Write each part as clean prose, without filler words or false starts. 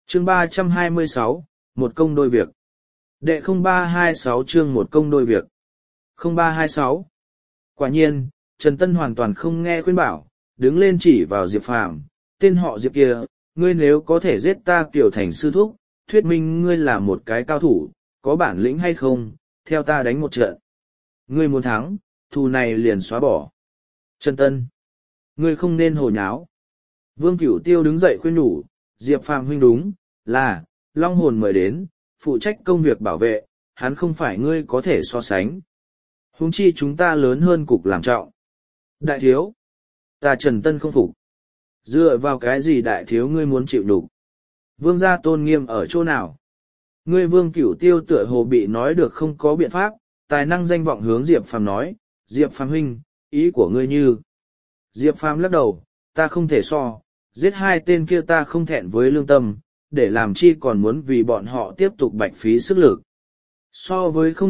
Chương 326, một công đôi việc. Đệ 0326 chương một công đôi việc. 0326. Quả nhiên, Trần Tân hoàn toàn không nghe khuyên bảo, đứng lên chỉ vào Diệp Phàm, tên họ Diệp kia, ngươi nếu có thể giết ta Kiều Thành sư thúc, thuyết minh ngươi là một cái cao thủ, có bản lĩnh hay không, theo ta đánh một trận. Ngươi muốn thắng, thù này liền xóa bỏ. Trần Tân, ngươi không nên hồ nháo. Vương Cửu Tiêu đứng dậy khuyên nhủ, Diệp Phàm huynh đúng, là, Long Hồn mời đến, phụ trách công việc bảo vệ, hắn không phải ngươi có thể so sánh. Huống chi chúng ta lớn hơn cục làm trọng. Đại thiếu, ta Trần Tân không phục. Dựa vào cái gì đại thiếu ngươi muốn chịu nhục? Vương gia tôn nghiêm ở chỗ nào? Ngươi Vương Cửu Tiêu tựa hồ bị nói được không có biện pháp, tài năng danh vọng hướng Diệp Phàm nói, Diệp Phàm huynh, ý của ngươi như. Diệp Phàm lắc đầu, ta không thể so, giết hai tên kia ta không thẹn với lương tâm, để làm chi còn muốn vì bọn họ tiếp tục bạch phí sức lực. So với không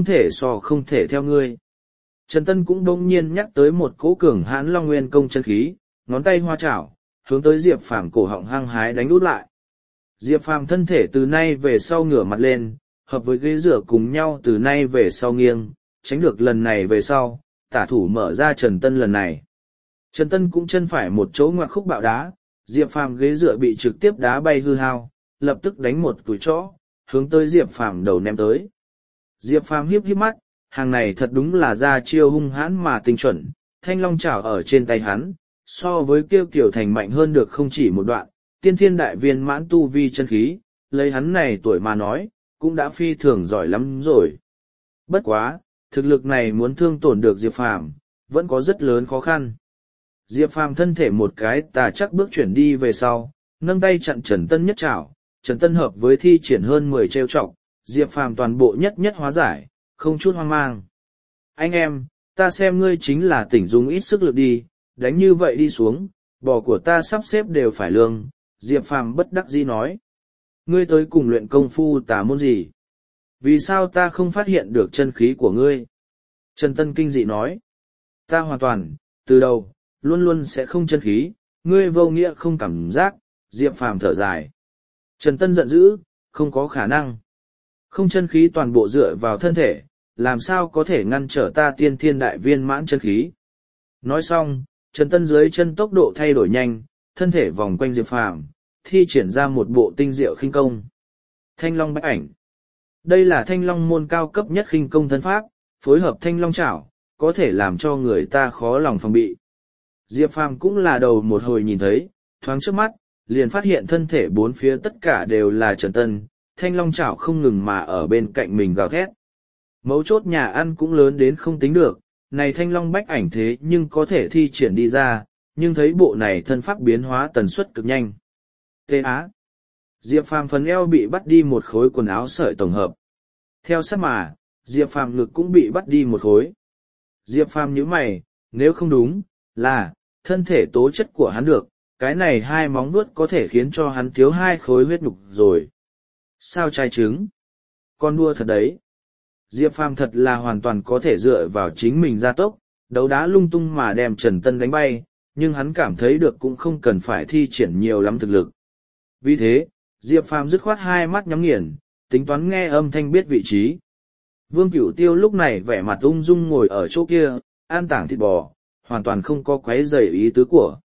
thể theo ngươi. Trần Tân cũng đông nhiên nhắc tới một cỗ cường hãn long nguyên công chân khí, ngón tay hoa chảo, hướng tới Diệp Phàm cổ họng hăng hái đánh út lại. Diệp Phàm thân thể từ nay về sau ngửa mặt lên, hợp với ghế dựa cùng nhau từ nay về sau nghiêng, tránh được lần này về sau, tả thủ mở ra Trần Tân lần này. Trần Tân cũng chân phải một chỗ ngoặt khúc bạo đá, Diệp Phàm ghế dựa bị trực tiếp đá bay hư hao, lập tức đánh một cùi chó, hướng tới Diệp Phàm đầu ném tới. Diệp Phàm hiếp mắt, hàng này thật đúng là ra chiêu hung hãn mà tinh chuẩn, thanh long chảo ở trên tay hắn, so với Kiêu Kiều Thành mạnh hơn được không chỉ một đoạn, tiên thiên đại viên mãn tu vi chân khí, lấy hắn này tuổi mà nói, cũng đã phi thường giỏi lắm rồi. Bất quá, thực lực này muốn thương tổn được Diệp Phàm, vẫn có rất lớn khó khăn. Diệp Phàm thân thể một cái tà chắc bước chuyển đi về sau, nâng tay chặn Trần Tân nhất chảo, Trần Tân hợp với thi triển hơn 10 trêu chọc, Diệp Phàm toàn bộ nhất hóa giải, không chút hoang mang. Anh em, ta xem ngươi chính là tỉnh dùng ít sức lực đi, đánh như vậy đi xuống, bò của ta sắp xếp đều phải lương, Diệp Phàm bất đắc dĩ nói. Ngươi tới cùng luyện công phu tà môn gì? Vì sao ta không phát hiện được chân khí của ngươi? Trần Tân kinh dị nói. Ta hoàn toàn, từ đầu, luôn luôn sẽ không chân khí, ngươi vô nghĩa không cảm giác, Diệp Phàm thở dài. Trần Tân giận dữ, không có khả năng. Không chân khí toàn bộ dựa vào thân thể, làm sao có thể ngăn trở ta tiên thiên đại viên mãn chân khí. Nói xong, Trần Tân dưới chân tốc độ thay đổi nhanh, thân thể vòng quanh Diệp Phàm, thi triển ra một bộ tinh diệu khinh công. Thanh Long Bách Ảnh. Đây là Thanh Long môn cao cấp nhất khinh công thân pháp, phối hợp Thanh Long chảo, có thể làm cho người ta khó lòng phòng bị. Diệp Phàm cũng là đầu một hồi nhìn thấy, thoáng trước mắt, liền phát hiện thân thể bốn phía tất cả đều là Trần Tân, Thanh Long chảo không ngừng mà ở bên cạnh mình gào thét. Mấu chốt nhà ăn cũng lớn đến không tính được, này Thanh Long Bách Ảnh thế nhưng có thể thi triển đi ra, nhưng thấy bộ này thân pháp biến hóa tần suất cực nhanh. Tê á. Diệp Phàm phần eo bị bắt đi một khối quần áo sợi tổng hợp. Theo sát mà, Diệp Phàm ngực cũng bị bắt đi một khối. Diệp Phàm nhíu mày, nếu không đúng, là, thân thể tố chất của hắn được, cái này hai móng vuốt có thể khiến cho hắn thiếu hai khối huyết nhục rồi. Sao trai trứng? Con đua thật đấy. Diệp Phàm thật là hoàn toàn có thể dựa vào chính mình gia tốc, đấu đá lung tung mà đem Trần Tân đánh bay, nhưng hắn cảm thấy được cũng không cần phải thi triển nhiều lắm thực lực. Vì thế, Diệp Phàm dứt khoát hai mắt nhắm nghiền, tính toán nghe âm thanh biết vị trí. Vương Cửu Tiêu lúc này vẻ mặt ung dung ngồi ở chỗ kia, ăn tảng thịt bò, hoàn toàn không có quấy rầy ý tứ của.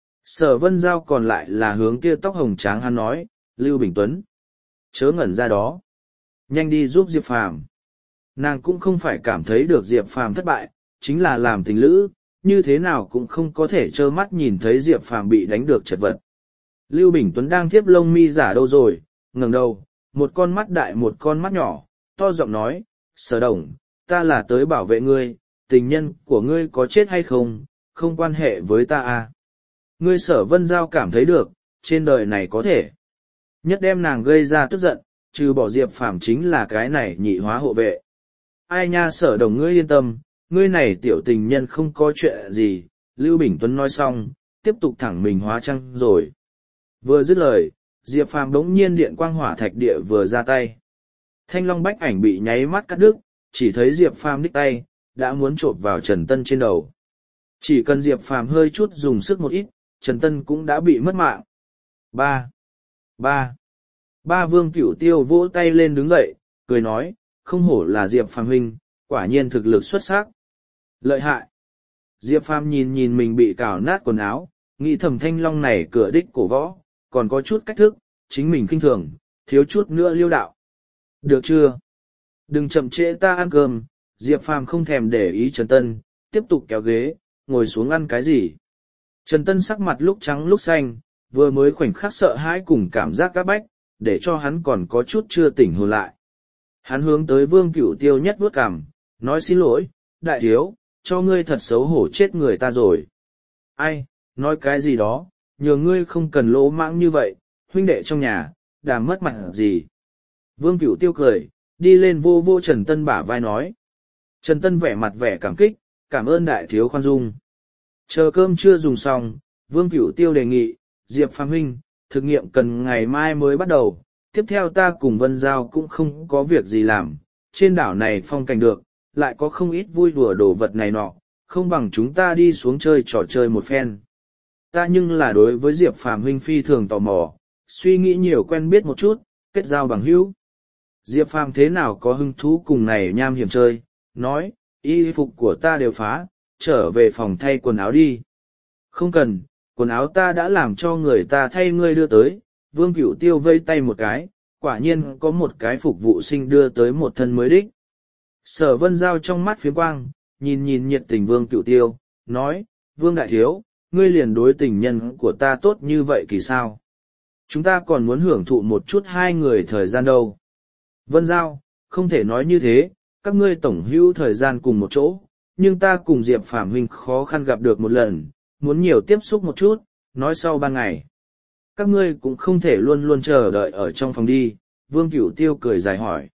Sở Vân Giao còn lại là hướng kia tóc hồng tráng hắn nói, Lưu Bình Tuấn, chớ ngẩn ra đó, nhanh đi giúp Diệp Phàm. Nàng cũng không phải cảm thấy được Diệp Phàm thất bại, chính là làm tình lữ, như thế nào cũng không có thể trơ mắt nhìn thấy Diệp Phàm bị đánh được chật vật. Lưu Bình Tuấn đang thiếp lông mi giả đâu rồi, ngẩng đầu, một con mắt đại một con mắt nhỏ, to giọng nói, Sở Đồng, ta là tới bảo vệ ngươi, tình nhân của ngươi có chết hay không, không quan hệ với ta à. Ngươi Sở Vân Giao cảm thấy được, trên đời này có thể. Nhất đem nàng gây ra tức giận, trừ bỏ Diệp Phàm chính là cái này nhị hóa hộ vệ. Ai nha Sở Đồng ngươi yên tâm, ngươi này tiểu tình nhân không có chuyện gì, Lưu Bình Tuấn nói xong, tiếp tục thẳng mình hóa trăng rồi. Vừa dứt lời, Diệp Phàm đống nhiên điện quang hỏa thạch địa vừa ra tay. Thanh Long Bách Ảnh bị nháy mắt cắt đứt, chỉ thấy Diệp Phàm đích tay, đã muốn chộp vào Trần Tân trên đầu. Chỉ cần Diệp Phàm hơi chút dùng sức một ít, Trần Tân cũng đã bị mất mạng. Ba. Ba Vương Cửu Tiêu vỗ tay lên đứng dậy, cười nói, không hổ là Diệp Phàm huynh, quả nhiên thực lực xuất sắc. Lợi hại. Diệp Phàm nhìn nhìn mình bị cào nát quần áo, nghĩ thầm Thanh Long này cửa đích cổ võ, còn có chút cách thức, chính mình khinh thường, thiếu chút nữa liêu đạo. Được chưa? Đừng chậm trễ ta ăn cơm. Diệp Phàm không thèm để ý Trần Tân, tiếp tục kéo ghế, ngồi xuống ăn cái gì. Trần Tân sắc mặt lúc trắng lúc xanh, vừa mới khoảnh khắc sợ hãi cùng cảm giác các bách, để cho hắn còn có chút chưa tỉnh hồn lại. Hắn hướng tới Vương Cửu Tiêu nhất vuốt cằm, nói xin lỗi, đại thiếu, cho ngươi thật xấu hổ chết người ta rồi. Ai, nói cái gì đó, nhờ ngươi không cần lỗ mãng như vậy, huynh đệ trong nhà, đã mất mặt gì. Vương Cửu Tiêu cười, đi lên vô vô Trần Tân bả vai nói. Trần Tân vẻ mặt vẻ cảm kích, cảm ơn đại thiếu khoan dung. Chờ cơm chưa dùng xong, Vương Cửu Tiêu đề nghị, Diệp Phàm huynh, thực nghiệm cần ngày mai mới bắt đầu, tiếp theo ta cùng Vân Giao cũng không có việc gì làm, trên đảo này phong cảnh được, lại có không ít vui đùa đồ vật này nọ, không bằng chúng ta đi xuống chơi trò chơi một phen. Ta nhưng là đối với Diệp Phàm huynh phi thường tò mò, suy nghĩ nhiều quen biết một chút, kết giao bằng hữu. Diệp Phàm thế nào có hứng thú cùng này nham hiểm chơi, nói, y phục của ta đều phá, trở về phòng thay quần áo đi. Không cần, quần áo ta đã làm cho người ta thay ngươi đưa tới. Vương Cửu Tiêu vây tay một cái, quả nhiên có một cái phục vụ sinh đưa tới một thân mới đích. Sở Vân Giao trong mắt phía quang, nhìn nhìn nhiệt tình Vương Cửu Tiêu, nói, Vương Đại Thiếu, ngươi liền đối tình nhân của ta tốt như vậy kỳ sao? Chúng ta còn muốn hưởng thụ một chút hai người thời gian đâu. Vân Giao, không thể nói như thế, các ngươi tổng hữu thời gian cùng một chỗ, nhưng ta cùng Diệp Phàm huynh khó khăn gặp được một lần, muốn nhiều tiếp xúc một chút, nói sau 3 ngày. Các ngươi cũng không thể luôn luôn chờ đợi ở trong phòng đi. Vương Cửu Tiêu cười dài hỏi.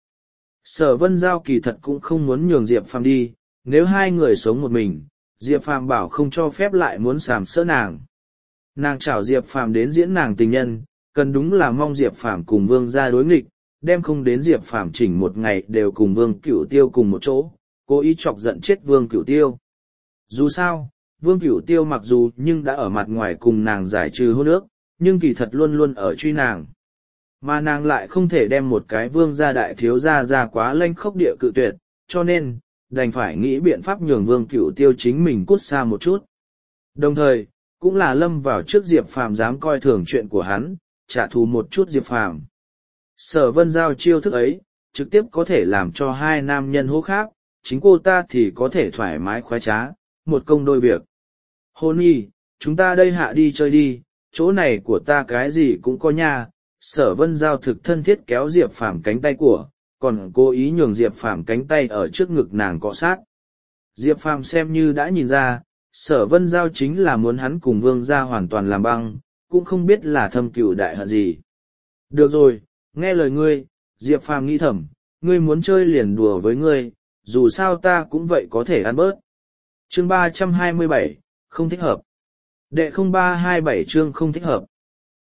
Sở Vân Giao kỳ thật cũng không muốn nhường Diệp Phàm đi, nếu hai người sống một mình, Diệp Phàm bảo không cho phép lại muốn sàm sỡ nàng. Nàng chào Diệp Phàm đến diễn nàng tình nhân, cần đúng là mong Diệp Phàm cùng Vương gia đối nghịch, đem không đến Diệp Phàm chỉnh một ngày đều cùng Vương Cửu Tiêu cùng một chỗ, cố ý chọc giận chết Vương Cửu Tiêu. Dù sao, Vương Cửu Tiêu mặc dù nhưng đã ở mặt ngoài cùng nàng giải trừ hôn ước, nhưng kỳ thật luôn luôn ở truy nàng. Mà nàng lại không thể đem một cái vương gia đại thiếu gia ra quá lênh khốc địa cự tuyệt, cho nên, đành phải nghĩ biện pháp nhường Vương Cửu Tiêu chính mình cút xa một chút. Đồng thời, cũng là lâm vào trước Diệp Phàm dám coi thường chuyện của hắn, trả thù một chút Diệp Phàm. Sở Vân Giao chiêu thức ấy, trực tiếp có thể làm cho hai nam nhân hô khác, chính cô ta thì có thể thoải mái khoái trá, một công đôi việc. Hôn y, chúng ta đây hạ đi chơi đi, chỗ này của ta cái gì cũng có nha. Sở Vân Giao thực thân thiết kéo Diệp Phàm cánh tay của, còn cố ý nhường Diệp Phàm cánh tay ở trước ngực nàng cọ sát. Diệp Phàm xem như đã nhìn ra, Sở Vân Giao chính là muốn hắn cùng Vương gia hoàn toàn làm băng, cũng không biết là thâm cừu đại hận gì. Được rồi, nghe lời ngươi, Diệp Phàm nghĩ thầm, ngươi muốn chơi liền đùa với ngươi, dù sao ta cũng vậy có thể ăn bớt. Chương 327, không thích hợp. Đệ 0327 chương không thích hợp.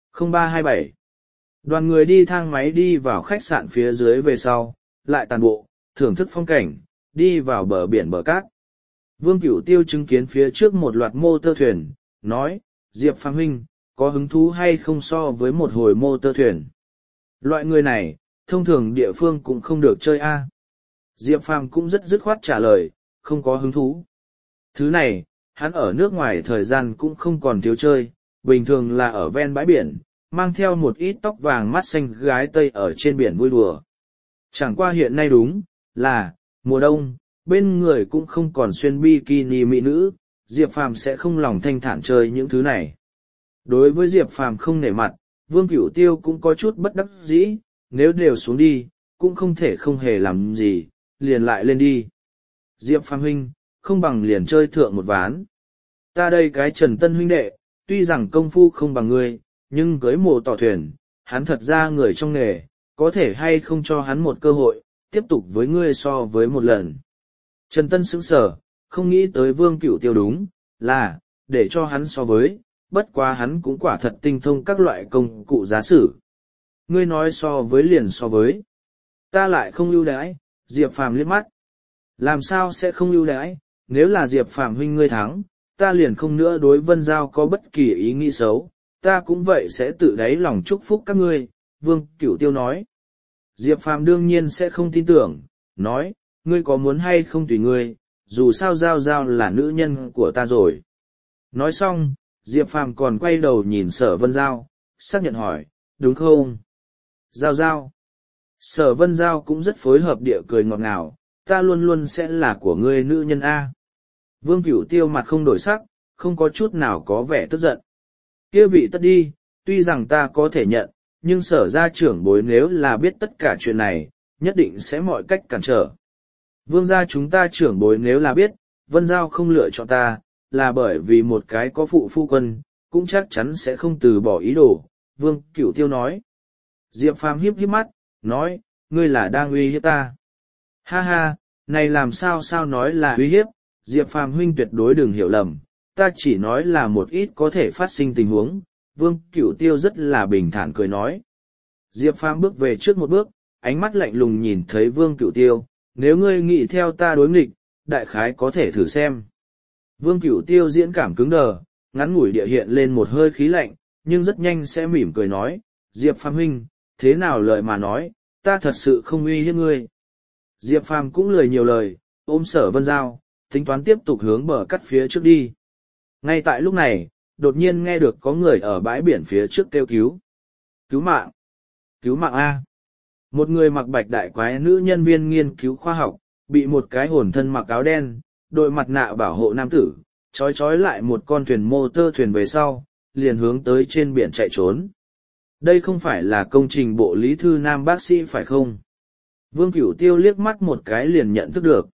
0327. Đoàn người đi thang máy đi vào khách sạn phía dưới về sau, lại tàn bộ, thưởng thức phong cảnh, đi vào bờ biển bờ cát. Vương Cửu Tiêu chứng kiến phía trước một loạt mô tơ thuyền, nói, Diệp Phàm huynh, có hứng thú hay không so với một hồi mô tơ thuyền? Loại người này, thông thường địa phương cũng không được chơi a. Diệp Phàm cũng rất dứt khoát trả lời, không có hứng thú. Thứ này, hắn ở nước ngoài thời gian cũng không còn thiếu chơi, bình thường là ở ven bãi biển, mang theo một ít tóc vàng mắt xanh gái Tây ở trên biển vui đùa. Chẳng qua hiện nay đúng là mùa đông, bên người cũng không còn xuyên bikini mỹ nữ, Diệp Phàm sẽ không lòng thanh thản chơi những thứ này. Đối với Diệp Phàm không nể mặt, Vương Cửu Tiêu cũng có chút bất đắc dĩ, nếu đều xuống đi, cũng không thể không hề làm gì, liền lại lên đi. Diệp Phàm huynh, không bằng liền chơi thượng một ván. Ta đây cái Trần Tân huynh đệ, tuy rằng công phu không bằng ngươi, nhưng cưới mồ tỏ thuyền, hắn thật ra người trong nghề, có thể hay không cho hắn một cơ hội, tiếp tục với ngươi so với một lần. Trần Tân sững sờ, không nghĩ tới Vương Cửu Tiêu đúng, là, để cho hắn so với, bất quá hắn cũng quả thật tinh thông các loại công cụ giá sử. Ngươi nói so với liền so với, ta lại không ưu đãi. Diệp Phàm liếc mắt. Làm sao sẽ không ưu đãi, nếu là Diệp Phàm huynh ngươi thắng, ta liền không nữa đối Vân Giao có bất kỳ ý nghĩ xấu, ta cũng vậy sẽ tự đáy lòng chúc phúc các ngươi, Vương Cửu Tiêu nói. Diệp Phàm đương nhiên sẽ không tin tưởng, nói, ngươi có muốn hay không tùy ngươi, dù sao Giao Giao là nữ nhân của ta rồi. Nói xong, Diệp Phàm còn quay đầu nhìn Sở Vân Giao, xác nhận hỏi, đúng không? Giao Giao. Sở Vân Giao cũng rất phối hợp địa cười ngọt ngào, ta luôn luôn sẽ là của ngươi nữ nhân A. Vương Cửu Tiêu mặt không đổi sắc, không có chút nào có vẻ tức giận. Kia vị tất đi, tuy rằng ta có thể nhận, nhưng Sở gia trưởng bối nếu là biết tất cả chuyện này, nhất định sẽ mọi cách cản trở. Vương gia chúng ta trưởng bối nếu là biết, Vân Giao không lựa chọn ta, là bởi vì một cái có phụ phu quân, cũng chắc chắn sẽ không từ bỏ ý đồ, Vương Cửu Tiêu nói. Diệp Phàm hiếp hiếp mắt, nói, ngươi là đang uy hiếp ta. Ha ha, này làm sao nói là uy hiếp, Diệp Phàm huynh tuyệt đối đừng hiểu lầm, ta chỉ nói là một ít có thể phát sinh tình huống, Vương Cửu Tiêu rất là bình thản cười nói. Diệp Phàm bước về trước một bước, ánh mắt lạnh lùng nhìn thấy Vương Cửu Tiêu, nếu ngươi nghĩ theo ta đối nghịch, đại khái có thể thử xem. Vương Cửu Tiêu diễn cảm cứng đờ, ngắn ngủi địa hiện lên một hơi khí lạnh, nhưng rất nhanh sẽ mỉm cười nói, Diệp Phàm huynh, thế nào lời mà nói, ta thật sự không uy hiếp ngươi. Diệp Phàm cũng lười nhiều lời, ôm Sở Vân Giao, tính toán tiếp tục hướng bờ cắt phía trước đi. Ngay tại lúc này, đột nhiên nghe được có người ở bãi biển phía trước kêu cứu. Cứu mạng! Cứu mạng A! Một người mặc bạch đại quái nữ nhân viên nghiên cứu khoa học, bị một cái hồn thân mặc áo đen, đội mặt nạ bảo hộ nam tử, trói lại một con thuyền mô tơ thuyền về sau, liền hướng tới trên biển chạy trốn. Đây không phải là công trình bộ Lý Thư Nam bác sĩ phải không? Vương Cửu Tiêu liếc mắt một cái liền nhận thức được.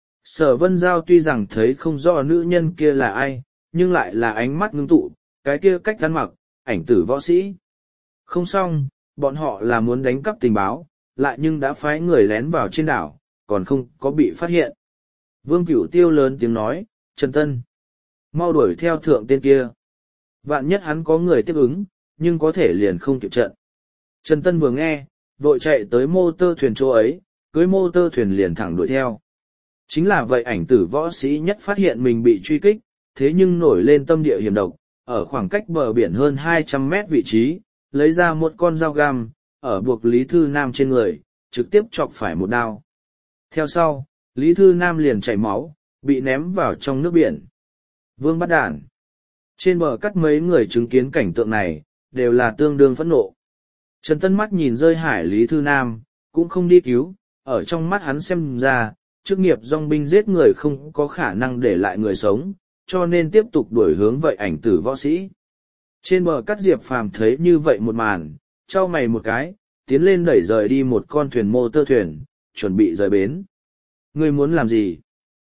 Sở Vân Giao tuy rằng thấy không rõ nữ nhân kia là ai, nhưng lại là ánh mắt ngưng tụ, cái kia cách ăn mặc, ảnh tử võ sĩ. Không xong, bọn họ là muốn đánh cắp tình báo, lại nhưng đã phái người lén vào trên đảo, còn không có bị phát hiện. Vương Cửu Tiêu lớn tiếng nói, Trần Tân, mau đuổi theo thượng tên kia. Vạn nhất hắn có người tiếp ứng, nhưng có thể liền không kịp trận. Trần Tân vừa nghe, vội chạy tới mô tơ thuyền chỗ ấy, cưới mô tơ thuyền liền thẳng đuổi theo. Chính là vậy ảnh tử võ sĩ nhất phát hiện mình bị truy kích, thế nhưng nổi lên tâm địa hiểm độc, ở khoảng cách bờ biển hơn 200 mét vị trí, lấy ra một con dao găm, ở buộc Lý Thư Nam trên người, trực tiếp chọc phải một đao. Theo sau, Lý Thư Nam liền chảy máu, bị ném vào trong nước biển. Vương bắt đản. Trên bờ cắt mấy người chứng kiến cảnh tượng này, đều là tương đương phẫn nộ. Trần Tân mắt nhìn rơi hải Lý Thư Nam, cũng không đi cứu, ở trong mắt hắn xem ra, chức nghiệp dòng binh giết người không có khả năng để lại người sống, cho nên tiếp tục đuổi hướng vậy ảnh tử võ sĩ. Trên bờ cắt Diệp Phàm thấy như vậy một màn, trao mày một cái, tiến lên đẩy rời đi một con thuyền mô tơ thuyền, chuẩn bị rời bến. Ngươi muốn làm gì?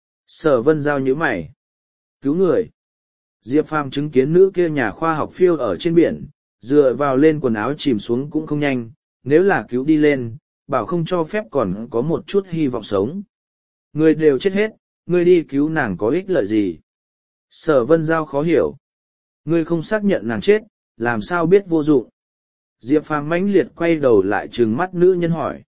Sở Vân Giao nhíu mày. Cứu người. Diệp Phàm chứng kiến nữ kia nhà khoa học phiêu ở trên biển, dựa vào lên quần áo chìm xuống cũng không nhanh, nếu là cứu đi lên, bảo không cho phép còn có một chút hy vọng sống. Người đều chết hết, ngươi đi cứu nàng có ích lợi gì? Sở Vân Giao khó hiểu. Ngươi không xác nhận nàng chết, làm sao biết vô dụng? Diệp Phàm mãnh liệt quay đầu lại trừng mắt nữ nhân hỏi.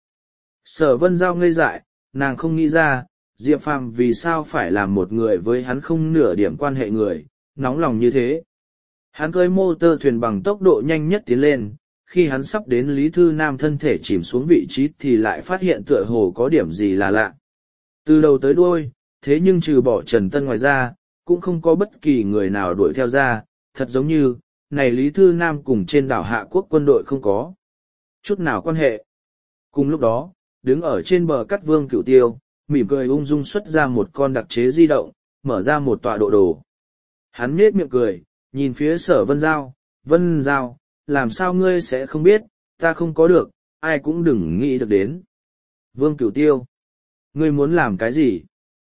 Sở Vân Giao ngây dại, nàng không nghĩ ra, Diệp Phàm vì sao phải làm một người với hắn không nửa điểm quan hệ người, nóng lòng như thế. Hắn cưỡi mô tơ thuyền bằng tốc độ nhanh nhất tiến lên, khi hắn sắp đến Lý Thư Nam thân thể chìm xuống vị trí thì lại phát hiện tựa hồ có điểm gì là lạ. Từ đầu tới đuôi, thế nhưng trừ bỏ Trần Tân ngoài ra, cũng không có bất kỳ người nào đuổi theo ra, thật giống như, này Lý Thư Nam cùng trên đảo Hạ Quốc quân đội không có chút nào quan hệ. Cùng lúc đó, đứng ở trên bờ cắt Vương Cửu Tiêu, mỉm cười ung dung xuất ra một con đặc chế di động, mở ra một tọa độ đồ. Hắn nhếch miệng cười, nhìn phía Sở Vân Giao, Vân Giao, làm sao ngươi sẽ không biết, ta không có được, ai cũng đừng nghĩ được đến. Vương Cửu Tiêu, ngươi muốn làm cái gì?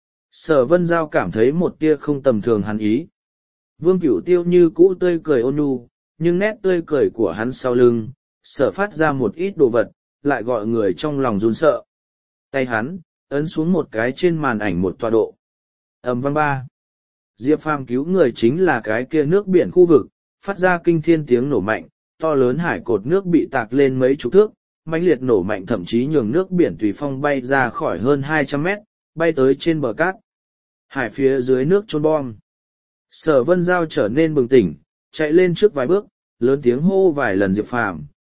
Sở Vân Giao cảm thấy một tia không tầm thường hắn ý. Vương Cửu Tiêu như cũ tươi cười ôn nhu, nhưng nét tươi cười của hắn sau lưng, sở phát ra một ít đồ vật, lại gọi người trong lòng run sợ. Tay hắn, ấn xuống một cái trên màn ảnh một tọa độ. Ầm vang ba. Diệp Phàm cứu người chính là cái kia nước biển khu vực, phát ra kinh thiên tiếng nổ mạnh, to lớn hải cột nước bị tạc lên mấy chục thước, mãnh liệt nổ mạnh thậm chí nhường nước biển tùy phong bay ra khỏi hơn 200 mét, bay tới trên bờ cát. Hải phía dưới nước trôn bom. Sở Vân Giao trở nên bừng tỉnh, chạy lên trước vài bước, lớn tiếng hô vài lần Diệp Phàm,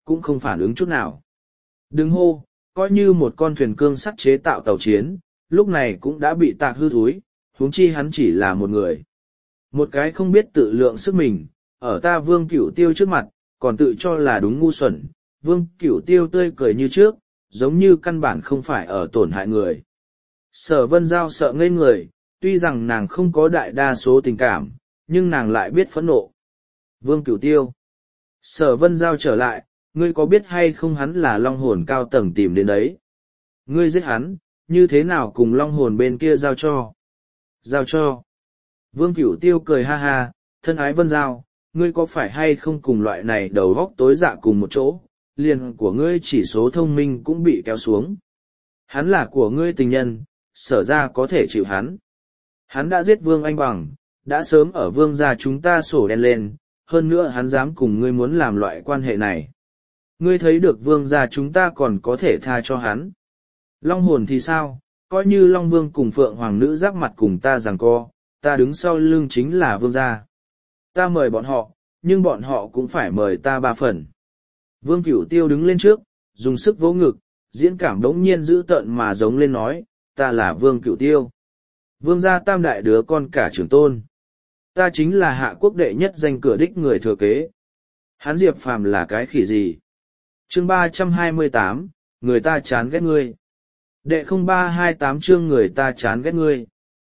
cũng không phản ứng chút nào. Đừng hô, coi như một con thuyền cương sắt chế tạo tàu chiến, lúc này cũng đã bị tạc hư thúi, huống chi hắn chỉ là một người. Một cái không biết tự lượng sức mình, ở ta Vương Cửu Tiêu trước mặt, còn tự cho là đúng ngu xuẩn. Vương Cửu Tiêu tươi cười như trước, giống như căn bản không phải ở tổn hại người. Sở Vân Giao sợ ngây người, tuy rằng nàng không có đại đa số tình cảm, nhưng nàng lại biết phẫn nộ. Vương Cửu Tiêu. Sở Vân Giao trở lại, ngươi có biết hay không hắn là long hồn cao tầng tìm đến đấy. Ngươi giết hắn, như thế nào cùng long hồn bên kia giao cho? Giao cho. Vương Cửu Tiêu cười ha ha, thân ái Vân Giao, ngươi có phải hay không cùng loại này đầu góc tối dạ cùng một chỗ, liền của ngươi chỉ số thông minh cũng bị kéo xuống. Hắn là của ngươi tình nhân, sở ra có thể chịu hắn. Hắn đã giết Vương Anh Bằng, đã sớm ở Vương gia chúng ta sổ đen lên, hơn nữa hắn dám cùng ngươi muốn làm loại quan hệ này. Ngươi thấy được Vương gia chúng ta còn có thể tha cho hắn. Long hồn thì sao, coi như Long Vương cùng Phượng Hoàng nữ giáp mặt cùng ta giằng co, ta đứng sau lưng chính là Vương gia. Ta mời bọn họ, nhưng bọn họ cũng phải mời ta 3 phần. Vương Cửu Tiêu đứng lên trước, dùng sức vỗ ngực, diễn cảm đống nhiên dữ tợn mà giống lên nói, ta là Vương Cửu Tiêu. Vương gia tam đại đứa con cả trưởng tôn. Ta chính là hạ quốc đệ nhất danh cửa đích người thừa kế. Hắn Diệp Phàm là cái khỉ gì? Chương 328, người ta chán ghét ngươi. Đệ 0328 chương người ta chán ghét ngươi.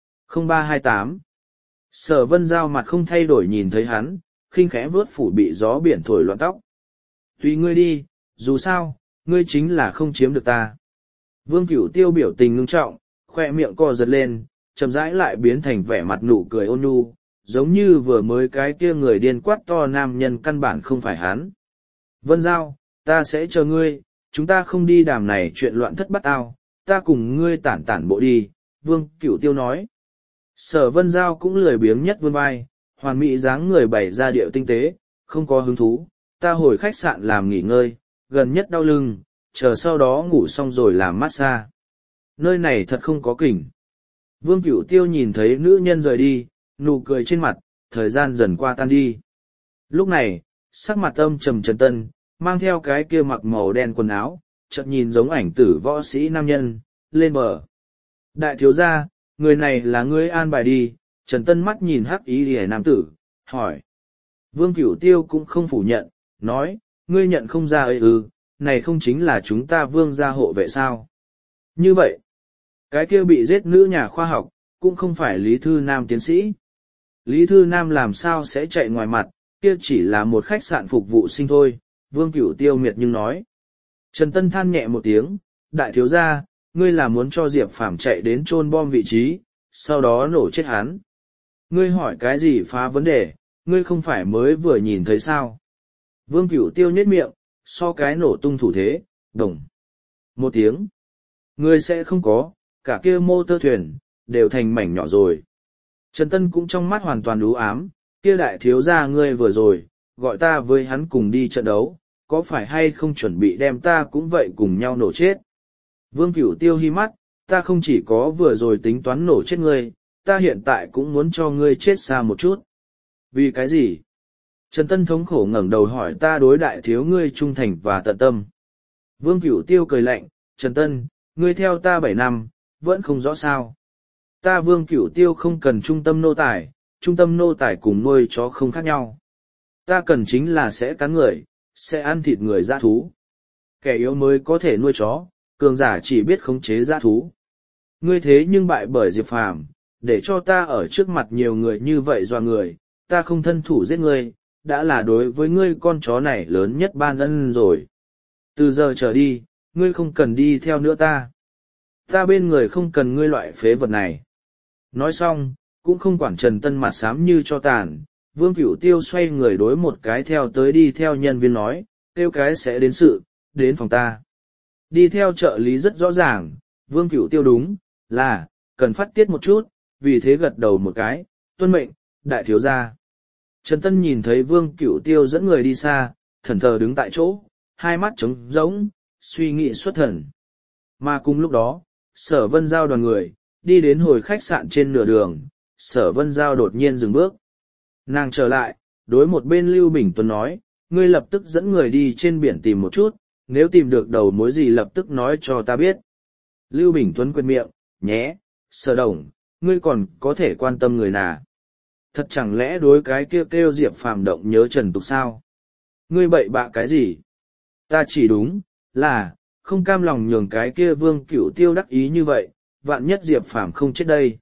0328. Sở Vân Giao mặt không thay đổi nhìn thấy hắn, khinh khẽ vớt phủ bị gió biển thổi loạn tóc. Tùy ngươi đi, dù sao, ngươi chính là không chiếm được ta. Vương Cửu Tiêu biểu tình ngưng trọng, khoe miệng co giật lên, chậm rãi lại biến thành vẻ mặt nụ cười ôn nhu, giống như vừa mới cái kia người điên quát to nam nhân căn bản không phải hắn. Vân Giao, ta sẽ chờ ngươi, chúng ta không đi đàm này chuyện loạn thất bát ao, ta cùng ngươi tản tản bộ đi, Vương Cửu Tiêu nói. Sở Vân Giao cũng lười biếng nhất vươn vai, hoàn mỹ dáng người bày ra điệu tinh tế, không có hứng thú, ta hồi khách sạn làm nghỉ ngơi, gần nhất đau lưng, chờ sau đó ngủ xong rồi làm massage. Nơi này thật không có kỉnh. Vương Cửu Tiêu nhìn thấy nữ nhân rời đi, nụ cười trên mặt, thời gian dần qua tan đi. Lúc này, sắc mặt âm trầm Trần Tân, mang theo cái kia mặc màu đen quần áo, chợt nhìn giống ảnh tử võ sĩ nam nhân, lên bờ. Đại thiếu gia, người này là ngươi an bài đi, Trần Tân mắt nhìn hắc ý lìa nam tử, hỏi. Vương Cửu Tiêu cũng không phủ nhận, nói, ngươi nhận không ra ấy này không chính là chúng ta Vương gia hộ vệ sao. Như vậy, cái kia bị giết nữ nhà khoa học, cũng không phải Lý Thư Nam tiến sĩ. Lý Thư Nam làm sao sẽ chạy ngoài mặt, kia chỉ là một khách sạn phục vụ sinh thôi, Vương Cửu Tiêu miệt nhưng nói. Trần Tân than nhẹ một tiếng, đại thiếu gia, ngươi là muốn cho Diệp Phàm chạy đến chôn bom vị trí, sau đó nổ chết hắn. Ngươi hỏi cái gì phá vấn đề, ngươi không phải mới vừa nhìn thấy sao. Vương Cửu Tiêu nhếch miệng, so cái nổ tung thủ thế, đồng. Một tiếng. Ngươi sẽ không có, cả kia mô tơ thuyền, đều thành mảnh nhỏ rồi. Trần Tân cũng trong mắt hoàn toàn u ám, kia đại thiếu gia ngươi vừa rồi, gọi ta với hắn cùng đi trận đấu, có phải hay không chuẩn bị đem ta cũng vậy cùng nhau nổ chết. Vương Cửu Tiêu hi mắt, ta không chỉ có vừa rồi tính toán nổ chết ngươi, ta hiện tại cũng muốn cho ngươi chết xa một chút. Vì cái gì? Trần Tân thống khổ ngẩng đầu hỏi ta đối đại thiếu ngươi trung thành và tận tâm. Vương Cửu Tiêu cười lạnh, Trần Tân, ngươi theo ta 7 năm, vẫn không rõ sao. Ta Vương Cửu Tiêu không cần trung tâm nô tài cùng nuôi chó không khác nhau. Ta cần chính là sẽ cắn người, sẽ ăn thịt người dã thú. Kẻ yếu mới có thể nuôi chó, cường giả chỉ biết khống chế dã thú. Ngươi thế nhưng bại bởi Diệp Phàm, để cho ta ở trước mặt nhiều người như vậy dọa người, ta không thân thủ giết ngươi, đã là đối với ngươi con chó này lớn nhất ban ân rồi. Từ giờ trở đi, ngươi không cần đi theo nữa ta. Ta bên người không cần ngươi loại phế vật này. Nói xong, cũng không quản Trần Tân mặt xám như cho tàn, Vương Cửu Tiêu xoay người đối một cái theo tới đi theo nhân viên nói, kêu cái sẽ đến sự, đến phòng ta. Đi theo trợ lý rất rõ ràng, Vương Cửu Tiêu đúng, là, cần phát tiết một chút, vì thế gật đầu một cái, tuân mệnh, đại thiếu gia. Trần Tân nhìn thấy Vương Cửu Tiêu dẫn người đi xa, thẫn thờ đứng tại chỗ, hai mắt trống rỗng, suy nghĩ xuất thần. Mà cùng lúc đó, Sở Vân Giao đoàn người, đi đến hồi khách sạn trên nửa đường, Sở Vân Giao đột nhiên dừng bước. Nàng trở lại, đối một bên Lưu Bình Tuấn nói, ngươi lập tức dẫn người đi trên biển tìm một chút, nếu tìm được đầu mối gì lập tức nói cho ta biết. Lưu Bình Tuấn quệt miệng, nhé, Sở Đồng, ngươi còn có thể quan tâm người nào? Thật chẳng lẽ đối cái kia kêu Diệp Phàm động nhớ Trần Tục sao? Ngươi bậy bạ cái gì? Ta chỉ đúng, là, không cam lòng nhường cái kia Vương Cửu Tiêu đắc ý như vậy, vạn nhất Diệp Phàm không chết đây.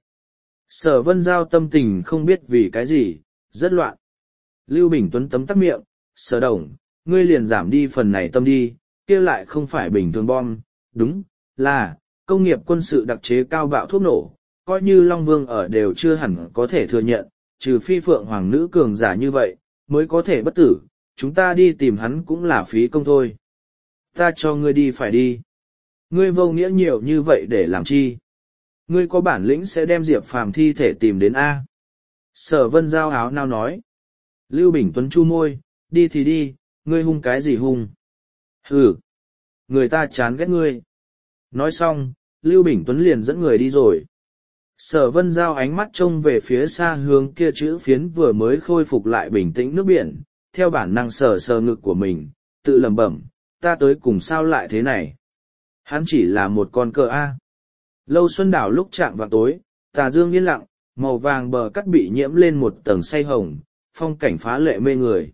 Sở Vân Giao tâm tình không biết vì cái gì, rất loạn. Lưu Bình Tuấn tấm tắc miệng, Sở Đồng, ngươi liền giảm đi phần này tâm đi, kia lại không phải bình thường bom, đúng, là, công nghiệp quân sự đặc chế cao bạo thuốc nổ, coi như Long Vương ở đều chưa hẳn có thể thừa nhận, trừ phi Phượng Hoàng nữ cường giả như vậy, mới có thể bất tử, chúng ta đi tìm hắn cũng là phí công thôi. Ta cho ngươi đi phải đi. Ngươi vô nghĩa nhiều như vậy để làm chi? Ngươi có bản lĩnh sẽ đem Diệp Phàm thi thể tìm đến A. Sở Vân Giao áo nao nói. Lưu Bình Tuấn chu môi, đi thì đi, ngươi hung cái gì hung? Hừ, người ta chán ghét ngươi. Nói xong, Lưu Bình Tuấn liền dẫn người đi rồi. Sở Vân Giao ánh mắt trông về phía xa hướng kia chữ phiến vừa mới khôi phục lại bình tĩnh nước biển, theo bản năng sờ sờ ngực của mình, tự lẩm bẩm, ta tới cùng sao lại thế này? Hắn chỉ là một con cờ A. Lâu Xuân Đảo lúc chạm vào tối, tà dương yên lặng, màu vàng bờ cắt bị nhiễm lên một tầng say hồng, phong cảnh phá lệ mê người.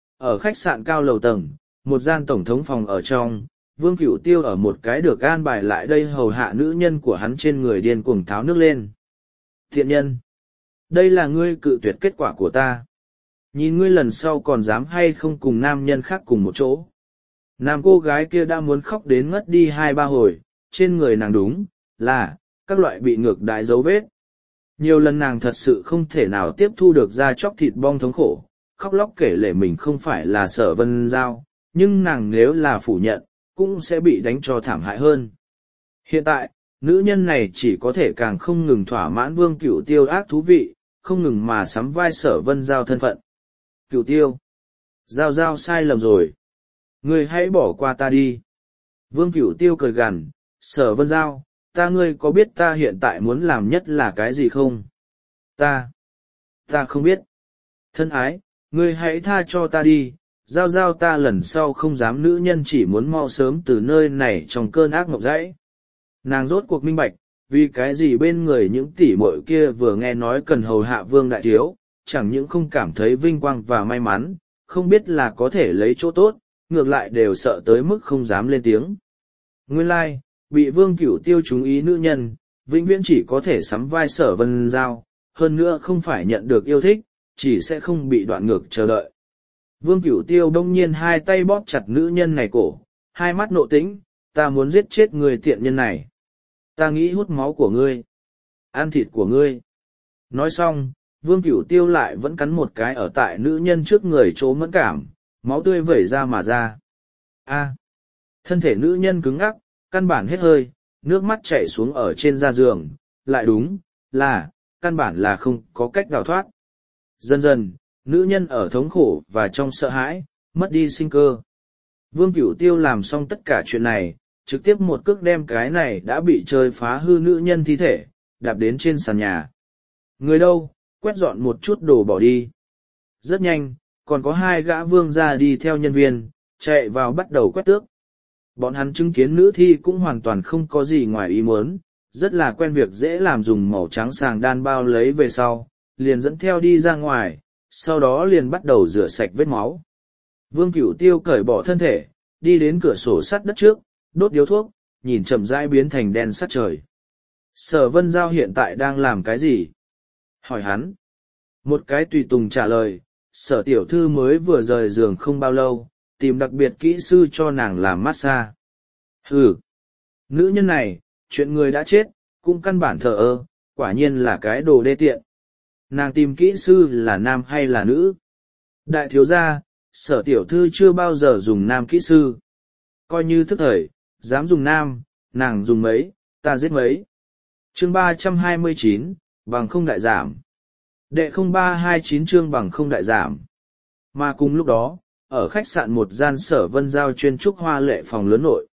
Ở khách sạn cao lầu tầng, một gian tổng thống phòng ở trong, Vương Cửu Tiêu ở một cái được an bài lại đây hầu hạ nữ nhân của hắn trên người điên cuồng tháo nước lên. Thiện nhân! Đây là ngươi cự tuyệt kết quả của ta. Nhìn ngươi lần sau còn dám hay không cùng nam nhân khác cùng một chỗ. Nam cô gái kia đã muốn khóc đến ngất đi 2-3 hồi, trên người nàng đúng, là, các loại bị ngược đái dấu vết. Nhiều lần nàng thật sự không thể nào tiếp thu được da chóc thịt bong thống khổ, khóc lóc kể lể mình không phải là Sở Vân Giao, nhưng nàng nếu là phủ nhận, cũng sẽ bị đánh cho thảm hại hơn. Hiện tại, nữ nhân này chỉ có thể càng không ngừng thỏa mãn Vương Cửu Tiêu ác thú vị, không ngừng mà sắm vai Sở Vân Giao thân phận. Cửu Tiêu, Giao Giao sai lầm rồi. Ngươi hãy bỏ qua ta đi. Vương Cửu Tiêu cười gằn, Sở Vân Giao, ngươi có biết ta hiện tại muốn làm nhất là cái gì không? Ta không biết. Thân ái, ngươi hãy tha cho ta đi, Giao Giao ta lần sau không dám nữ nhân chỉ muốn mau sớm từ nơi này trong cơn ác mộng dãy. Nàng rốt cuộc minh bạch, vì cái gì bên người những tỷ muội kia vừa nghe nói cần hầu hạ Vương Đại Thiếu, chẳng những không cảm thấy vinh quang và may mắn, không biết là có thể lấy chỗ tốt, ngược lại đều sợ tới mức không dám lên tiếng. Nguyên lai, like, bị Vương Cửu Tiêu chú ý nữ nhân, vĩnh viễn chỉ có thể sắm vai Sở Vân Giao, hơn nữa không phải nhận được yêu thích, chỉ sẽ không bị đoạn ngược chờ đợi. Vương Cửu Tiêu đông nhiên hai tay bóp chặt nữ nhân này cổ, hai mắt nộ tĩnh, ta muốn giết chết người tiện nhân này. Ta nghĩ hút máu của ngươi, ăn thịt của ngươi. Nói xong, Vương Cửu Tiêu lại vẫn cắn một cái ở tại nữ nhân trước người chỗ mẫn cảm, máu tươi vẩy ra mà ra. A, thân thể nữ nhân cứng ngắc, căn bản hết hơi, nước mắt chảy xuống ở trên da giường, lại đúng, là, căn bản là không có cách đào thoát. Dần dần, nữ nhân ở thống khổ và trong sợ hãi, mất đi sinh cơ. Vương Cửu Tiêu làm xong tất cả chuyện này, trực tiếp một cước đem cái này đã bị chơi phá hư nữ nhân thi thể, đạp đến trên sàn nhà. Người đâu, quét dọn một chút đồ bỏ đi. Rất nhanh, còn có hai gã vương ra đi theo nhân viên, chạy vào bắt đầu quét tước. Bọn hắn chứng kiến nữ thi cũng hoàn toàn không có gì ngoài ý muốn, rất là quen việc dễ làm dùng màu trắng sàng đan bao lấy về sau, liền dẫn theo đi ra ngoài, sau đó liền bắt đầu rửa sạch vết máu. Vương Cửu Tiêu cởi bỏ thân thể, đi đến cửa sổ sắt đất trước, đốt điếu thuốc, nhìn chậm rãi biến thành đen sắt trời. Sở Vân Giao hiện tại đang làm cái gì? Hỏi hắn. Một cái tùy tùng trả lời, Sở tiểu thư mới vừa rời giường không bao lâu, tìm đặc biệt kỹ sư cho nàng làm massage. Hừ, nữ nhân này, chuyện người đã chết, cũng căn bản thờ ơ, quả nhiên là cái đồ đê tiện. Nàng tìm kỹ sư là nam hay là nữ? Đại thiếu gia, Sở tiểu thư chưa bao giờ dùng nam kỹ sư. Coi như thức thời, dám dùng nam, nàng dùng mấy, ta giết mấy. Chương 329, bằng không đại giảm. Đệ 0329 chương bằng không đại giảm. Mà cùng lúc đó, ở khách sạn một gian Sở Vân Giao chuyên trúc hoa lệ phòng lớn nội.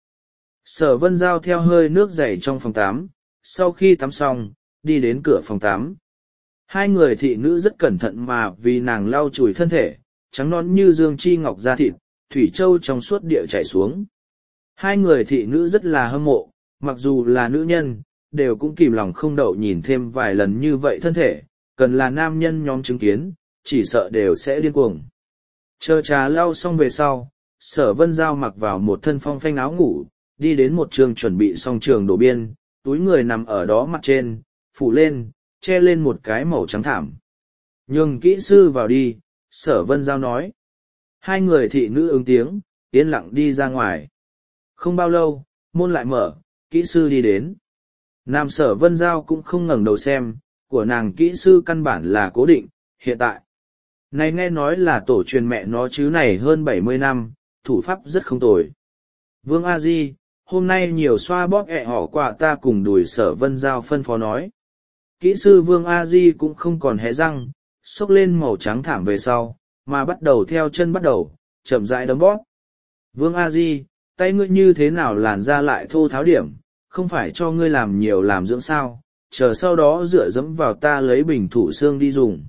Sở Vân Giao theo hơi nước dày trong phòng tắm, sau khi tắm xong, đi đến cửa phòng tắm. Hai người thị nữ rất cẩn thận mà vì nàng lau chùi thân thể, trắng nõn như dương chi ngọc da thịt, thủy châu trong suốt địa chảy xuống. Hai người thị nữ rất là hâm mộ, mặc dù là nữ nhân, đều cũng kìm lòng không đậu nhìn thêm vài lần như vậy thân thể, cần là nam nhân nhóm chứng kiến, chỉ sợ đều sẽ điên cuồng. Chờ trà lau xong về sau, Sở Vân Giao mặc vào một thân phong phanh áo ngủ, đi đến một trường chuẩn bị xong trường đổ biên, túi người nằm ở đó mặt trên, phủ lên, che lên một cái màu trắng thảm. Nhường kỹ sư vào đi, Sở Vân Giao nói. Hai người thị nữ ứng tiếng, yên lặng đi ra ngoài. Không bao lâu, môn lại mở, kỹ sư đi đến. Nam Sở Vân Giao cũng không ngẩng đầu xem, của nàng kỹ sư căn bản là cố định, hiện tại. Này nghe nói là tổ truyền mẹ nó chứ này hơn 70 năm, thủ pháp rất không tồi. Vương A Di, hôm nay nhiều xoa bóp họ quà ta cùng đùi Sở Vân Giao phân phó nói. Kỹ sư Vương A Di cũng không còn hé răng, xốc lên màu trắng thảm về sau, mà bắt đầu theo chân bắt đầu, chậm rãi đấm bóp. Vương A Di, tay ngươi như thế nào làn ra lại thô tháo điểm, không phải cho ngươi làm nhiều làm dưỡng sao, chờ sau đó dựa dẫm vào ta lấy bình thủ xương đi dùng.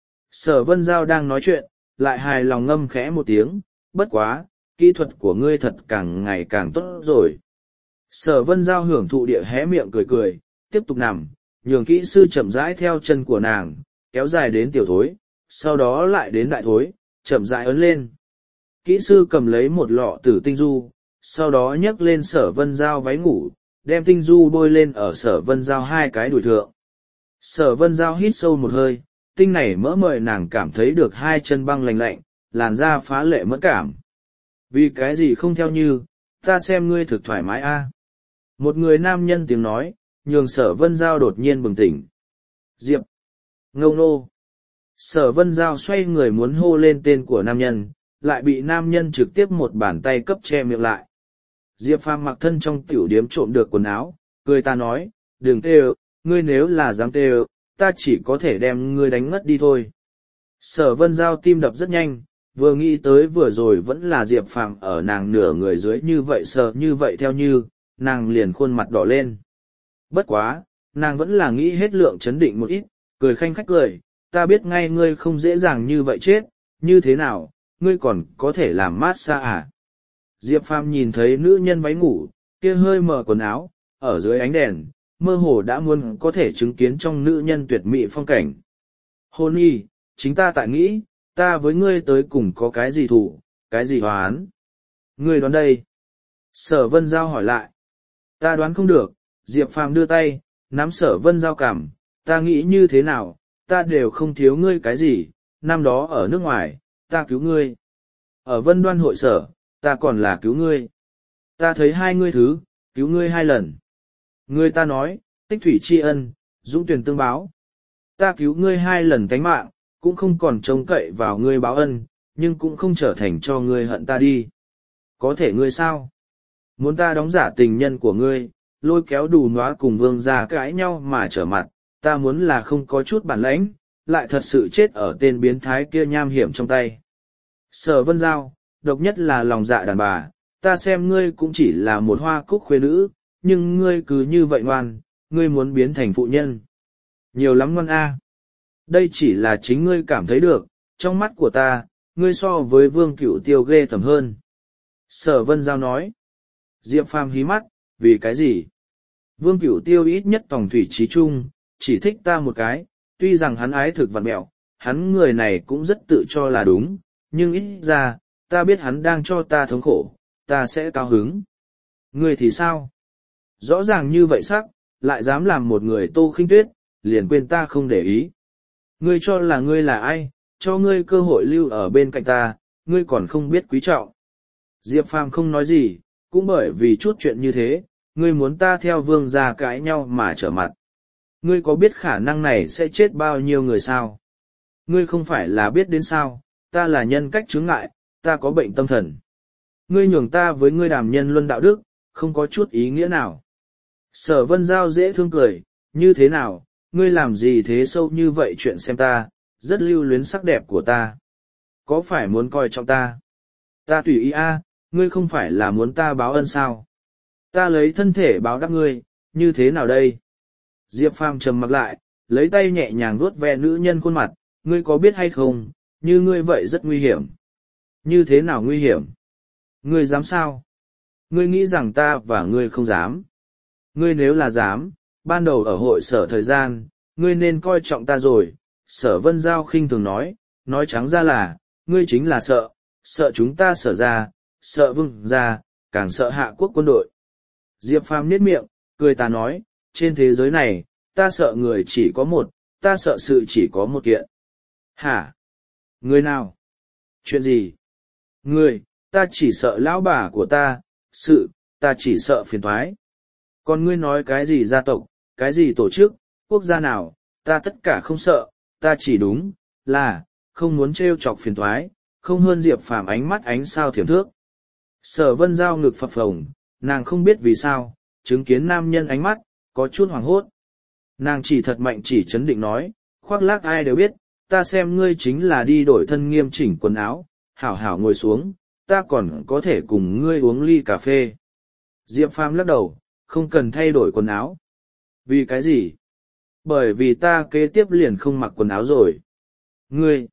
Sở Vân Giao đang nói chuyện, lại hài lòng ngâm khẽ một tiếng, bất quá, kỹ thuật của ngươi thật càng ngày càng tốt rồi. Sở Vân Giao hưởng thụ địa hé miệng cười cười, tiếp tục nằm, nhường kỹ sư chậm rãi theo chân của nàng, kéo dài đến tiểu thối, sau đó lại đến đại thối, chậm rãi ấn lên. Kỹ sư cầm lấy một lọ tử tinh du, sau đó nhấc lên Sở Vân Giao váy ngủ, đem tinh du bôi lên ở Sở Vân Giao hai cái đùi thượng. Sở Vân Giao hít sâu một hơi, tinh này mỡ mời nàng cảm thấy được hai chân băng lạnh lạnh, làn da phá lệ mẫn cảm. Vì cái gì không theo như, ta xem ngươi thực thoải mái a. Một người nam nhân tiếng nói, nhường Sở Vân Giao đột nhiên bừng tỉnh. Diệp! Ngâu nô! Sở Vân Giao xoay người muốn hô lên tên của nam nhân, lại bị nam nhân trực tiếp một bàn tay cấp che miệng lại. Diệp Phàm mặc thân trong tiểu điếm trộm được quần áo, cười ta nói, đừng tê ơ, ngươi nếu là dám tê ơ, ta chỉ có thể đem ngươi đánh ngất đi thôi. Sở Vân Giao tim đập rất nhanh, vừa nghĩ tới vừa rồi vẫn là Diệp Phàm ở nàng nửa người dưới như vậy sợ như vậy theo như, nàng liền khuôn mặt đỏ lên. Bất quá, nàng vẫn là nghĩ hết lượng chấn định một ít, cười khanh khách cười, ta biết ngay ngươi không dễ dàng như vậy chết, như thế nào, ngươi còn có thể làm mát xa à? Diệp Phàm nhìn thấy nữ nhân váy ngủ, kia hơi mở quần áo, ở dưới ánh đèn, mơ hồ đã muốn có thể chứng kiến trong nữ nhân tuyệt mỹ phong cảnh. Hôn y, chính ta tại nghĩ, ta với ngươi tới cùng có cái gì thủ, cái gì hoán. Ngươi đoán đây. Sở Vân Giao hỏi lại. Ta đoán không được, Diệp Phàm đưa tay, nắm Sở Vân Giao cảm, ta nghĩ như thế nào, ta đều không thiếu ngươi cái gì, năm đó ở nước ngoài, ta cứu ngươi. Ở Vân Đoan hội sở, ta còn là cứu ngươi. Ta thấy hai ngươi thứ, cứu ngươi hai lần. Ngươi ta nói, tích thủy tri ân, dũng tuyển tương báo. Ta cứu ngươi hai lần tánh mạng, cũng không còn trông cậy vào ngươi báo ân, nhưng cũng không trở thành cho ngươi hận ta đi. Có thể ngươi sao? Muốn ta đóng giả tình nhân của ngươi, lôi kéo đủ nóa cùng vương gia cãi nhau mà trở mặt, ta muốn là không có chút bản lãnh, lại thật sự chết ở tên biến thái kia nham hiểm trong tay. Sở Vân Giao, độc nhất là lòng dạ đàn bà, ta xem ngươi cũng chỉ là một hoa cúc khuê nữ, nhưng ngươi cứ như vậy ngoan, ngươi muốn biến thành phụ nhân. Nhiều lắm ngoan a. Đây chỉ là chính ngươi cảm thấy được, trong mắt của ta, ngươi so với Vương Cửu Tiêu ghê tởm hơn. Sở Vân Giao nói. Diệp Phàm hí mắt, vì cái gì? Vương Cửu Tiêu ít nhất tòng thủy trí trung, chỉ thích ta một cái, tuy rằng hắn ái thực vặn mẹo, hắn người này cũng rất tự cho là đúng, nhưng ít ra, ta biết hắn đang cho ta thống khổ, ta sẽ cao hứng. Ngươi thì sao? Rõ ràng như vậy sắc, lại dám làm một người Tô Khinh Tuyết, liền quên ta không để ý. Ngươi cho là ngươi là ai, cho ngươi cơ hội lưu ở bên cạnh ta, ngươi còn không biết quý trọng. Diệp Phàm không nói gì, cũng bởi vì chút chuyện như thế, ngươi muốn ta theo vương gia cãi nhau mà trở mặt. Ngươi có biết khả năng này sẽ chết bao nhiêu người sao? Ngươi không phải là biết đến sao, ta là nhân cách chướng ngại, ta có bệnh tâm thần. Ngươi nhường ta với ngươi đàm nhân luân đạo đức, không có chút ý nghĩa nào. Sở Vân Giao dễ thương cười, như thế nào, ngươi làm gì thế sâu như vậy chuyện xem ta, rất lưu luyến sắc đẹp của ta. Có phải muốn coi trọng ta? Ta tùy ý a, ngươi không phải là muốn ta báo ân sao? Ta lấy thân thể báo đáp ngươi, như thế nào đây? Diệp Phàm trầm mặc lại, lấy tay nhẹ nhàng vuốt ve nữ nhân khuôn mặt, ngươi có biết hay không, như ngươi vậy rất nguy hiểm. Như thế nào nguy hiểm? Ngươi dám sao? Ngươi nghĩ rằng ta và ngươi không dám. Ngươi nếu là dám, ban đầu ở hội sở thời gian, ngươi nên coi trọng ta rồi. Sở Vân Giao khinh thường nói trắng ra là, ngươi chính là sợ chúng ta Sở ra, sợ Vương ra, càng sợ Hạ Quốc quân đội. Diệp Phàm nhếch miệng, cười ta nói, trên thế giới này, ta sợ người chỉ có một, ta sợ sự chỉ có một kiện. Hả? Người nào? Chuyện gì? Người, ta chỉ sợ lão bà của ta, sự, ta chỉ sợ phiền toái. Còn ngươi nói cái gì gia tộc, cái gì tổ chức, quốc gia nào, ta tất cả không sợ, ta chỉ đúng, là, không muốn trêu chọc phiền toái, không hơn Diệp Phàm ánh mắt ánh sao thiểm thước. Sở Vân Giao ngực phập phồng, nàng không biết vì sao, chứng kiến nam nhân ánh mắt, có chút hoảng hốt. Nàng chỉ thật mạnh chỉ chấn định nói, khoác lác ai đều biết, ta xem ngươi chính là đi đổi thân nghiêm chỉnh quần áo, hảo hảo ngồi xuống, ta còn có thể cùng ngươi uống ly cà phê. Diệp Phàm lắc đầu, không cần thay đổi quần áo. Vì cái gì? Bởi vì ta kế tiếp liền không mặc quần áo rồi. Ngươi!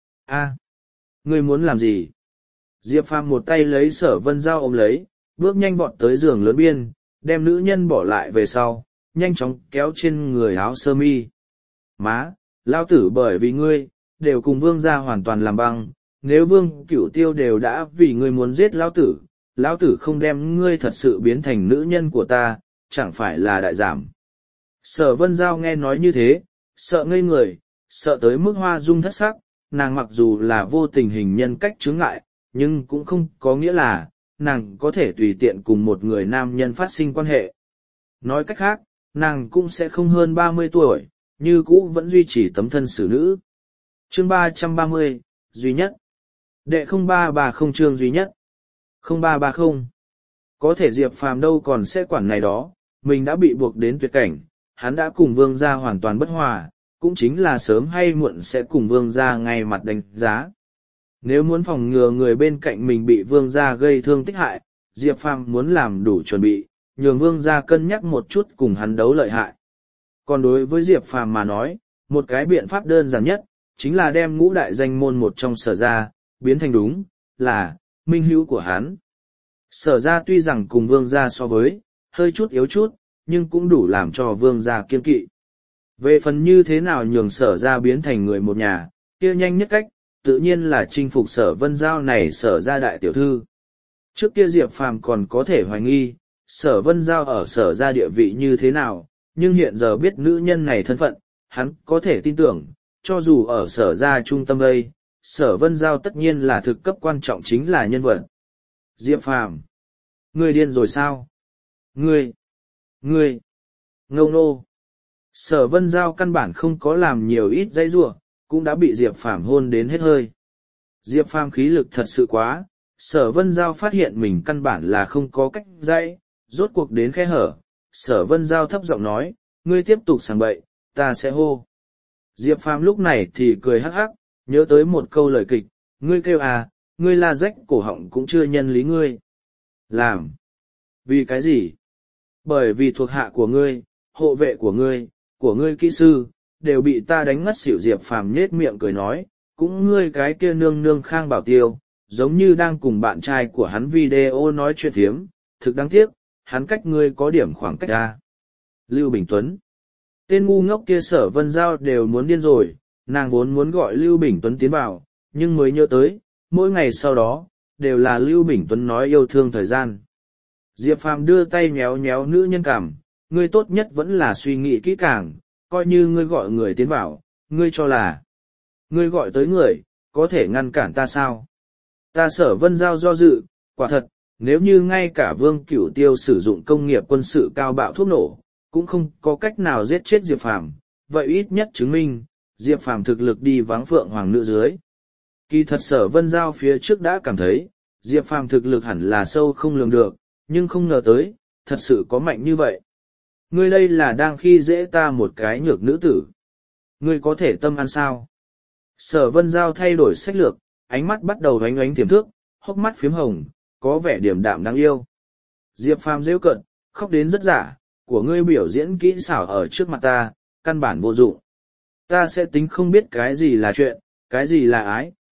Ngươi muốn làm gì? Diệp Phàm một tay lấy Sở Vân Giao ôm lấy, bước nhanh vọt tới giường lớn biên, đem nữ nhân bỏ lại về sau, nhanh chóng kéo trên người áo sơ mi. Má, lao tử bởi vì ngươi, đều cùng Vương gia hoàn toàn làm băng, nếu Vương Cửu Tiêu đều đã vì ngươi muốn giết lão tử không đem ngươi thật sự biến thành nữ nhân của ta, chẳng phải là đại giảm. Sở Vân Giao nghe nói như thế, sợ ngây người, sợ tới mức hoa dung thất sắc, nàng mặc dù là vô tình hình nhân cách chướng ngại, nhưng cũng không có nghĩa là, nàng có thể tùy tiện cùng một người nam nhân phát sinh quan hệ. Nói cách khác, nàng cũng sẽ không hơn 30 tuổi, như cũ vẫn duy trì tấm thân xử nữ. Chương 330, duy nhất. Đệ 0330 chương duy nhất. 0330. Có thể Diệp Phàm đâu còn sẽ quản này đó, mình đã bị buộc đến tuyệt cảnh, hắn đã cùng Vương gia hoàn toàn bất hòa, cũng chính là sớm hay muộn sẽ cùng Vương gia ngay mặt đánh giá. Nếu muốn phòng ngừa người bên cạnh mình bị Vương gia gây thương tích hại, Diệp Phàm muốn làm đủ chuẩn bị, nhường Vương gia cân nhắc một chút cùng hắn đấu lợi hại. Còn đối với Diệp Phàm mà nói, một cái biện pháp đơn giản nhất, chính là đem ngũ đại danh môn một trong Sở gia, biến thành đúng, là, minh hữu của hắn. Sở gia tuy rằng cùng Vương gia so với, hơi chút yếu chút, nhưng cũng đủ làm cho Vương gia kiên kỵ. Về phần như thế nào nhường Sở gia biến thành người một nhà, kia nhanh nhất cách, tự nhiên là chinh phục Sở Vân Giao này Sở gia đại tiểu thư. Trước kia Diệp Phàm còn có thể hoài nghi, Sở Vân Giao ở Sở gia địa vị như thế nào, nhưng hiện giờ biết nữ nhân này thân phận, hắn có thể tin tưởng, cho dù ở Sở gia trung tâm đây, Sở Vân Giao tất nhiên là thực cấp quan trọng chính là nhân vật. Diệp Phàm, ngươi điên rồi sao? Ngươi, ngâu nô. Sở Vân Giao căn bản không có làm nhiều ít dãy giụa, cũng đã bị Diệp Phàm hôn đến hết hơi. Diệp Phàm khí lực thật sự quá, Sở Vân Giao phát hiện mình căn bản là không có cách dãy, rốt cuộc đến khe hở. Sở Vân Giao thấp giọng nói, ngươi tiếp tục sảng bậy, ta sẽ hô. Diệp Phàm lúc này thì cười hắc hắc, nhớ tới một câu lời kịch, ngươi kêu à, ngươi la rách cổ họng cũng chưa nhân lý ngươi. Làm. Vì cái gì? Bởi vì thuộc hạ của ngươi, hộ vệ của ngươi kỹ sư, đều bị ta đánh ngất xỉu. Diệp Phàm nhết miệng cười nói, cũng ngươi cái kia nương nương Khang Bảo Tiêu, giống như đang cùng bạn trai của hắn video nói chuyện thiếm, thực đáng tiếc, hắn cách ngươi có điểm khoảng cách ra. Lưu Bình Tuấn. Tên ngu ngốc kia Sở Vân Giao đều muốn điên rồi, nàng vốn muốn gọi Lưu Bình Tuấn tiến vào, nhưng mới nhớ tới, mỗi ngày sau đó, đều là Lưu Bình Tuấn nói yêu thương thời gian. Diệp Phàm đưa tay nhéo nhéo nữ nhân cảm, ngươi tốt nhất vẫn là suy nghĩ kỹ càng, coi như ngươi gọi người tiến vào, ngươi cho là ngươi gọi tới người, có thể ngăn cản ta sao? Ta Sở Vân Giao do dự, quả thật, nếu như ngay cả Vương Cửu Tiêu sử dụng công nghiệp quân sự cao bạo thuốc nổ, cũng không có cách nào giết chết Diệp Phàm, vậy ít nhất chứng minh, Diệp Phàm thực lực đi vắng Phượng Hoàng nữ dưới. Kỳ thật Sở Vân Giao phía trước đã cảm thấy, Diệp Phàm thực lực hẳn là sâu không lường được, nhưng không ngờ tới, thật sự có mạnh như vậy. Ngươi đây là đang khi dễ ta một cái nhược nữ tử. Ngươi có thể tâm ăn sao? Sở Vân Giao thay đổi sách lược, ánh mắt bắt đầu oánh oánh tiềm thước, hốc mắt phiếm hồng, có vẻ điềm đạm đáng yêu. Diệp Phàm rêu cận, khóc đến rất giả, của ngươi biểu diễn kỹ xảo ở trước mặt ta, căn bản vô dụng. Ta sẽ tính không biết cái gì là chuyện, cái gì là ái,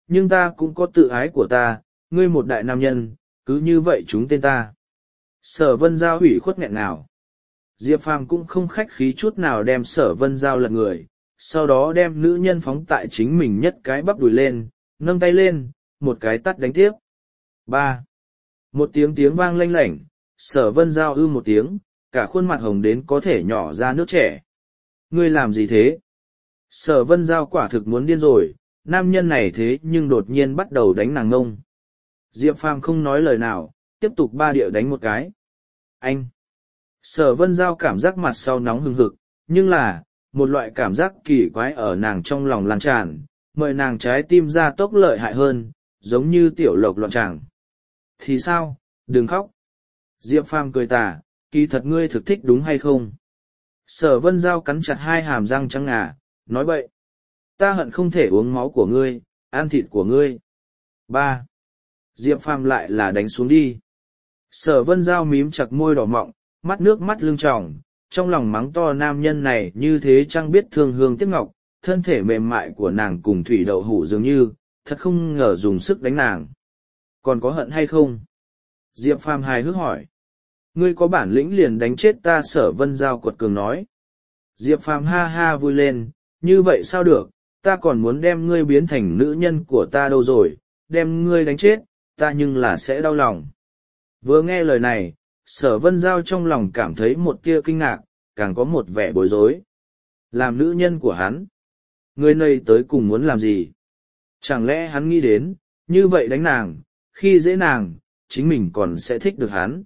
nhưng ta cũng có tự ái của ta, ngươi một đại nam nhân, cứ như vậy chúng tên ta. Sở Vân Giao ủy khuất nghẹn nào. Diệp Phàm cũng không khách khí chút nào đem Sở Vân Giao lật người, sau đó đem nữ nhân phóng tại chính mình nhất cái bắp đùi lên, nâng tay lên, một cái tát đánh tiếp. 3. Một tiếng vang lanh lảnh, Sở Vân Giao một tiếng, cả khuôn mặt hồng đến có thể nhỏ ra nước trẻ. Ngươi làm gì thế? Sở Vân Giao quả thực muốn điên rồi, nam nhân này thế nhưng đột nhiên bắt đầu đánh nàng ngông. Diệp Phàm không nói lời nào, tiếp tục ba địa đánh một cái. Anh! Sở Vân Giao cảm giác mặt sau nóng hừng hực, nhưng là, một loại cảm giác kỳ quái ở nàng trong lòng lan tràn, mời nàng trái tim ra tốc lợi hại hơn, giống như tiểu lộc loạn tràng. Thì sao, đừng khóc. Diệp Phàm cười tà, kỳ thật ngươi thực thích đúng hay không? Sở Vân Giao cắn chặt hai hàm răng trắng ngà, nói bậy. Ta hận không thể uống máu của ngươi, ăn thịt của ngươi. 3. Diệp Phàm lại là đánh xuống đi. Sở Vân Giao mím chặt môi đỏ mọng, mắt nước mắt lưng tròng, trong lòng mắng to nam nhân này như thế chẳng biết thương hương tiếc ngọc, thân thể mềm mại của nàng cùng thủy đậu hủ dường như, thật không ngờ dùng sức đánh nàng. Còn có hận hay không? Diệp Phàm hài hước hỏi. Ngươi có bản lĩnh liền đánh chết ta. Sở Vân Giao quật cường nói. Diệp Phàm ha ha vui lên, như vậy sao được, ta còn muốn đem ngươi biến thành nữ nhân của ta đâu rồi, đem ngươi đánh chết, ta nhưng là sẽ đau lòng. Vừa nghe lời này, Sở Vân Giao trong lòng cảm thấy một tia kinh ngạc, càng có một vẻ bối rối. Làm nữ nhân của hắn, người này tới cùng muốn làm gì? Chẳng lẽ hắn nghĩ đến, như vậy đánh nàng, khi dễ nàng, chính mình còn sẽ thích được hắn?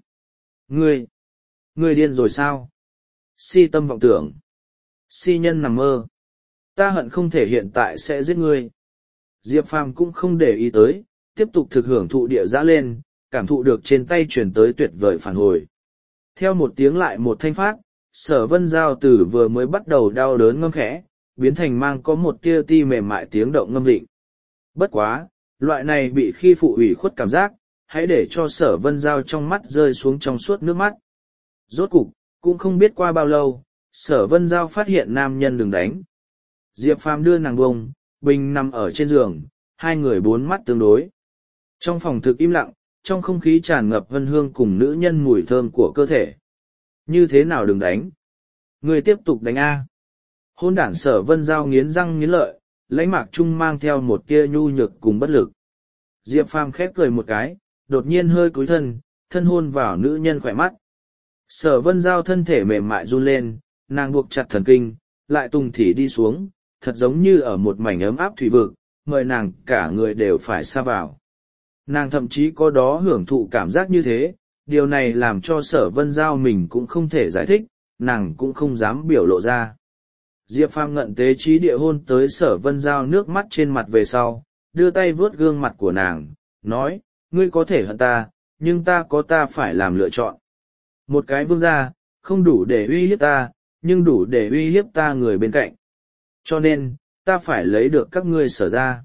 Ngươi điên rồi sao? Si tâm vọng tưởng. Si nhân nằm mơ. Ta hận không thể hiện tại sẽ giết ngươi. Diệp Phàm cũng không để ý tới, tiếp tục thực hưởng thụ địa dã lên, cảm thụ được trên tay truyền tới tuyệt vời phản hồi. Theo một tiếng lại một thanh phát, Sở Vân Giao từ vừa mới bắt đầu đau đớn ngâm khẽ, biến thành mang có một tia ti mềm mại tiếng động ngâm định. Bất quá, loại này bị khi phụ ủy khuất cảm giác, hãy để cho Sở Vân Giao trong mắt rơi xuống trong suốt nước mắt. Rốt cục, cũng không biết qua bao lâu, Sở Vân Giao phát hiện nam nhân đừng đánh. Diệp Phàm đưa nàng bông, bình nằm ở trên giường, hai người bốn mắt tương đối. Trong phòng thực im lặng, trong không khí tràn ngập vân hương cùng nữ nhân mùi thơm của cơ thể. Như thế nào đừng đánh? Người tiếp tục đánh A. Hôn đản. Sở Vân Giao nghiến răng nghiến lợi, lãnh mạc trung mang theo một tia nhu nhược cùng bất lực. Diệp Phàm khép cười một cái, đột nhiên hơi cúi thân, thân hôn vào nữ nhân khỏe mắt. Sở Vân Giao thân thể mềm mại run lên, nàng buộc chặt thần kinh, lại tùng thỉ đi xuống, thật giống như ở một mảnh ấm áp thủy vực, mời nàng cả người đều phải sa vào. Nàng thậm chí có đó hưởng thụ cảm giác như thế, điều này làm cho Sở Vân Giao mình cũng không thể giải thích, nàng cũng không dám biểu lộ ra. Diệp Phàm ngận tế trí địa hôn tới Sở Vân Giao nước mắt trên mặt về sau, đưa tay vuốt gương mặt của nàng, nói, ngươi có thể hận ta, nhưng ta có ta phải làm lựa chọn. Một cái vương gia, không đủ để uy hiếp ta, nhưng đủ để uy hiếp ta người bên cạnh. Cho nên, ta phải lấy được các ngươi Sở ra.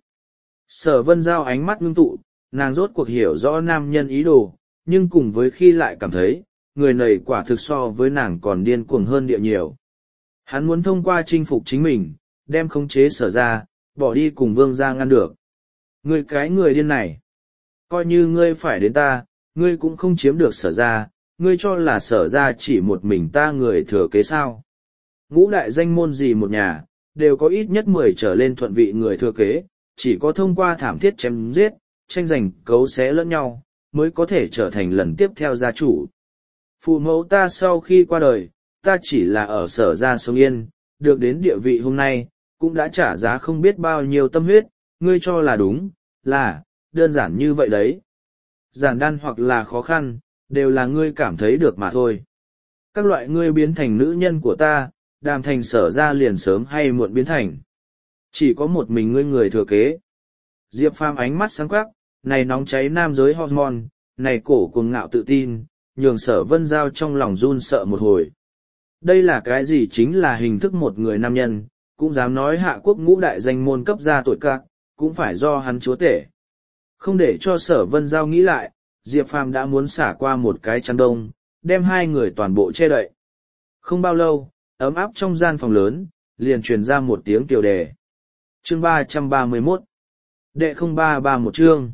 Sở Vân Giao ánh mắt ngưng tụ, nàng rốt cuộc hiểu rõ nam nhân ý đồ, nhưng cùng với khi lại cảm thấy, người này quả thực so với nàng còn điên cuồng hơn địa nhiều. Hắn muốn thông qua chinh phục chính mình, đem khống chế Sở ra, bỏ đi cùng vương gia ngăn được. Ngươi cái người điên này, coi như ngươi phải đến ta, ngươi cũng không chiếm được Sở ra, ngươi cho là Sở ra chỉ một mình ta người thừa kế sao? Ngũ đại danh môn gì một nhà, đều có ít nhất 10 trở lên thuận vị người thừa kế, chỉ có thông qua thảm thiết chém giết, tranh giành cấu xé lẫn nhau, mới có thể trở thành lần tiếp theo gia chủ. Phụ mẫu ta sau khi qua đời, ta chỉ là ở Sở ra sống yên, được đến địa vị hôm nay, cũng đã trả giá không biết bao nhiêu tâm huyết, ngươi cho là đúng, là, đơn giản như vậy đấy. Giản đan hoặc là khó khăn, đều là ngươi cảm thấy được mà thôi. Các loại ngươi biến thành nữ nhân của ta, Đàm Thành Sở ra liền sớm hay muộn biến thành. Chỉ có một mình ngươi người thừa kế. Diệp Phàm ánh mắt sáng quắc, này nóng cháy nam giới hormone, này cổ cuồng ngạo tự tin, nhường Sở Vân Giao trong lòng run sợ một hồi. Đây là cái gì? Chính là hình thức một người nam nhân, cũng dám nói hạ quốc ngũ đại danh môn cấp ra tội các, cũng phải do hắn chúa tể. Không để cho Sở Vân Giao nghĩ lại, Diệp Phàm đã muốn xả qua một cái chăn đông, đem hai người toàn bộ che đậy. Không bao lâu, ấm áp trong gian phòng lớn, liền truyền ra một tiếng kiều đề. Chương 331. Đệ 0331 chương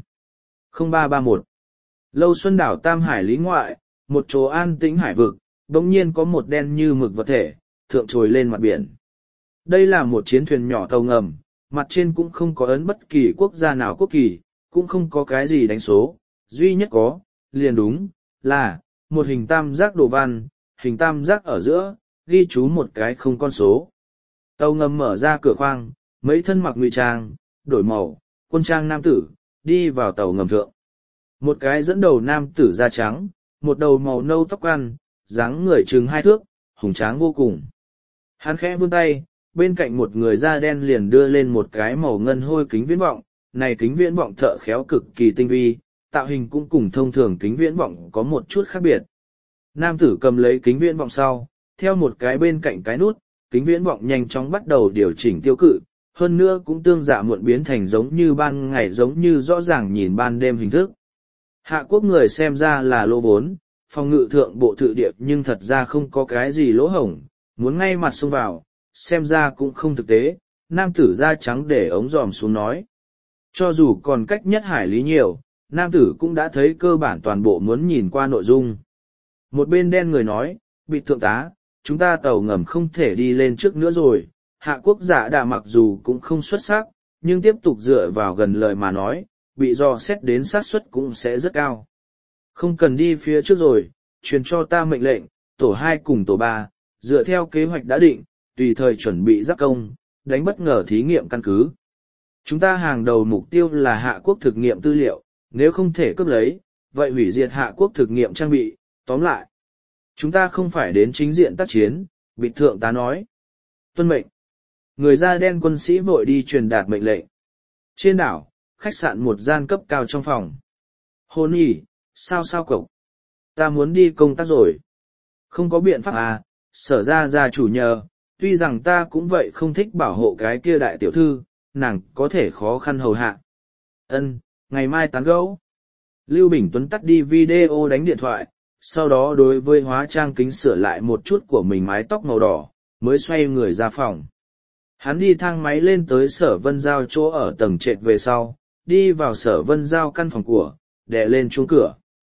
0331. Lâu Xuân đảo Tam Hải lý ngoại, một chỗ an tĩnh hải vực, bỗng nhiên có một đen như mực vật thể, thượng trồi lên mặt biển. Đây là một chiến thuyền nhỏ tàu ngầm, mặt trên cũng không có ấn bất kỳ quốc gia nào quốc kỳ, cũng không có cái gì đánh số, duy nhất có, liền đúng, là, một hình tam giác đồ văn, hình tam giác ở giữa, ghi chú một cái không con số. Tàu ngầm mở ra cửa khoang, mấy thân mặc ngụy trang, đổi màu, quân trang nam tử, đi vào tàu ngầm thượng. Một cái dẫn đầu nam tử da trắng, một đầu màu nâu tóc ăn, dáng người chừng 2 thước, hùng tráng vô cùng. Hắn khẽ vươn tay, bên cạnh một người da đen liền đưa lên một cái màu ngân hôi kính viễn vọng, này kính viễn vọng thợ khéo cực kỳ tinh vi, tạo hình cũng cùng thông thường kính viễn vọng có một chút khác biệt. Nam tử cầm lấy kính viễn vọng sau, theo một cái bên cạnh cái nút, kính viễn vọng nhanh chóng bắt đầu điều chỉnh tiêu cự, hơn nữa cũng tương dạ muộn biến thành giống như ban ngày, giống như rõ ràng nhìn ban đêm hình thức. Hạ quốc người xem ra là lỗ vốn, phòng ngự thượng bộ thự địa nhưng thật ra không có cái gì lỗ hổng, muốn ngay mặt xông vào, xem ra cũng không thực tế. Nam tử da trắng để ống dòm xuống nói. Cho dù còn cách nhất hải lý nhiều, nam tử cũng đã thấy cơ bản toàn bộ muốn nhìn qua nội dung. Một bên đen người nói, bị thượng tá, chúng ta tàu ngầm không thể đi lên trước nữa rồi. Hạ quốc giả đà mặc dù cũng không xuất sắc, nhưng tiếp tục dựa vào gần lời mà nói, bị dò xét đến xác suất cũng sẽ rất cao. Không cần đi phía trước rồi, truyền cho ta mệnh lệnh, tổ 2 cùng tổ 3, dựa theo kế hoạch đã định, tùy thời chuẩn bị giáp công, đánh bất ngờ thí nghiệm căn cứ. Chúng ta hàng đầu mục tiêu là Hạ quốc thực nghiệm tư liệu, nếu không thể cướp lấy, vậy hủy diệt Hạ quốc thực nghiệm trang bị, tóm lại. Chúng ta không phải đến chính diện tác chiến, bị thượng tá nói. Tuân mệnh. Người da đen quân sĩ vội đi truyền đạt mệnh lệnh. Trên đảo, khách sạn một gian cấp cao trong phòng. Hôn nhỉ, sao cậu? Ta muốn đi công tác rồi. Không có biện pháp à, sở ra chủ nhờ, tuy rằng ta cũng vậy không thích bảo hộ cái kia đại tiểu thư, nàng có thể khó khăn hầu hạ. Ân, ngày mai tán gẫu. Lưu Bình Tuấn tắt đi video đánh điện thoại, sau đó đối với hóa trang kính sửa lại một chút của mình mái tóc màu đỏ, mới xoay người ra phòng. Hắn đi thang máy lên tới Sở Vân Giao chỗ ở tầng trệt về sau, đi vào Sở Vân Giao căn phòng của, đè lên chuông cửa.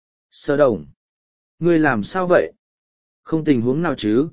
Sở Đồng, ngươi làm sao vậy? Không tình huống nào chứ?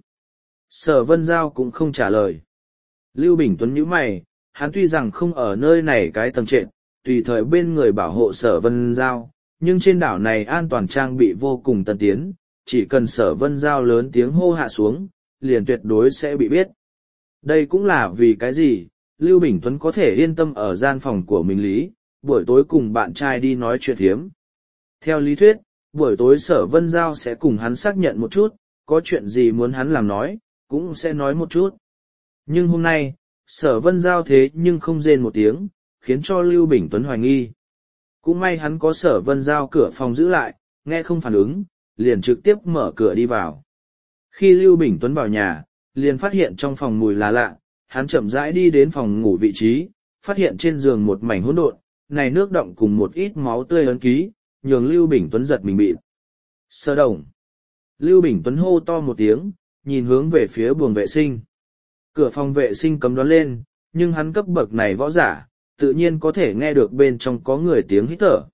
Sở Vân Giao cũng không trả lời. Lưu Bình Tuấn nhíu mày, hắn tuy rằng không ở nơi này cái tầng trệt, tùy thời bên người bảo hộ Sở Vân Giao, nhưng trên đảo này an toàn trang bị vô cùng tân tiến, chỉ cần Sở Vân Giao lớn tiếng hô hạ xuống, liền tuyệt đối sẽ bị biết. Đây cũng là vì cái gì, Lưu Bình Tuấn có thể yên tâm ở gian phòng của mình lý, buổi tối cùng bạn trai đi nói chuyện thiếm. Theo lý thuyết, buổi tối Sở Vân Giao sẽ cùng hắn xác nhận một chút, có chuyện gì muốn hắn làm nói, cũng sẽ nói một chút. Nhưng hôm nay, Sở Vân Giao thế nhưng không rên một tiếng, khiến cho Lưu Bình Tuấn hoài nghi. Cũng may hắn có Sở Vân Giao cửa phòng giữ lại, nghe không phản ứng, liền trực tiếp mở cửa đi vào. Khi Lưu Bình Tuấn vào nhà, liền phát hiện trong phòng mùi là lạ, hắn chậm rãi đi đến phòng ngủ vị trí, phát hiện trên giường một mảnh hỗn độn, này nước động cùng một ít máu tươi ấn ký, nhường Lưu Bình Tuấn giật mình bịt. Sở Đồng. Lưu Bình Tuấn hô to một tiếng, nhìn hướng về phía buồng vệ sinh. Cửa phòng vệ sinh cấm đoán lên, nhưng hắn cấp bậc này võ giả, tự nhiên có thể nghe được bên trong có người tiếng hít thở.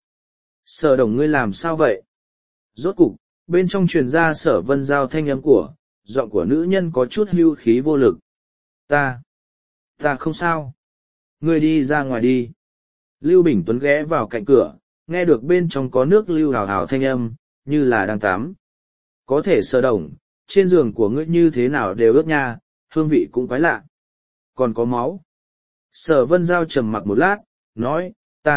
Sở Đồng, ngươi làm sao vậy? Rốt cục, bên trong truyền ra Sở Vân Giao thanh âm của, giọng của nữ nhân có chút hưu khí vô lực. Ta không sao. Ngươi đi ra ngoài đi. Lưu Bình Tuấn ghé vào cạnh cửa, nghe được bên trong có nước lưu hào hào thanh âm, như là đang tắm. Có thể Sở Đồng, trên giường của ngươi như thế nào đều ướt nha, hương vị cũng quái lạ. Còn có máu. Sở Vân Giao trầm mặc một lát, nói,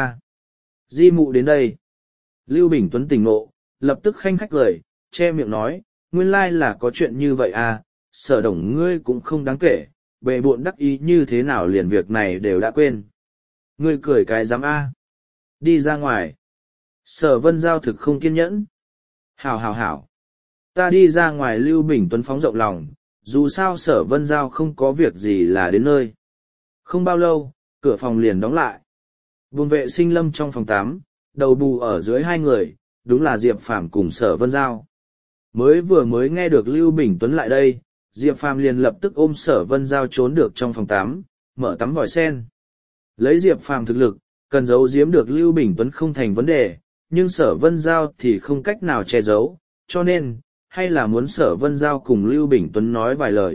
Di mụ đến đây. Lưu Bình Tuấn tỉnh ngộ, lập tức khanh khách cười, che miệng nói, nguyên lai là có chuyện như vậy à, Sở Đồng ngươi cũng không đáng kể, bề bộn đắc ý như thế nào liền việc này đều đã quên. Ngươi cười cái dám a. Đi ra ngoài. Sở Vân Giao thực không kiên nhẫn. Hảo. Ta đi ra ngoài. Lưu Bình Tuấn phóng rộng lòng, dù sao Sở Vân Giao không có việc gì là đến nơi. Không bao lâu, cửa phòng liền đóng lại. Buồng vệ sinh lâm trong phòng 8, đầu bù ở dưới 2 người, đúng là Diệp Phàm cùng Sở Vân Giao. Mới nghe được Lưu Bình Tuấn lại đây, Diệp Phàm liền lập tức ôm Sở Vân Giao trốn được trong phòng 8, mở tắm vòi sen. Lấy Diệp Phàm thực lực, Cần giấu giếm được Lưu Bình Tuấn không thành vấn đề, nhưng Sở Vân Giao thì không cách nào che giấu, cho nên, hay là muốn Sở Vân Giao cùng Lưu Bình Tuấn nói vài lời.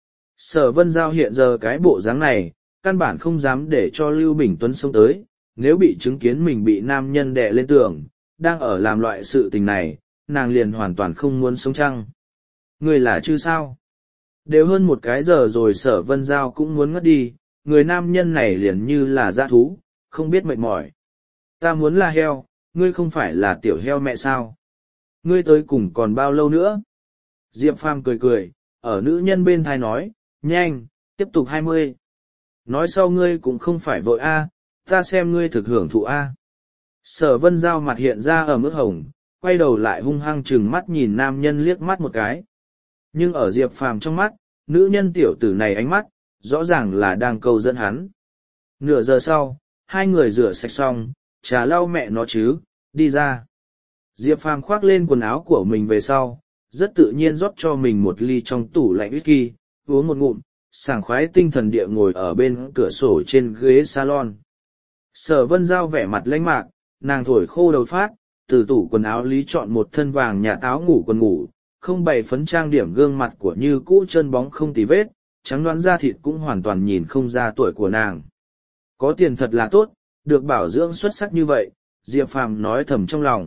Sở Vân Giao hiện giờ cái bộ dáng này, căn bản không dám để cho Lưu Bình Tuấn xông tới, nếu bị chứng kiến mình bị nam nhân đè lên tường, đang ở làm loại sự tình này, nàng liền hoàn toàn không muốn sống chăng. Người là chứ sao? Đều hơn một cái giờ rồi Sở Vân Giao cũng muốn ngất đi, người nam nhân này liền như là dã thú, không biết mệt mỏi. Ta muốn là heo, ngươi không phải là tiểu heo mẹ sao? Ngươi tới cùng còn bao lâu nữa? Diệp Phàm cười cười, ở nữ nhân bên thai nói, nhanh, tiếp tục 20. Nói sau ngươi cũng không phải vội a, ta xem ngươi thực hưởng thụ a. Sở Vân Giao mặt hiện ra ở mức hồng, quay đầu lại hung hăng chừng mắt nhìn nam nhân liếc mắt một cái. Nhưng ở Diệp Phàm trong mắt, nữ nhân tiểu tử này ánh mắt, rõ ràng là đang câu dẫn hắn. Nửa giờ sau, hai người rửa sạch xong, trà lau mẹ nó chứ, đi ra. Diệp Phàm khoác lên quần áo của mình về sau, rất tự nhiên rót cho mình một ly trong tủ lạnh whisky, uống một ngụm, sảng khoái tinh thần địa ngồi ở bên cửa sổ trên ghế salon. Sở Vân Giao vẻ mặt lãnh mạc, nàng thổi khô đầu phát, từ tủ quần áo lý chọn một thân vàng nhà táo ngủ quần ngủ, không bày phấn trang điểm gương mặt của như cũ chân bóng không tì vết, trắng đoán da thịt cũng hoàn toàn nhìn không ra tuổi của nàng. Có tiền thật là tốt, được bảo dưỡng xuất sắc như vậy, Diệp Phàm nói thầm trong lòng.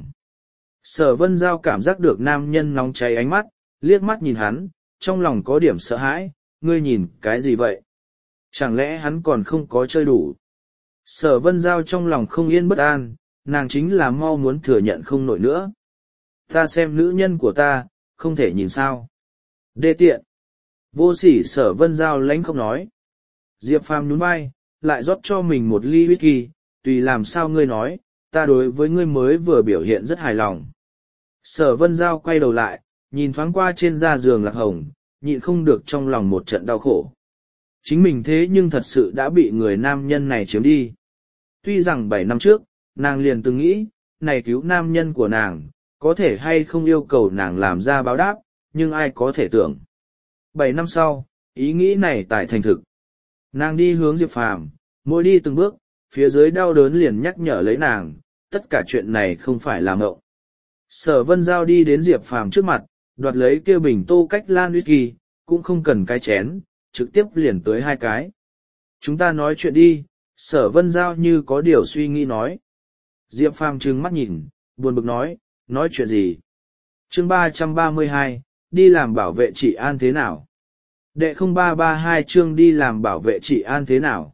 Sở Vân Giao cảm giác được nam nhân nóng cháy ánh mắt, liếc mắt nhìn hắn, trong lòng có điểm sợ hãi, ngươi nhìn cái gì vậy? Chẳng lẽ hắn còn không có chơi đủ? Sở Vân Giao trong lòng không yên bất an, nàng chính là mau muốn thừa nhận không nổi nữa. Ta xem nữ nhân của ta, không thể nhìn sao. Đê tiện. Vô sỉ Sở Vân Giao lãnh không nói. Diệp Phàm nhún vai, lại rót cho mình một ly whisky, tùy làm sao ngươi nói, ta đối với ngươi mới vừa biểu hiện rất hài lòng. Sở Vân Giao quay đầu lại, nhìn thoáng qua trên da giường Lạc Hồng, nhịn không được trong lòng một trận đau khổ. Chính mình thế nhưng thật sự đã bị người nam nhân này chiếm đi. Tuy rằng 7 năm trước, nàng liền từng nghĩ, này cứu nam nhân của nàng, có thể hay không yêu cầu nàng làm ra báo đáp, nhưng ai có thể tưởng. 7 năm sau, ý nghĩ này tại thành thực. Nàng đi hướng Diệp Phàm, mỗi đi từng bước, phía dưới đau đớn liền nhắc nhở lấy nàng, tất cả chuyện này không phải là mộng. Sở Vân Giao đi đến Diệp Phàm trước mặt, đoạt lấy kia bình Tô Cách Lan whisky, cũng không cần cái chén, trực tiếp liền tới 2 cái. Chúng ta nói chuyện đi, Sở Vân Giao như có điều suy nghĩ nói. Diệp Phàm trừng mắt nhìn, buồn bực nói chuyện gì? Chương 332, đi làm bảo vệ trị an thế nào? Đệ 0332 chương đi làm bảo vệ trị an thế nào?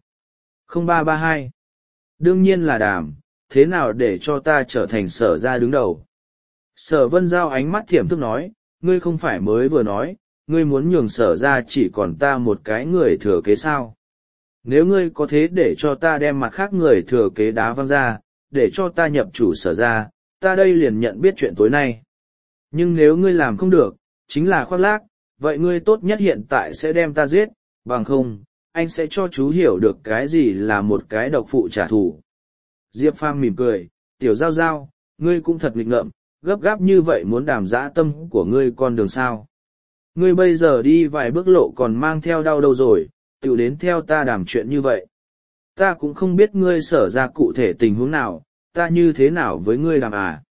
0332. Đương nhiên là đàm, thế nào để cho ta trở thành Sở gia đứng đầu? Sở Vân Giao ánh mắt thiểm thức nói, ngươi không phải mới vừa nói, ngươi muốn nhường Sở gia chỉ còn ta một cái người thừa kế sao? Nếu ngươi có thế để cho ta đem mặt khác người thừa kế đá văng ra, để cho ta nhập chủ Sở gia, ta đây liền nhận biết chuyện tối nay. Nhưng nếu ngươi làm không được, chính là khoác lác, vậy ngươi tốt nhất hiện tại sẽ đem ta giết, bằng không, anh sẽ cho chú hiểu được cái gì là một cái độc phụ trả thù. Diệp Phàm mỉm cười, tiểu Giao Giao, ngươi cũng thật nghịch ngợm, gấp gáp như vậy muốn đàm dã tâm của ngươi con đường sao. Ngươi bây giờ đi vài bước lộ còn mang theo đau đâu rồi, tiểu đến theo ta đàm chuyện như vậy. Ta cũng không biết ngươi Sở ra cụ thể tình huống nào, ta như thế nào với ngươi đàm à.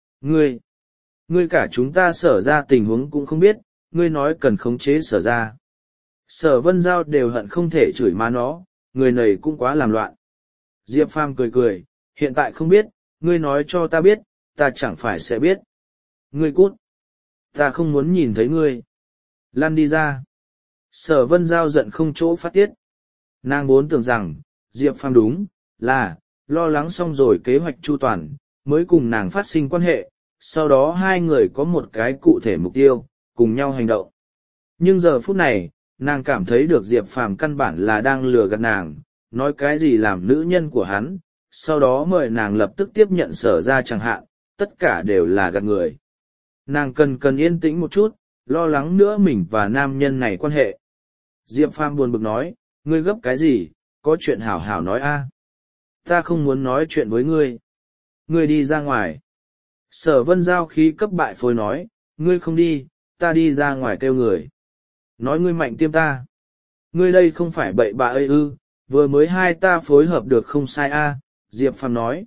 Ngươi cả chúng ta Sở ra tình huống cũng không biết, ngươi nói cần khống chế Sở ra. Sở Vân Giao đều hận không thể chửi má nó, người này cũng quá làm loạn. Diệp Phàm cười cười, hiện tại không biết, ngươi nói cho ta biết, ta chẳng phải sẽ biết. Ngươi cút. Ta không muốn nhìn thấy ngươi. Lăn đi ra. Sở Vân Giao giận không chỗ phát tiết. Nàng vốn tưởng rằng, Diệp Phàm đúng, là, lo lắng xong rồi kế hoạch chu toàn, mới cùng nàng phát sinh quan hệ, sau đó hai người có một cái cụ thể mục tiêu, cùng nhau hành động. Nhưng giờ phút này, nàng cảm thấy được Diệp Phàm căn bản là đang lừa gạt nàng, nói cái gì làm nữ nhân của hắn, sau đó mời nàng lập tức tiếp nhận Sở ra chẳng hạn, tất cả đều là gạt người. Nàng cần yên tĩnh một chút, lo lắng nữa mình và nam nhân này quan hệ. Diệp Phàm buồn bực nói, ngươi gấp cái gì, có chuyện hảo hảo nói a. Ta không muốn nói chuyện với ngươi. Ngươi đi ra ngoài. Sở Vân Giao khí cấp bại phôi nói, ngươi không đi, ta đi ra ngoài kêu người. Nói ngươi mạnh tiêm ta. Ngươi đây không phải bậy bạ ư, vừa mới hai ta phối hợp được không sai a, Diệp Phàm nói.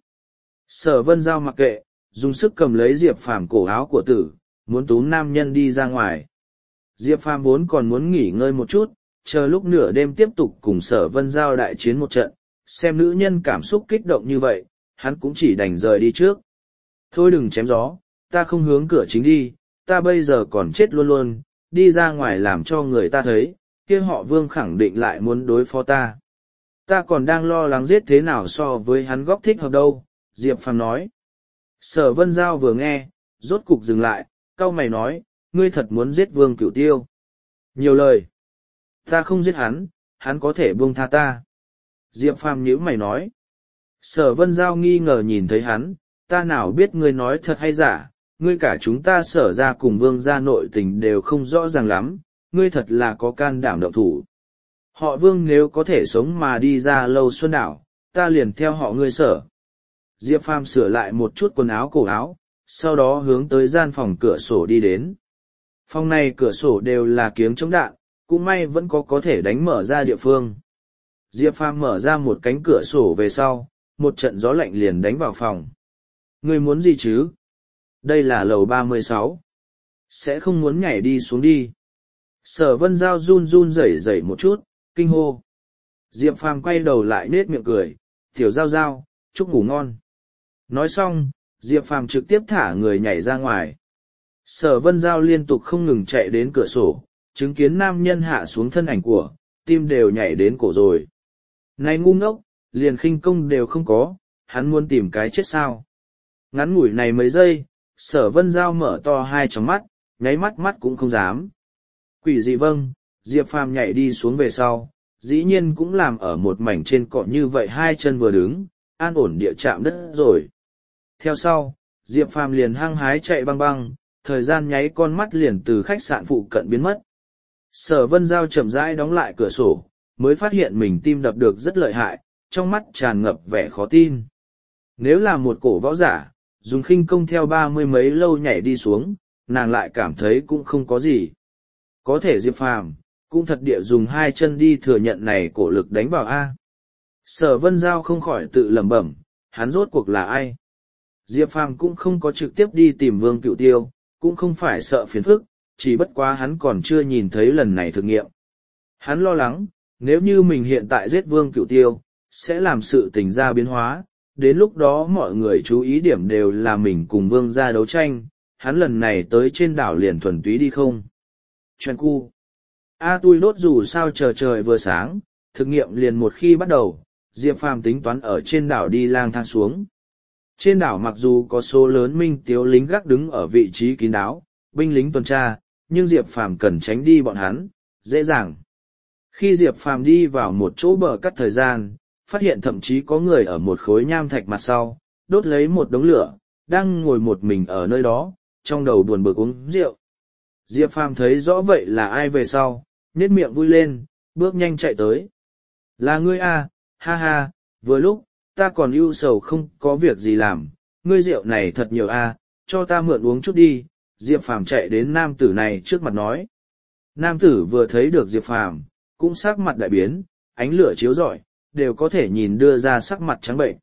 Sở Vân Giao mặc kệ, dùng sức cầm lấy Diệp Phàm cổ áo của tử, muốn túm nam nhân đi ra ngoài. Diệp Phàm vốn còn muốn nghỉ ngơi một chút, chờ lúc nửa đêm tiếp tục cùng Sở Vân Giao đại chiến một trận, xem nữ nhân cảm xúc kích động như vậy, hắn cũng chỉ đành rời đi trước. Thôi đừng chém gió, ta không hướng cửa chính đi, ta bây giờ còn chết luôn luôn, đi ra ngoài làm cho người ta thấy, kia họ Vương khẳng định lại muốn đối phó ta. Ta còn đang lo lắng giết thế nào so với hắn góc thích hợp đâu, Diệp Phàm nói. Sở Vân Giao vừa nghe, rốt cục dừng lại, cau mày nói, ngươi thật muốn giết Vương Cửu Tiêu. Nhiều lời. Ta không giết hắn, hắn có thể buông tha ta. Diệp Phàm nhíu mày nói. Sở Vân Giao nghi ngờ nhìn thấy hắn, ta nào biết ngươi nói thật hay giả, ngươi cả chúng ta Sở ra cùng Vương gia nội tình đều không rõ ràng lắm, ngươi thật là có can đảm động thủ. Họ Vương nếu có thể sống mà đi ra Lâu Xuân Đảo, ta liền theo họ ngươi Sở. Diệp Phàm sửa lại một chút quần áo cổ áo, sau đó hướng tới gian phòng cửa sổ đi đến. Phòng này cửa sổ đều là kiếng chống đạn, cũng may vẫn có thể đánh mở ra địa phương. Diệp Phàm mở ra một cánh cửa sổ về sau, một trận gió lạnh liền đánh vào phòng. Ngươi muốn gì chứ? Đây là lầu 36. Sẽ không muốn nhảy đi xuống đi. Sở Vân Giao run run rẩy rẩy một chút, kinh hô. Diệp Phàm quay đầu lại nết miệng cười, tiểu Giao Giao, chúc ngủ ngon. Nói xong, Diệp Phàm trực tiếp thả người nhảy ra ngoài. Sở Vân Giao liên tục không ngừng chạy đến cửa sổ, chứng kiến nam nhân hạ xuống thân ảnh của, tim đều nhảy đến cổ rồi. Này ngu ngốc, liền khinh công đều không có, hắn muốn tìm cái chết sao. Ngắn ngủi này mấy giây, Sở Vân Giao mở to hai tròng mắt, nháy mắt cũng không dám. Quỷ dị vâng, Diệp Phàm nhảy đi xuống về sau, dĩ nhiên cũng làm ở một mảnh trên cọ như vậy hai chân vừa đứng, an ổn địa chạm đất rồi. Theo sau, Diệp Phàm liền hăng hái chạy băng băng, thời gian nháy con mắt liền từ khách sạn phụ cận biến mất. Sở Vân Giao chậm rãi đóng lại cửa sổ, mới phát hiện mình tim đập được rất lợi hại, trong mắt tràn ngập vẻ khó tin. Nếu là một cổ võ giả, dùng khinh công theo 30 mấy lâu nhảy đi xuống, nàng lại cảm thấy cũng không có gì. Có thể Diệp Phàm cũng thật địa dùng hai chân đi thừa nhận này cổ lực đánh vào A. Sở Vân Giao không khỏi tự lẩm bẩm, hắn rốt cuộc là ai? Diệp Phàm cũng không có trực tiếp đi tìm Vương Cửu Tiêu, cũng không phải sợ phiền phức, chỉ bất quá hắn còn chưa nhìn thấy lần này thực nghiệm. Hắn lo lắng, nếu như mình hiện tại giết Vương Cửu Tiêu, sẽ làm sự tình ra biến hóa, đến lúc đó mọi người chú ý điểm đều là mình cùng Vương gia đấu tranh, hắn lần này tới trên đảo liền thuần túy đi không. Chuyện cu. Tui đốt dù sao chờ trời vừa sáng, thực nghiệm liền một khi bắt đầu, Diệp Phàm tính toán ở trên đảo đi lang thang xuống. Trên đảo mặc dù có số lớn minh tiếu lính gác đứng ở vị trí kín đáo, binh lính tuần tra, nhưng Diệp Phàm cần tránh đi bọn hắn, dễ dàng. Khi Diệp Phàm đi vào một chỗ bờ cắt thời gian, phát hiện thậm chí có người ở một khối nham thạch mặt sau, đốt lấy một đống lửa, đang ngồi một mình ở nơi đó, trong đầu buồn bực uống rượu. Diệp Phàm thấy rõ vậy là ai về sau, nhếch miệng vui lên, bước nhanh chạy tới. Là ngươi à, ha ha, vừa lúc, ta còn ưu sầu không có việc gì làm, ngươi rượu này thật nhiều à, cho ta mượn uống chút đi. Diệp Phàm chạy đến nam tử này trước mặt nói. Nam tử vừa thấy được Diệp Phàm, cũng sắc mặt đại biến, ánh lửa chiếu rọi, đều có thể nhìn đưa ra sắc mặt trắng bệnh.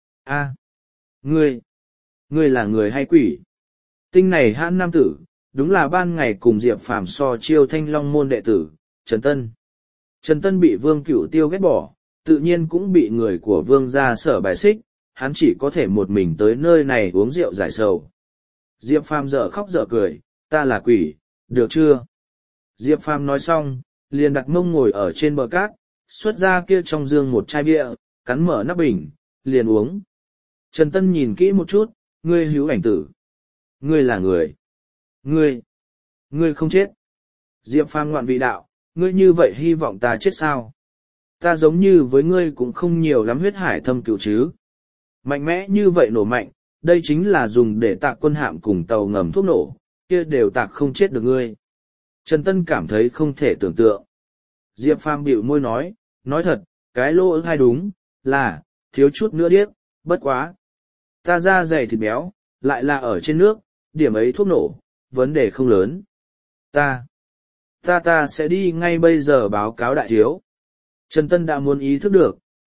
Ngươi là người hay quỷ? Tinh này hãn nam tử, đúng là ban ngày cùng Diệp Phàm so chiêu Thanh Long môn đệ tử, Trần Tân. Trần Tân bị Vương Cửu Tiêu ghét bỏ, tự nhiên cũng bị người của Vương gia Sở bài xích, hắn chỉ có thể một mình tới nơi này uống rượu giải sầu. Diệp Phàm dở khóc dở cười, ta là quỷ, được chưa? Diệp Phàm nói xong, liền đặt mông ngồi ở trên bờ cát, xuất ra kia trong dương một chai bia, cắn mở nắp bình, liền uống. Trần Tân nhìn kỹ một chút, ngươi hữu ảnh tử. Ngươi là người. Ngươi không chết. Diệp Phàm ngoạn vị đạo, ngươi như vậy hy vọng ta chết sao? Ta giống như với ngươi cũng không nhiều lắm huyết hải thâm cửu chứ. Mạnh mẽ như vậy nổ mạnh, đây chính là dùng để tạc quân hạm cùng tàu ngầm thuốc nổ, kia đều tạc không chết được ngươi. Trần Tân cảm thấy không thể tưởng tượng. Diệp Phàm bĩu môi nói thật, cái lỗ hay đúng, là, thiếu chút nữa điếc, bất quá. Ta da dày thịt béo, lại là ở trên nước, điểm ấy thuốc nổ, vấn đề không lớn. Ta sẽ đi ngay bây giờ báo cáo đại thiếu. Trần Tân đã muốn ý thức được,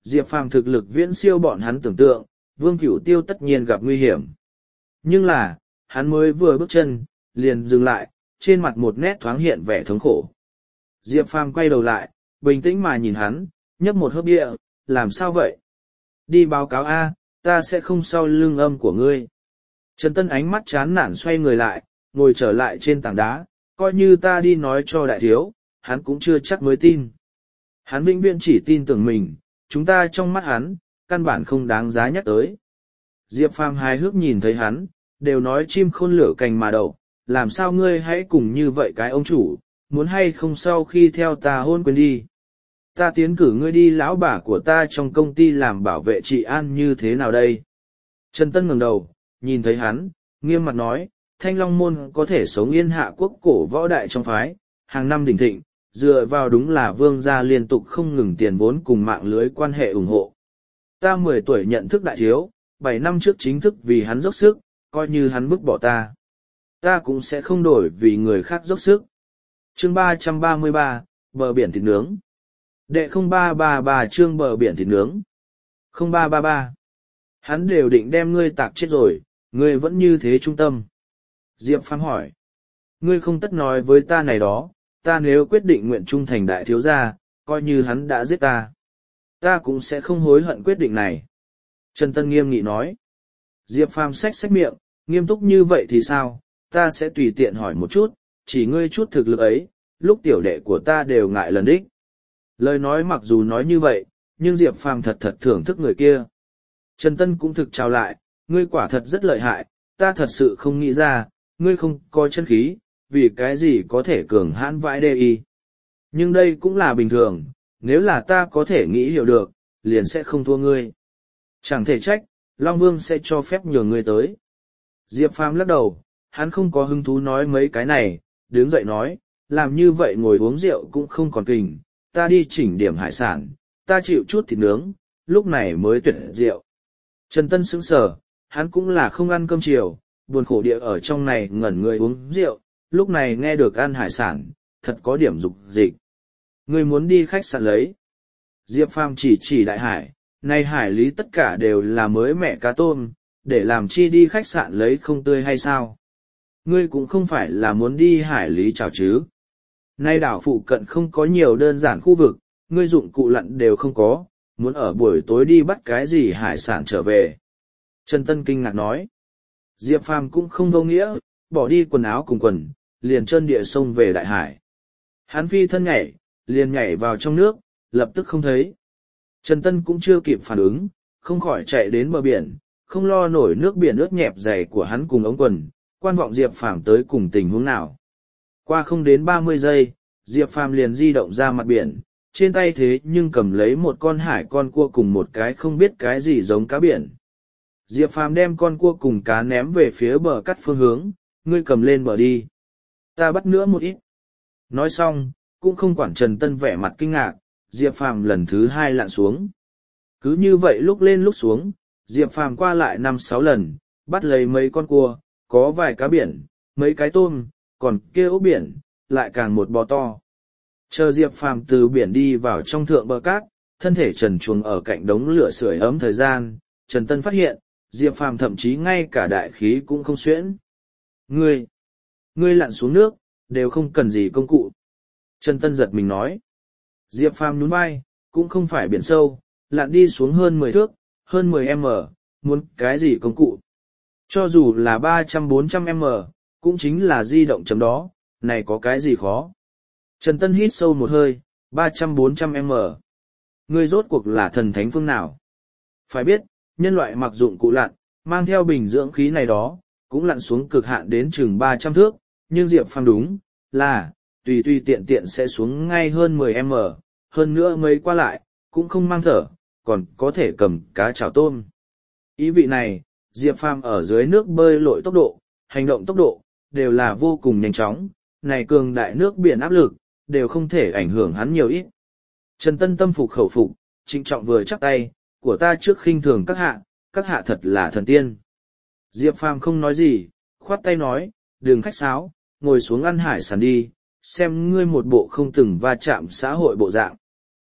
Diệp Phàm thực lực viễn siêu bọn hắn tưởng tượng, Vương Cửu Tiêu tất nhiên gặp nguy hiểm. Nhưng là, hắn mới vừa bước chân, liền dừng lại, trên mặt một nét thoáng hiện vẻ thống khổ. Diệp Phàm quay đầu lại, bình tĩnh mà nhìn hắn, nhấp một hớp bia, làm sao vậy? Đi báo cáo A, ta sẽ không sau lưng âm của ngươi. Trần Tân ánh mắt chán nản xoay người lại, ngồi trở lại trên tảng đá, coi như ta đi nói cho đại thiếu, hắn cũng chưa chắc mới tin. Hắn vĩnh viễn chỉ tin tưởng mình, chúng ta trong mắt hắn, căn bản không đáng giá nhắc tới. Diệp Phàm hài hước nhìn thấy hắn, đều nói chim khôn lửa cành mà đậu, làm sao ngươi hãy cùng như vậy cái ông chủ, muốn hay không sau khi theo ta hôn quên đi. Ta tiến cử ngươi đi lão bà của ta trong công ty làm bảo vệ trị an như thế nào đây? Trần Tân ngẩng đầu, nhìn thấy hắn, nghiêm mặt nói, Thanh Long Môn có thể sống yên hạ quốc cổ võ đại trong phái, hàng năm đỉnh thịnh, dựa vào đúng là vương gia liên tục không ngừng tiền vốn cùng mạng lưới quan hệ ủng hộ. Ta 10 tuổi nhận thức đại thiếu, 7 năm trước chính thức vì hắn dốc sức, coi như hắn vứt bỏ ta cũng sẽ không đổi vì người khác dốc sức. Chương 333, bờ biển thịt nướng. Đệ 0333 chương bờ biển thịt nướng. 0333. Hắn đều định đem ngươi tạc chết rồi, ngươi vẫn như thế trung tâm. Diệp Phàm hỏi. Ngươi không tất nói với ta này đó, ta nếu quyết định nguyện trung thành đại thiếu gia, coi như hắn đã giết ta cũng sẽ không hối hận quyết định này. Trần Tân nghiêm nghị nói. Diệp Phàm xách miệng, nghiêm túc như vậy thì sao, ta sẽ tùy tiện hỏi một chút, chỉ ngươi chút thực lực ấy, lúc tiểu đệ của ta đều ngại lần đích. Lời nói mặc dù nói như vậy, nhưng Diệp Phàm thật thưởng thức người kia. Trần Tân cũng thực chào lại, ngươi quả thật rất lợi hại, ta thật sự không nghĩ ra, ngươi không có chân khí, vì cái gì có thể cường hãn vãi đê y. Nhưng đây cũng là bình thường, nếu là ta có thể nghĩ hiểu được, liền sẽ không thua ngươi. Chẳng thể trách, Long Vương sẽ cho phép nhường ngươi tới. Diệp Phàm lắc đầu, hắn không có hứng thú nói mấy cái này, đứng dậy nói, làm như vậy ngồi uống rượu cũng không còn kình, ta đi chỉnh điểm hải sản, ta chịu chút thịt nướng, lúc này mới tuyệt rượu. Trần Tân sững sờ, hắn cũng là không ăn cơm chiều, buồn khổ địa ở trong này ngẩn người uống rượu, lúc này nghe được ăn hải sản, thật có điểm dục dịch. Người muốn đi khách sạn lấy. Diệp Phàm chỉ đại hải, nay hải lý tất cả đều là mới mẹ cá tôm, để làm chi đi khách sạn lấy không tươi hay sao? Ngươi cũng không phải là muốn đi hải lý chào chứ. Nay đảo phụ cận không có nhiều đơn giản khu vực, ngươi dụng cụ lặn đều không có, muốn ở buổi tối đi bắt cái gì hải sản trở về. Trần Tân kinh ngạc nói. Diệp Phàm cũng không vô nghĩa, bỏ đi quần áo cùng quần, liền chân địa sông về đại hải. Hắn phi thân nhảy, liền nhảy vào trong nước, lập tức không thấy. Trần Tân cũng chưa kịp phản ứng, không khỏi chạy đến bờ biển, không lo nổi nước biển ướt nhẹp dày của hắn cùng ống quần, quan vọng Diệp Phàm tới cùng tình huống nào. Qua không đến 30 giây, Diệp Phàm liền di động ra mặt biển, trên tay thế nhưng cầm lấy một con hải con cua cùng một cái không biết cái gì giống cá biển. Diệp Phàm đem con cua cùng cá ném về phía bờ cắt phương hướng, ngươi cầm lên bờ đi. Ta bắt nữa một ít. Nói xong, cũng không quản Trần Tân vẻ mặt kinh ngạc, Diệp Phàm lần thứ 2 lặn xuống. Cứ như vậy lúc lên lúc xuống, Diệp Phàm qua lại 5-6 lần, bắt lấy mấy con cua, có vài cá biển, mấy cái tôm, còn kia ốc biển, lại càng một bò to. Chờ Diệp Phàm từ biển đi vào trong thượng bờ cát, thân thể trần truồng ở cạnh đống lửa sưởi ấm thời gian, Trần Tân phát hiện, Diệp Phàm thậm chí ngay cả đại khí cũng không xuyễn. Ngươi lặn xuống nước, đều không cần gì công cụ. Trần Tân giật mình nói. Diệp Phàm nhún vai, cũng không phải biển sâu, lặn đi xuống hơn 10 thước, hơn 10m, muốn cái gì công cụ. Cho dù là 300-400m, cũng chính là di động chấm đó, này có cái gì khó. Trần Tân hít sâu một hơi, 300-400m. Ngươi rốt cuộc là thần thánh phương nào? Phải biết, nhân loại mặc dụng cụ lặn, mang theo bình dưỡng khí này đó, cũng lặn xuống cực hạn đến chừng 300 thước, nhưng Diệp Phàm đúng là tùy tiện sẽ xuống ngay hơn 10m, hơn nữa mấy qua lại, cũng không mang thở, còn có thể cầm cá chảo tôm. Ý vị này, Diệp Phàm ở dưới nước bơi lội tốc độ, hành động tốc độ, đều là vô cùng nhanh chóng, này cường đại nước biển áp lực, đều không thể ảnh hưởng hắn nhiều ít. Trần Tân tâm phục khẩu phục, trịnh trọng vừa chắp tay, của ta trước khinh thường các hạ thật là thần tiên. Diệp Phàm không nói gì, khoát tay nói, đừng khách sáo, ngồi xuống ăn hải sản đi, xem ngươi một bộ không từng va chạm xã hội bộ dạng.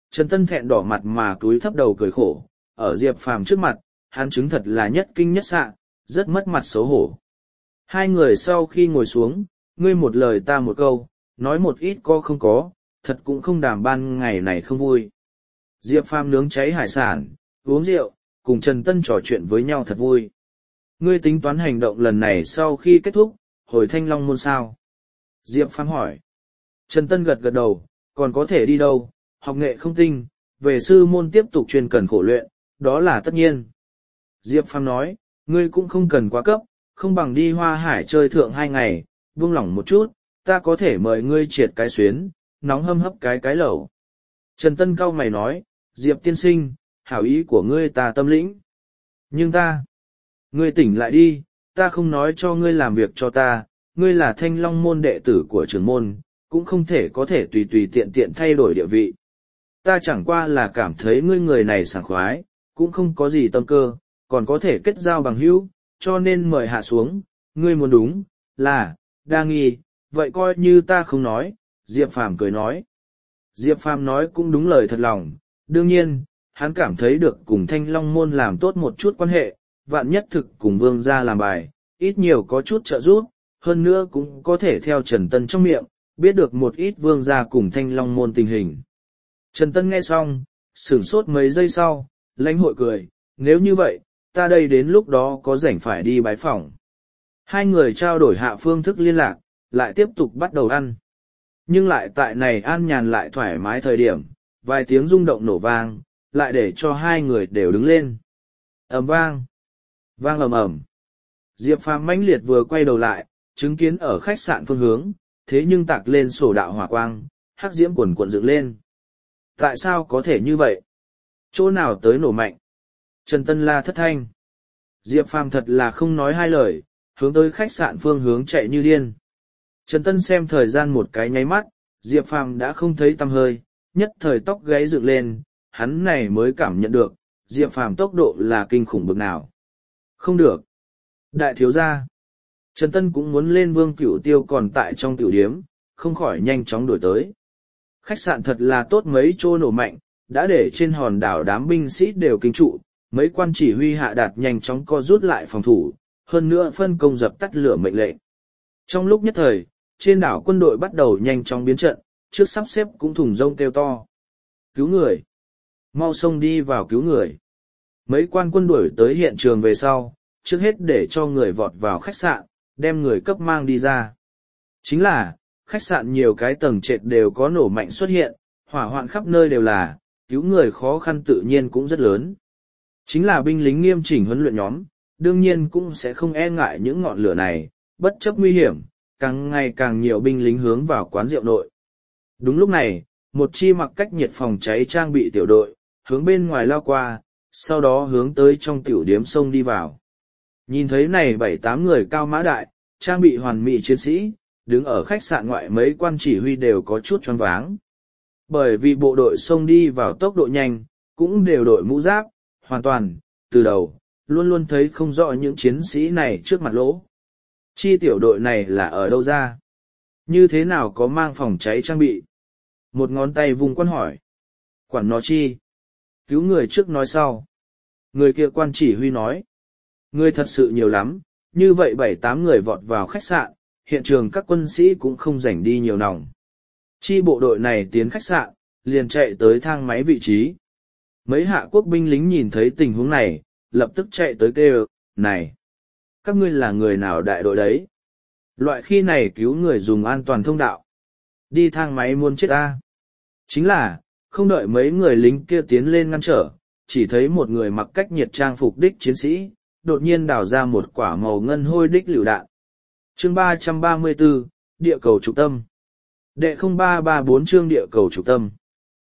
Trần Tân thẹn đỏ mặt mà cúi thấp đầu cười khổ, ở Diệp Phàm trước mặt, hắn chứng thật là nhất kinh nhất sạ, rất mất mặt xấu hổ. Hai người sau khi ngồi xuống, ngươi một lời ta một câu, nói một ít có không có, thật cũng không đảm ban ngày này không vui. Diệp Phàm nướng cháy hải sản, uống rượu, cùng Trần Tân trò chuyện với nhau thật vui. Ngươi tính toán hành động lần này sau khi kết thúc, hồi Thanh Long môn sao? Diệp Phàm hỏi. Trần Tân gật gật đầu, còn có thể đi đâu, học nghệ không tinh, về sư môn tiếp tục chuyên cần khổ luyện, đó là tất nhiên. Diệp Phàm nói, ngươi cũng không cần quá cấp, không bằng đi Hoa Hải chơi thượng 2 ngày, buông lỏng một chút, ta có thể mời ngươi triệt cái xuyến, nóng hâm hấp cái lẩu. Trần Tân cau mày nói, Diệp tiên sinh, hảo ý của ngươi ta tâm lĩnh. Nhưng ngươi tỉnh lại đi, ta không nói cho ngươi làm việc cho ta, ngươi là Thanh Long môn đệ tử của trưởng môn, cũng không thể có thể tùy tùy tiện tiện thay đổi địa vị. Ta chẳng qua là cảm thấy ngươi người này sảng khoái, cũng không có gì tâm cơ, còn có thể kết giao bằng hữu, cho nên mời hạ xuống, ngươi muốn đúng, là, đa nghi, vậy coi như ta không nói, Diệp Phàm cười nói. Diệp Phàm nói cũng đúng lời thật lòng, đương nhiên, hắn cảm thấy được cùng Thanh Long môn làm tốt một chút quan hệ, vạn nhất thực cùng vương gia làm bài, ít nhiều có chút trợ giúp, hơn nữa cũng có thể theo Trần Tân trong miệng, biết được một ít vương gia cùng Thanh Long môn tình hình. Trần Tân nghe xong, sửng sốt mấy giây sau, lãnh hội cười, nếu như vậy, ta đây đến lúc đó có rảnh phải đi bái phỏng. Hai người trao đổi hạ phương thức liên lạc, lại tiếp tục bắt đầu ăn. Nhưng lại tại này an nhàn lại thoải mái thời điểm, vài tiếng rung động nổ vang, lại để cho hai người đều đứng lên. Ầm vang, vang ầm ầm. Diệp Phàm mãnh liệt vừa quay đầu lại, chứng kiến ở khách sạn phương hướng, thế nhưng tạc lên sổ đạo hỏa quang, hắc diễm quần cuộn dựng lên. Tại sao có thể như vậy? Chỗ nào tới nổ mạnh? Trần Tân la thất thanh. Diệp Phàm thật là không nói hai lời, hướng tới khách sạn phương hướng chạy như điên. Trần Tân xem thời gian một cái nháy mắt, Diệp Phàm đã không thấy tăm hơi, nhất thời tóc gáy dựng lên, hắn này mới cảm nhận được, Diệp Phàm tốc độ là kinh khủng bực nào. Không được. Đại thiếu gia. Trần Tân cũng muốn lên Vương Cửu Tiêu còn tại trong tiểu điếm, không khỏi nhanh chóng đổi tới. Khách sạn thật là tốt, mấy chỗ nổ mạnh, đã để trên hòn đảo đám binh sĩ đều kinh trụ, mấy quan chỉ huy hạ đạt nhanh chóng co rút lại phòng thủ, hơn nữa phân công dập tắt lửa mệnh lệnh. Trong lúc nhất thời, trên đảo quân đội bắt đầu nhanh chóng biến trận, trước sắp xếp cũng thùng rông kêu to. Cứu người! Mau xông đi vào cứu người! Mấy quan quân đuổi tới hiện trường về sau, trước hết để cho người vọt vào khách sạn, đem người cấp mang đi ra. Chính là, khách sạn nhiều cái tầng trệt đều có nổ mạnh xuất hiện, hỏa hoạn khắp nơi đều là, cứu người khó khăn tự nhiên cũng rất lớn. Chính là binh lính nghiêm chỉnh huấn luyện nhóm, đương nhiên cũng sẽ không e ngại những ngọn lửa này, bất chấp nguy hiểm, càng ngày càng nhiều binh lính hướng vào quán rượu nội. Đúng lúc này, một chi mặc cách nhiệt phòng cháy trang bị tiểu đội, hướng bên ngoài lao qua, sau đó hướng tới trong tiểu điếm sông đi vào. Nhìn thấy này 7-8 người cao mã đại, trang bị hoàn mỹ chiến sĩ, đứng ở khách sạn ngoại mấy quan chỉ huy đều có chút choáng váng. Bởi vì bộ đội xông đi vào tốc độ nhanh, cũng đều đội mũ giáp, hoàn toàn, từ đầu, luôn luôn thấy không rõ những chiến sĩ này trước mặt lỗ. Chi tiểu đội này là ở đâu ra? Như thế nào có mang phòng cháy trang bị? Một ngón tay vùng quan hỏi. Quản nó chi? Cứu người trước nói sau. Người kia quan chỉ huy nói. Người thật sự nhiều lắm, như vậy 7-8 người vọt vào khách sạn, hiện trường các quân sĩ cũng không rảnh đi nhiều nòng. Chi bộ đội này tiến khách sạn, liền chạy tới thang máy vị trí. Mấy hạ quốc binh lính nhìn thấy tình huống này, lập tức chạy tới kêu, này! Các ngươi là người nào đại đội đấy? Loại khi này cứu người dùng an toàn thông đạo. Đi thang máy muốn chết ta. Chính là, không đợi mấy người lính kia tiến lên ngăn trở, chỉ thấy một người mặc cách nhiệt trang phục đích chiến sĩ, đột nhiên đào ra một quả màu ngân hôi đích lựu đạn. Chương 334, Địa cầu trục tâm. Đệ 0334 chương Địa cầu trục tâm.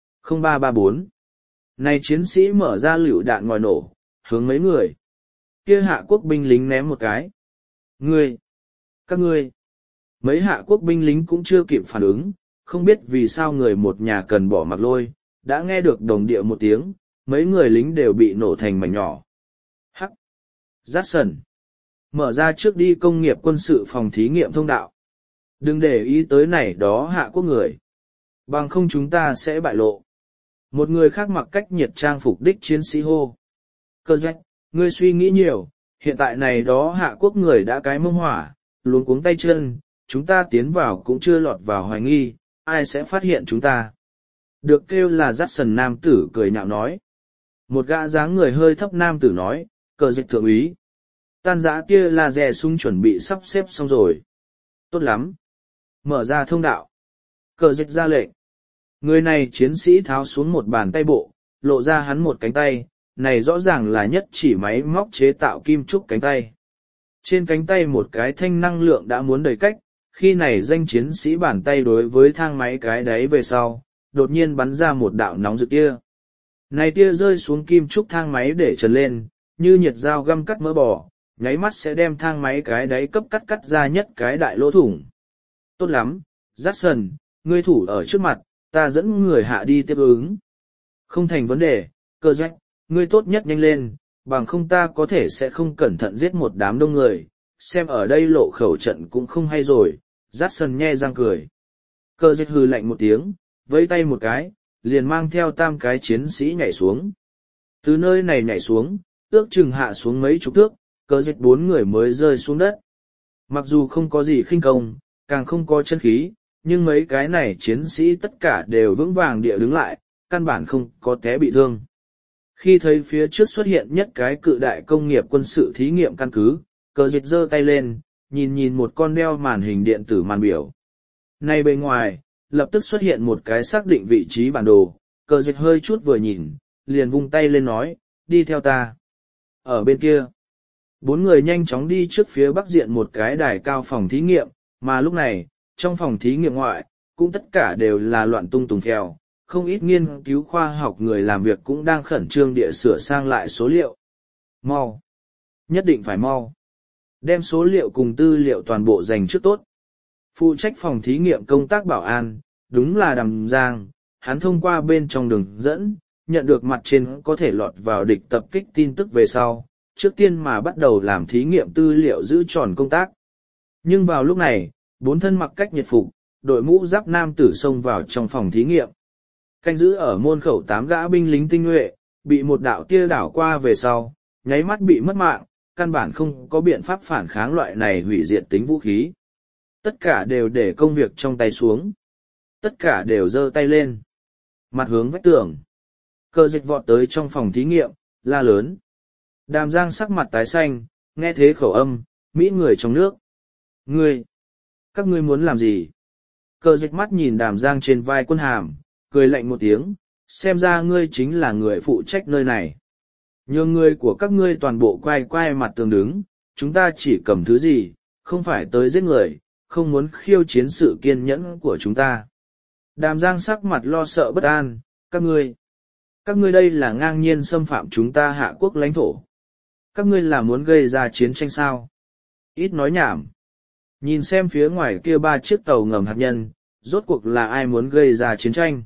0334. Này chiến sĩ mở ra lựu đạn ngòi nổ, hướng mấy người. Kia hạ quốc binh lính ném một cái. Các ngươi. Mấy hạ quốc binh lính cũng chưa kịp phản ứng, không biết vì sao người một nhà cần bỏ mặc lôi, đã nghe được đồng địa một tiếng, mấy người lính đều bị nổ thành mảnh nhỏ. Hắc. Jackson. Mở ra trước đi công nghiệp quân sự phòng thí nghiệm thông đạo. Đừng để ý tới này đó hạ quốc người. Bằng không chúng ta sẽ bại lộ. Một người khác mặc cách nhiệt trang phục đích chiến sĩ hô. Cơ doanh, ngươi suy nghĩ nhiều, hiện tại này đó hạ quốc người đã cái mông hỏa, luống cuống tay chân, chúng ta tiến vào cũng chưa lọt vào hoài nghi, ai sẽ phát hiện chúng ta. Được kêu là dắt sần nam tử cười nhạo nói. Một gã dáng người hơi thấp nam tử nói, cờ dịch thượng úy. Tan giã kia là rè súng chuẩn bị sắp xếp xong rồi. Tốt lắm. Mở ra thông đạo. Cờ dịch ra lệnh. Người này chiến sĩ tháo xuống một bàn tay bộ, lộ ra hắn một cánh tay, này rõ ràng là nhất chỉ máy móc chế tạo kim trúc cánh tay. Trên cánh tay một cái thanh năng lượng đã muốn đầy cách, khi này danh chiến sĩ bàn tay đối với thang máy cái đáy về sau, đột nhiên bắn ra một đạo nóng rực tia. Này tia rơi xuống kim trúc thang máy để trần lên, như nhiệt dao găm cắt mỡ bò, nháy mắt sẽ đem thang máy cái đáy cấp cắt ra nhất cái đại lỗ thủng. Tốt lắm, Jackson, ngươi thủ ở trước mặt, ta dẫn người hạ đi tiếp ứng. Không thành vấn đề, cơ doanh, ngươi tốt nhất nhanh lên, bằng không ta có thể sẽ không cẩn thận giết một đám đông người, xem ở đây lộ khẩu trận cũng không hay rồi. Jackson nhe răng cười. Cơ dịch hừ lạnh một tiếng, vẫy tay một cái, liền mang theo tam cái chiến sĩ nhảy xuống. Từ nơi này nhảy xuống, ước chừng hạ xuống mấy chục thước, cơ dịch 4 người mới rơi xuống đất. Mặc dù không có gì khinh công, càng không có chân khí, nhưng mấy cái này chiến sĩ tất cả đều vững vàng địa đứng lại, căn bản không có té bị thương. Khi thấy phía trước xuất hiện nhất cái cự đại công nghiệp quân sự thí nghiệm căn cứ, cờ dịch giơ tay lên, nhìn một con đeo màn hình điện tử màn biểu. Này bên ngoài, lập tức xuất hiện một cái xác định vị trí bản đồ, cờ dịch hơi chút vừa nhìn, liền vung tay lên nói, đi theo ta. Ở bên kia, 4 người nhanh chóng đi trước phía bắc diện một cái đài cao phòng thí nghiệm, mà lúc này, trong phòng thí nghiệm ngoại, cũng tất cả đều là loạn tung tùng phèo, không ít nghiên cứu khoa học người làm việc cũng đang khẩn trương địa sửa sang lại số liệu. Mau! Nhất định phải mau! Đem số liệu cùng tư liệu toàn bộ dành trước tốt. Phụ trách phòng thí nghiệm công tác bảo an, đúng là Đàm Giang, hắn thông qua bên trong đường dẫn, nhận được mặt trên có thể lọt vào địch tập kích tin tức về sau, trước tiên mà bắt đầu làm thí nghiệm tư liệu giữ tròn công tác. Nhưng vào lúc này, 4 thân mặc cách nhiệt phục, đội mũ giáp nam tử xông vào trong phòng thí nghiệm. Canh giữ ở môn khẩu 8 gã binh lính tinh nhuệ, bị một đạo tia đảo qua về sau, nháy mắt bị mất mạng, căn bản không có biện pháp phản kháng loại này hủy diệt tính vũ khí. Tất cả đều để công việc trong tay xuống. Tất cả đều giơ tay lên. Mặt hướng vách tường. Cờ dịch vọt tới trong phòng thí nghiệm, la lớn. Đàm Giang sắc mặt tái xanh, nghe thế khẩu âm, Mỹ người trong nước. Ngươi! Các ngươi muốn làm gì? Cờ dịch mắt nhìn Đàm Giang trên vai quân hàm, cười lạnh một tiếng, xem ra ngươi chính là người phụ trách nơi này. Nhường người của các ngươi toàn bộ quay mặt tường đứng, chúng ta chỉ cầm thứ gì, không phải tới giết người, không muốn khiêu chiến sự kiên nhẫn của chúng ta. Đàm Giang sắc mặt lo sợ bất an, các ngươi đây là ngang nhiên xâm phạm chúng ta hạ quốc lãnh thổ. Các ngươi là muốn gây ra chiến tranh sao? Ít nói nhảm. Nhìn xem phía ngoài kia 3 chiếc tàu ngầm hạt nhân, rốt cuộc là ai muốn gây ra chiến tranh?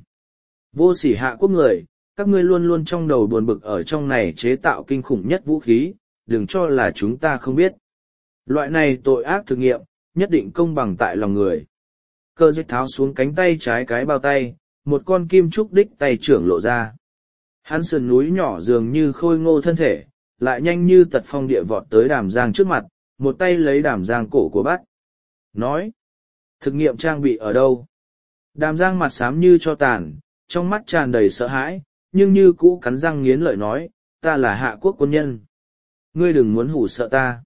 Vô sỉ hạ quốc người, các ngươi luôn luôn trong đầu buồn bực ở trong này chế tạo kinh khủng nhất vũ khí, đừng cho là chúng ta không biết. Loại này tội ác thực nghiệm, nhất định công bằng tại lòng người. Cơ dịch tháo xuống cánh tay trái cái bao tay, một con kim trúc đích tay trưởng lộ ra. Hắn sườn núi nhỏ dường như khôi ngô thân thể, lại nhanh như tật phong địa vọt tới Đàm Giang trước mặt, một tay lấy Đàm Giang cổ của bắt. Nói, thực nghiệm trang bị ở đâu? Đàm Giang mặt xám như cho tàn, trong mắt tràn đầy sợ hãi, nhưng như cũ cắn răng nghiến lợi nói, ta là hạ quốc quân nhân. Ngươi đừng muốn hủ sợ ta.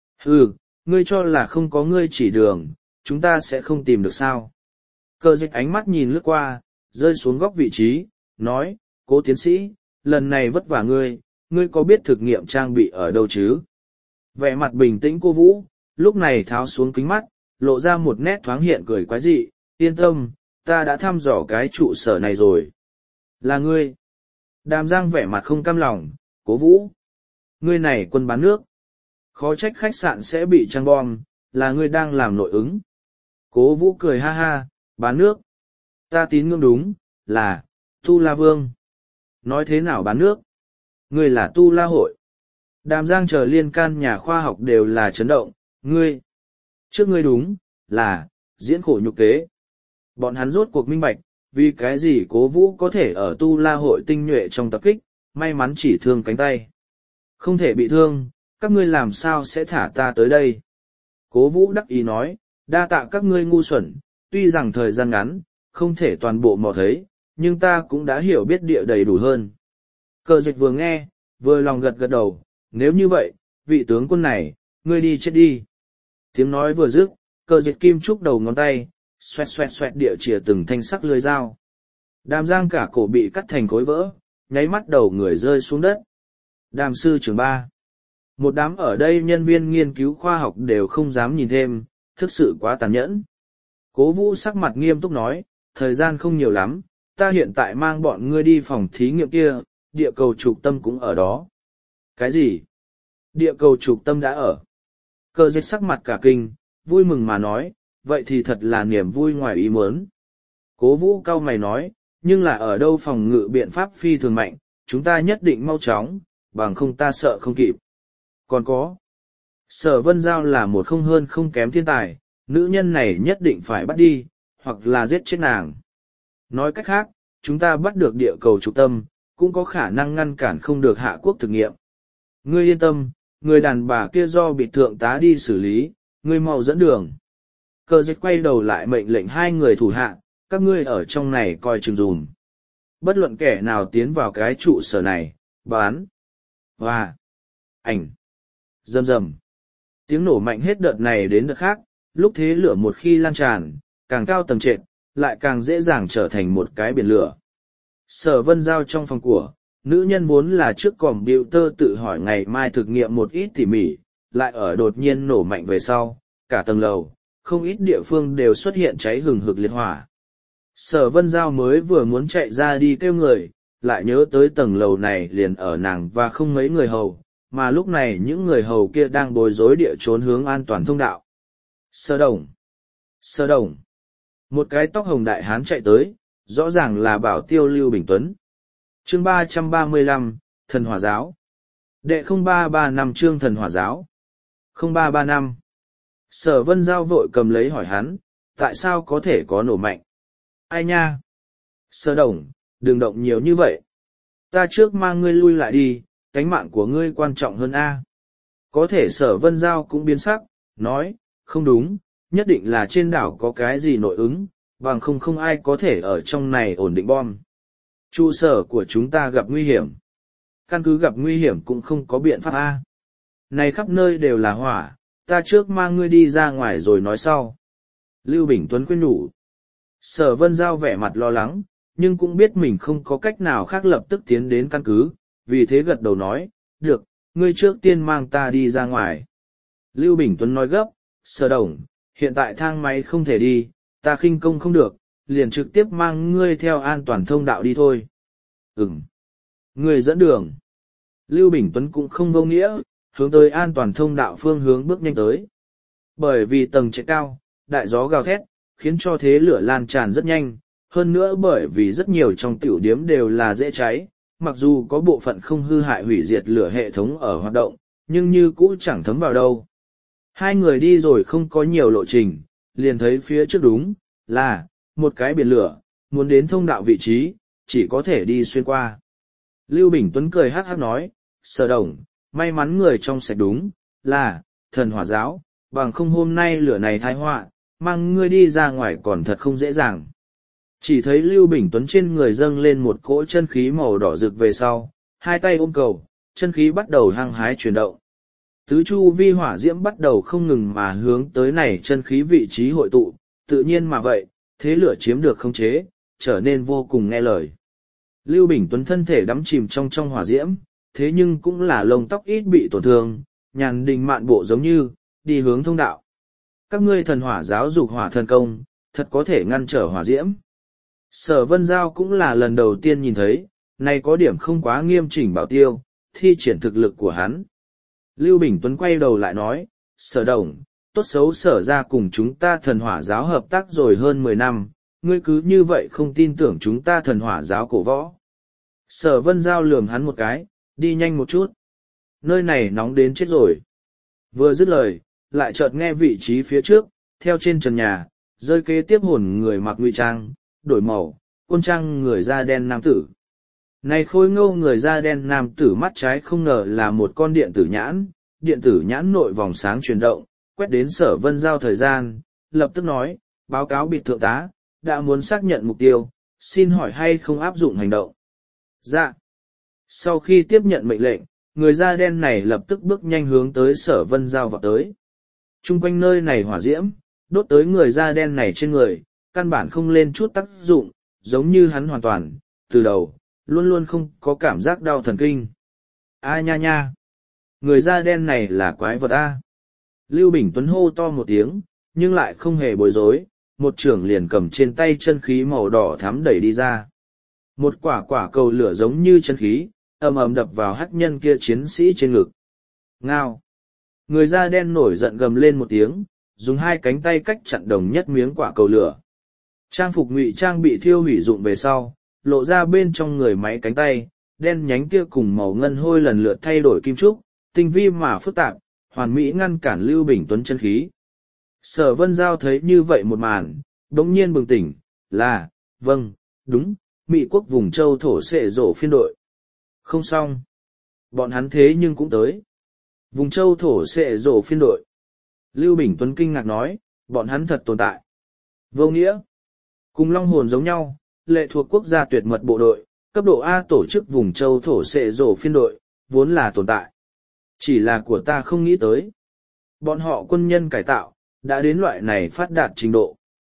Ừ, ngươi cho là không có ngươi chỉ đường, chúng ta sẽ không tìm được sao. Cờ dịch ánh mắt nhìn lướt qua, rơi xuống góc vị trí, nói, cố tiến sĩ, lần này vất vả ngươi có biết thực nghiệm trang bị ở đâu chứ? Vẻ mặt bình tĩnh cô Vũ, lúc này tháo xuống kính mắt, lộ ra một nét thoáng hiện cười quái dị, yên tâm, ta đã thăm dò cái trụ sở này rồi. Là ngươi. Đàm Giang vẻ mặt không cam lòng, cố Vũ. Ngươi này quân bán nước. Khó trách khách sạn sẽ bị trăng bom, là ngươi đang làm nội ứng. Cố Vũ cười ha ha, bán nước. Ta tín ngưỡng đúng, là, Tu La Vương. Nói thế nào bán nước? Ngươi là Tu La Hội. Đàm Giang chờ liên can nhà khoa học đều là chấn động, ngươi. Trước ngươi đúng, là, diễn khổ nhục kế. Bọn hắn rốt cuộc minh bạch, vì cái gì Cố Vũ có thể ở tu la hội tinh nhuệ trong tập kích, may mắn chỉ thương cánh tay. Không thể bị thương, các ngươi làm sao sẽ thả ta tới đây? Cố Vũ đắc ý nói, đa tạ các ngươi ngu xuẩn, tuy rằng thời gian ngắn, không thể toàn bộ mò thấy, nhưng ta cũng đã hiểu biết địa đầy đủ hơn. Cờ dịch vừa nghe, vừa lòng gật gật đầu, nếu như vậy, vị tướng quân này, ngươi đi chết đi. Tiếng nói vừa dứt, cờ dịch kim trúc đầu ngón tay, xoẹt xoẹt xoẹt địa chìa từng thanh sắc lưỡi dao. Đàm Giang cả cổ bị cắt thành khối vỡ, nháy mắt đầu người rơi xuống đất. Đàm sư trưởng 3. Một đám ở đây nhân viên nghiên cứu khoa học đều không dám nhìn thêm, thực sự quá tàn nhẫn. Cố Vũ sắc mặt nghiêm túc nói, thời gian không nhiều lắm, ta hiện tại mang bọn ngươi đi phòng thí nghiệm kia, địa cầu trục tâm cũng ở đó. Cái gì? Địa cầu trục tâm đã ở. Cờ dịch sắc mặt cả kinh, vui mừng mà nói, vậy thì thật là niềm vui ngoài ý muốn. Cố Vũ cau mày nói, nhưng là ở đâu phòng ngự biện pháp phi thường mạnh, chúng ta nhất định mau chóng, bằng không ta sợ không kịp. Còn có, Sở Vân Giao là một không hơn không kém thiên tài, nữ nhân này nhất định phải bắt đi, hoặc là giết chết nàng. Nói cách khác, chúng ta bắt được địa cầu trục tâm, cũng có khả năng ngăn cản không được Hạ Quốc thực nghiệm. Ngươi yên tâm, người đàn bà kia do bị thượng tá đi xử lý, ngươi mau dẫn đường. Cờ dịch quay đầu lại mệnh lệnh hai người thủ hạ, các ngươi ở trong này coi chừng dùm. Bất luận kẻ nào tiến vào cái trụ sở này, bán. Và ảnh. Rầm rầm. Tiếng nổ mạnh hết đợt này đến đợt khác, lúc thế lửa một khi lan tràn, càng cao tầng trệt, lại càng dễ dàng trở thành một cái biển lửa. Sở Vân Giao trong phòng của, nữ nhân vốn là trước còm biểu tơ tự hỏi ngày mai thực nghiệm một ít tỉ mỉ, lại ở đột nhiên nổ mạnh về sau, cả tầng lầu, không ít địa phương đều xuất hiện cháy hừng hực liệt hỏa. Sở Vân Giao mới vừa muốn chạy ra đi kêu người, lại nhớ tới tầng lầu này liền ở nàng và không mấy người hầu, mà lúc này những người hầu kia đang bối rối địa trốn hướng an toàn thông đạo. Sơ Đồng! Sơ Đồng! Một cái tóc hồng đại hán chạy tới, rõ ràng là bảo tiêu Lưu Bình Tuấn. Chương 335, Thần Hỏa Giáo. Đệ 0335 chương Thần Hỏa Giáo. 0335. Sở Vân Giao vội cầm lấy hỏi hắn, tại sao có thể có nổ mạnh? Ai nha? Sơ Đồng, đừng động nhiều như vậy. Ta trước mang ngươi lui lại đi, cánh mạng của ngươi quan trọng hơn a. Có thể Sở Vân Giao cũng biến sắc, nói, không đúng, nhất định là trên đảo có cái gì nội ứng, bằng không ai có thể ở trong này ổn định bom. Trụ sở của chúng ta gặp nguy hiểm. Căn cứ gặp nguy hiểm cũng không có biện pháp a. Này khắp nơi đều là hỏa, ta trước mang ngươi đi ra ngoài rồi nói sau. Lưu Bình Tuấn khuyên nhủ. Sở Vân Giao vẻ mặt lo lắng, nhưng cũng biết mình không có cách nào khác lập tức tiến đến căn cứ, vì thế gật đầu nói, được, ngươi trước tiên mang ta đi ra ngoài. Lưu Bình Tuấn nói gấp, Sở Đồng, hiện tại thang máy không thể đi, ta khinh công không được, liền trực tiếp mang ngươi theo an toàn thông đạo đi thôi. Ngươi dẫn đường. Lưu Bình Tuấn cũng không vô nghĩa, hướng tới an toàn thông đạo phương hướng bước nhanh tới. Bởi vì tầng trệt cao, đại gió gào thét, khiến cho thế lửa lan tràn rất nhanh, hơn nữa bởi vì rất nhiều trong tiểu điếm đều là dễ cháy, mặc dù có bộ phận không hư hại hủy diệt lửa hệ thống ở hoạt động, nhưng như cũ chẳng thấm vào đâu. Hai người đi rồi không có nhiều lộ trình, liền thấy phía trước đúng, là, một cái biển lửa, muốn đến thông đạo vị trí, chỉ có thể đi xuyên qua. Lưu Bình Tuấn cười hát hát nói, Sở Đồng, may mắn người trong sạch đúng, là, Thần Hỏa Giáo, bằng không hôm nay lửa này tai họa, mang ngươi đi ra ngoài còn thật không dễ dàng. Chỉ thấy Lưu Bình Tuấn trên người dâng lên một cỗ chân khí màu đỏ rực về sau, hai tay ôm cầu, chân khí bắt đầu hăng hái chuyển động. Tứ chu vi hỏa diễm bắt đầu không ngừng mà hướng tới này chân khí vị trí hội tụ, tự nhiên mà vậy, thế lửa chiếm được khống chế, trở nên vô cùng nghe lời. Lưu Bình Tuấn thân thể đắm chìm trong hỏa diễm, thế nhưng cũng là lông tóc ít bị tổn thương, nhàn đình mạn bộ giống như, đi hướng thông đạo. Các ngươi Thần Hỏa Giáo dục hỏa thần công, thật có thể ngăn trở hỏa diễm. Sở Vân Giao cũng là lần đầu tiên nhìn thấy, này có điểm không quá nghiêm chỉnh bảo tiêu, thi triển thực lực của hắn. Lưu Bình Tuấn quay đầu lại nói, Sở Đồng, tốt xấu Sở ra cùng chúng ta Thần Hỏa Giáo hợp tác rồi hơn 10 năm, ngươi cứ như vậy không tin tưởng chúng ta Thần Hỏa Giáo cổ võ. Sở Vân Giao lườm hắn một cái, đi nhanh một chút. Nơi này nóng đến chết rồi. Vừa dứt lời, lại chợt nghe vị trí phía trước, theo trên trần nhà, rơi kế tiếp hồn người mặc ngụy trang, đổi màu, côn trang người da đen nam tử. Này khôi ngô người da đen nam tử mắt trái không ngờ là một con điện tử nhãn nội vòng sáng chuyển động, quét đến Sở Vân Giao thời gian, lập tức nói, báo cáo biệt thượng tá, đã muốn xác nhận mục tiêu, xin hỏi hay không áp dụng hành động. Dạ. Sau khi tiếp nhận mệnh lệnh, người da đen này lập tức bước nhanh hướng tới Sở Vân Giao vào tới. Trung quanh nơi này hỏa diễm, đốt tới người da đen này trên người, căn bản không lên chút tác dụng, giống như hắn hoàn toàn, từ đầu, luôn luôn không có cảm giác đau thần kinh. A nha nha! Người da đen này là quái vật A. Lưu Bình Tuấn hô to một tiếng, nhưng lại không hề bối rối, một trưởng liền cầm trên tay chân khí màu đỏ thắm đẩy đi ra. Một quả cầu lửa giống như chân khí, ầm ầm đập vào hắc nhân kia chiến sĩ trên ngực. Ngao! Người da đen nổi giận gầm lên một tiếng, dùng hai cánh tay cách chặn đồng nhất miếng quả cầu lửa. Trang phục ngụy trang bị thiêu hủy dụng về sau, lộ ra bên trong người máy cánh tay, đen nhánh kia cùng màu ngân hôi lần lượt thay đổi kim trúc, tinh vi mà phức tạp, hoàn mỹ ngăn cản Lưu Bình Tuấn chân khí. Sở Vân Giao thấy như vậy một màn, đống nhiên bừng tỉnh, là, vâng, đúng, Mỹ quốc vùng châu thổ sệ rổ phiên đội. Không xong. Bọn hắn thế nhưng cũng tới. Vùng châu thổ sệ rổ phiên đội. Lưu Bình Tuấn kinh ngạc nói, bọn hắn thật tồn tại. Vô nghĩa. Cùng Long Hồn giống nhau, lệ thuộc quốc gia tuyệt mật bộ đội, cấp độ A tổ chức vùng châu thổ sệ rổ phiên đội, vốn là tồn tại. Chỉ là của ta không nghĩ tới. Bọn họ quân nhân cải tạo, đã đến loại này phát đạt trình độ.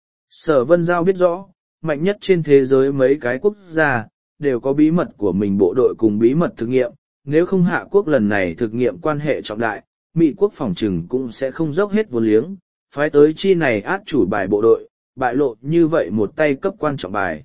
Sở Vân Giao biết rõ, mạnh nhất trên thế giới mấy cái quốc gia, đều có bí mật của mình bộ đội cùng bí mật thực nghiệm. Nếu không Hạ quốc lần này thực nghiệm quan hệ trọng đại, Mỹ quốc phòng trừng cũng sẽ không dốc hết vốn liếng, phái tới chi này át chủ bài bộ đội, bại lộ như vậy một tay cấp quan trọng bài.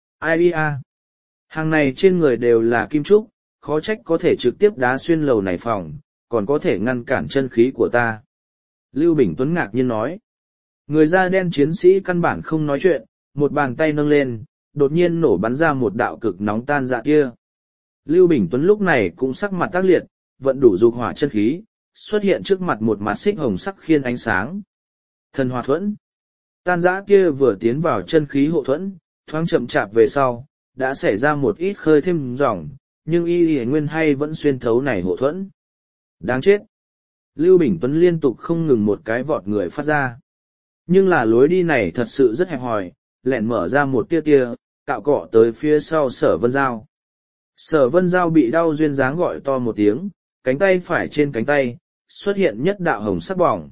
IEA. Hàng này trên người đều là kim trúc, khó trách có thể trực tiếp đá xuyên lầu này phòng, còn có thể ngăn cản chân khí của ta. Lưu Bình Tuấn ngạc nhiên nói. Người da đen chiến sĩ căn bản không nói chuyện, một bàn tay nâng lên, đột nhiên nổ bắn ra một đạo cực nóng tan dạ kia. Lưu Bình Tuấn lúc này cũng sắc mặt tác liệt, vận đủ dục hỏa chân khí, xuất hiện trước mặt một mặt xích hồng sắc khiên ánh sáng. Thần hỏa thuẫn. Tan dã kia vừa tiến vào chân khí hộ thuẫn, thoáng chậm chạp về sau, đã xảy ra một ít khơi thêm dòng, nhưng y nguyên hay vẫn xuyên thấu này hộ thuẫn. Đáng chết. Lưu Bình Tuấn liên tục không ngừng một cái vọt người phát ra. Nhưng là lối đi này thật sự rất hẹp hòi, lẹn mở ra một tia tia, cạo cọ tới phía sau Sở Vân Giao. Sở Vân Giao bị đau duyên dáng gọi to một tiếng, cánh tay phải trên cánh tay, xuất hiện nhất đạo hồng sắc bỏng.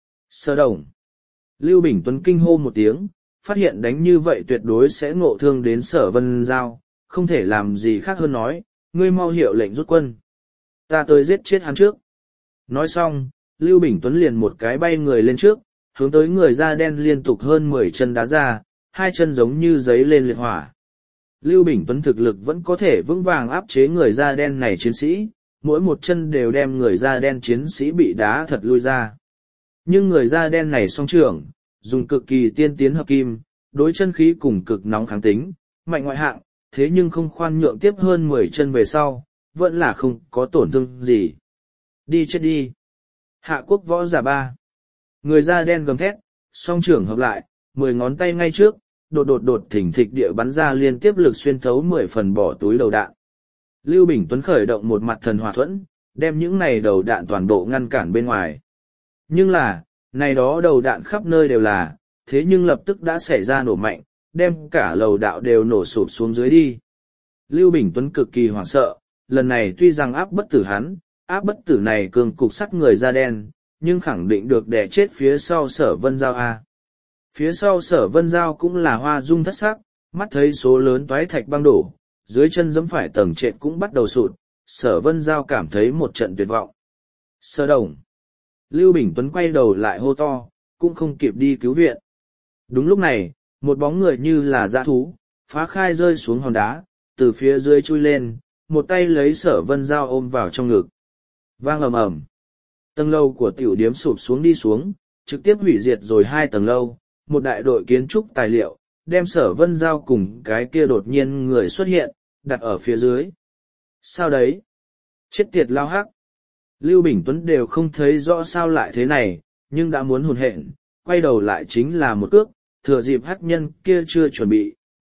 Sở Đồng. Lưu Bình Tuấn kinh hô một tiếng, phát hiện đánh như vậy tuyệt đối sẽ ngộ thương đến Sở Vân Giao, không thể làm gì khác hơn nói, ngươi mau hiệu lệnh rút quân. Ta tới giết chết hắn trước. Nói xong, Lưu Bình Tuấn liền một cái bay người lên trước, hướng tới người da đen liên tục hơn 10 chân đá ra, hai chân giống như giấy lên liệt hỏa. Lưu Bình Tuấn thực lực vẫn có thể vững vàng áp chế người da đen này chiến sĩ, mỗi một chân đều đem người da đen chiến sĩ bị đá thật lui ra. Nhưng người da đen này song trưởng, dùng cực kỳ tiên tiến hợp kim, đối chân khí cùng cực nóng kháng tính, mạnh ngoại hạng, thế nhưng không khoan nhượng tiếp hơn 10 chân về sau, vẫn là không có tổn thương gì. Đi chết đi. Hạ quốc võ giả 3. Người da đen gầm thét, song trưởng hợp lại, 10 ngón tay ngay trước, đột thỉnh thịch địa bắn ra liên tiếp lực xuyên thấu 10 phần bỏ túi đầu đạn. Lưu Bình Tuấn khởi động một mặt thần hỏa thuẫn, đem những này đầu đạn toàn bộ ngăn cản bên ngoài. Nhưng là, này đó đầu đạn khắp nơi đều là, thế nhưng lập tức đã xảy ra nổ mạnh, đem cả lầu đạo đều nổ sụp xuống dưới đi. Lưu Bình Tuấn cực kỳ hoảng sợ, lần này tuy rằng áp bất tử hắn, áp bất tử này cường cục sắt người da đen, nhưng khẳng định được đè chết phía sau Sở Vân Giao A. Phía sau Sở Vân Giao cũng là hoa dung thất sắc, mắt thấy số lớn toái thạch băng đổ, dưới chân giẫm phải tầng trệt cũng bắt đầu sụt, Sở Vân Giao cảm thấy một trận tuyệt vọng. Sở Đồng. Lưu Bình Tuấn quay đầu lại hô to, cũng không kịp đi cứu viện. Đúng lúc này, một bóng người như là dã thú, phá khai rơi xuống hòn đá, từ phía dưới chui lên, một tay lấy Sở Vân Giao ôm vào trong ngực. Vang ầm ầm. Tầng lâu của tiểu điếm sụp xuống đi xuống, trực tiếp hủy diệt rồi 2 tầng lâu, một đại đội kiến trúc tài liệu, đem Sở Vân Giao cùng cái kia đột nhiên người xuất hiện, đặt ở phía dưới. Sao đấy? Chết tiệt lao hắc. Lưu Bình Tuấn đều không thấy rõ sao lại thế này, nhưng đã muốn hồn hện, quay đầu lại chính là một cước, thừa dịp hắc nhân kia chưa chuẩn bị,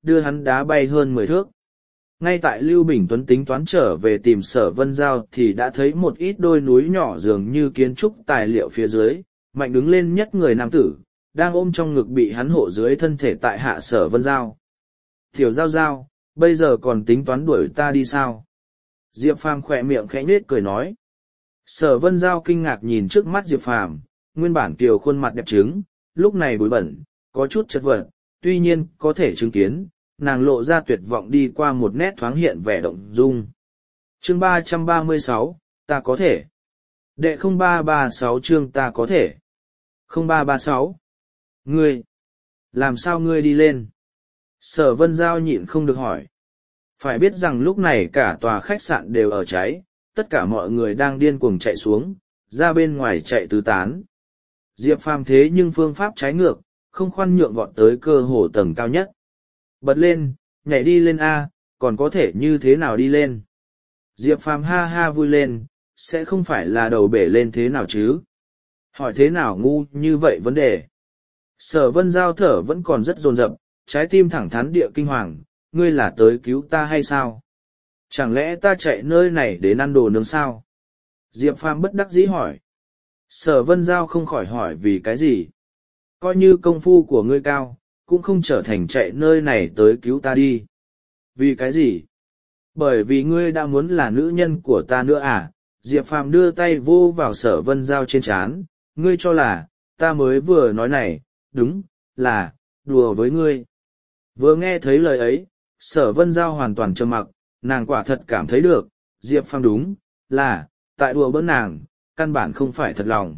đưa hắn đá bay hơn 10 thước. Ngay tại Lưu Bình Tuấn tính toán trở về tìm Sở Vân Giao thì đã thấy một ít đôi núi nhỏ dường như kiến trúc tài liệu phía dưới, mạnh đứng lên nhất người nam tử, đang ôm trong ngực bị hắn hộ dưới thân thể tại hạ Sở Vân Giao. Tiểu Giao Giao, bây giờ còn tính toán đuổi ta đi sao? Diệp Phàm khỏe miệng khẽ nhếch cười nói. Sở Vân Giao kinh ngạc nhìn trước mắt Diệp Phàm, nguyên bản kiều khuôn mặt đẹp trứng, lúc này bụi bẩn, có chút chật vật, tuy nhiên có thể chứng kiến, nàng lộ ra tuyệt vọng đi qua một nét thoáng hiện vẻ động dung. Chương 336, ta có thể. Đệ 0336 chương ta có thể. 0336. Ngươi. Làm sao ngươi đi lên? Sở Vân Giao nhịn không được hỏi. Phải biết rằng lúc này cả tòa khách sạn đều ở cháy, tất cả mọi người đang điên cuồng chạy xuống, ra bên ngoài chạy tứ tán. Diệp Phàm thế nhưng phương pháp trái ngược, không khoan nhượng vọt tới cơ hồ tầng cao nhất. Bật lên, nhảy đi lên A, còn có thể như thế nào đi lên? Diệp Phàm ha ha vui lên, sẽ không phải là đầu bể lên thế nào chứ? Hỏi thế nào ngu như vậy vấn đề? Sở Vân Giao thở vẫn còn rất dồn dập, trái tim thẳng thắn địa kinh hoàng, ngươi là tới cứu ta hay sao? Chẳng lẽ ta chạy nơi này đến ăn đồ nướng sao? Diệp Phàm bất đắc dĩ hỏi. Sở Vân Giao không khỏi hỏi vì cái gì? Coi như công phu của ngươi cao, cũng không trở thành chạy nơi này tới cứu ta đi. Vì cái gì? Bởi vì ngươi đã muốn là nữ nhân của ta nữa à? Diệp Phàm đưa tay vô vào Sở Vân Giao trên trán, ngươi cho là, ta mới vừa nói này, đúng, là, đùa với ngươi. Vừa nghe thấy lời ấy, Sở Vân Giao hoàn toàn trầm mặc, nàng quả thật cảm thấy được, Diệp Phàm đúng, là, tại đùa bỡn nàng, căn bản không phải thật lòng.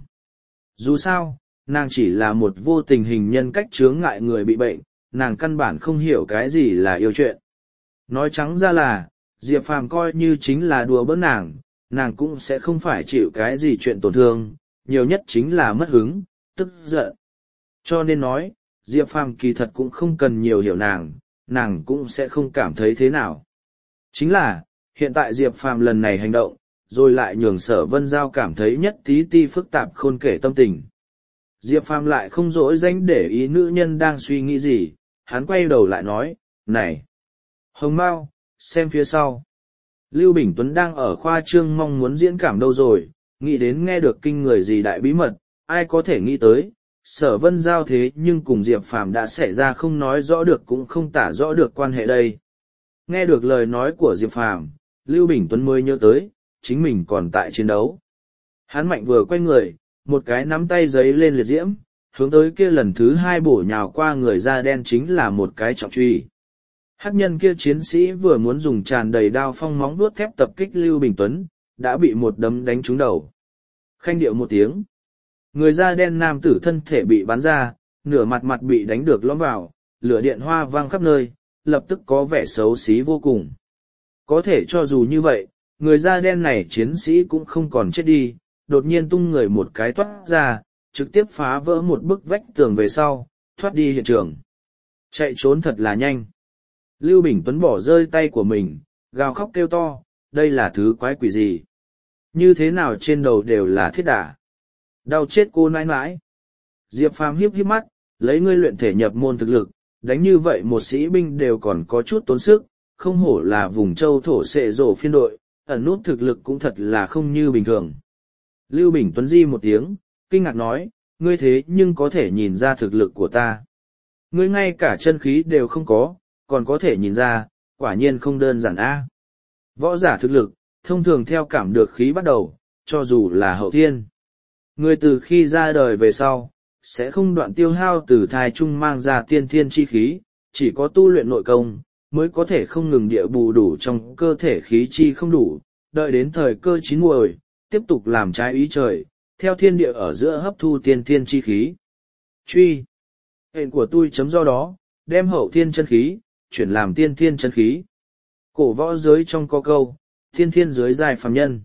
Dù sao, nàng chỉ là một vô tình hình nhân cách chướng ngại người bị bệnh, nàng căn bản không hiểu cái gì là yêu chuyện. Nói trắng ra là, Diệp Phàm coi như chính là đùa bỡn nàng cũng sẽ không phải chịu cái gì chuyện tổn thương, nhiều nhất chính là mất hứng, tức giận. Cho nên nói, Diệp Phàm kỳ thật cũng không cần nhiều hiểu nàng cũng sẽ không cảm thấy thế nào. Chính là, hiện tại Diệp Phàm lần này hành động, rồi lại nhường Sở Vân Giao cảm thấy nhất tí ti phức tạp khôn kể tâm tình. Diệp Phàm lại không dỗi danh để ý nữ nhân đang suy nghĩ gì, hắn quay đầu lại nói, này, Hồng Mao, xem phía sau. Lưu Bình Tuấn đang ở khoa trương mong muốn diễn cảm đâu rồi, nghĩ đến nghe được kinh người gì đại bí mật, ai có thể nghĩ tới, Sở Vân Giao thế nhưng cùng Diệp Phàm đã xảy ra không nói rõ được cũng không tả rõ được quan hệ đây. Nghe được lời nói của Diệp Phàm, Lưu Bình Tuấn mới nhớ tới, chính mình còn tại chiến đấu. Hắn mạnh vừa quay người, một cái nắm tay giấy lên liệt diễm, hướng tới kia lần thứ hai bổ nhào qua người da đen chính là một cái trọng truy. Hắc nhân kia chiến sĩ vừa muốn dùng tràn đầy đao phong móng vuốt thép tập kích Lưu Bình Tuấn, đã bị một đấm đánh trúng đầu. Khanh điệu một tiếng. Người da đen nam tử thân thể bị bắn ra, nửa mặt bị đánh được lõm vào, lửa điện hoa vang khắp nơi, lập tức có vẻ xấu xí vô cùng. Có thể cho dù như vậy, người da đen này chiến sĩ cũng không còn chết đi, đột nhiên tung người một cái toát ra, trực tiếp phá vỡ một bức vách tường về sau, thoát đi hiện trường. Chạy trốn thật là nhanh. Lưu Bình Tuấn bỏ rơi tay của mình, gào khóc kêu to, đây là thứ quái quỷ gì? Như thế nào trên đầu đều là thiết đả? Đau chết cô nãi nãi. Diệp Phàm hiếp mắt, lấy ngươi luyện thể nhập môn thực lực, đánh như vậy một sĩ binh đều còn có chút tốn sức, không hổ là vùng châu thổ sệ rổ phiên đội, ẩn nút thực lực cũng thật là không như bình thường. Lưu Bình Tuấn di một tiếng, kinh ngạc nói, ngươi thế nhưng có thể nhìn ra thực lực của ta. Ngươi ngay cả chân khí đều không có, còn có thể nhìn ra, quả nhiên không đơn giản a. Võ giả thực lực, thông thường theo cảm được khí bắt đầu, cho dù là hậu thiên. Người từ khi ra đời về sau, sẽ không đoạn tiêu hao từ thai trung mang ra tiên thiên chi khí, chỉ có tu luyện nội công, mới có thể không ngừng địa bù đủ trong cơ thể khí chi không đủ, đợi đến thời cơ chín muồi, tiếp tục làm trái ý trời, theo thiên địa ở giữa hấp thu tiên thiên chi khí. Truy. Hẹn của tôi chấm do đó, đem hậu thiên chân khí, chuyển làm tiên thiên chân khí. Cổ võ giới trong có câu, tiên thiên giới giai phàm nhân.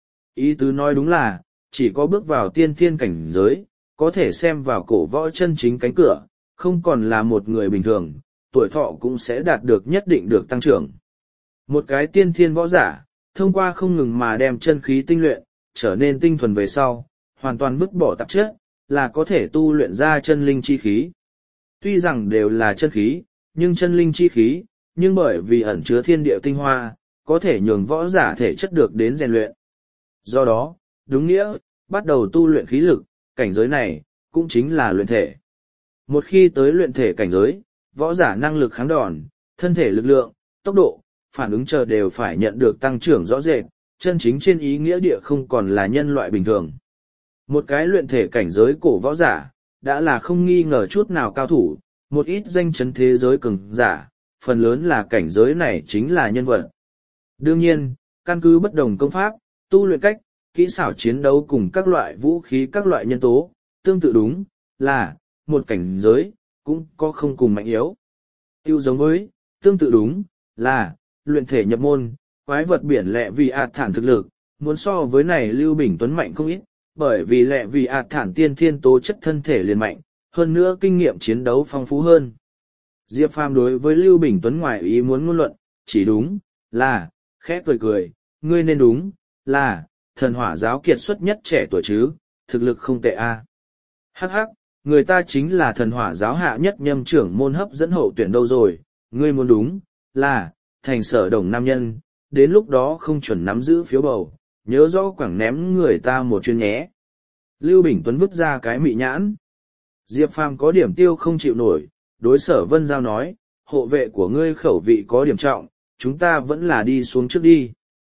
Ý tứ nói đúng là, chỉ có bước vào tiên thiên cảnh giới, có thể xem vào cổ võ chân chính cánh cửa, không còn là một người bình thường, tuổi thọ cũng sẽ đạt được nhất định được tăng trưởng. Một cái tiên thiên võ giả, thông qua không ngừng mà đem chân khí tinh luyện, trở nên tinh thuần về sau, hoàn toàn vứt bỏ tạp chất, là có thể tu luyện ra chân linh chi khí. Tuy rằng đều là chân khí, nhưng chân linh chi khí, nhưng bởi vì ẩn chứa thiên địa tinh hoa, có thể nhường võ giả thể chất được đến rèn luyện. Do đó, đúng nghĩa, bắt đầu tu luyện khí lực, cảnh giới này, cũng chính là luyện thể. Một khi tới luyện thể cảnh giới, võ giả năng lực kháng đòn, thân thể lực lượng, tốc độ, phản ứng chờ đều phải nhận được tăng trưởng rõ rệt, chân chính trên ý nghĩa địa không còn là nhân loại bình thường. Một cái luyện thể cảnh giới cổ võ giả, đã là không nghi ngờ chút nào cao thủ, một ít danh chấn thế giới cường giả, phần lớn là cảnh giới này chính là nhân vật. Đương nhiên, căn cứ bất đồng công pháp, tu luyện cách, kỹ xảo chiến đấu cùng các loại vũ khí các loại nhân tố, tương tự đúng, là, một cảnh giới, cũng có không cùng mạnh yếu. Tiêu giống với, tương tự đúng, là, luyện thể nhập môn, quái vật biển lẹ vì ạt thản thực lực, muốn so với này Lưu Bình Tuấn mạnh không ít, bởi vì lẹ vì ạt thản tiên thiên tố chất thân thể liền mạnh, hơn nữa kinh nghiệm chiến đấu phong phú hơn. Diệp Phàm đối với Lưu Bình Tuấn ngoài ý muốn ngôn luận, chỉ đúng, là, khẽ cười cười, ngươi nên đúng, là, thần hỏa giáo kiệt xuất nhất trẻ tuổi chứ, thực lực không tệ a. Hắc hắc, người ta chính là thần hỏa giáo hạ nhất nhâm trưởng môn hấp dẫn hậu tuyển đâu rồi, ngươi muốn đúng, là, thành Sở Đồng nam nhân, đến lúc đó không chuẩn nắm giữ phiếu bầu, nhớ rõ quẳng ném người ta một chuyên nhé. Lưu Bình Tuấn vứt ra cái mị nhãn. Diệp Phàm có điểm tiêu không chịu nổi, đối Sở Vân Giao nói, hộ vệ của ngươi khẩu vị có điểm trọng, chúng ta vẫn là đi xuống trước đi.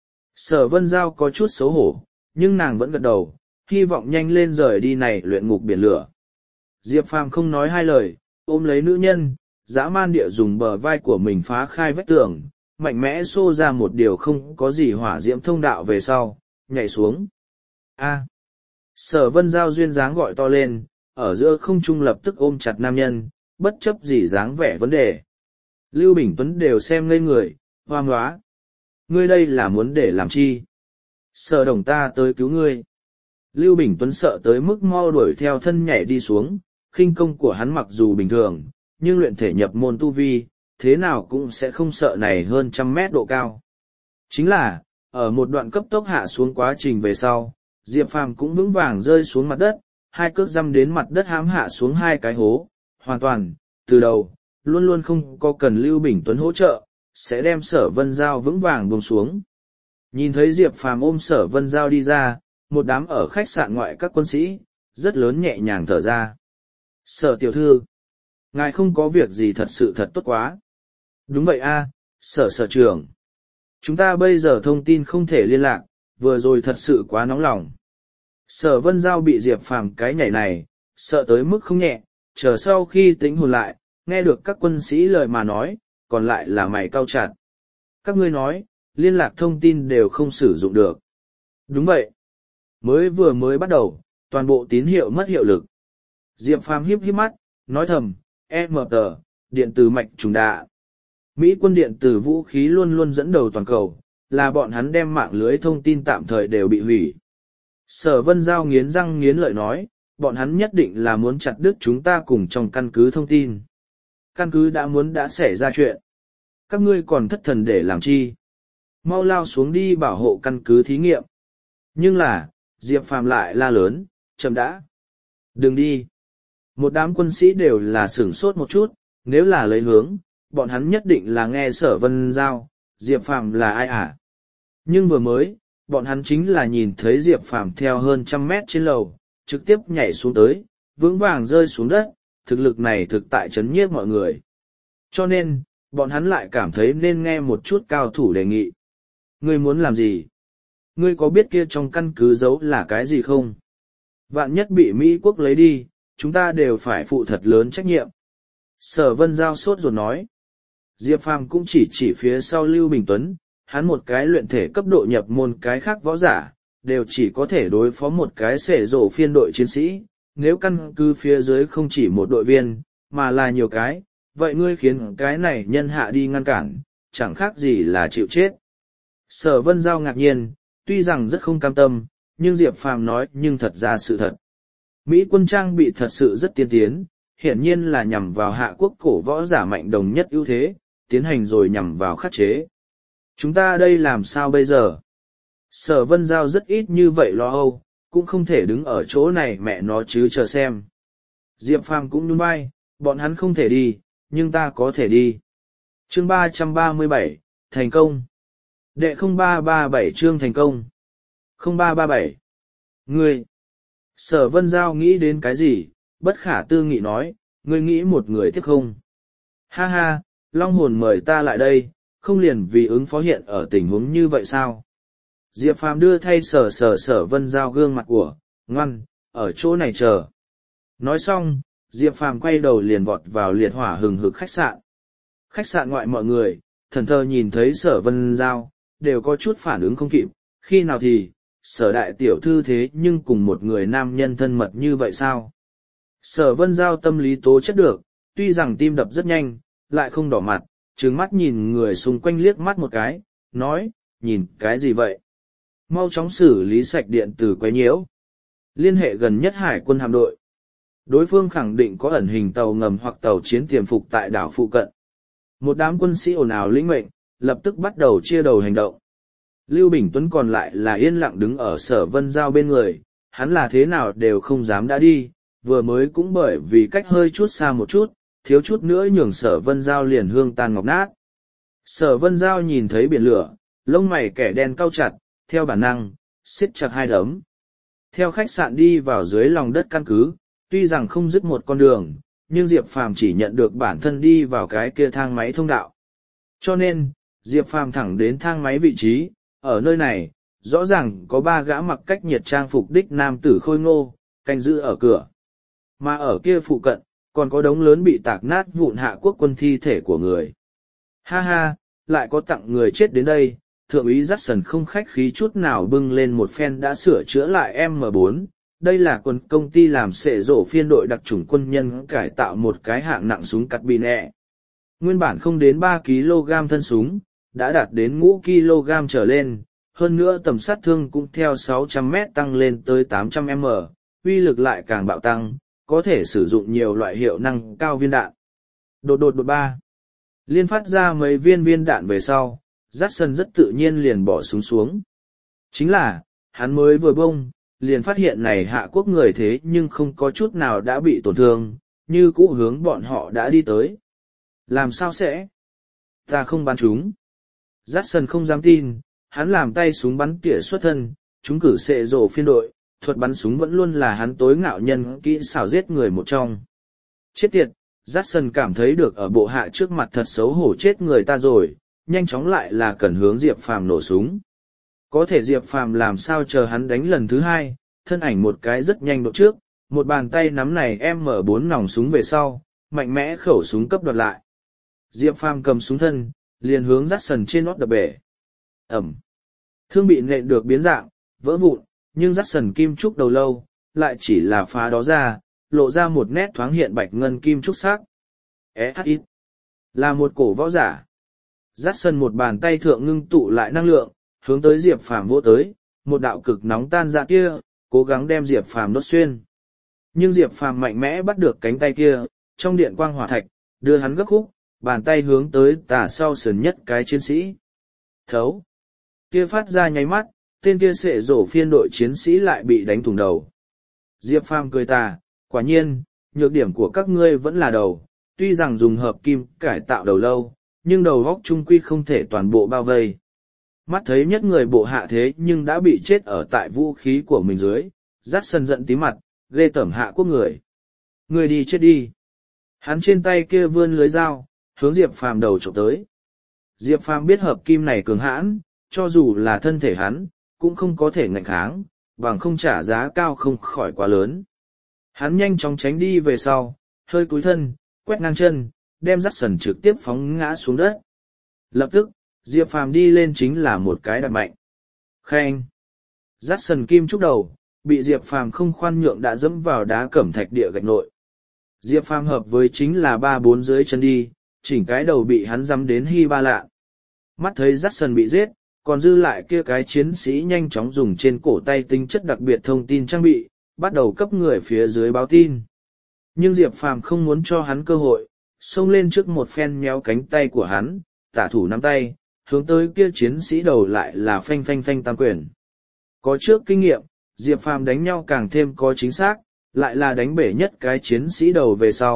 Sở Vân Giao có chút xấu hổ, nhưng nàng vẫn gật đầu, hy vọng nhanh lên rời đi này luyện ngục biển lửa. Diệp Phàm không nói hai lời, ôm lấy nữ nhân, dã man địa dùng bờ vai của mình phá khai vách tường, mạnh mẽ xô ra một điều không có gì hỏa diễm thông đạo về sau, nhảy xuống. A. Sở Vân Giao duyên dáng gọi to lên, ở giữa không trung lập tức ôm chặt nam nhân, bất chấp gì dáng vẻ vấn đề. Lưu Bình Tuấn đều xem ngây người, hoa ngóa. Ngươi đây là muốn để làm chi? Sở Đồng ta tới cứu ngươi. Lưu Bình Tuấn sợ tới mức mo đuổi theo thân nhảy đi xuống, khinh công của hắn mặc dù bình thường, nhưng luyện thể nhập môn tu vi, thế nào cũng sẽ không sợ này hơn 100 mét độ cao. Chính là, ở một đoạn cấp tốc hạ xuống quá trình về sau, Diệp Phàm cũng vững vàng rơi xuống mặt đất, hai cước dăm đến mặt đất hãm hạ xuống hai cái hố, hoàn toàn, từ đầu, luôn luôn không có cần Lưu Bình Tuấn hỗ trợ, sẽ đem Sở Vân Giao vững vàng buông xuống. Nhìn thấy Diệp Phàm ôm Sở Vân Giao đi ra, một đám ở khách sạn ngoại các quân sĩ, rất lớn nhẹ nhàng thở ra. Sở tiểu thư, ngài không có việc gì thật sự thật tốt quá. Đúng vậy a, Sở trưởng. Chúng ta bây giờ thông tin không thể liên lạc, vừa rồi thật sự quá nóng lòng. Sở Vân Giao bị Diệp Phàm cái nhảy này, sợ tới mức không nhẹ, chờ sau khi tĩnh hồn lại, nghe được các quân sĩ lời mà nói, còn lại là mày cau chặt. Các ngươi nói, liên lạc thông tin đều không sử dụng được. Đúng vậy. Mới bắt đầu, toàn bộ tín hiệu mất hiệu lực. Diệp Phàm hiếp mắt, nói thầm, MT, điện từ mạch trùng đạ. Mỹ quân điện từ vũ khí luôn luôn dẫn đầu toàn cầu, là bọn hắn đem mạng lưới thông tin tạm thời đều bị hủy. Sở Vân Giao nghiến răng nghiến lợi nói, bọn hắn nhất định là muốn chặt đứt chúng ta cùng trong căn cứ thông tin. Căn cứ đã xảy ra chuyện. Các ngươi còn thất thần để làm chi? Mau lao xuống đi bảo hộ căn cứ thí nghiệm. Nhưng là, Diệp Phàm lại la lớn, chậm đã. Đừng đi. Một đám quân sĩ đều là sửng sốt một chút, nếu là lấy hướng, bọn hắn nhất định là nghe Sở Vân Giao, Diệp Phàm là ai à? Nhưng vừa mới, bọn hắn chính là nhìn thấy Diệp Phàm theo hơn 100 mét trên lầu, trực tiếp nhảy xuống tới, vững vàng rơi xuống đất, thực lực này thực tại chấn nhiếp mọi người. Cho nên, bọn hắn lại cảm thấy nên nghe một chút cao thủ đề nghị. Ngươi muốn làm gì? Ngươi có biết kia trong căn cứ giấu là cái gì không? Vạn nhất bị Mỹ quốc lấy đi, chúng ta đều phải phụ thật lớn trách nhiệm. Sở Vân Giao sốt ruột nói. Diệp Phàm cũng chỉ phía sau Lưu Bình Tuấn, hắn một cái luyện thể cấp độ nhập môn cái khác võ giả, đều chỉ có thể đối phó một cái xể rổ phiên đội chiến sĩ, nếu căn cứ phía dưới không chỉ một đội viên, mà là nhiều cái, vậy ngươi khiến cái này nhân hạ đi ngăn cản, chẳng khác gì là chịu chết. Sở Vân Giao ngạc nhiên, tuy rằng rất không cam tâm, nhưng Diệp Phàm nói nhưng thật ra sự thật. Mỹ quân trang bị thật sự rất tiên tiến, hiển nhiên là nhằm vào hạ quốc cổ võ giả mạnh đồng nhất ưu thế, tiến hành rồi nhằm vào khắc chế. Chúng ta đây làm sao bây giờ? Sở Vân Giao rất ít như vậy lo âu, cũng không thể đứng ở chỗ này mẹ nó chứ chờ xem. Diệp Phàm cũng nhún vai, bọn hắn không thể đi, nhưng ta có thể đi. Chương 337, thành công. Đệ 0337 chương thành công. 0337. Ngươi. Sở Vân Giao nghĩ đến cái gì, bất khả tư nghị nói, ngươi nghĩ một người tiếp không? Ha ha, Long Hồn mời ta lại đây, không liền vì ứng phó hiện ở tình huống như vậy sao? Diệp Phàm đưa thay Sở Vân Giao gương mặt của, ngoan, ở chỗ này chờ. Nói xong, Diệp Phàm quay đầu liền vọt vào liệt hỏa hừng hực khách sạn. Khách sạn ngoại mọi người, thần thờ nhìn thấy Sở Vân Giao, đều có chút phản ứng không kịp, khi nào thì, Sở đại tiểu thư thế nhưng cùng một người nam nhân thân mật như vậy sao? Sở Vân Giao tâm lý tố chất được, tuy rằng tim đập rất nhanh, lại không đỏ mặt, trừng mắt nhìn người xung quanh liếc mắt một cái, nói, nhìn cái gì vậy? Mau chóng xử lý sạch điện tử quấy nhiễu. Liên hệ gần nhất hải quân hạm đội. Đối phương khẳng định có ẩn hình tàu ngầm hoặc tàu chiến tiềm phục tại đảo phụ cận. Một đám quân sĩ ồn ào lĩnh mệnh, lập tức bắt đầu chia đầu hành động. Lưu Bình Tuấn còn lại là yên lặng đứng ở Sở Vân Giao bên người, hắn là thế nào đều không dám đã đi, vừa mới cũng bởi vì cách hơi chút xa một chút, thiếu chút nữa nhường Sở Vân Giao liền hương tan ngọc nát. Sở Vân Giao nhìn thấy biển lửa, lông mày kẻ đen cau chặt, theo bản năng, siết chặt hai đấm. Theo khách sạn đi vào dưới lòng đất căn cứ, tuy rằng không dứt một con đường, nhưng Diệp Phàm chỉ nhận được bản thân đi vào cái kia thang máy thông đạo. Cho nên, Diệp Phàm thẳng đến thang máy vị trí, ở nơi này, rõ ràng có ba gã mặc cách nhiệt trang phục đích nam tử khôi ngô, canh giữ ở cửa. Mà ở kia phụ cận, còn có đống lớn bị tạc nát vụn hạ quốc quân thi thể của người. Ha ha, lại có tặng người chết đến đây, thượng úy Jackson không khách khí chút nào bưng lên một phen đã sửa chữa lại M4. Đây là quân công ty làm xệ rổ phiên đội đặc chủng quân nhân cải tạo một cái hạng nặng súng cắt bi nẹ. Nguyên bản không đến 3 kg thân súng, đã đạt đến 5 kg trở lên, hơn nữa tầm sát thương cũng theo 600 m tăng lên tới 800 m, uy lực lại càng bạo tăng, có thể sử dụng nhiều loại hiệu năng cao viên đạn. Đột ba. Liên phát ra mấy viên đạn về sau, Jackson rất tự nhiên liền bỏ súng xuống. Chính là, hắn mới vừa bông, liền phát hiện này hạ quốc người thế nhưng không có chút nào đã bị tổn thương, như cũ hướng bọn họ đã đi tới. Làm sao sẽ? Ta không bắn chúng. Jackson không dám tin, hắn làm tay súng bắn tỉa xuất thân, chúng cử xệ rổ phiên đội, thuật bắn súng vẫn luôn là hắn tối ngạo nhân kỹ xảo giết người một trong. Chết tiệt, Jackson cảm thấy được ở bộ hạ trước mặt thật xấu hổ chết người ta rồi, nhanh chóng lại là cần hướng Diệp Phàm nổ súng. Có thể Diệp Phàm làm sao chờ hắn đánh lần thứ hai, thân ảnh một cái rất nhanh độ trước, một bàn tay nắm này M4 nòng súng về sau, mạnh mẽ khẩu súng cấp đoạt lại. Diệp Phàm cầm súng thân, liền hướng Jackson trên nót đập bể. Ẩm. Thương bị nện được biến dạng, vỡ vụn, nhưng Jackson kim trúc đầu lâu, lại chỉ là phá đó ra, lộ ra một nét thoáng hiện bạch ngân kim trúc sắc. EHX. Là một cổ võ giả. Jackson một bàn tay thượng ngưng tụ lại năng lượng, hướng tới Diệp Phàm vỗ tới, một đạo cực nóng tan ra kia, cố gắng đem Diệp Phàm đốt xuyên. Nhưng Diệp Phàm mạnh mẽ bắt được cánh tay kia, trong điện quang hỏa thạch, đưa hắn gấp khúc, bàn tay hướng tới tả sau sườn nhất cái chiến sĩ. Thấu. Kia phát ra nháy mắt, tên kia xệ rổ phiên đội chiến sĩ lại bị đánh thủng đầu. Diệp Phàm cười tà, quả nhiên, nhược điểm của các ngươi vẫn là đầu, tuy rằng dùng hợp kim cải tạo đầu lâu, nhưng đầu góc trung quy không thể toàn bộ bao vây. Mắt thấy nhất người bộ hạ thế nhưng đã bị chết ở tại vũ khí của mình dưới, Jackson giận tí mặt, ghê tởm hạ quốc người. Người đi chết đi. Hắn trên tay kia vươn lưới dao, hướng Diệp Phàm đầu chụp tới. Diệp Phàm biết hợp kim này cường hãn, cho dù là thân thể hắn, cũng không có thể ngạnh kháng, bằng không trả giá cao không khỏi quá lớn. Hắn nhanh chóng tránh đi về sau, hơi cúi thân, quét ngang chân, đem Jackson trực tiếp phóng ngã xuống đất. Lập tức, Diệp Phàm đi lên chính là một cái đạp mạnh. Khen! Jackson kim trúc đầu, bị Diệp Phàm không khoan nhượng đã dẫm vào đá cẩm thạch địa gạch nội. Diệp Phàm hợp với chính là 3-4 dưới chân đi, chỉnh cái đầu bị hắn dẫm đến hy ba lạ. Mắt thấy Jackson bị giết, còn dư lại kia cái chiến sĩ nhanh chóng dùng trên cổ tay tính chất đặc biệt thông tin trang bị, bắt đầu cấp người phía dưới báo tin. Nhưng Diệp Phàm không muốn cho hắn cơ hội, xông lên trước một phen méo cánh tay của hắn, tả thủ nắm tay, hướng tới kia chiến sĩ đầu lại là phanh phanh phanh tam quyền. Có trước kinh nghiệm, Diệp Phàm đánh nhau càng thêm có chính xác, lại là đánh bể nhất cái chiến sĩ đầu về sau,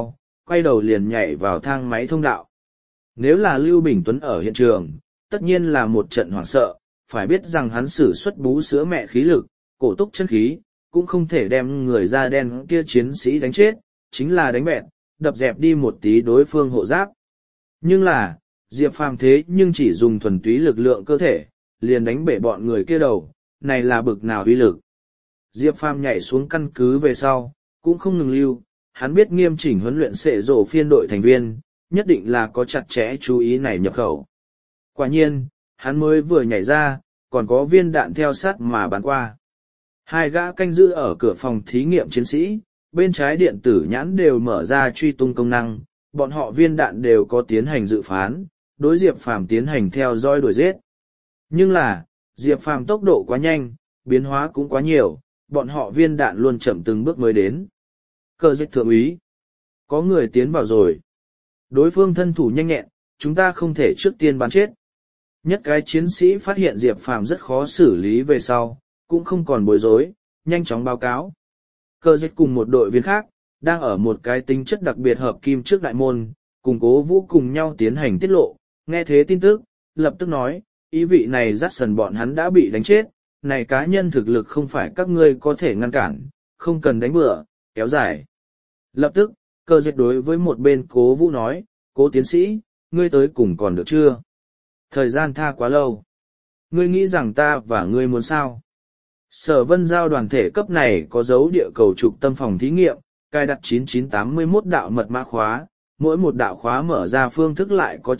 quay đầu liền nhảy vào thang máy thông đạo. Nếu là Lưu Bình Tuấn ở hiện trường, tất nhiên là một trận hoảng sợ, phải biết rằng hắn sử xuất bú sữa mẹ khí lực, cổ túc chân khí, cũng không thể đem người da đen kia chiến sĩ đánh chết, chính là đánh bẹt, đập dẹp đi một tí đối phương hộ giáp. Nhưng là, Diệp Phàm thế nhưng chỉ dùng thuần túy lực lượng cơ thể, liền đánh bể bọn người kia đầu, này là bực nào uy lực. Diệp Phàm nhảy xuống căn cứ về sau, cũng không ngừng lưu, hắn biết nghiêm chỉnh huấn luyện sệ rổ phiên đội thành viên, nhất định là có chặt chẽ chú ý này nhập khẩu. Quả nhiên, hắn mới vừa nhảy ra, còn có viên đạn theo sát mà bắn qua. Hai gã canh giữ ở cửa phòng thí nghiệm chiến sĩ, bên trái điện tử nhãn đều mở ra truy tung công năng, bọn họ viên đạn đều có tiến hành dự phán, đối Diệp Phàm tiến hành theo dõi đuổi giết. Nhưng là, Diệp Phàm tốc độ quá nhanh, biến hóa cũng quá nhiều, bọn họ viên đạn luôn chậm từng bước mới đến. Cờ dịch thượng úy, có người tiến vào rồi. Đối phương thân thủ nhanh nhẹn, chúng ta không thể trước tiên bắn chết. Nhất cái chiến sĩ phát hiện Diệp Phàm rất khó xử lý về sau, cũng không còn bối rối, nhanh chóng báo cáo. Cờ dịch cùng một đội viên khác, đang ở một cái tính chất đặc biệt hợp kim trước đại môn, cùng Cố Vũ cùng nhau tiến hành tiết lộ, nghe thế tin tức, lập tức nói, ý vị này dắt sần bọn hắn đã bị đánh chết, này cá nhân thực lực không phải các ngươi có thể ngăn cản, không cần đánh bừa, kéo dài. Lập tức, Cờ dịch đối với một bên Cố Vũ nói, Cố tiến sĩ, ngươi tới cùng còn được chưa? Thời gian tha quá lâu. Ngươi nghĩ rằng ta và ngươi muốn sao? Sở Vân Giao đoàn thể cấp này có dấu địa cầu trục tâm phòng thí nghiệm, cài đặt 9981 đạo mật mã khóa, mỗi một đạo khóa mở ra phương thức lại có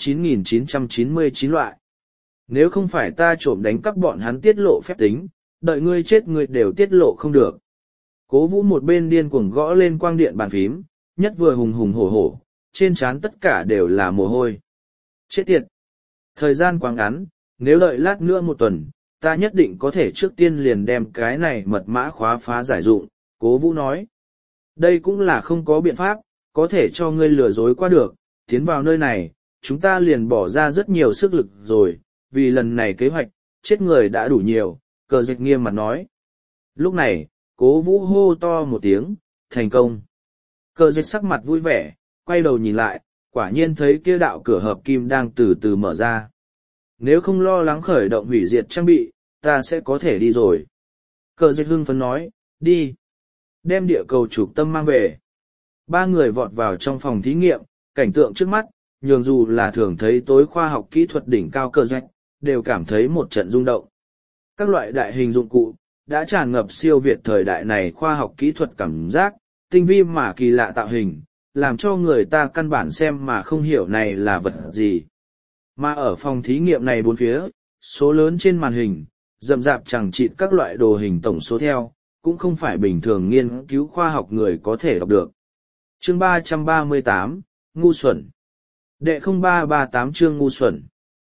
9999 loại. Nếu không phải ta trộm đánh cắp bọn hắn tiết lộ phép tính, đợi ngươi chết ngươi đều tiết lộ không được. Cố Vũ một bên điên cuồng gõ lên quang điện bàn phím, nhất vừa hùng hùng hổ hổ, trên trán tất cả đều là mồ hôi. Chết tiệt! Thời gian quá ngắn, nếu đợi lát nữa một tuần, ta nhất định có thể trước tiên liền đem cái này mật mã khóa phá giải dụng, Cố Vũ nói. Đây cũng là không có biện pháp, có thể cho ngươi lừa dối qua được, tiến vào nơi này, chúng ta liền bỏ ra rất nhiều sức lực rồi, vì lần này kế hoạch, chết người đã đủ nhiều, Cờ dịch nghiêm mặt nói. Lúc này, Cố Vũ hô to một tiếng, thành công. Cờ dịch sắc mặt vui vẻ, quay đầu nhìn lại, quả nhiên thấy kia đạo cửa hợp kim đang từ từ mở ra. Nếu không lo lắng khởi động hủy diệt trang bị, ta sẽ có thể đi rồi. Cờ dịch hưng phấn nói, đi. Đem địa cầu trục tâm mang về. Ba người vọt vào trong phòng thí nghiệm, cảnh tượng trước mắt, nhường dù là thường thấy tối khoa học kỹ thuật đỉnh cao Cờ dịch, đều cảm thấy một trận rung động. Các loại đại hình dụng cụ, đã tràn ngập siêu việt thời đại này khoa học kỹ thuật cảm giác, tinh vi mà kỳ lạ tạo hình, làm cho người ta căn bản xem mà không hiểu này là vật gì. Mà ở phòng thí nghiệm này bốn phía, số lớn trên màn hình, rậm rạp chẳng chịt các loại đồ hình tổng số theo, cũng không phải bình thường nghiên cứu khoa học người có thể đọc được. Chương 338, ngu xuẩn. Đệ 0338 chương ngu xuẩn.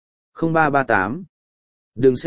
0338. Đừng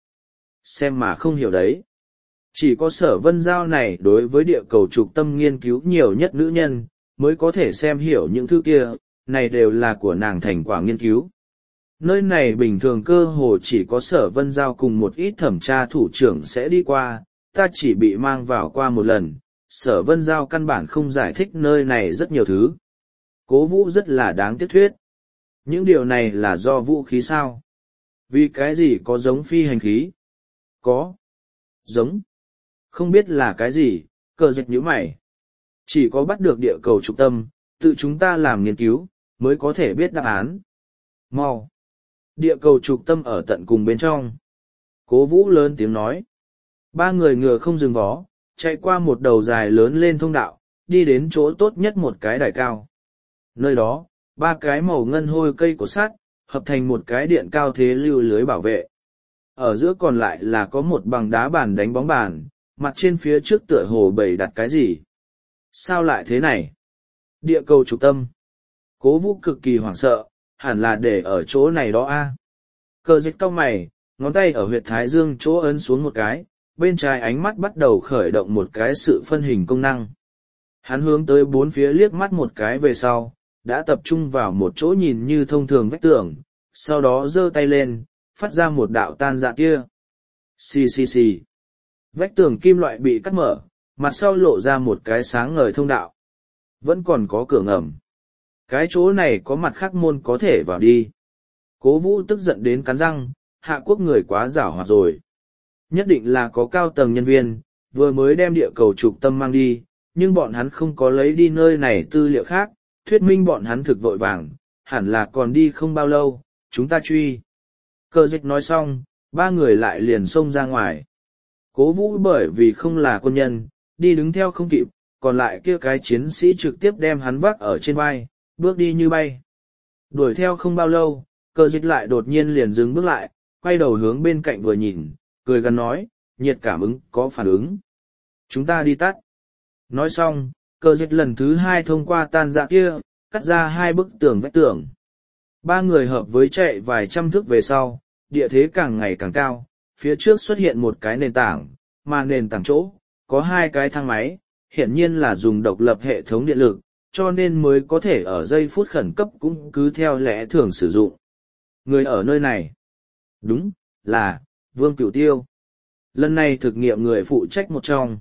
xem mà không hiểu đấy. Chỉ có Sở Vân Giao này đối với địa cầu trục tâm nghiên cứu nhiều nhất nữ nhân, mới có thể xem hiểu những thứ kia, này đều là của nàng thành quả nghiên cứu. Nơi này bình thường cơ hồ chỉ có Sở Vân Giao cùng một ít thẩm tra thủ trưởng sẽ đi qua, ta chỉ bị mang vào qua một lần, Sở Vân Giao căn bản không giải thích nơi này rất nhiều thứ. Cố Vũ rất là đáng tiếc thuyết. Những điều này là do vũ khí sao? Vì cái gì có giống phi hành khí? Có. Giống. Không biết là cái gì, Cờ dịch nhíu mày. Chỉ có bắt được địa cầu trục tâm, tự chúng ta làm nghiên cứu, mới có thể biết đáp án. Mau. Địa cầu trục tâm ở tận cùng bên trong. Cố Vũ lớn tiếng nói. Ba người ngựa không dừng vó, chạy qua một đầu dài lớn lên thông đạo, đi đến chỗ tốt nhất một cái đài cao. Nơi đó, ba cái màu ngân hôi cây của sắt, hợp thành một cái điện cao thế lưu lưới bảo vệ. Ở giữa còn lại là có một bằng đá bàn đánh bóng bàn, mặt trên phía trước tựa hồ bày đặt cái gì. Sao lại thế này? Địa cầu trục tâm. Cố Vũ cực kỳ hoảng sợ, hẳn là để ở chỗ này đó a. Cờ dịch cau mày, ngón tay ở huyệt thái dương chỗ ấn xuống một cái, bên trái ánh mắt bắt đầu khởi động một cái sự phân hình công năng. Hắn hướng tới bốn phía liếc mắt một cái về sau, đã tập trung vào một chỗ nhìn như thông thường vách tường, sau đó giơ tay lên, phát ra một đạo tan rã tia. Xì xì xì. Vách tường kim loại bị cắt mở, mặt sau lộ ra một cái sáng ngời thông đạo. Vẫn còn có cửa ngầm. Cái chỗ này có mặt khác môn có thể vào đi. Cố Vũ tức giận đến cắn răng, Hạ Quốc người quá giảo hoạt rồi. Nhất định là có cao tầng nhân viên, vừa mới đem địa cầu trục tâm mang đi, nhưng bọn hắn không có lấy đi nơi này tư liệu khác, thuyết minh bọn hắn thực vội vàng, hẳn là còn đi không bao lâu, chúng ta truy. Cờ dịch nói xong, ba người lại liền xông ra ngoài. Cố Vũ bởi vì không là quân nhân, đi đứng theo không kịp, còn lại kia cái chiến sĩ trực tiếp đem hắn vác ở trên vai, bước đi như bay. Đuổi theo không bao lâu, cờ dịch lại đột nhiên liền dừng bước lại, quay đầu hướng bên cạnh vừa nhìn, cười gần nói, nhiệt cảm ứng có phản ứng. Chúng ta đi tắt. Nói xong, cờ dịch lần thứ hai thông qua tan dạ kia, cắt ra hai bức tường vách tường. Ba người hợp với chạy vài trăm thước về sau, địa thế càng ngày càng cao, phía trước xuất hiện một cái nền tảng, mà nền tảng chỗ, có hai cái thang máy, hiển nhiên là dùng độc lập hệ thống điện lực, cho nên mới có thể ở giây phút khẩn cấp cũng cứ theo lẽ thường sử dụng. Người ở nơi này, đúng, là, Vương Cửu Tiêu. Lần này thực nghiệm người phụ trách một trong.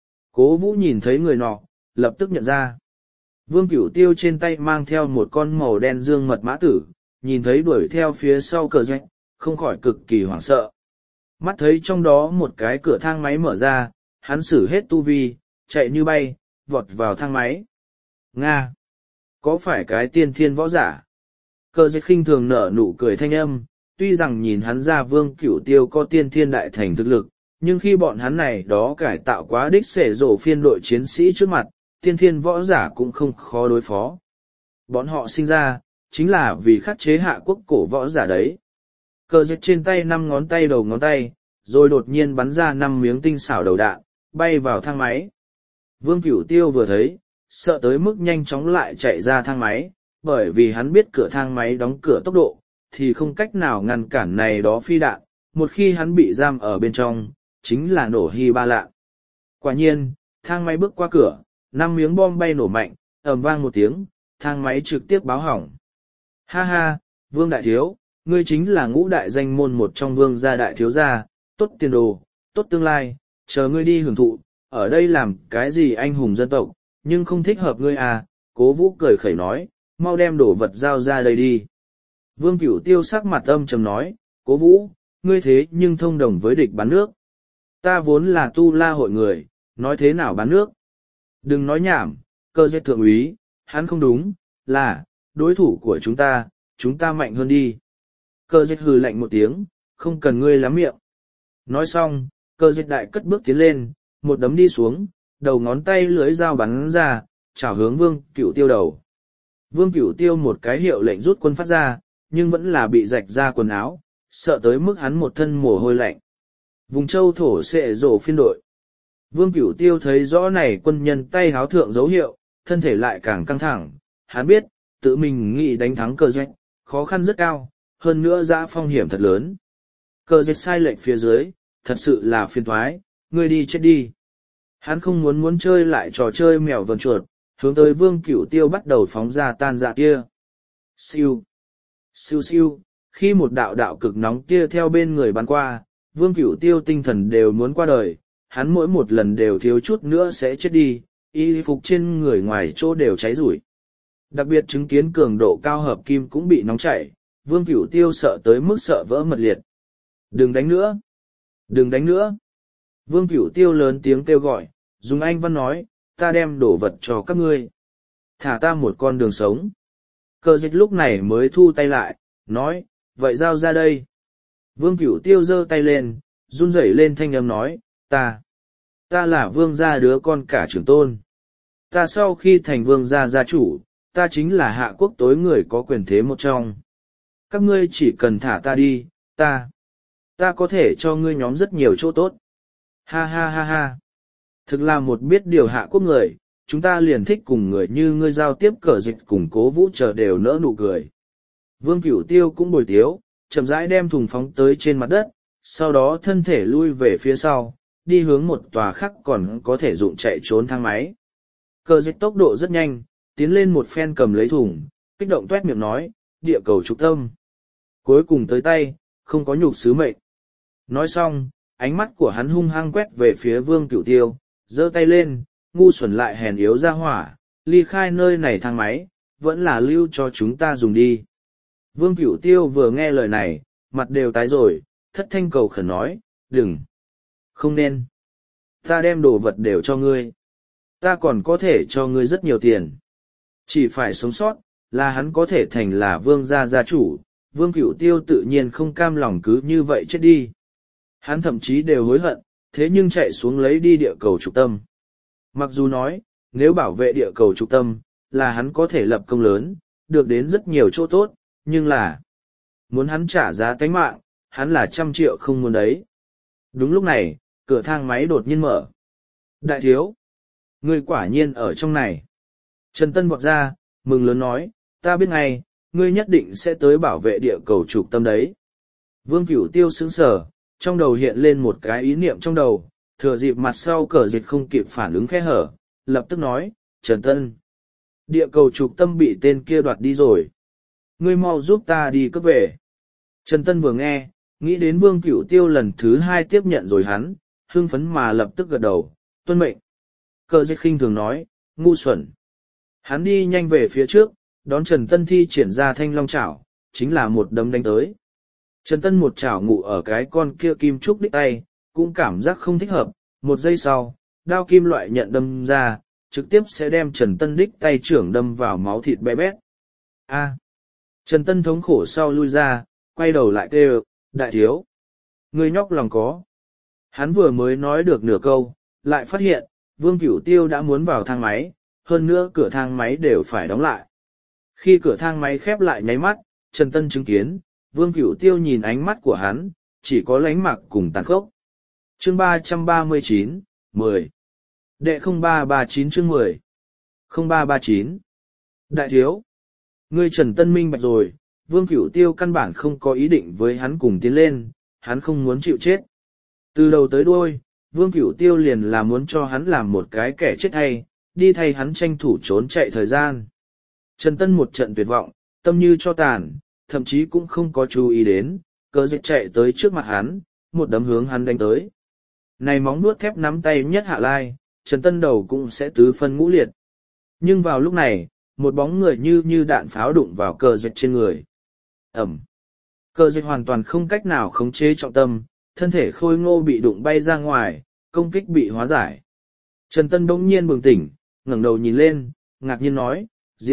Cố Vũ nhìn thấy người nọ, lập tức nhận ra. Vương Cửu Tiêu trên tay mang theo một con màu đen dương mật mã tử, nhìn thấy đuổi theo phía sau cờ doanh, không khỏi cực kỳ hoảng sợ. Mắt thấy trong đó một cái cửa thang máy mở ra, hắn sử hết tu vi, chạy như bay, vọt vào thang máy. Nga! Có phải cái tiên thiên võ giả? Cờ dịch khinh thường nở nụ cười thanh âm, tuy rằng nhìn hắn ra Vương Cửu Tiêu có tiên thiên đại thành thực lực, nhưng khi bọn hắn này đó cải tạo quá đích xể rổ phiên đội chiến sĩ trước mặt, tiên thiên võ giả cũng không khó đối phó. Bọn họ sinh ra, chính là vì khắc chế Hạ Quốc cổ võ giả đấy. Cờ dịch trên tay 5 ngón tay đầu ngón tay, rồi đột nhiên bắn ra 5 miếng tinh xảo đầu đạn, bay vào thang máy. Vương Cửu Tiêu vừa thấy, sợ tới mức nhanh chóng lại chạy ra thang máy, bởi vì hắn biết cửa thang máy đóng cửa tốc độ, thì không cách nào ngăn cản này đó phi đạn, một khi hắn bị giam ở bên trong, chính là nổ hy ba lạ. Quả nhiên, thang máy bước qua cửa, 5 miếng bom bay nổ mạnh, ầm vang một tiếng, thang máy trực tiếp báo hỏng. Ha ha, Vương Đại Thiếu, ngươi chính là ngũ đại danh môn một trong Vương gia đại thiếu gia, tốt tiền đồ, tốt tương lai, chờ ngươi đi hưởng thụ, ở đây làm cái gì anh hùng dân tộc, nhưng không thích hợp ngươi à, Cố Vũ cười khẩy nói, mau đem đồ vật giao ra đây đi. Vương Cửu Tiêu sắc mặt âm trầm nói, Cố Vũ, ngươi thế nhưng thông đồng với địch bán nước. Ta vốn là tu la hội người, nói thế nào bán nước. Đừng nói nhảm, cơ giết thượng úy, hắn không đúng, là, đối thủ của chúng ta mạnh hơn đi. Cơ giết hừ lạnh một tiếng, không cần ngươi lắm miệng. Nói xong, cơ giết đại cất bước tiến lên, một đấm đi xuống, đầu ngón tay lưỡi dao bắn ra, chảo hướng Vương Cửu Tiêu đầu. Vương Cửu Tiêu một cái hiệu lệnh rút quân phát ra, nhưng vẫn là bị rạch ra quần áo, sợ tới mức hắn một thân mồ hôi lạnh. Vùng châu thổ xệ rổ phiên đội. Vương Cửu Tiêu thấy rõ này quân nhân tay háo thượng dấu hiệu, thân thể lại càng căng thẳng, hắn biết, tự mình nghĩ đánh thắng cờ dịch, khó khăn rất cao, hơn nữa dã phong hiểm thật lớn. Cờ dịch sai lệnh phía dưới, thật sự là phiền toái, ngươi đi chết đi. Hắn không muốn chơi lại trò chơi mèo vờn chuột, hướng tới Vương Cửu Tiêu bắt đầu phóng ra tan dạ kia. Siêu, siêu siêu, khi một đạo đạo cực nóng kia theo bên người bắn qua, Vương Cửu Tiêu tinh thần đều muốn qua đời, hắn mỗi một lần đều thiếu chút nữa sẽ chết đi, y phục trên người ngoài chỗ đều cháy rủi. Đặc biệt chứng kiến cường độ cao hợp kim cũng bị nóng chảy, Vương Cửu Tiêu sợ tới mức sợ vỡ mật liệt. Đừng đánh nữa! Đừng đánh nữa! Vương Cửu Tiêu lớn tiếng kêu gọi, dùng Anh văn nói, ta đem đổ vật cho các ngươi. Thả ta một con đường sống. Cờ dịch lúc này mới thu tay lại, nói, vậy giao ra đây. Vương Cửu Tiêu giơ tay lên, run rẩy lên thanh âm nói, ta là vương gia đứa con cả trưởng tôn. Ta sau khi thành vương gia gia chủ, ta chính là Hạ Quốc tối người có quyền thế một trong. Các ngươi chỉ cần thả ta đi, ta có thể cho ngươi nhóm rất nhiều chỗ tốt. Ha ha ha ha. Thực là một biết điều Hạ Quốc người, chúng ta liền thích cùng người như ngươi giao tiếp. Cờ dịch cùng Cố Vũ chờ đều nỡ nụ cười. Vương Cửu Tiêu cũng bồi tiếu, chậm rãi đem thùng phóng tới trên mặt đất, sau đó thân thể lui về phía sau, đi hướng một tòa khác còn có thể dụng chạy trốn thang máy. Cờ dịch tốc độ rất nhanh, tiến lên một phen cầm lấy thùng, kích động toét miệng nói, địa cầu trục tâm. Cuối cùng tới tay, không có nhục sứ mệnh. Nói xong, ánh mắt của hắn hung hăng quét về phía Vương Cửu Tiêu, giơ tay lên, ngu xuẩn lại hèn yếu ra hỏa, ly khai nơi này thang máy, vẫn là lưu cho chúng ta dùng đi. Vương Cửu Tiêu vừa nghe lời này, mặt đều tái rồi, thất thanh cầu khẩn nói, đừng, không nên. Ta đem đồ vật đều cho ngươi. Ta còn có thể cho ngươi rất nhiều tiền. Chỉ phải sống sót, là hắn có thể thành là vương gia gia chủ. Vương Cửu Tiêu tự nhiên không cam lòng cứ như vậy chết đi. Hắn thậm chí đều hối hận, thế nhưng chạy xuống lấy đi địa cầu trục tâm. Mặc dù nói, nếu bảo vệ địa cầu trục tâm, là hắn có thể lập công lớn, được đến rất nhiều chỗ tốt, nhưng là muốn hắn trả giá tánh mạng, hắn là 100 triệu không muốn đấy. Đúng lúc này, cửa thang máy đột nhiên mở. Đại thiếu, ngươi quả nhiên ở trong này. Trần Tân vọt ra, mừng lớn nói, ta biết ngay, ngươi nhất định sẽ tới bảo vệ địa cầu trục tâm đấy. Vương Cửu Tiêu sững sờ, trong đầu hiện lên một cái ý niệm trong đầu, thừa dịp mặt sau cờ dịch không kịp phản ứng khe hở, lập tức nói, Trần Tân, địa cầu trục tâm bị tên kia đoạt đi rồi. Ngươi mau giúp ta đi cướp về. Trần Tân vừa nghe, nghĩ đến Vương Cửu Tiêu lần thứ 2 tiếp nhận rồi hắn, hưng phấn mà lập tức gật đầu, tuân mệnh. Cờ dịch khinh thường nói, ngu xuẩn. Hắn đi nhanh về phía trước, đón Trần Tân thi triển ra thanh long chảo, chính là một đấm đánh tới. Trần Tân một chảo ngụ ở cái con kia kim trúc đích tay, cũng cảm giác không thích hợp, một giây sau, đao kim loại nhận đâm ra, trực tiếp sẽ đem Trần Tân đích tay trưởng đâm vào máu thịt bé bét. A. Trần Tân thống khổ sau lui ra, quay đầu lại kêu, đại thiếu. Người nhóc lòng có. Hắn vừa mới nói được nửa câu, lại phát hiện, Vương Cửu Tiêu đã muốn vào thang máy, hơn nữa cửa thang máy đều phải đóng lại. Khi cửa thang máy khép lại nháy mắt, Trần Tân chứng kiến, Vương Cửu Tiêu nhìn ánh mắt của hắn, chỉ có lánh mặc cùng tàn khốc. Chương 339, 10. Đệ 0339 chương 10. 0339. Đại thiếu. Ngươi Trần Tân minh bạch rồi, Vương Cửu Tiêu căn bản không có ý định với hắn cùng tiến lên, hắn không muốn chịu chết. Từ đầu tới đuôi, Vương Cửu Tiêu liền là muốn cho hắn làm một cái kẻ chết hay, đi thay hắn tranh thủ trốn chạy thời gian. Trần Tân một trận tuyệt vọng, tâm như cho tàn, thậm chí cũng không có chú ý đến, cờ dịch chạy tới trước mặt hắn, một đấm hướng hắn đánh tới. Này móng nuốt thép nắm tay nhất hạ lai, Trần Tân đầu cũng sẽ tứ phân ngũ liệt. Nhưng vào lúc này, một bóng người như đạn pháo đụng vào cờ dịch trên người. Ẩm. Cờ dịch hoàn toàn không cách nào khống chế trọng tâm, thân thể khôi ngô bị đụng bay ra ngoài, công kích bị hóa giải. Trần Tân bỗng nhiên bừng tỉnh, ngẩng đầu nhìn lên, ngạc nhiên nói,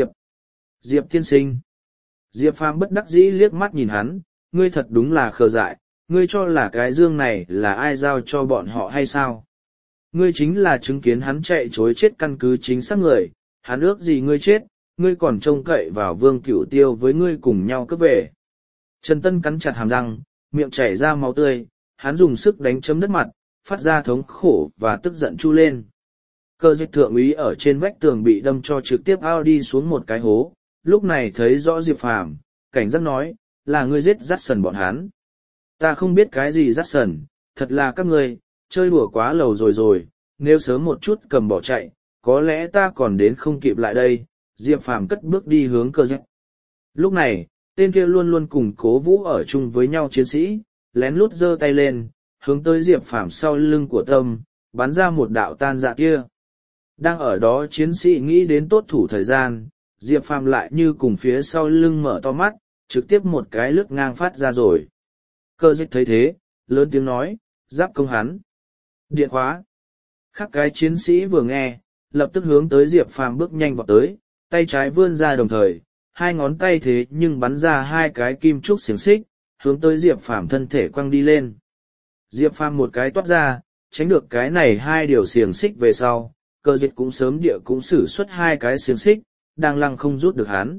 Diệp tiên sinh. Diệp Phàm bất đắc dĩ liếc mắt nhìn hắn, ngươi thật đúng là khờ dại, ngươi cho là cái dương này là ai giao cho bọn họ hay sao? Ngươi chính là chứng kiến hắn chạy chối chết căn cứ chính xác người, hắn ước gì ngươi chết, ngươi còn trông cậy vào Vương Cửu Tiêu với ngươi cùng nhau cướp về. Trần Tân cắn chặt hàm răng, miệng chảy ra máu tươi, hắn dùng sức đánh chấm đất mặt, phát ra thống khổ và tức giận chu lên. Cờ dịch thượng úy ở trên vách tường bị đâm cho trực tiếp ao đi xuống một cái hố, lúc này thấy rõ Diệp Phàm, cảnh giác nói, là ngươi giết dắt sần bọn hắn. Ta không biết cái gì dắt sần, thật là các ngươi, chơi đùa quá lầu rồi, nếu sớm một chút cầm bỏ chạy, có lẽ ta còn đến không kịp lại đây. Diệp Phàm cất bước đi hướng cờ dịch. Lúc này, tên kia luôn luôn cùng Cố Vũ ở chung với nhau chiến sĩ, lén lút giơ tay lên, hướng tới Diệp Phàm sau lưng của Tâm, bắn ra một đạo tan dạ kia. Đang ở đó chiến sĩ nghĩ đến tốt thủ thời gian, Diệp Phàm lại như cùng phía sau lưng mở to mắt, trực tiếp một cái lướt ngang phát ra rồi. Cơ dịch thấy thế, lớn tiếng nói, giáp công hắn. Điện khóa. Khác cái chiến sĩ vừa nghe, lập tức hướng tới Diệp Phàm bước nhanh vọt tới, tay trái vươn ra đồng thời, hai ngón tay thế nhưng bắn ra hai cái kim trúc xiềng xích, hướng tới Diệp Phàm thân thể quăng đi lên. Diệp Phàm một cái toát ra, tránh được cái này hai điều xiềng xích về sau, cơ dịch cũng sớm địa cũng sử xuất hai cái xiềng xích, đang lăng không rút được hắn.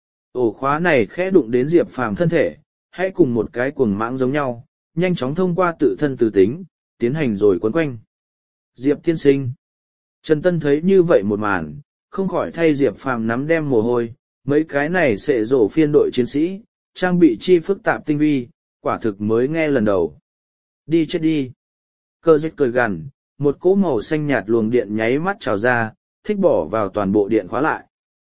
Ổ khóa này khẽ đụng đến Diệp Phàm thân thể, hãy cùng một cái cuồng mãng giống nhau, nhanh chóng thông qua tự thân từ tính, tiến hành rồi quấn quanh. Diệp tiên sinh. Trần Tân thấy như vậy một màn, không khỏi thay Diệp Phàm nắm đem mồ hôi, mấy cái này sẽ rổ phiên đội chiến sĩ, trang bị chi phức tạp tinh vi, quả thực mới nghe lần đầu. Đi chết đi. Cơ dịch cười gằn, một cỗ màu xanh nhạt luồng điện nháy mắt trào ra, thích bỏ vào toàn bộ điện khóa lại.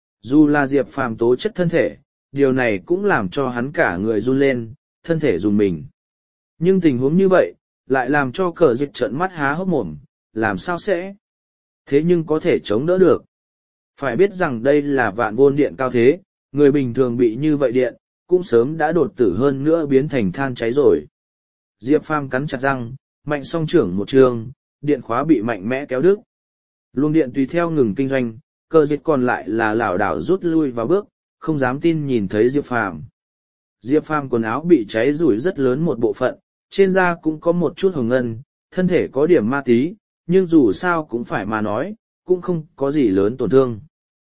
Dù là Diệp Phàm tố chất thân thể, điều này cũng làm cho hắn cả người run lên, thân thể run mình. Nhưng tình huống như vậy, lại làm cho cờ dịch trợn mắt há hốc mồm, làm sao sẽ? Thế nhưng có thể chống đỡ được. Phải biết rằng đây là vạn vôn điện cao thế, người bình thường bị như vậy điện, cũng sớm đã đột tử hơn nữa biến thành than cháy rồi. Diệp Phàm cắn chặt răng, mạnh song trưởng một trường, điện khóa bị mạnh mẽ kéo đứt. Luồng điện tùy theo ngừng kinh doanh, Cơ Dịch còn lại là lảo đảo rút lui vào bước, không dám tin nhìn thấy Diệp Phàm. Diệp Phàm quần áo bị cháy rủi rất lớn một bộ phận, trên da cũng có một chút hồng ngân, thân thể có điểm ma tí, nhưng dù sao cũng phải mà nói, cũng không có gì lớn tổn thương.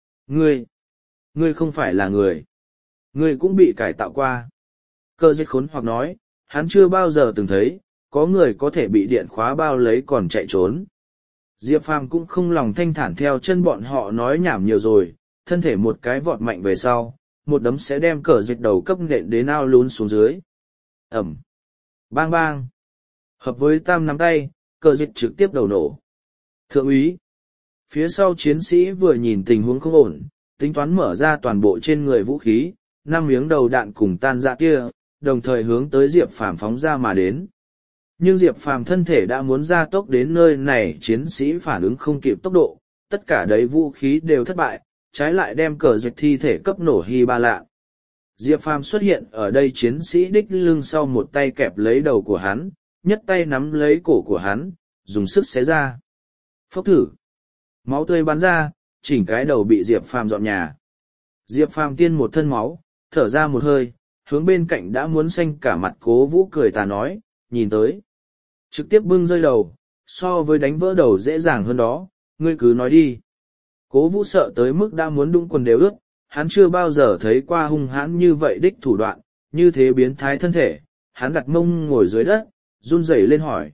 Ngươi không phải là người. Ngươi cũng bị cải tạo qua. Cơ Dịch khốn hoặc nói, hắn chưa bao giờ từng thấy, có người có thể bị điện khóa bao lấy còn chạy trốn. Diệp Phàm cũng không lòng thanh thản theo chân bọn họ nói nhảm nhiều rồi, thân thể một cái vọt mạnh về sau, một đấm sẽ đem Cơ Dịch đầu cấp nện đến ao lún xuống dưới. Ẩm. Bang bang. Hợp với tam nắm tay, Cơ Dịch trực tiếp đầu nổ. Thượng úy. Phía sau chiến sĩ vừa nhìn tình huống không ổn, tính toán mở ra toàn bộ trên người vũ khí, 5 miếng đầu đạn cùng tan ra kia, đồng thời hướng tới Diệp Phàm phóng ra mà đến. Nhưng Diệp Phàm thân thể đã muốn ra tốc đến nơi này, chiến sĩ phản ứng không kịp tốc độ, tất cả đấy vũ khí đều thất bại, trái lại đem Cơ Dịch thi thể cấp nổ hy ba lạ. Diệp Phàm xuất hiện ở đây, chiến sĩ đích lưng sau một tay kẹp lấy đầu của hắn, nhất tay nắm lấy cổ của hắn, dùng sức xé ra. Phốc thử. Máu tươi bắn ra, chỉnh cái đầu bị Diệp Phàm dọn nhà. Diệp Phàm tiên một thân máu, thở ra một hơi, hướng bên cạnh đã muốn xanh cả mặt Cố Vũ cười tà nói, nhìn tới. Trực tiếp bưng rơi đầu, so với đánh vỡ đầu dễ dàng hơn đó, ngươi cứ nói đi. Cố Vũ sợ tới mức đã muốn đũng quần đều ướt, hắn chưa bao giờ thấy qua hung hãn như vậy đích thủ đoạn, như thế biến thái thân thể, hắn đặt mông ngồi dưới đất, run rẩy lên hỏi,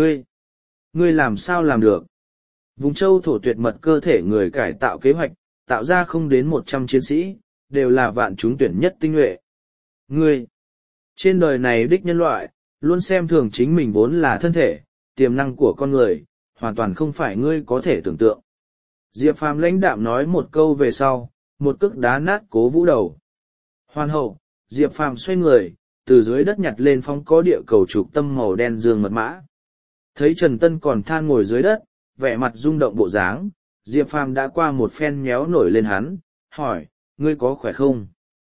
ngươi làm sao làm được? Vùng châu thổ tuyệt mật cơ thể người cải tạo kế hoạch, tạo ra không đến 100 chiến sĩ, đều là vạn chúng tuyển nhất tinh nhuệ. Ngươi, trên đời này đích nhân loại, luôn xem thường chính mình vốn là thân thể, tiềm năng của con người, hoàn toàn không phải ngươi có thể tưởng tượng. Diệp Phàm lãnh đạm nói một câu về sau, một cước đá nát Cố Vũ đầu. Hoàn hậu, Diệp Phàm xoay người, từ dưới đất nhặt lên phóng có địa cầu trục tâm màu đen dương mật mã. Thấy Trần Tân còn than ngồi dưới đất, vẻ mặt rung động bộ dáng, Diệp Phàm đã qua một phen nhéo nổi lên hắn, hỏi, ngươi có khỏe không?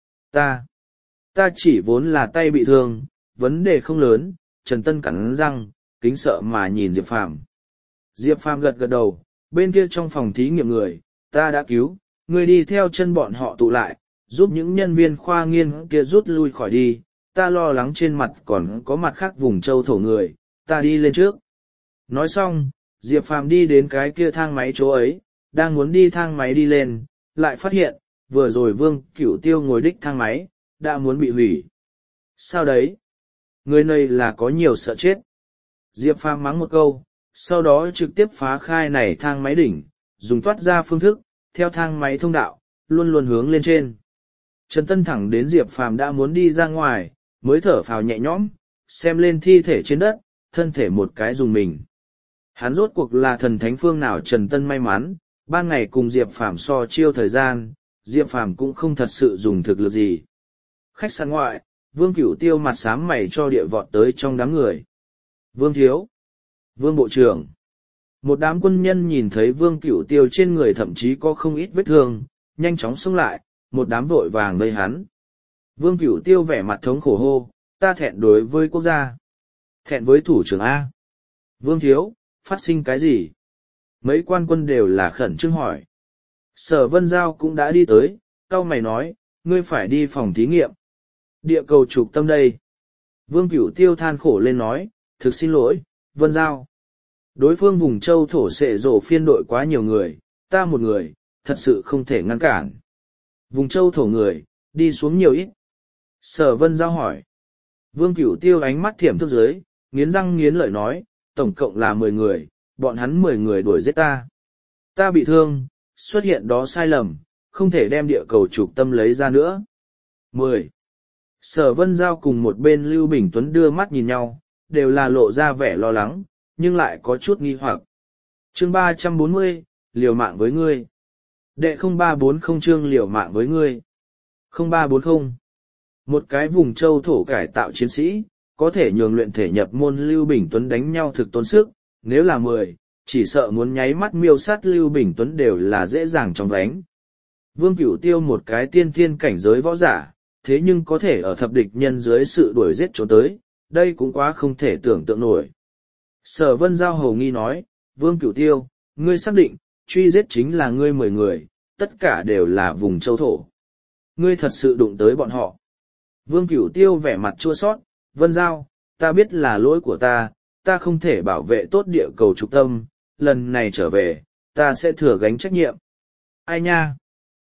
Ta chỉ vốn là tay bị thương, vấn đề không lớn. Trần Tân cắn răng, kính sợ mà nhìn Diệp Phàm. Diệp Phàm gật gật đầu, bên kia trong phòng thí nghiệm người, ta đã cứu, ngươi đi theo chân bọn họ tụ lại, giúp những nhân viên khoa nghiên kia rút lui khỏi đi, ta lo lắng trên mặt còn có mặt khác vùng châu thổ người, ta đi lên trước. Nói xong, Diệp Phàm đi đến cái kia thang máy chỗ ấy, đang muốn đi thang máy đi lên, lại phát hiện, vừa rồi Vương Cửu Tiêu ngồi đích thang máy, đã muốn bị hủy. Sao đấy? Người này là có nhiều sợ chết. Diệp Phàm mắng một câu, sau đó trực tiếp phá khai này thang máy đỉnh, dùng thoát ra phương thức, theo thang máy thông đạo, luôn luôn hướng lên trên. Trần Tân thẳng đến Diệp Phàm đã muốn đi ra ngoài, mới thở phào nhẹ nhõm, xem lên thi thể trên đất, thân thể một cái dùng mình. Hắn rốt cuộc là thần thánh phương nào? Trần Tân may mắn, ban ngày cùng Diệp Phàm so chiêu thời gian, Diệp Phàm cũng không thật sự dùng thực lực gì. Khách sạn ngoại, Vương Cửu Tiêu mặt xám mày cho địa vọt tới trong đám người. Vương Thiếu, Vương Bộ trưởng. Một đám quân nhân nhìn thấy Vương Cửu Tiêu trên người thậm chí có không ít vết thương, nhanh chóng xông lại, một đám vội vàng vây hắn. Vương Cửu Tiêu vẻ mặt thống khổ hô, ta thẹn đối với quốc gia. Thẹn với thủ trưởng A. Vương Thiếu, phát sinh cái gì? Mấy quan quân đều là khẩn trương hỏi. Sở Vân Giao cũng đã đi tới, cau mày nói, ngươi phải đi phòng thí nghiệm. Địa cầu trục tâm đây. Vương Cửu Tiêu than khổ lên nói, thực xin lỗi, Vân Giao. Đối phương vùng châu thổ sệ rổ phiên đội quá nhiều người, ta một người, thật sự không thể ngăn cản. Vùng châu thổ người, đi xuống nhiều ít. Sở Vân Giao hỏi. Vương Cửu Tiêu ánh mắt thiểm thức dưới, nghiến răng nghiến lợi nói, tổng cộng là 10 người, bọn hắn 10 người đuổi giết ta. Ta bị thương, xuất hiện đó sai lầm, không thể đem địa cầu trục tâm lấy ra nữa. 10. Sở Vân Giao cùng một bên Lưu Bình Tuấn đưa mắt nhìn nhau, đều là lộ ra vẻ lo lắng, nhưng lại có chút nghi hoặc. Chương 340, liều mạng với ngươi. Đệ 0340 chương liều mạng với ngươi. 0340. Một cái vùng châu thổ cải tạo chiến sĩ, có thể nhường luyện thể nhập môn Lưu Bình Tuấn đánh nhau thực tốn sức, nếu là 10, chỉ sợ muốn nháy mắt miêu sát Lưu Bình Tuấn đều là dễ dàng trong đánh, Vương Cửu Tiêu một cái tiên thiên cảnh giới võ giả, thế nhưng có thể ở thập địch nhân dưới sự đuổi giết trốn tới, đây cũng quá không thể tưởng tượng nổi. Sở Vân Giao hầu nghi nói, Vương Cửu Tiêu, ngươi xác định, truy giết chính là ngươi 10 người, tất cả đều là vùng châu thổ. Ngươi thật sự đụng tới bọn họ. Vương Cửu Tiêu vẻ mặt chua xót, Vân Giao, ta biết là lỗi của ta không thể bảo vệ tốt địa cầu trục tâm, lần này trở về, ta sẽ thừa gánh trách nhiệm. Ai nha?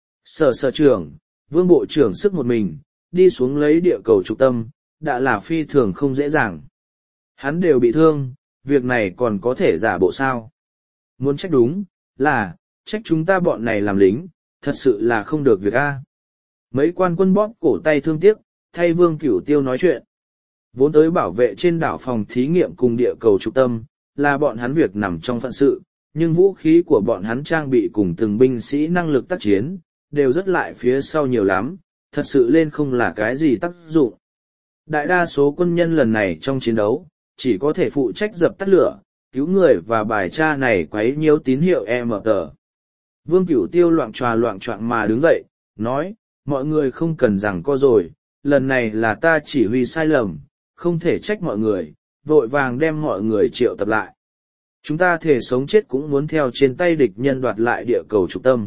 Sở trưởng, Vương Bộ trưởng sức một mình, đi xuống lấy địa cầu trục tâm, đã là phi thường không dễ dàng. Hắn đều bị thương, việc này còn có thể giả bộ sao? Muốn trách đúng, là, trách chúng ta bọn này làm lính, thật sự là không được việc a. Mấy quan quân bóp cổ tay thương tiếc, thay Vương Cửu Tiêu nói chuyện. Vốn tới bảo vệ trên đảo phòng thí nghiệm cùng địa cầu trục tâm, là bọn hắn việc nằm trong phận sự, nhưng vũ khí của bọn hắn trang bị cùng từng binh sĩ năng lực tác chiến, đều rất lại phía sau nhiều lắm, thật sự lên không là cái gì tác dụng. Đại đa số quân nhân lần này trong chiến đấu, chỉ có thể phụ trách dập tắt lửa, cứu người và bài tra này quấy nhiễu tín hiệu MT. Vương Cửu Tiêu loạng choạng mà đứng dậy, nói, mọi người không cần rằng co rồi, lần này là ta chỉ huy sai lầm, không thể trách mọi người, vội vàng đem mọi người triệu tập lại. Chúng ta thể sống chết cũng muốn theo trên tay địch nhân đoạt lại địa cầu trục tâm.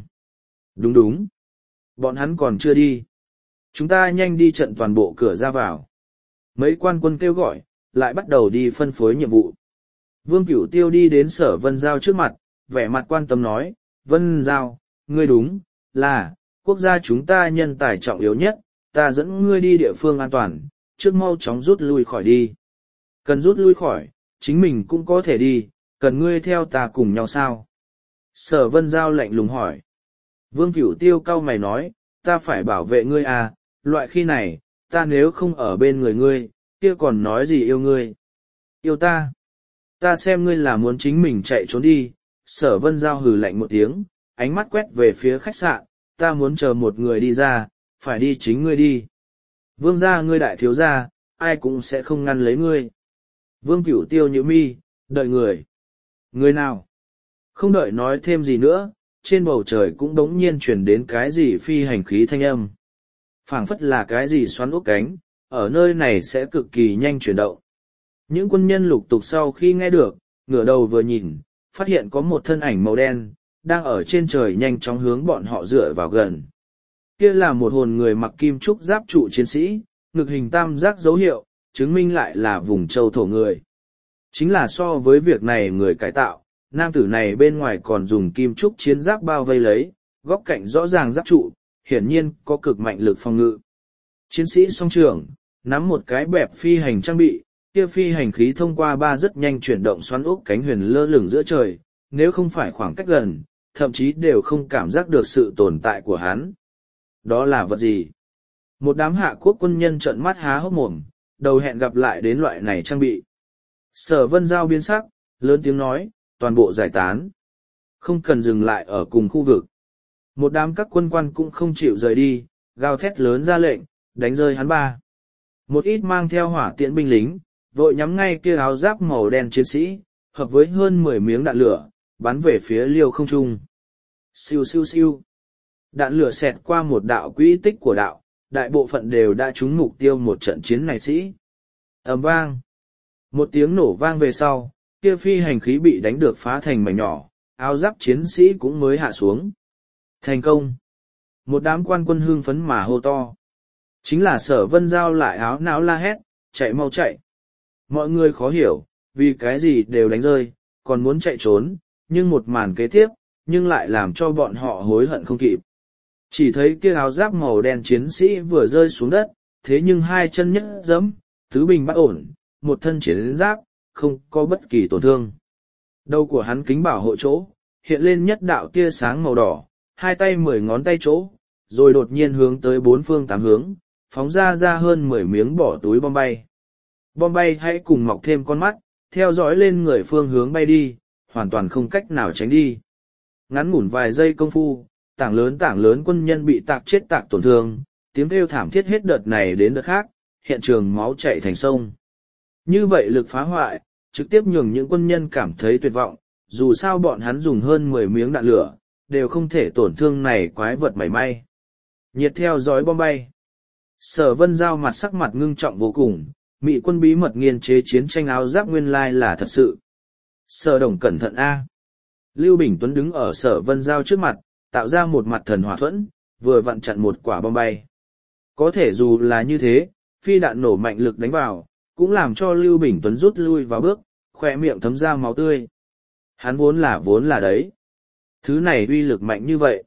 Đúng. Bọn hắn còn chưa đi. Chúng ta nhanh đi trận toàn bộ cửa ra vào. Mấy quan quân kêu gọi, lại bắt đầu đi phân phối nhiệm vụ. Vương Cửu Tiêu đi đến Sở Vân Giao trước mặt, vẻ mặt quan tâm nói, Vân Giao, ngươi đúng, là, quốc gia chúng ta nhân tài trọng yếu nhất, ta dẫn ngươi đi địa phương an toàn, trước mau chóng rút lui khỏi đi. Cần rút lui khỏi, chính mình cũng có thể đi, cần ngươi theo ta cùng nhau sao? Sở Vân Giao lạnh lùng hỏi. Vương Cửu Tiêu cau mày nói, ta phải bảo vệ ngươi à, loại khi này, ta nếu không ở bên người ngươi, kia còn nói gì yêu ngươi? Yêu ta? Ta xem ngươi là muốn chính mình chạy trốn đi. Sở Vân Giao hừ lạnh một tiếng, ánh mắt quét về phía khách sạn, ta muốn chờ một người đi ra, phải đi chính ngươi đi. Vương gia ngươi đại thiếu gia, ai cũng sẽ không ngăn lấy ngươi. Vương Cửu Tiêu nhíu mi, đợi người. Người nào? Không đợi nói thêm gì nữa, trên bầu trời cũng đống nhiên chuyển đến cái gì phi hành khí thanh âm. Phảng phất là cái gì xoắn ốc cánh, ở nơi này sẽ cực kỳ nhanh chuyển động. Những quân nhân lục tục sau khi nghe được, ngửa đầu vừa nhìn, phát hiện có một thân ảnh màu đen, đang ở trên trời nhanh chóng hướng bọn họ dựa vào gần. Kia là một hồn người mặc kim trúc giáp trụ chiến sĩ, ngực hình tam giác dấu hiệu, chứng minh lại là vùng châu thổ người. Chính là so với việc này người cải tạo, nam tử này bên ngoài còn dùng kim trúc chiến giáp bao vây lấy, góc cạnh rõ ràng giáp trụ, hiển nhiên có cực mạnh lực phòng ngự. Chiến sĩ song trường, nắm một cái bẹp phi hành trang bị, kia phi hành khí thông qua ba rất nhanh chuyển động xoắn ốc cánh huyền lơ lửng giữa trời, nếu không phải khoảng cách gần, thậm chí đều không cảm giác được sự tồn tại của hắn. Đó là vật gì? Một đám hạ quốc quân nhân trợn mắt há hốc mồm, đầu hẹn gặp lại đến loại này trang bị. Sở Vân Giao biến sắc, lớn tiếng nói, toàn bộ giải tán. Không cần dừng lại ở cùng khu vực. Một đám các quân quan cũng không chịu rời đi, gào thét lớn ra lệnh, đánh rơi hắn ba. Một ít mang theo hỏa tiễn binh lính, vội nhắm ngay kia áo giáp màu đen chiến sĩ, hợp với hơn 10 miếng đạn lửa, bắn về phía liêu không trung. Siêu siêu siêu. Đạn lửa xẹt qua một đạo quỹ tích của đạo, đại bộ phận đều đã trúng mục tiêu một trận chiến này sĩ. Ầm vang. Một tiếng nổ vang về sau, kia phi hành khí bị đánh được phá thành mảnh nhỏ, áo giáp chiến sĩ cũng mới hạ xuống. Thành công. Một đám quan quân hưng phấn mà hô to. Chính là Sở Vân Giao lại áo não la hét, chạy mau chạy. Mọi người khó hiểu, vì cái gì đều đánh rơi, còn muốn chạy trốn, nhưng một màn kế tiếp, nhưng lại làm cho bọn họ hối hận không kịp. Chỉ thấy kia áo giáp màu đen chiến sĩ vừa rơi xuống đất, thế nhưng hai chân nhất giẫm, tứ bình bắt ổn, một thân chiến giáp, không có bất kỳ tổn thương. Đầu của hắn kính bảo hộ chỗ, hiện lên nhất đạo tia sáng màu đỏ, hai tay 10 ngón tay chỗ, rồi đột nhiên hướng tới bốn phương tám hướng, phóng ra hơn 10 miếng bỏ túi bom bay. Bom bay hãy cùng mọc thêm con mắt, theo dõi lên người phương hướng bay đi, hoàn toàn không cách nào tránh đi. Ngắn ngủn vài giây công phu, tảng lớn quân nhân bị tạc chết tạc tổn thương, tiếng kêu thảm thiết hết đợt này đến đợt khác, hiện trường máu chảy thành sông. Như vậy lực phá hoại, trực tiếp nhường những quân nhân cảm thấy tuyệt vọng, dù sao bọn hắn dùng hơn 10 miếng đạn lửa, đều không thể tổn thương này quái vật mảy may. Nhiệt theo dõi bom bay. Sở Vân Giao mặt sắc mặt ngưng trọng vô cùng, Mỹ quân bí mật nghiên chế chiến tranh áo giáp nguyên lai là thật sự. Sở Đồng cẩn thận a. Lưu Bình Tuấn đứng ở Sở Vân Giao trước mặt, tạo ra một mặt thần hỏa thuẫn, vừa vặn chặn một quả bom bay. Có thể dù là như thế, phi đạn nổ mạnh lực đánh vào, cũng làm cho Lưu Bình Tuấn rút lui vào bước, khỏe miệng thấm ra máu tươi. Hắn vốn là đấy. Thứ này uy lực mạnh như vậy.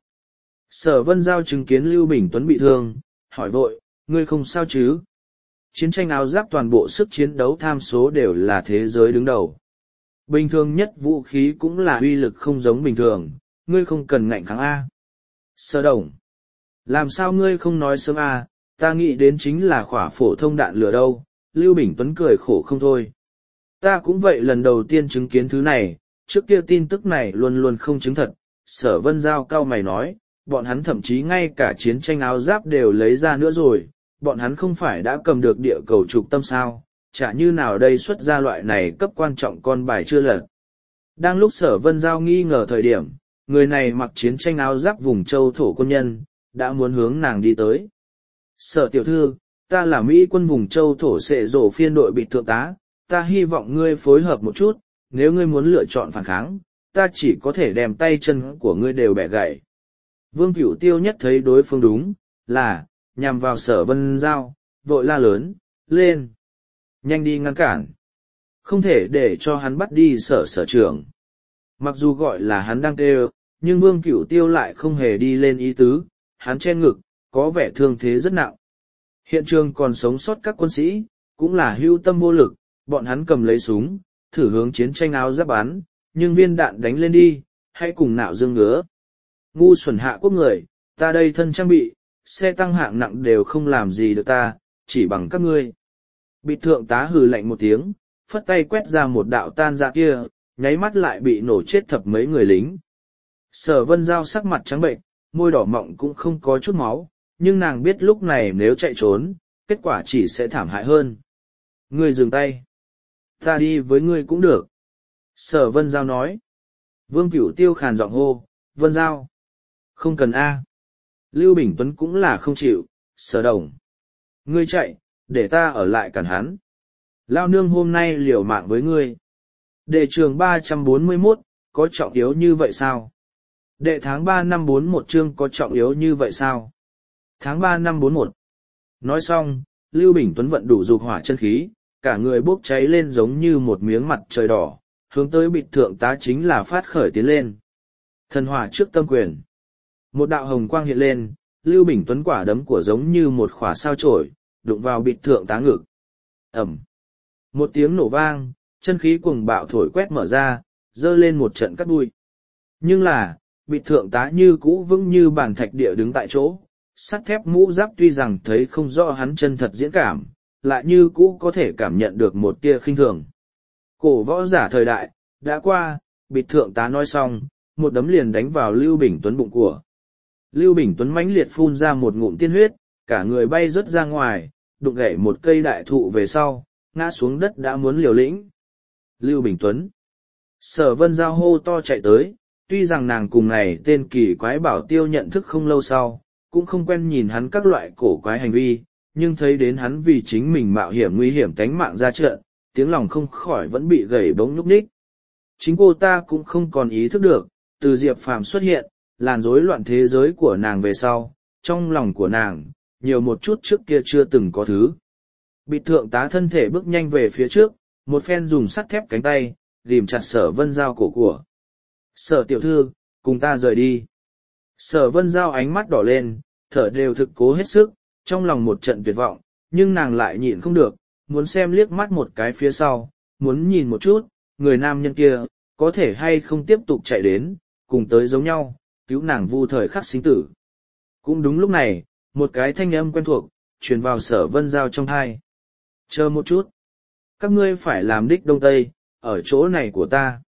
Sở Vân Giao chứng kiến Lưu Bình Tuấn bị thương, hỏi vội, ngươi không sao chứ? Chiến tranh áo giáp toàn bộ sức chiến đấu tham số đều là thế giới đứng đầu. Bình thường nhất vũ khí cũng là uy lực không giống bình thường, ngươi không cần ngạnh kháng A. Sở Đồng. Làm sao ngươi không nói sớm A, ta nghĩ đến chính là khỏa phổ thông đạn lửa đâu, Lưu Bình Tuấn cười khổ không thôi. Ta cũng vậy lần đầu tiên chứng kiến thứ này, trước kia tin tức này luôn luôn không chứng thật. Sở Vân Giao cau mày nói, bọn hắn thậm chí ngay cả chiến tranh áo giáp đều lấy ra nữa rồi, bọn hắn không phải đã cầm được địa cầu trục tâm sao, chả như nào đây xuất ra loại này cấp quan trọng con bài chưa lật. Đang lúc Sở Vân Giao nghi ngờ thời điểm, người này mặc chiến tranh áo giáp vùng châu thổ quân nhân, đã muốn hướng nàng đi tới. Sở tiểu thư, ta là Mỹ quân vùng châu thổ sệ rổ phiên đội bị thượng tá, ta hy vọng ngươi phối hợp một chút, nếu ngươi muốn lựa chọn phản kháng, ta chỉ có thể đem tay chân của ngươi đều bẻ gãy. Vương Cửu Tiêu nhất thấy đối phương đúng, là, nhằm vào Sở Vân Giao, vội la lớn, lên. Nhanh đi ngăn cản. Không thể để cho hắn bắt đi sở trưởng. Mặc dù gọi là hắn đang kêu, nhưng Vương Cửu Tiêu lại không hề đi lên ý tứ, hắn che ngực, có vẻ thương thế rất nặng. Hiện trường còn sống sót các quân sĩ, cũng là hưu tâm vô lực, bọn hắn cầm lấy súng, thử hướng chiến tranh áo giáp bắn, nhưng viên đạn đánh lên đi, hãy cùng nạo dương ngứa. Ngu xuẩn hạ quốc người, ta đây thân trang bị, xe tăng hạng nặng đều không làm gì được ta, chỉ bằng các ngươi. Bị thượng tá hừ lạnh một tiếng, phất tay quét ra một đạo tan ra kia, nháy mắt lại bị nổ chết thập mấy người lính. Sở Vân Giao sắc mặt trắng bệnh, môi đỏ mọng cũng không có chút máu, nhưng nàng biết lúc này nếu chạy trốn, kết quả chỉ sẽ thảm hại hơn. Ngươi dừng tay. Ta đi với ngươi cũng được. Sở Vân Giao nói. Vương Cửu Tiêu khàn giọng hô, Vân Giao. Không cần A. Lưu Bình Tuấn cũng là không chịu, Sở Đồng. Ngươi chạy, để ta ở lại cản hắn. Lao nương hôm nay liều mạng với ngươi. Đệ trường 341, có trọng yếu như vậy sao? Đệ tháng 3 năm 41 chương có trọng yếu như vậy sao? Tháng 3 năm 41. Nói xong, Lưu Bình Tuấn vận đủ dục hỏa chân khí, cả người bốc cháy lên giống như một miếng mặt trời đỏ, hướng tới bịt thượng tá chính là phát khởi tiến lên. Thần hỏa trước tâm quyền. Một đạo hồng quang hiện lên, Lưu Bình Tuấn quả đấm của giống như một khỏa sao chổi, đụng vào bịt thượng tá ngực. Ẩm. Một tiếng nổ vang, chân khí cuồng bạo thổi quét mở ra, dơ lên một trận cắt bụi. Nhưng là, bịt thượng tá như cũ vững như bàn thạch địa đứng tại chỗ, sắt thép mũ giáp tuy rằng thấy không rõ hắn chân thật diễn cảm, lại như cũ có thể cảm nhận được một tia khinh thường. Cổ võ giả thời đại, đã qua, bịt thượng tá nói xong, một đấm liền đánh vào Lưu Bình Tuấn bụng của. Lưu Bình Tuấn mãnh liệt phun ra một ngụm tiên huyết, cả người bay rớt ra ngoài, đụng gãy một cây đại thụ về sau, ngã xuống đất đã muốn liều lĩnh. Lưu Bình Tuấn. Sở Vân Giao hô to chạy tới, tuy rằng nàng cùng này tên kỳ quái bảo tiêu nhận thức không lâu sau, cũng không quen nhìn hắn các loại cổ quái hành vi, nhưng thấy đến hắn vì chính mình mạo hiểm nguy hiểm tánh mạng ra trận, tiếng lòng không khỏi vẫn bị gầy bóng nhúc nhích. Chính cô ta cũng không còn ý thức được, từ Diệp Phàm xuất hiện, làn rối loạn thế giới của nàng về sau, trong lòng của nàng, nhiều một chút trước kia chưa từng có thứ. Bịt thượng tá thân thể bước nhanh về phía trước, một phen dùng sắt thép cánh tay, ghìm chặt Sở Vân Giao cổ của. Sở tiểu thư, cùng ta rời đi. Sở Vân Giao ánh mắt đỏ lên, thở đều thực cố hết sức, trong lòng một trận tuyệt vọng, nhưng nàng lại nhịn không được, muốn xem liếc mắt một cái phía sau, muốn nhìn một chút, người nam nhân kia, có thể hay không tiếp tục chạy đến, cùng tới giống nhau, cứu nàng vu thời khắc sinh tử. Cũng đúng lúc này, một cái thanh âm quen thuộc, truyền vào Sở Vân Giao trong tai. Chờ một chút. Các ngươi phải làm đích đông tây, ở chỗ này của ta.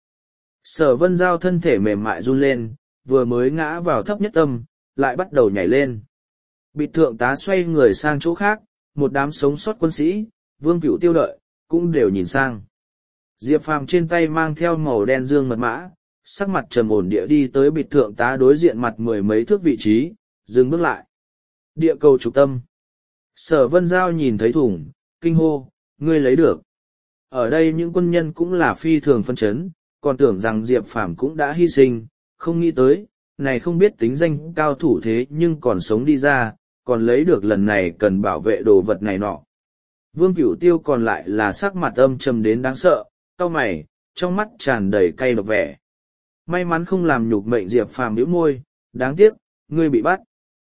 Sở Vân Giao thân thể mềm mại run lên, vừa mới ngã vào thấp nhất tâm, lại bắt đầu nhảy lên. Bịt thượng tá xoay người sang chỗ khác, một đám sống sót quân sĩ, Vương Cửu Tiêu đợi, cũng đều nhìn sang. Diệp Phàm trên tay mang theo màu đen dương mật mã, sắc mặt trầm ổn địa đi tới biệt thượng tá đối diện mặt mười mấy thước vị trí, dừng bước lại. Địa cầu trục tâm. Sở Vân Giao nhìn thấy thủng, kinh hô, ngươi lấy được. Ở đây những quân nhân cũng là phi thường phân chấn, còn tưởng rằng Diệp Phàm cũng đã hy sinh, không nghĩ tới, này không biết tính danh cao thủ thế nhưng còn sống đi ra, còn lấy được lần này cần bảo vệ đồ vật này nọ. Vương Cửu Tiêu còn lại là sắc mặt âm trầm đến đáng sợ, cau mày, trong mắt tràn đầy cay độc vẻ. May mắn không làm nhục mệnh Diệp Phàm bĩu môi, đáng tiếc, ngươi bị bắt.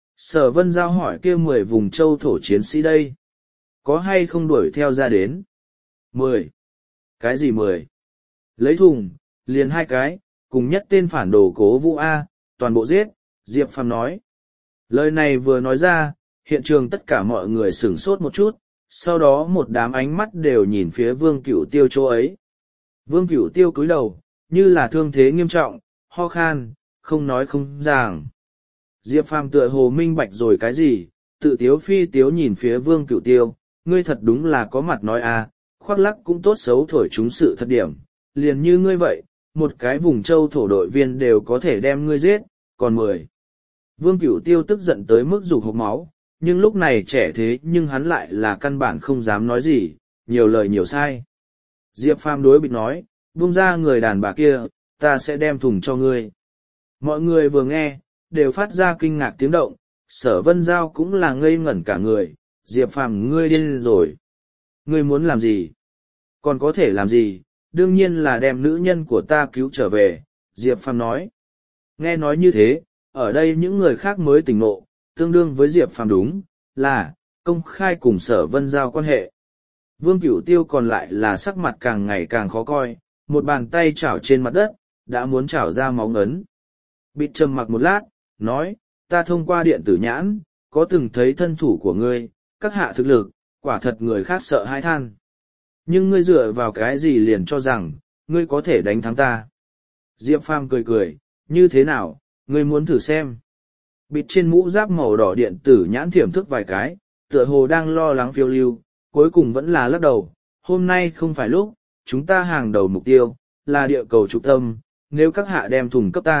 Sở Vân Giao hỏi kia 10 vùng châu thổ chiến sĩ đây. Có hay không đuổi theo ra đến? 10. Cái gì 10? Lấy thùng, liền 2 cái, cùng nhất tên phản đồ Cố Vũ A, toàn bộ giết, Diệp Phàm nói. Lời này vừa nói ra, hiện trường tất cả mọi người sửng sốt một chút, sau đó một đám ánh mắt đều nhìn phía Vương Cửu Tiêu chỗ ấy. Vương Cửu Tiêu cúi đầu, như là thương thế nghiêm trọng, ho khan, không nói không ràng. Diệp Phàm tựa hồ minh bạch rồi cái gì, tự tiếu phi tiếu nhìn phía Vương Cửu Tiêu, ngươi thật đúng là có mặt nói à, khoác lắc cũng tốt xấu thổi chúng sự thật điểm, liền như ngươi vậy, một cái vùng châu thổ đội viên đều có thể đem ngươi giết, còn 10. Vương Cửu Tiêu tức giận tới mức rục hộc máu, nhưng lúc này trẻ thế nhưng hắn lại là căn bản không dám nói gì, nhiều lời nhiều sai. Diệp Phàm đối bịch nói, buông ra người đàn bà kia, ta sẽ đem thùng cho ngươi. Mọi người vừa nghe, đều phát ra kinh ngạc tiếng động, Sở Vân Giao cũng là ngây ngẩn cả người, Diệp Phàm ngươi điên rồi. Ngươi muốn làm gì? Còn có thể làm gì? Đương nhiên là đem nữ nhân của ta cứu trở về, Diệp Phàm nói. Nghe nói như thế, ở đây những người khác mới tỉnh ngộ, tương đương với Diệp Phàm đúng, là, công khai cùng Sở Vân Giao quan hệ. Vương Cửu Tiêu còn lại là sắc mặt càng ngày càng khó coi, một bàn tay chảo trên mặt đất, đã muốn chảo ra máu ngấn. Bịt trầm mặc một lát, nói, ta thông qua điện tử nhãn, có từng thấy thân thủ của ngươi, các hạ thực lực, quả thật người khác sợ hãi than. Nhưng ngươi dựa vào cái gì liền cho rằng, ngươi có thể đánh thắng ta. Diệp Phàm cười cười, như thế nào, ngươi muốn thử xem. Bịt trên mũ giáp màu đỏ điện tử nhãn thiểm thức vài cái, tựa hồ đang lo lắng phiêu lưu, cuối cùng vẫn là lắc đầu, hôm nay không phải lúc, chúng ta hàng đầu mục tiêu, là địa cầu trục tâm, nếu các hạ đem thùng cấp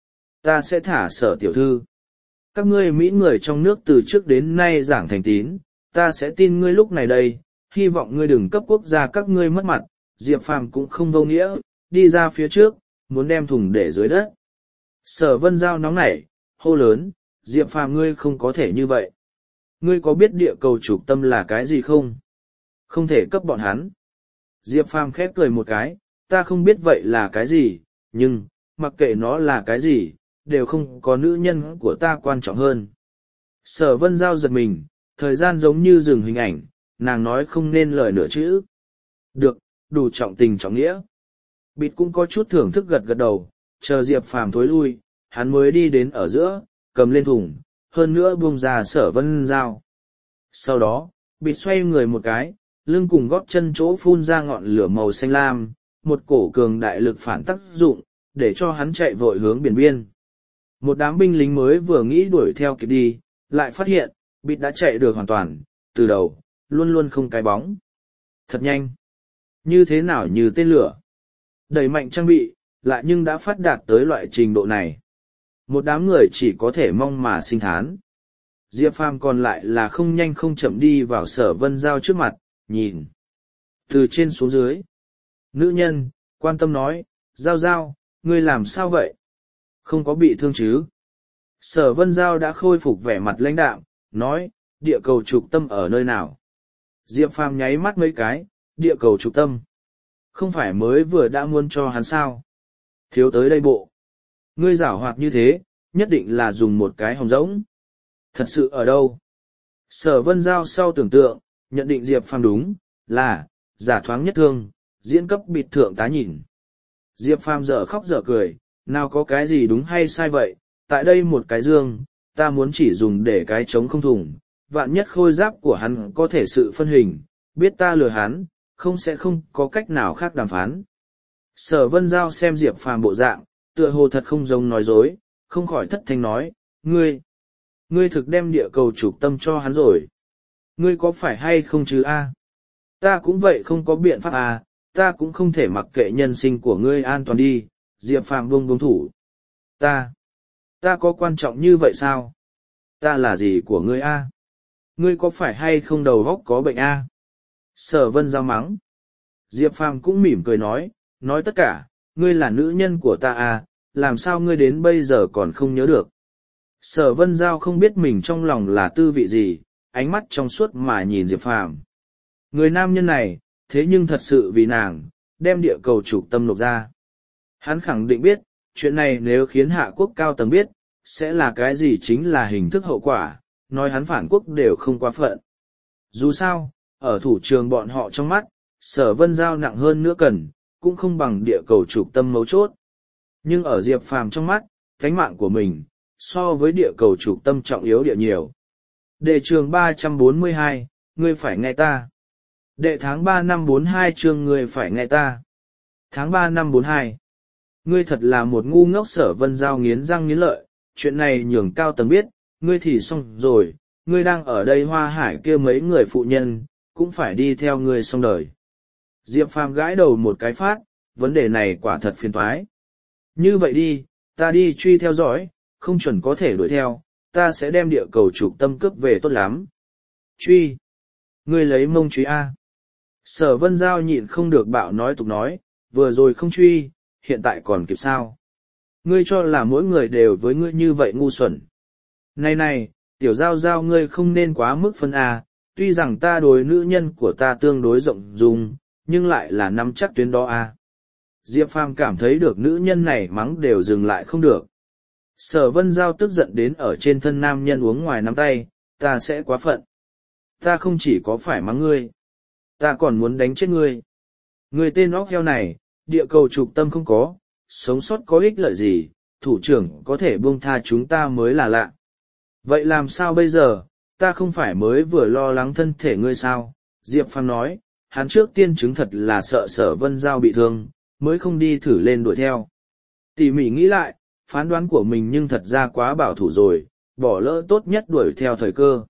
ta sẽ thả Sở tiểu thư. Các ngươi Mỹ người trong nước từ trước đến nay giảng thành tín, ta sẽ tin ngươi lúc này đây, hy vọng ngươi đừng cấp quốc gia các ngươi mất mặt, Diệp Phàm cũng không vô nghĩa, đi ra phía trước, muốn đem thùng để dưới đất. Sở Vân Giao nóng nảy, hô lớn, Diệp Phàm ngươi không có thể như vậy. Ngươi có biết địa cầu trục tâm là cái gì không? Không thể cấp bọn hắn. Diệp Phàm khép cười một cái, ta không biết vậy là cái gì, nhưng, mặc kệ nó là cái gì, đều không có nữ nhân của ta quan trọng hơn. Sở Vân Giao giật mình, thời gian giống như dừng hình ảnh, nàng nói không nên lời nửa chữ. Được, đủ trọng tình trọng nghĩa. Bịt cũng có chút thưởng thức gật gật đầu, chờ Diệp Phàm thối lui, hắn mới đi đến ở giữa, cầm lên thùng, hơn nữa buông ra Sở Vân Giao. Sau đó, Bịt xoay người một cái, lưng cùng gót chân chỗ phun ra ngọn lửa màu xanh lam, một cổ cường đại lực phản tác dụng, để cho hắn chạy vội hướng biển biên. Một đám binh lính mới vừa nghĩ đuổi theo kịp đi, lại phát hiện, Bịt đã chạy được hoàn toàn, từ đầu, luôn luôn không cái bóng. Thật nhanh. Như thế nào như tên lửa. Đẩy mạnh trang bị, lại nhưng đã phát đạt tới loại trình độ này. Một đám người chỉ có thể mong mà sinh thán. Diệp Phàm còn lại là không nhanh không chậm đi vào Sở Vân Giao trước mặt, nhìn. Từ trên xuống dưới. Nữ nhân, quan tâm nói, Giao Giao, ngươi làm sao vậy? Không có bị thương chứ? Sở Vân Giao đã khôi phục vẻ mặt lãnh đạm, nói, địa cầu trục tâm ở nơi nào? Diệp Phàm nháy mắt mấy cái, địa cầu trục tâm. Không phải mới vừa đã muốn cho hắn sao? Thiếu tới đây bộ. Ngươi giảo hoạt như thế, nhất định là dùng một cái hồng rỗng. Thật sự ở đâu? Sở Vân Giao sau tưởng tượng, nhận định Diệp Phàm đúng, là, giả thoáng nhất thương, diễn cấp bịt thượng tá nhìn. Diệp Phàm dở khóc dở cười, nào có cái gì đúng hay sai vậy, tại đây một cái dương, ta muốn chỉ dùng để cái trống không thùng, vạn nhất khôi giáp của hắn có thể sự phân hình, biết ta lừa hắn, sẽ không có cách nào khác đàm phán. Sở Vân Giao xem Diệp Phàm bộ dạng, tựa hồ thật không giống nói dối, không khỏi thất thanh nói, ngươi thực đem địa cầu trục tâm cho hắn rồi. Ngươi có phải hay không chứ a? Ta cũng vậy không có biện pháp à, ta cũng không thể mặc kệ nhân sinh của ngươi an toàn đi, Diệp Phàm buông thủ. Ta có quan trọng như vậy sao? Ta là gì của ngươi a? Ngươi có phải hay không đầu óc có bệnh a? Sở Vân Giao mắng. Diệp Phàm cũng mỉm cười nói tất cả, ngươi là nữ nhân của ta a, làm sao ngươi đến bây giờ còn không nhớ được? Sở Vân Giao không biết mình trong lòng là tư vị gì, ánh mắt trong suốt mà nhìn Diệp Phàm. Người nam nhân này, thế nhưng thật sự vì nàng, đem địa cầu trục tâm nộp ra. Hắn khẳng định biết, chuyện này nếu khiến hạ quốc cao tầng biết, sẽ là cái gì chính là hình thức hậu quả, nói hắn phản quốc đều không quá phận. Dù sao, ở thủ trường bọn họ trong mắt, Sở Vân Giao nặng hơn nữa cần, cũng không bằng địa cầu trục tâm mấu chốt. Nhưng ở Diệp Phàm trong mắt, cánh mạng của mình, so với địa cầu trục tâm trọng yếu địa nhiều. Đệ trường 342, ngươi phải nghe ta. Đệ tháng 3 năm 42 chương ngươi phải nghe ta. Tháng 3 năm 42. Ngươi thật là một ngu ngốc. Sở Vân Giao nghiến răng nghiến lợi, chuyện này nhường cao tầng biết, ngươi thì xong rồi, ngươi đang ở đây Hoa Hải kia mấy người phụ nhân, cũng phải đi theo ngươi xong đời. Diệp Phàm gãi đầu một cái phát, vấn đề này quả thật phiền toái. Như vậy đi, ta đi truy theo dõi, không chuẩn có thể đuổi theo, ta sẽ đem địa cầu trục tâm cướp về tốt lắm. Truy? Ngươi lấy mông truy a? Sở Vân Giao nhịn không được bạo nói tục nói, vừa rồi không truy, hiện tại còn kịp sao? Ngươi cho là mỗi người đều với ngươi như vậy ngu xuẩn. Này, tiểu Giao Giao ngươi không nên quá mức phân a, tuy rằng ta đối nữ nhân của ta tương đối rộng dung, nhưng lại là nắm chắc tuyến đó a. Diệp Phàm cảm thấy được nữ nhân này mắng đều dừng lại không được. Sở Vân Giao tức giận đến ở trên thân nam nhân uống ngoài nắm tay, ta sẽ quá phận. Ta không chỉ có phải mắng ngươi, ta còn muốn đánh chết ngươi. Ngươi tên óc heo này, địa cầu trục tâm không có, sống sót có ích lợi gì, thủ trưởng có thể buông tha chúng ta mới là lạ. Vậy làm sao bây giờ, ta không phải mới vừa lo lắng thân thể ngươi sao? Diệp Phàm nói, hắn trước tiên chứng thật là sợ Sở Vân Giao bị thương, mới không đi thử lên đuổi theo. Tỉ mỉ nghĩ lại, phán đoán của mình nhưng thật ra quá bảo thủ rồi, bỏ lỡ tốt nhất đuổi theo thời cơ.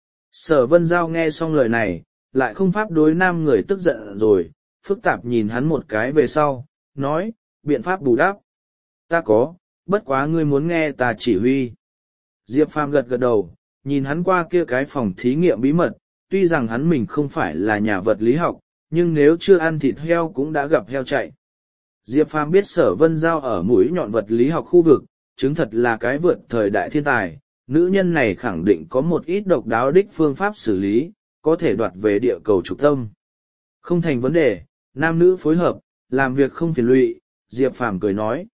Sở Vân Giao nghe xong lời này, lại không pháp đối nam người tức giận rồi, phức tạp nhìn hắn một cái về sau, nói, biện pháp bù đắp. Ta có, bất quá ngươi muốn nghe ta chỉ huy. Diệp Phàm gật gật đầu, nhìn hắn qua kia cái phòng thí nghiệm bí mật, tuy rằng hắn mình không phải là nhà vật lý học, nhưng nếu chưa ăn thịt heo cũng đã gặp heo chạy. Diệp Phàm biết Sở Vân Giao ở mũi nhọn vật lý học khu vực, chứng thật là cái vượt thời đại thiên tài, nữ nhân này khẳng định có một ít độc đáo đích phương pháp xử lý, có thể đoạt về địa cầu trục tâm. Không thành vấn đề, nam nữ phối hợp, làm việc không phiền lụy, Diệp Phàm cười nói.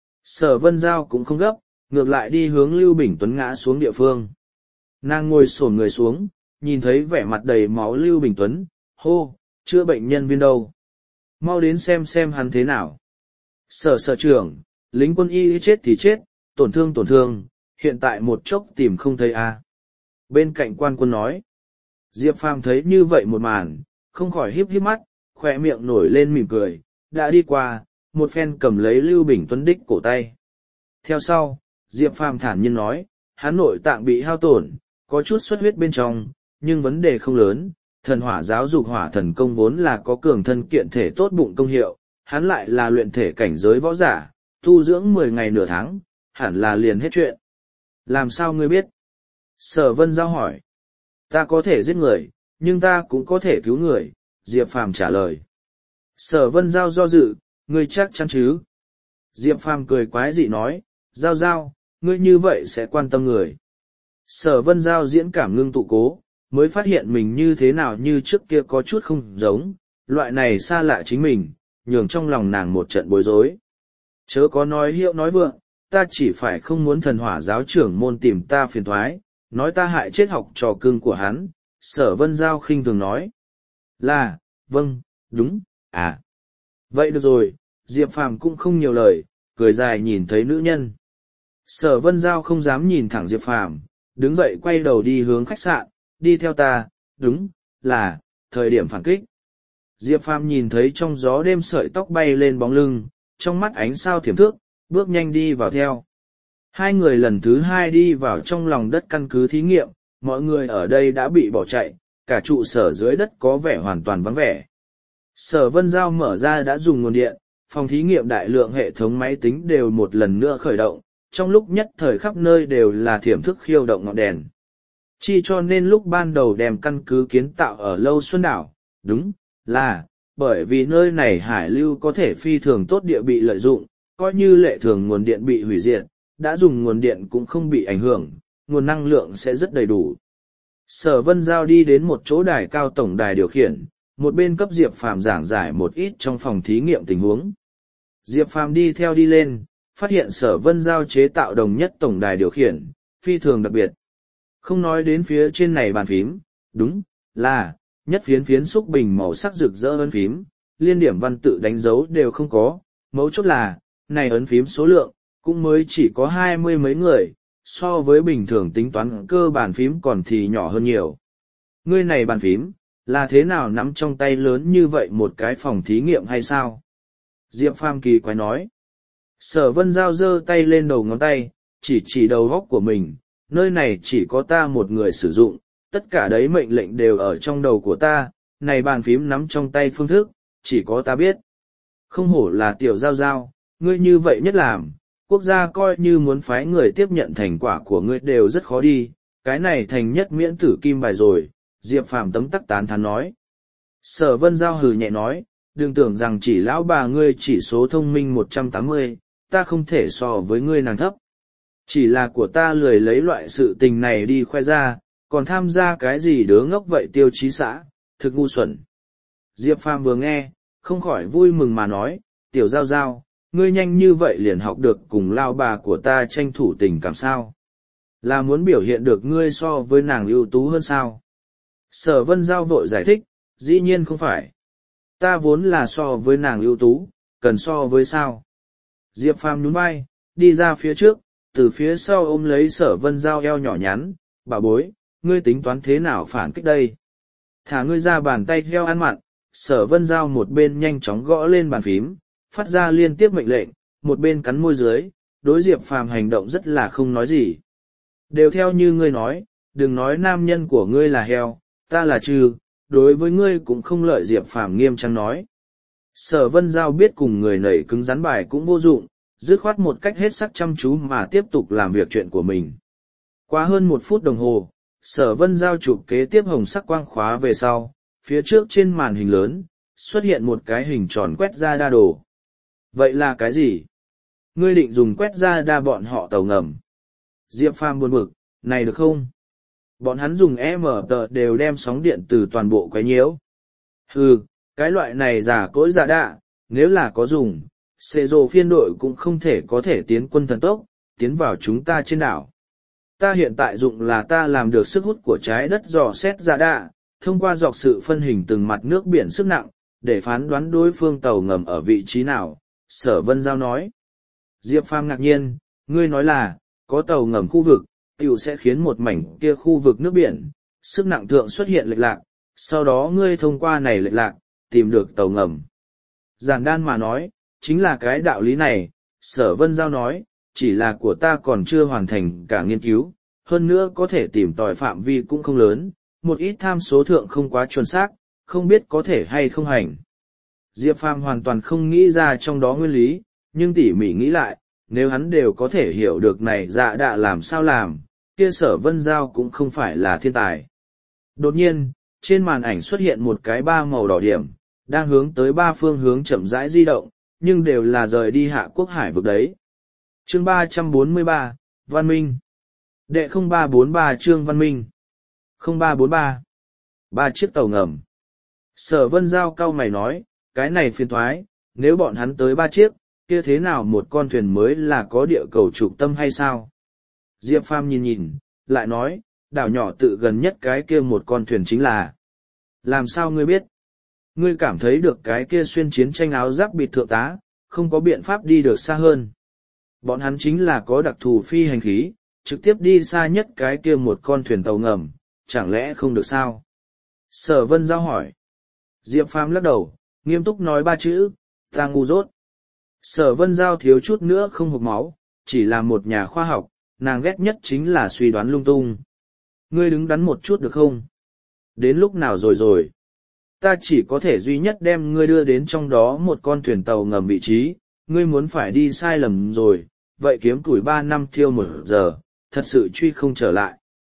Sở Vân Giao cũng không gấp, ngược lại đi hướng Lưu Bình Tuấn ngã xuống địa phương. Nàng ngồi xổm người xuống, nhìn thấy vẻ mặt đầy máu Lưu Bình Tuấn, hô, chữa bệnh nhân viên đâu? Mau đến xem hắn thế nào. Sở trưởng, lính quân y chết thì chết, tổn thương, hiện tại một chốc tìm không thấy a. Bên cạnh quan quân nói. Diệp Phàm thấy như vậy một màn, không khỏi híp mắt, khỏe miệng nổi lên mỉm cười, đã đi qua, một phen cầm lấy Lưu Bình Tuấn đích cổ tay. Theo sau, Diệp Phàm thản nhiên nói, hắn nội tạng bị hao tổn, có chút xuất huyết bên trong, nhưng vấn đề không lớn, thần hỏa giáo dục hỏa thần công vốn là có cường thân kiện thể tốt bụng công hiệu, hắn lại là luyện thể cảnh giới võ giả, tu dưỡng 10 ngày nửa tháng, hẳn là liền hết chuyện. Làm sao ngươi biết? Sở Vân Giao hỏi. Ta có thể giết người, nhưng ta cũng có thể cứu người, Diệp Phàm trả lời. Sở Vân Giao do dự, ngươi chắc chắn chứ? Diệp Phàm cười quái dị nói, Giao, ngươi như vậy sẽ quan tâm người. Sở Vân Giao diễn cảm ngưng tụ cố, mới phát hiện mình như thế nào như trước kia có chút không giống, loại này xa lạ chính mình, nhường trong lòng nàng một trận bối rối. Chớ có nói hiệu nói vượng, ta chỉ phải không muốn thần hỏa giáo trưởng môn tìm ta phiền thoái, nói ta hại chết học trò cưng của hắn. Sở Vân Giao khinh thường nói. Là, vâng, đúng, à. Vậy được rồi, Diệp Phàm cũng không nhiều lời, cười dài nhìn thấy nữ nhân. Sở Vân Giao không dám nhìn thẳng Diệp Phàm, đứng dậy quay đầu đi hướng khách sạn, đi theo ta, đúng, là, thời điểm phản kích. Diệp Phàm nhìn thấy trong gió đêm sợi tóc bay lên bóng lưng, trong mắt ánh sao thiểm thước, bước nhanh đi vào theo. Hai người lần thứ hai đi vào trong lòng đất căn cứ thí nghiệm, mọi người ở đây đã bị bỏ chạy, cả trụ sở dưới đất có vẻ hoàn toàn vắng vẻ. Sở Vân Giao mở ra đã dùng nguồn điện, phòng thí nghiệm đại lượng hệ thống máy tính đều một lần nữa khởi động, trong lúc nhất thời khắp nơi đều là thiểm thức khiêu động ngọn đèn. Chi cho nên lúc ban đầu đem căn cứ kiến tạo ở Lâu Xuân Đảo, đúng là, bởi vì nơi này hải lưu có thể phi thường tốt địa bị lợi dụng, coi như lệ thường nguồn điện bị hủy diệt, đã dùng nguồn điện cũng không bị ảnh hưởng, nguồn năng lượng sẽ rất đầy đủ. Sở Vân Giao đi đến một chỗ đài cao tổng đài điều khiển, một bên cấp Diệp Phàm giảng giải một ít trong phòng thí nghiệm tình huống. Diệp Phàm đi theo đi lên, phát hiện Sở Vân Giao chế tạo đồng nhất tổng đài điều khiển, phi thường đặc biệt. Không nói đến phía trên này bàn phím, đúng là, nhất phiến phiến xúc bình màu sắc rực rỡ ấn phím, liên điểm văn tự đánh dấu đều không có, mấu chốt là, này ấn phím số lượng, cũng mới chỉ có 20 mấy người, so với bình thường tính toán cơ bàn phím còn thì nhỏ hơn nhiều. Ngươi này bàn phím, là thế nào nắm trong tay lớn như vậy một cái phòng thí nghiệm hay sao? Diệp Phàm kỳ quái nói. Sở Vân Giao giơ tay lên đầu ngón tay, chỉ đầu góc của mình, nơi này chỉ có ta một người sử dụng, tất cả đấy mệnh lệnh đều ở trong đầu của ta, này bàn phím nắm trong tay phương thức, chỉ có ta biết. Không hổ là tiểu Giao Giao, ngươi như vậy nhất làm, quốc gia coi như muốn phái người tiếp nhận thành quả của ngươi đều rất khó đi, cái này thành nhất miễn tử kim bài rồi, Diệp Phàm tấm tắc tán thán nói. Sở Vân Giao hừ nhẹ nói, đừng tưởng rằng chỉ lão bà ngươi chỉ số thông minh 180, ta không thể so với ngươi nàng thấp. Chỉ là của ta lười lấy loại sự tình này đi khoe ra, còn tham gia cái gì đứa ngốc vậy tiêu chí xã, thực ngu xuẩn. Diệp Phàm vừa nghe, không khỏi vui mừng mà nói, tiểu Giao Giao, ngươi nhanh như vậy liền học được cùng lao bà của ta tranh thủ tình cảm sao. Là muốn biểu hiện được ngươi so với nàng ưu tú hơn sao. Sở Vân Giao vội giải thích, dĩ nhiên không phải. Ta vốn là so với nàng ưu tú, cần so với sao. Diệp Phàm nhún vai, đi ra phía trước, từ phía sau ôm lấy Sở Vân Giao eo nhỏ nhắn, bà bối, ngươi tính toán thế nào phản kích đây. Thả ngươi ra bàn tay heo ăn mặn, Sở Vân Giao một bên nhanh chóng gõ lên bàn phím, phát ra liên tiếp mệnh lệnh, một bên cắn môi dưới, đối Diệp Phàm hành động rất là không nói gì. Đều theo như ngươi nói, đừng nói nam nhân của ngươi là heo, ta là trừ, đối với ngươi cũng không lợi. Diệp Phàm nghiêm trang nói. Sở Vân Giao biết cùng người nảy cứng rắn bài cũng vô dụng, dứt khoát một cách hết sắc chăm chú mà tiếp tục làm việc chuyện của mình. Qua hơn 1 phút đồng hồ, Sở Vân Giao chụp kế tiếp hồng sắc quang khóa về sau, phía trước trên màn hình lớn, xuất hiện một cái hình tròn quét ra đa đồ. Vậy là cái gì? Ngươi định dùng quét ra đa bọn họ tàu ngầm. Diệp Phàm buồn bực, này được không? Bọn hắn dùng MT đều đem sóng điện từ toàn bộ quấy nhiễu. Hừ, cái loại này giả cỗi giả đạ, nếu là có dùng, xê rồ phiên đội cũng không thể có thể tiến quân thần tốc, tiến vào chúng ta trên đảo. Ta hiện tại dụng là ta làm được sức hút của trái đất dò xét giả đạ, thông qua dọc sự phân hình từng mặt nước biển sức nặng, để phán đoán đối phương tàu ngầm ở vị trí nào, Sở Vân Giao nói. Diệp Phàm ngạc nhiên, ngươi nói là, có tàu ngầm khu vực, tiểu sẽ khiến một mảnh kia khu vực nước biển, sức nặng thượng xuất hiện lệch lạc, sau đó ngươi thông qua này lệch lạc, tìm được tàu ngầm. Giản đan mà nói, chính là cái đạo lý này, Sở Vân Giao nói, chỉ là của ta còn chưa hoàn thành cả nghiên cứu, hơn nữa có thể tìm tòi phạm vi cũng không lớn, một ít tham số thượng không quá chuẩn xác, không biết có thể hay không hành. Diệp Phàm hoàn toàn không nghĩ ra trong đó nguyên lý, nhưng tỉ mỉ nghĩ lại, nếu hắn đều có thể hiểu được này dạ đạ làm sao làm, kia Sở Vân Giao cũng không phải là thiên tài. Đột nhiên, trên màn ảnh xuất hiện một cái 3 màu đỏ điểm, đang hướng tới 3 phương hướng chậm rãi di động, nhưng đều là rời đi Hạ Quốc hải vực đấy. Chương 343, Văn Minh. Đệ 0343 chương Văn Minh. 0343. 3 chiếc tàu ngầm. Sở Vân Giao cau mày nói, cái này phiền toái, nếu bọn hắn tới 3 chiếc, kia thế nào một con thuyền mới là có địa cầu trục tâm hay sao? Diệp Phàm nhìn, lại nói, đảo nhỏ tự gần nhất cái kia một con thuyền chính là. Làm sao ngươi biết? Ngươi cảm thấy được cái kia xuyên chiến tranh áo giáp bịt thượng tá, không có biện pháp đi được xa hơn. Bọn hắn chính là có đặc thù phi hành khí, trực tiếp đi xa nhất cái kia một con thuyền tàu ngầm, chẳng lẽ không được sao? Sở Vân Giao hỏi. Diệp Phàm lắc đầu, nghiêm túc nói 3 chữ, ta ngu dốt. Sở Vân Giao thiếu chút nữa không hộc máu, chỉ là một nhà khoa học, nàng ghét nhất chính là suy đoán lung tung. Ngươi đứng đắn một chút được không? Đến lúc nào rồi? ta chỉ có thể duy nhất đem ngươi đưa đến trong đó một con thuyền tàu ngầm vị trí, ngươi muốn phải đi sai lầm rồi, vậy kiếm tuổi 3 năm thiêu 1 giờ, thật sự truy không trở lại.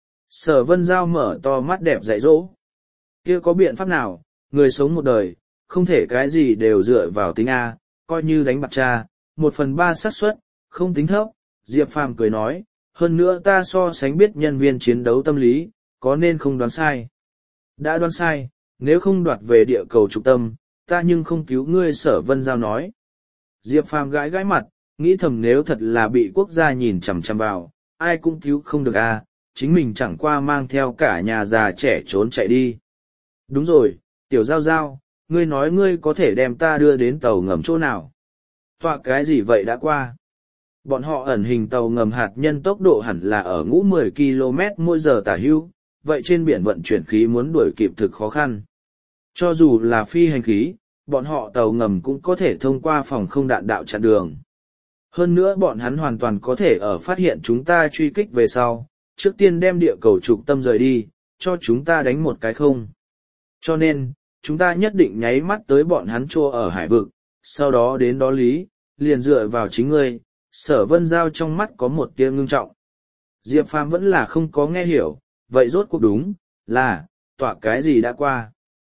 Sở Vân Giao mở to mắt đẹp dạy dỗ. Kia có biện pháp nào, người sống một đời, không thể cái gì đều dựa vào tính A, coi như đánh bạc cha, 1/3 xác suất, không tính thấp. Diệp Phàm cười nói, hơn nữa ta so sánh biết nhân viên chiến đấu tâm lý, có nên không đoán sai. Đã đoán sai, nếu không đoạt về địa cầu trục tâm, ta nhưng không cứu ngươi. Sở Vân Giao nói. Diệp Phàm gãi gãi mặt, nghĩ thầm nếu thật là bị quốc gia nhìn chằm chằm vào, ai cũng cứu không được a, chính mình chẳng qua mang theo cả nhà già trẻ trốn chạy đi. Đúng rồi, Tiểu Giao Giao, ngươi nói ngươi có thể đem ta đưa đến tàu ngầm chỗ nào? Tọa cái gì vậy đã qua? Bọn họ ẩn hình tàu ngầm hạt nhân tốc độ hẳn là ở ngũ 10 km/h tả hữu, vậy trên biển vận chuyển khí muốn đuổi kịp thực khó khăn. Cho dù là phi hành khí, bọn họ tàu ngầm cũng có thể thông qua phòng không đạn đạo chặn đường. Hơn nữa bọn hắn hoàn toàn có thể ở phát hiện chúng ta truy kích về sau, trước tiên đem địa cầu trục tâm rời đi, cho chúng ta đánh một cái không. Cho nên, chúng ta nhất định nháy mắt tới bọn hắn trô ở hải vực, sau đó đến đó lý, liền dựa vào chính ngươi. Sở Vân Giao trong mắt có một tia ngưng trọng. Diệp Phàm vẫn là không có nghe hiểu, vậy rốt cuộc đúng, là, tọa cái gì đã qua.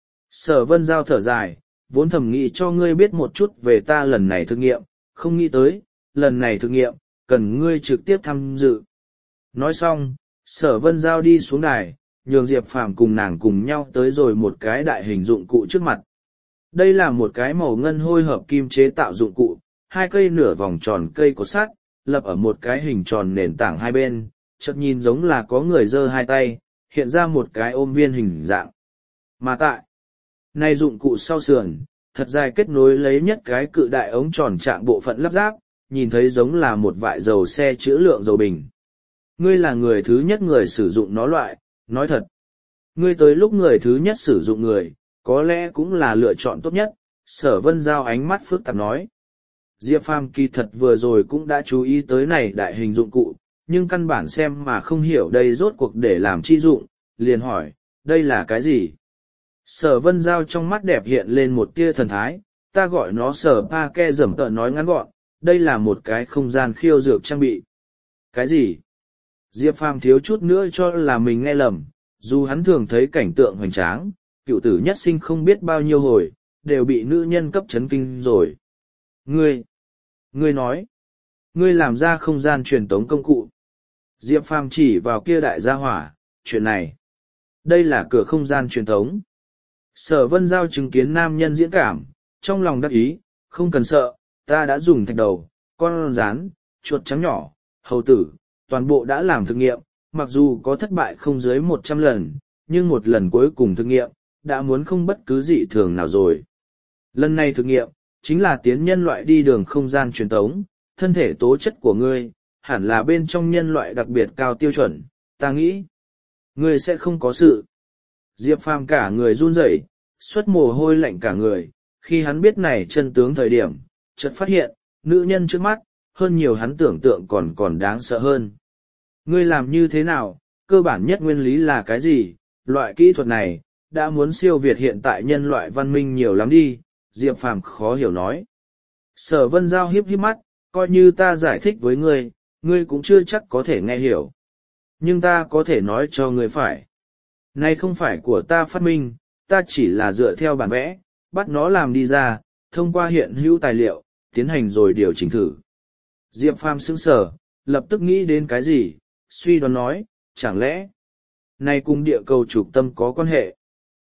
Sở Vân Giao thở dài, vốn thầm nghĩ cho ngươi biết một chút về ta lần này thực nghiệm, không nghĩ tới, lần này thực nghiệm, cần ngươi trực tiếp tham dự. Nói xong, Sở Vân Giao đi xuống đài, nhường Diệp Phàm cùng nàng cùng nhau tới rồi một cái đại hình dụng cụ trước mặt. Đây là một cái màu ngân hôi hợp kim chế tạo dụng cụ, 2 cây nửa vòng tròn cây cột sắt, lập ở một cái hình tròn nền tảng hai bên, chợt nhìn giống là có người giơ 2 tay, hiện ra một cái ôm viên hình dạng. Mà tại này dụng cụ sau sườn, thật dài kết nối lấy nhất cái cự đại ống tròn trạng bộ phận lắp ráp, nhìn thấy giống là một vại dầu xe trữ lượng dầu bình. Ngươi là người thứ nhất người sử dụng nó loại, nói thật. Ngươi tới lúc người thứ nhất sử dụng người, có lẽ cũng là lựa chọn tốt nhất. Sở Vân Giao ánh mắt phức tạp nói. Diệp Phàm kỳ thật vừa rồi cũng đã chú ý tới này đại hình dụng cụ, nhưng căn bản xem mà không hiểu đây rốt cuộc để làm chi dụng, liền hỏi, đây là cái gì? Sở Vân Giao trong mắt đẹp hiện lên một tia thần thái, ta gọi nó Sở Pa Ke Dẩm Tợ nói ngắn gọn, đây là một cái không gian khiêu dược trang bị. Cái gì? Diệp Phàm thiếu chút nữa cho là mình nghe lầm, dù hắn thường thấy cảnh tượng hoành tráng, cựu tử nhất sinh không biết bao nhiêu hồi, đều bị nữ nhân cấp chấn kinh rồi. Ngươi nói, ngươi làm ra không gian truyền tống công cụ. Diệp Phàm chỉ vào kia đại gia hỏa, chuyện này. Đây là cửa không gian truyền tống. Sở Vân Giao chứng kiến nam nhân diễn cảm, trong lòng đắc ý, không cần sợ, ta đã dùng thạch đầu, con rán, chuột trắng nhỏ, hầu tử, toàn bộ đã làm thực nghiệm, mặc dù có thất bại không dưới 100 lần, nhưng một lần cuối cùng thực nghiệm, đã muốn không bất cứ dị thường nào rồi. Lần này thực nghiệm, chính là tiến nhân loại đi đường không gian truyền tống, thân thể tố chất của ngươi, hẳn là bên trong nhân loại đặc biệt cao tiêu chuẩn, ta nghĩ, ngươi sẽ không có sự. Diệp Phàm cả người run rẩy, xuất mồ hôi lạnh cả người, khi hắn biết này chân tướng thời điểm, chợt phát hiện, nữ nhân trước mắt, hơn nhiều hắn tưởng tượng còn đáng sợ hơn. Ngươi làm như thế nào, cơ bản nhất nguyên lý là cái gì, loại kỹ thuật này, đã muốn siêu việt hiện tại nhân loại văn minh nhiều lắm đi, Diệp Phàm khó hiểu nói. Sở Vân Giao hiếp mắt, coi như ta giải thích với ngươi, ngươi cũng chưa chắc có thể nghe hiểu. Nhưng ta có thể nói cho ngươi phải. Này không phải của ta phát minh, ta chỉ là dựa theo bản vẽ, bắt nó làm đi ra, thông qua hiện hữu tài liệu, tiến hành rồi điều chỉnh thử. Diệp Phàm sững sờ, lập tức nghĩ đến cái gì, suy đoán nói, chẳng lẽ, này cùng địa cầu trục tâm có quan hệ.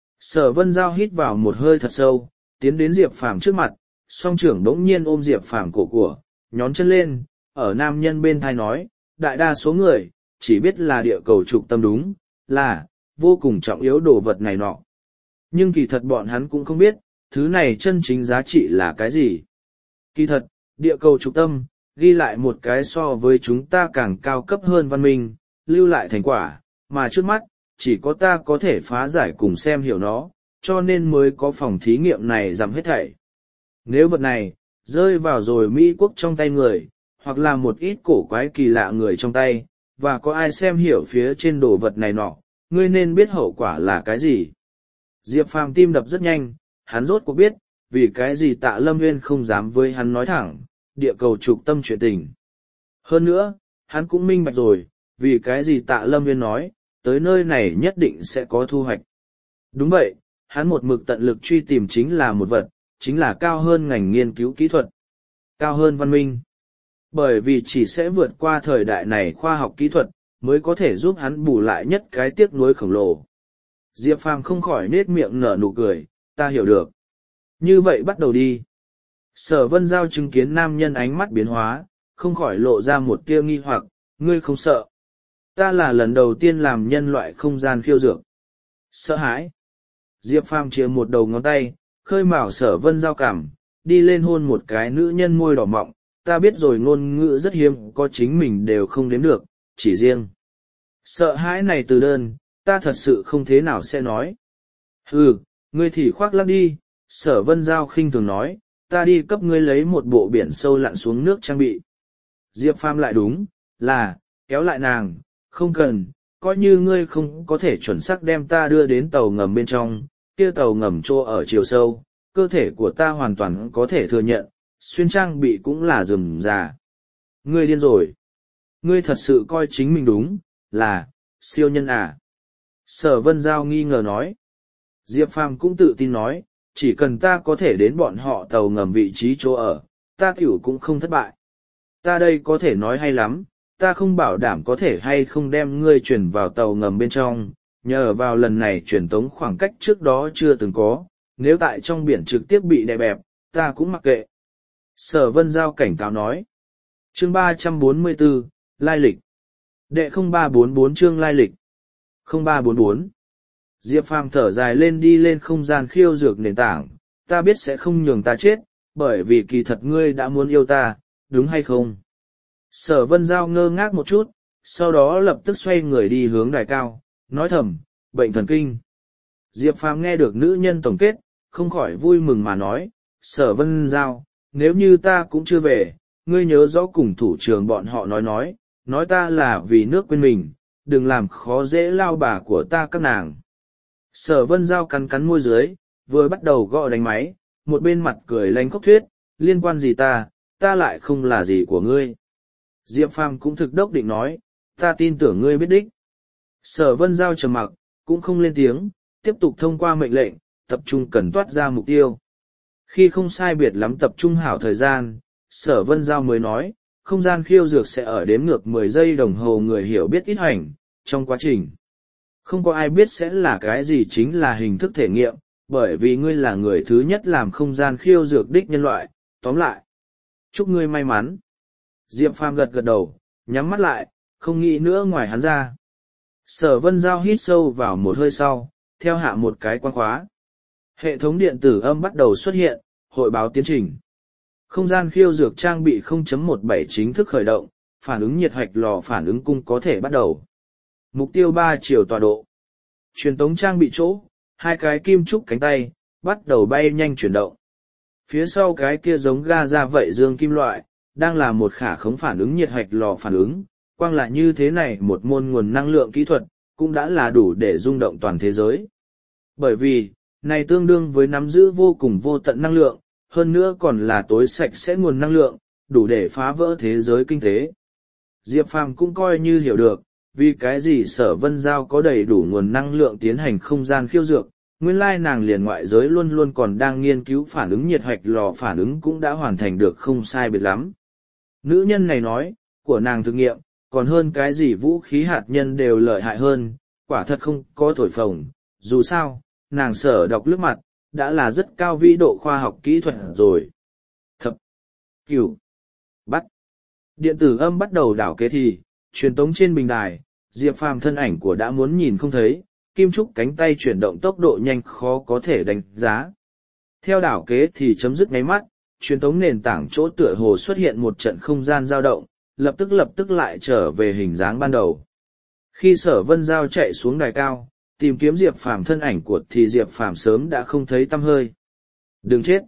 Sở Vân Giao hít vào một hơi thật sâu, tiến đến Diệp Phàm trước mặt, song trưởng đống nhiên ôm Diệp Phàm cổ của, nhón chân lên, ở nam nhân bên thai nói, đại đa số người, chỉ biết là địa cầu trục tâm đúng, là, vô cùng trọng yếu đồ vật này nọ. Nhưng kỳ thật bọn hắn cũng không biết, thứ này chân chính giá trị là cái gì. Kỳ thật, địa cầu trục tâm, ghi lại một cái so với chúng ta càng cao cấp hơn văn minh, lưu lại thành quả, mà trước mắt, chỉ có ta có thể phá giải cùng xem hiểu nó, cho nên mới có phòng thí nghiệm này giảm hết thảy. Nếu vật này, rơi vào rồi Mỹ quốc trong tay người, hoặc là một ít cổ quái kỳ lạ người trong tay, và có ai xem hiểu phía trên đồ vật này nọ, ngươi nên biết hậu quả là cái gì. Diệp Phàm tim đập rất nhanh, hắn rốt cuộc biết, vì cái gì Tạ Lâm Nguyên không dám với hắn nói thẳng, địa cầu trục tâm chuyện tình. Hơn nữa, hắn cũng minh bạch rồi, vì cái gì Tạ Lâm Nguyên nói, tới nơi này nhất định sẽ có thu hoạch. Đúng vậy, hắn một mực tận lực truy tìm chính là một vật, chính là cao hơn ngành nghiên cứu kỹ thuật, cao hơn văn minh. Bởi vì chỉ sẽ vượt qua thời đại này khoa học kỹ thuật, mới có thể giúp hắn bù lại nhất cái tiếc nuối khổng lồ. Diệp Phàm không khỏi nết miệng nở nụ cười, ta hiểu được. Như vậy bắt đầu đi. Sở Vân Giao chứng kiến nam nhân ánh mắt biến hóa, không khỏi lộ ra một tia nghi hoặc, ngươi không sợ. Ta là lần đầu tiên làm nhân loại không gian khiêu dược. Sợ hãi. Diệp Phàm chia một đầu ngón tay, khơi mào Sở Vân Giao cảm, đi lên hôn một cái nữ nhân môi đỏ mọng, ta biết rồi ngôn ngữ rất hiếm, có chính mình đều không đếm được, chỉ riêng. Sợ hãi này từ đơn, ta thật sự không thế nào sẽ nói. Ngươi thì khoác lác đi, Sở Vân Giao khinh thường nói, ta đi cấp ngươi lấy một bộ biển sâu lặn xuống nước trang bị. Diệp Phàm lại đúng, là, kéo lại nàng, không cần, coi như ngươi không có thể chuẩn xác đem ta đưa đến tàu ngầm bên trong, kia tàu ngầm trô ở chiều sâu, cơ thể của ta hoàn toàn có thể thừa nhận, xuyên trang bị cũng là rườm rà. Ngươi điên rồi. Ngươi thật sự coi chính mình đúng, là, siêu nhân à. Sở Vân Giao nghi ngờ nói. Diệp Phàm cũng tự tin nói, chỉ cần ta có thể đến bọn họ tàu ngầm vị trí chỗ ở, ta tiểu cũng không thất bại. Ta đây có thể nói hay lắm, ta không bảo đảm có thể hay không đem ngươi chuyển vào tàu ngầm bên trong, nhờ vào lần này truyền tống khoảng cách trước đó chưa từng có, nếu tại trong biển trực tiếp bị đè bẹp, ta cũng mặc kệ. Sở Vân Giao cảnh cáo nói. Chương 344, Lai lịch. Đệ 0344 chương Lai lịch. 0344. Diệp Phàm thở dài lên đi lên không gian khiêu dược nền tảng, ta biết sẽ không nhường ta chết, bởi vì kỳ thật ngươi đã muốn yêu ta, đúng hay không? Sở Vân Giao ngơ ngác một chút, sau đó lập tức xoay người đi hướng đài cao, nói thầm, bệnh thần kinh. Diệp Phàm nghe được nữ nhân tổng kết, không khỏi vui mừng mà nói, Sở Vân Giao, nếu như ta cũng chưa về, ngươi nhớ rõ cùng thủ trưởng bọn họ nói ta là vì nước quên mình, đừng làm khó dễ lao bà của ta các nàng. Sở Vân Giao cắn cắn môi dưới, vừa bắt đầu gõ đánh máy, một bên mặt cười lanh khóc thuyết, liên quan gì ta lại không là gì của ngươi. Diệp Phàm cũng thực đốc định nói, ta tin tưởng ngươi biết đích. Sở Vân Giao trầm mặc, cũng không lên tiếng, tiếp tục thông qua mệnh lệnh, tập trung cần toát ra mục tiêu. Khi không sai biệt lắm tập trung hảo thời gian, Sở Vân Giao mới nói, không gian khiêu dược sẽ ở đếm ngược 10 giây đồng hồ người hiểu biết ít hành, trong quá trình. Không có ai biết sẽ là cái gì chính là hình thức thể nghiệm, bởi vì ngươi là người thứ nhất làm không gian khiêu dược đích nhân loại, tóm lại. Chúc ngươi may mắn. Diệp Phàm gật gật đầu, nhắm mắt lại, không nghĩ nữa ngoài hắn ra. Sở Vân Giao hít sâu vào một hơi sau, theo hạ một cái quan khóa. Hệ thống điện tử âm bắt đầu xuất hiện, hội báo tiến trình. Không gian khiêu dược trang bị 0.17 chính thức khởi động, phản ứng nhiệt hạch lò phản ứng cung có thể bắt đầu. Mục tiêu 3 chiều tọa độ. Truyền tống trang bị chỗ, hai cái kim trúc cánh tay, bắt đầu bay nhanh chuyển động. Phía sau cái kia giống ga ra vậy dương kim loại, đang là một khả khống phản ứng nhiệt hạch lò phản ứng, quang là như thế này một môn nguồn năng lượng kỹ thuật, cũng đã là đủ để rung động toàn thế giới. Bởi vì, này tương đương với nắm giữ vô cùng vô tận năng lượng, hơn nữa còn là tối sạch sẽ nguồn năng lượng, đủ để phá vỡ thế giới kinh tế. Diệp Phàm cũng coi như hiểu được, vì cái gì Sở Vân Giao có đầy đủ nguồn năng lượng tiến hành không gian khiêu dược, nguyên lai nàng liền ngoại giới luôn luôn còn đang nghiên cứu phản ứng nhiệt hạch lò phản ứng cũng đã hoàn thành được không sai biệt lắm. Nữ nhân này nói, của nàng thực nghiệm, còn hơn cái gì vũ khí hạt nhân đều lợi hại hơn, quả thật không có thổi phồng, dù sao, nàng sở đọc lướt mặt, đã là rất cao vĩ độ khoa học kỹ thuật rồi. Thập, cửu, bắt. Điện tử âm bắt đầu đảo kế thì, truyền tống trên bình đài, Diệp Phàm thân ảnh của đã muốn nhìn không thấy, kim trúc cánh tay chuyển động tốc độ nhanh khó có thể đánh giá. Theo đảo kế thì chấm dứt ngay mắt, truyền tống nền tảng chỗ tựa hồ xuất hiện một trận không gian dao động, lập tức lại trở về hình dáng ban đầu. Khi Sở Vân Giao chạy xuống đài cao, tìm kiếm Diệp Phàm thân ảnh của thì Diệp Phàm sớm đã không thấy tăm hơi. Đừng chết!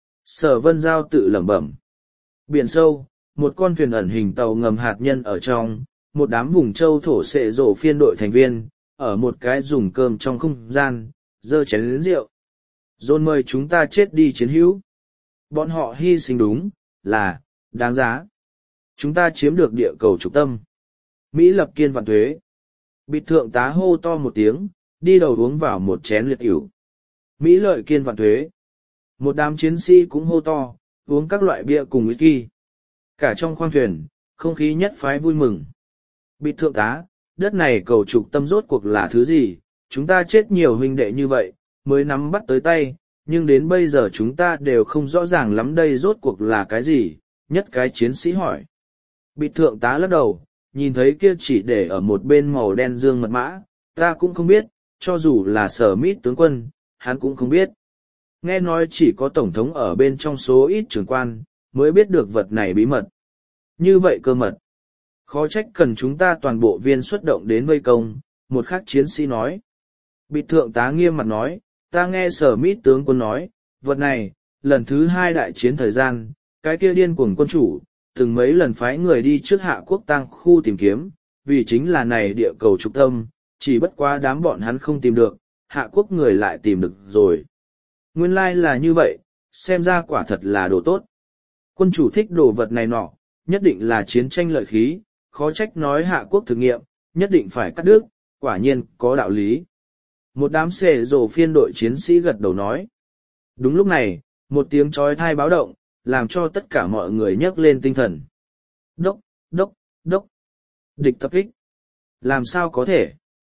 Sở Vân Giao tự lẩm bẩm. Biển sâu, một con thuyền ẩn hình tàu ngầm hạt nhân ở trong, một đám vùng châu thổ sệ rổ phiên đội thành viên, ở một cái dùng cơm trong không gian, giơ chén lớn rượu. John mời chúng ta chết đi chiến hữu. Bọn họ hy sinh đúng, là, đáng giá. Chúng ta chiếm được địa cầu trục tâm. Mỹ lập kiên vạn thuế. Bịt thượng tá hô to một tiếng, đi đầu uống vào một chén liệt ỉu. Mỹ lợi kiên vạn thuế. Một đám chiến sĩ cũng hô to, uống các loại bia cùng whisky. Cả trong khoang thuyền, không khí nhất phái vui mừng. Bịt thượng tá, đất này cầu trục tâm rốt cuộc là thứ gì? Chúng ta chết nhiều huynh đệ như vậy, mới nắm bắt tới tay, nhưng đến bây giờ chúng ta đều không rõ ràng lắm đây rốt cuộc là cái gì, nhất cái chiến sĩ hỏi. Bịt thượng tá lắc đầu, nhìn thấy kia chỉ để ở một bên màu đen dương mật mã, ta cũng không biết, cho dù là Sở Mít tướng quân, hắn cũng không biết. Nghe nói chỉ có tổng thống ở bên trong số ít trưởng quan, mới biết được vật này bí mật. Như vậy cơ mật. Khó trách cần chúng ta toàn bộ viên xuất động đến vây công, một khác chiến sĩ nói. Bịt thượng tá nghiêm mặt nói, ta nghe Sở Mít tướng quân nói, vật này, lần thứ 2 đại chiến thời gian, cái kia điên cuồng quân chủ, từng mấy lần phái người đi trước Hạ Quốc tăng khu tìm kiếm, vì chính là này địa cầu trục tâm, chỉ bất quá đám bọn hắn không tìm được, Hạ Quốc người lại tìm được rồi. Nguyên lai là như vậy, xem ra quả thật là đồ tốt. Quân chủ thích đồ vật này nọ, nhất định là chiến tranh lợi khí, khó trách nói Hạ Quốc thực nghiệm, nhất định phải cắt đứt, quả nhiên có đạo lý. Một đám xệ rổ phiên đội chiến sĩ gật đầu nói. Đúng lúc này, một tiếng chói tai báo động, làm cho tất cả mọi người nhấc lên tinh thần. Đốc, đốc, đốc. Địch tập kích. Làm sao có thể?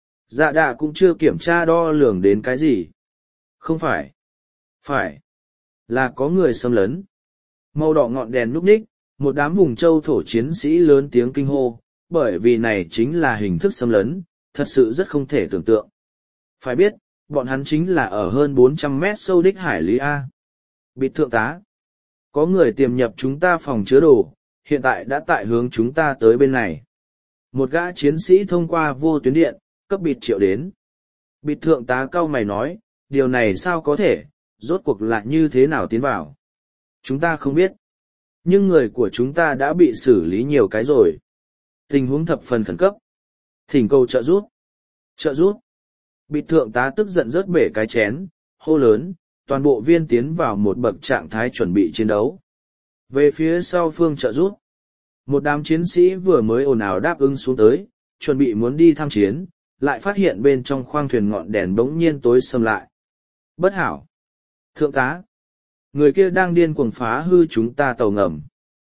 Dạ đạ cũng chưa kiểm tra đo lường đến cái gì. Không phải. Phải. Là có người xâm lấn. Màu đỏ ngọn đèn núp ních, một đám vùng châu thổ chiến sĩ lớn tiếng kinh hô, bởi vì này chính là hình thức xâm lấn, thật sự rất không thể tưởng tượng. Phải biết, bọn hắn chính là ở hơn 400 mét sâu đích hải lý A. Bịt thượng tá. Có người tiềm nhập chúng ta phòng chứa đồ, hiện tại đã tại hướng chúng ta tới bên này. Một gã chiến sĩ thông qua vô tuyến điện, cấp bịt triệu đến. Bịt thượng tá cau mày nói, điều này sao có thể, rốt cuộc là như thế nào tiến vào. Chúng ta không biết. Nhưng người của chúng ta đã bị xử lý nhiều cái rồi. Tình huống thập phần khẩn cấp. Thỉnh cầu trợ giúp. Trợ giúp. Bịt thượng tá tức giận rớt bể cái chén, hô lớn, toàn bộ viên tiến vào một bậc trạng thái chuẩn bị chiến đấu. Về phía sau phương trợ giúp. Một đám chiến sĩ vừa mới ồn ào đáp ứng xuống tới, chuẩn bị muốn đi tham chiến, lại phát hiện bên trong khoang thuyền ngọn đèn bỗng nhiên tối sầm lại. Bất hảo. Thượng tá. Người kia đang điên cuồng phá hư chúng ta tàu ngầm.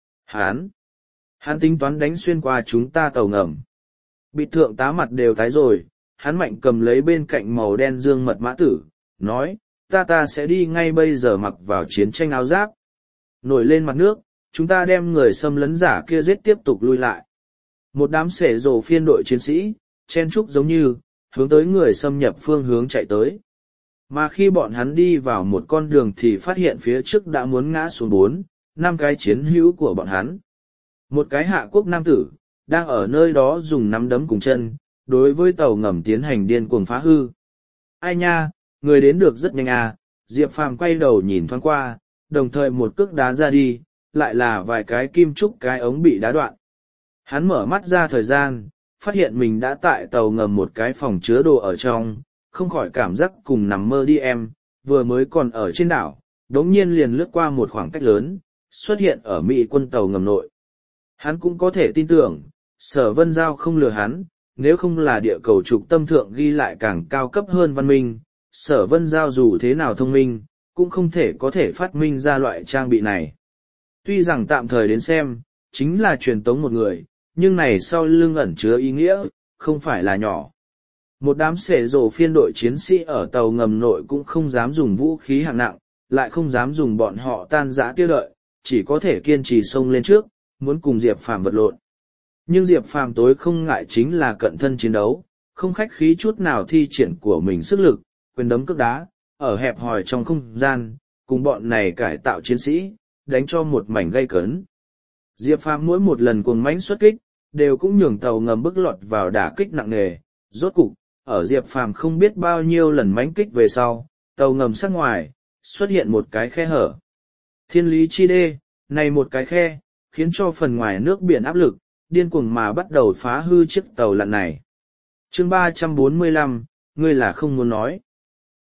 Hán tính toán đánh xuyên qua chúng ta tàu ngầm. Bịt thượng tá mặt đều tái rồi, hắn mạnh cầm lấy bên cạnh màu đen dương mật mã tử, nói, ta sẽ đi ngay bây giờ mặc vào chiến tranh áo giáp. Nổi lên mặt nước, chúng ta đem người xâm lấn giả kia giết tiếp tục lui lại. Một đám xể rồ phiên đội chiến sĩ, chen trúc giống như, hướng tới người xâm nhập phương hướng chạy tới. Mà khi bọn hắn đi vào một con đường thì phát hiện phía trước đã muốn ngã xuống 4-5 cái chiến hữu của bọn hắn. Một cái Hạ Quốc nam tử, đang ở nơi đó dùng nắm đấm cùng chân, đối với tàu ngầm tiến hành điên cuồng phá hư. Ai nha, người đến được rất nhanh à, Diệp Phàm quay đầu nhìn thoáng qua, đồng thời một cước đá ra đi, lại là vài cái kim trúc cái ống bị đá đoạn. Hắn mở mắt ra thời gian, phát hiện mình đã tại tàu ngầm một cái phòng chứa đồ ở trong, không khỏi cảm giác cùng nằm mơ đi em, vừa mới còn ở trên đảo, đống nhiên liền lướt qua một khoảng cách lớn, xuất hiện ở Mỹ quân tàu ngầm nội. Hắn cũng có thể tin tưởng, Sở Vân Giao không lừa hắn, nếu không là địa cầu trục tâm thượng ghi lại càng cao cấp hơn văn minh, Sở Vân Giao dù thế nào thông minh, cũng không thể có thể phát minh ra loại trang bị này. Tuy rằng tạm thời đến xem, chính là truyền tống một người, nhưng này sau lưng ẩn chứa ý nghĩa, không phải là nhỏ. Một đám xể rồ phiên đội chiến sĩ ở tàu ngầm nội cũng không dám dùng vũ khí hạng nặng, lại không dám dùng bọn họ tan rã tiêu đợi, chỉ có thể kiên trì xông lên trước, muốn cùng Diệp Phàm vật lộn. Nhưng Diệp Phàm tối không ngại chính là cận thân chiến đấu, không khách khí chút nào thi triển của mình sức lực, quyền đấm cước đá, ở hẹp hòi trong không gian, cùng bọn này cải tạo chiến sĩ, đánh cho một mảnh gây cấn. Diệp Phàm mỗi một lần cuồng mãnh xuất kích, đều cũng nhường tàu ngầm bước lọt vào đả kích nặng nề, rốt cục, ở Diệp Phàm không biết bao nhiêu lần mãnh kích về sau, tàu ngầm sát ngoài, xuất hiện một cái khe hở. Thiên lý chi đê, này một cái khe, khiến cho phần ngoài nước biển áp lực, điên cuồng mà bắt đầu phá hư chiếc tàu lặn này. Chương 345, ngươi là không muốn nói.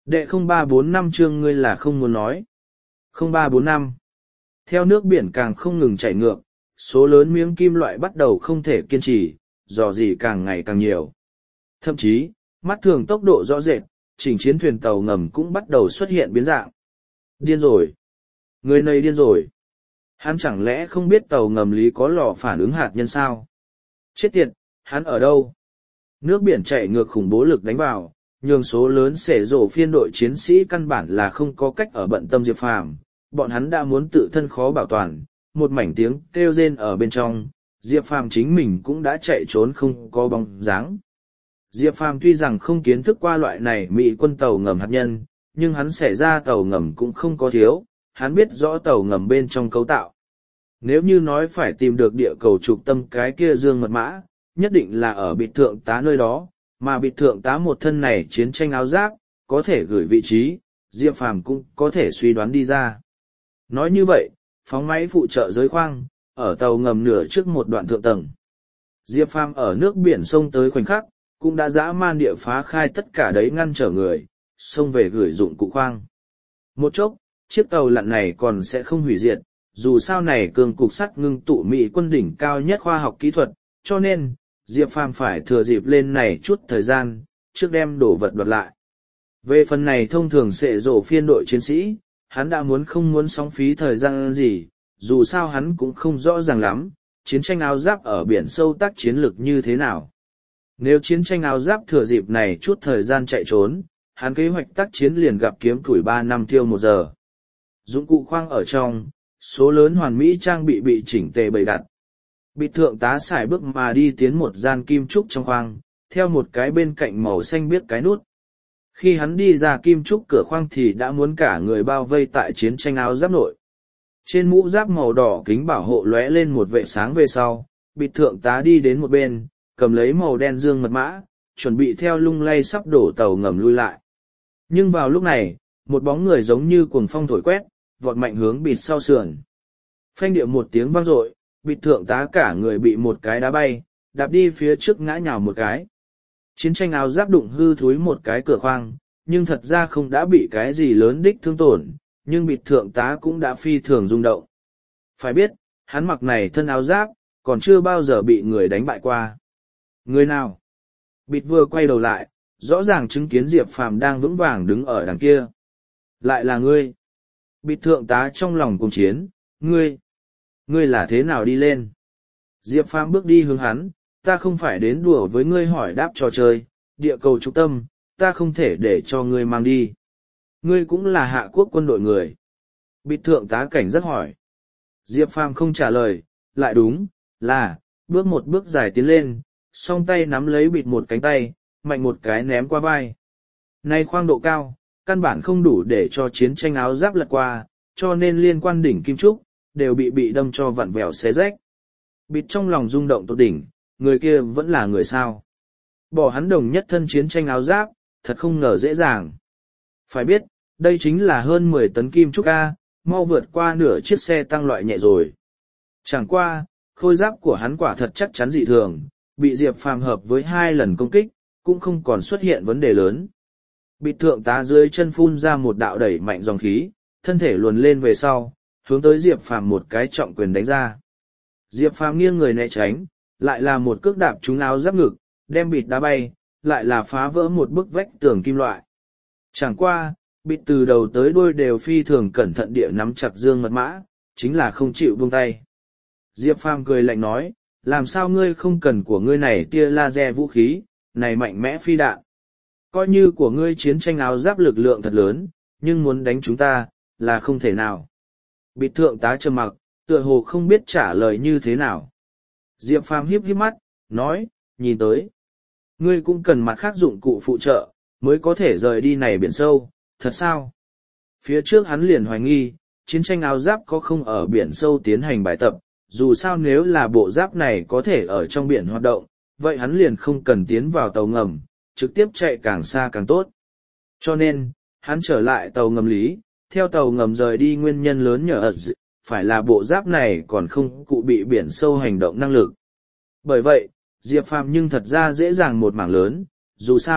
Đệ 0345 chương ngươi là không muốn nói. 0345. Theo nước biển càng không ngừng chảy ngược, số lớn miếng kim loại bắt đầu không thể kiên trì, dò dỉ càng ngày càng nhiều. Thậm chí, mắt thường tốc độ rõ rệt, chỉnh chiến thuyền tàu ngầm cũng bắt đầu xuất hiện biến dạng. Điên rồi. Người này điên rồi. Hắn chẳng lẽ không biết tàu ngầm lý có lò phản ứng hạt nhân sao? Chết tiệt, hắn ở đâu? Nước biển chảy ngược khủng bố lực đánh vào, nhường số lớn xẻ rổ phiên đội chiến sĩ căn bản là không có cách ở bận tâm Diệp Phàm. Bọn hắn đã muốn tự thân khó bảo toàn, một mảnh tiếng kêu rên ở bên trong, Diệp Phàm chính mình cũng đã chạy trốn không có bóng dáng. Diệp Phàm tuy rằng không kiến thức qua loại này Mỹ quân tàu ngầm hạt nhân, nhưng hắn xảy ra tàu ngầm cũng không có thiếu, hắn biết rõ tàu ngầm bên trong cấu tạo. Nếu như nói phải tìm được địa cầu trục tâm cái kia dương mật mã, nhất định là ở biệt thượng tá nơi đó, mà biệt thượng tá một thân này chiến tranh áo giáp, có thể gửi vị trí, Diệp Phàm cũng có thể suy đoán đi ra. Nói như vậy, phóng máy phụ trợ giới khoang, ở tàu ngầm nửa trước một đoạn thượng tầng. Diệp Phàm ở nước biển sông tới khoảnh khắc, cũng đã dã man địa phá khai tất cả đấy ngăn trở người, xông về gửi dụng cụ khoang. Một chốc, chiếc tàu lặn này còn sẽ không hủy diệt, dù sao này cường cục sắt ngưng tụ Mỹ quân đỉnh cao nhất khoa học kỹ thuật, cho nên, Diệp Phàm phải thừa dịp lên này chút thời gian, trước đem đổ vật đoạt lại. Về phần này thông thường sẽ rổ phiên đội chiến sĩ, hắn đã không muốn sóng phí thời gian gì, dù sao hắn cũng không rõ ràng lắm, chiến tranh áo giáp ở biển sâu tác chiến lược như thế nào. Nếu chiến tranh áo giáp thừa dịp này chút thời gian chạy trốn, hắn kế hoạch tác chiến liền gặp kiếm tuổi 3 năm tiêu 1 giờ. Dụng cụ khoang ở trong, số lớn hoàn mỹ trang bị chỉnh tề bày đặt. Bịt thượng tá xài bước mà đi tiến một gian kim trúc trong khoang, theo một cái bên cạnh màu xanh biếc cái nút. Khi hắn đi ra kim trúc cửa khoang thì đã muốn cả người bao vây tại chiến tranh áo giáp nội. Trên mũ giáp màu đỏ kính bảo hộ lóe lên một vệ sáng về sau, bịt thượng tá đi đến một bên, cầm lấy màu đen dương mật mã, chuẩn bị theo lung lay sắp đổ tàu ngầm lui lại. Nhưng vào lúc này, một bóng người giống như cuồng phong thổi quét, vọt mạnh hướng bịt sau sườn. Phanh điệu một tiếng vang dội, bịt thượng tá cả người bị một cái đá bay, đạp đi phía trước ngã nhào một cái. Chiến tranh áo giáp đụng hư thúi một cái cửa khoang, nhưng thật ra không đã bị cái gì lớn đích thương tổn, nhưng bịt thượng tá cũng đã phi thường rung động. Phải biết, hắn mặc này thân áo giáp, còn chưa bao giờ bị người đánh bại qua. Người nào? Bịt vừa quay đầu lại, rõ ràng chứng kiến Diệp Phàm đang vững vàng đứng ở đằng kia. Lại là ngươi. Bịt thượng tá trong lòng cùng chiến, ngươi là thế nào đi lên? Diệp Phàm bước đi hướng hắn, ta không phải đến đùa với ngươi hỏi đáp trò chơi, địa cầu trục tâm, ta không thể để cho ngươi mang đi. Ngươi cũng là hạ quốc quân đội người. Bịt thượng tá cảnh rất hỏi. Diệp Phàm không trả lời, lại đúng, là, bước một bước dài tiến lên, song tay nắm lấy bịt một cánh tay, mạnh một cái ném qua vai. Nay khoang độ cao, căn bản không đủ để cho chiến tranh áo giáp lật qua, cho nên liên quan đỉnh kim trúc, đều bị đâm cho vặn vẹo xé rách. Bịt trong lòng rung động tột đỉnh, người kia vẫn là người sao. Bỏ hắn đồng nhất thân chiến tranh áo giáp, thật không ngờ dễ dàng. Phải biết, đây chính là hơn 10 tấn kim trúc A, mau vượt qua nửa chiếc xe tăng loại nhẹ rồi. Chẳng qua, khôi giáp của hắn quả thật chắc chắn dị thường, bị Diệp Phàm hợp với 2 lần công kích, cũng không còn xuất hiện vấn đề lớn. Bịt thượng tá dưới chân phun ra một đạo đẩy mạnh dòng khí, thân thể luồn lên về sau, hướng tới Diệp Phàm một cái trọng quyền đánh ra. Diệp Phàm nghiêng người né tránh, lại là một cước đạp trúng áo giáp ngực, đem bịt đá bay, lại là phá vỡ một bức vách tường kim loại. Chẳng qua, bịt từ đầu tới đuôi đều phi thường cẩn thận địa nắm chặt dương mật mã, chính là không chịu buông tay. Diệp Phàm cười lạnh nói, làm sao ngươi không cần của ngươi này tia laser vũ khí, này mạnh mẽ phi đạn. Coi như của ngươi chiến tranh áo giáp lực lượng thật lớn, nhưng muốn đánh chúng ta, là không thể nào. Bịt thượng tá trầm mặc, tựa hồ không biết trả lời như thế nào. Diệp Phàm híp mắt, nói, nhìn tới. Ngươi cũng cần mặt khác dụng cụ phụ trợ, mới có thể rời đi này biển sâu, thật sao? Phía trước hắn liền hoài nghi, chiến tranh áo giáp có không ở biển sâu tiến hành bài tập, dù sao nếu là bộ giáp này có thể ở trong biển hoạt động, vậy hắn liền không cần tiến vào tàu ngầm, trực tiếp chạy càng xa càng tốt. Cho nên, hắn trở lại tàu ngầm lý, theo tàu ngầm rời đi nguyên nhân lớn nhờ phải là bộ giáp này còn không cụ bị biển sâu hành động năng lực. Bởi vậy, Diệp Phàm nhưng thật ra dễ dàng một mảng lớn, dù sao,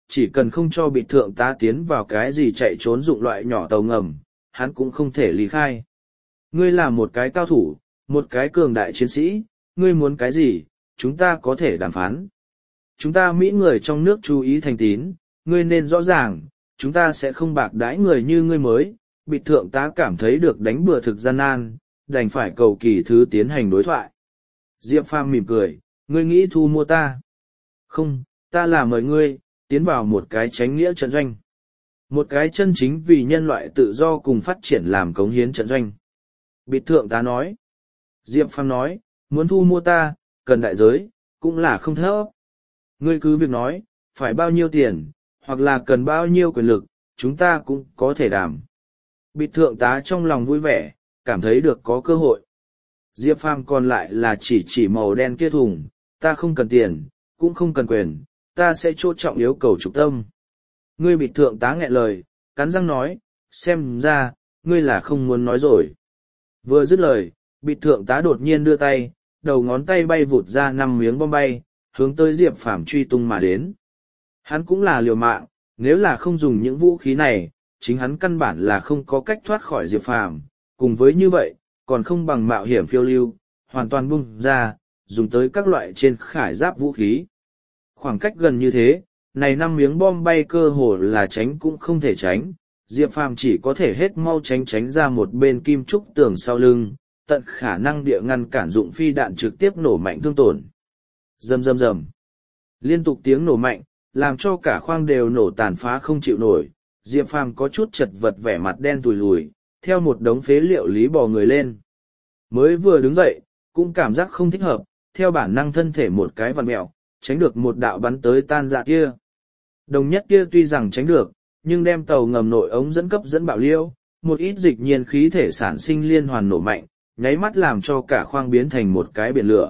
chỉ cần không cho biệt thượng tá tiến vào cái gì chạy trốn dụng loại nhỏ tàu ngầm, hắn cũng không thể lý khai. Ngươi là một cái cao thủ, một cái cường đại chiến sĩ, ngươi muốn cái gì, chúng ta có thể đàm phán. Chúng ta Mỹ người trong nước chú ý thành tín, ngươi nên rõ ràng, chúng ta sẽ không bạc đãi người như ngươi mới. Biệt thượng tá cảm thấy được đánh bừa thực gian nan, đành phải cầu kỳ thứ tiến hành đối thoại. Diệp Phàm mỉm cười, ngươi nghĩ thu mua ta? Không, ta là mời ngươi, tiến vào một cái chánh nghĩa trận doanh. Một cái chân chính vì nhân loại tự do cùng phát triển làm cống hiến trận doanh. Biệt thượng tá nói. Diệp Phàm nói, muốn thu mua ta, cần đại giới, cũng là không thấp. Ngươi cứ việc nói, phải bao nhiêu tiền, hoặc là cần bao nhiêu quyền lực, chúng ta cũng có thể đàm. Biệt thượng tá trong lòng vui vẻ, cảm thấy được có cơ hội. Diệp Phàm còn lại là chỉ màu đen kia thùng, ta không cần tiền, cũng không cần quyền, ta sẽ chỗ trọng yêu cầu trục tâm. Ngươi biệt thượng tá nghẹn lời, cắn răng nói, xem ra, ngươi là không muốn nói rồi. Vừa dứt lời, biệt thượng tá đột nhiên đưa tay, đầu ngón tay bay vụt ra 5 miếng bom bay, hướng tới Diệp Phàm truy tung mà đến. Hắn cũng là liều mạng, nếu là không dùng những vũ khí này, chính hắn căn bản là không có cách thoát khỏi Diệp Phàm, cùng với như vậy, còn không bằng mạo hiểm phiêu lưu, hoàn toàn bung ra, dùng tới các loại trên khải giáp vũ khí. Khoảng cách gần như thế, này 5 miếng bom bay cơ hồ là tránh cũng không thể tránh, Diệp Phàm chỉ có thể hết mau tránh ra một bên kim trúc tường sau lưng, tận khả năng địa ngăn cản dụng phi đạn trực tiếp nổ mạnh thương tổn. Rầm rầm rầm. Liên tục tiếng nổ mạnh, làm cho cả khoang đều nổ tàn phá không chịu nổi, Diệp Phàm có chút chật vật vẻ mặt đen tùi lùi, theo một đống phế liệu lý bò người lên. Mới vừa đứng dậy, cũng cảm giác không thích hợp, theo bản năng thân thể một cái vặn mẹo, tránh được một đạo bắn tới tan dạ kia. Đồng nhất kia tuy rằng tránh được, nhưng đem tàu ngầm nội ống dẫn cấp dẫn bạo liêu, một ít dịch nhiên khí thể sản sinh liên hoàn nổ mạnh, nháy mắt làm cho cả khoang biến thành một cái biển lửa.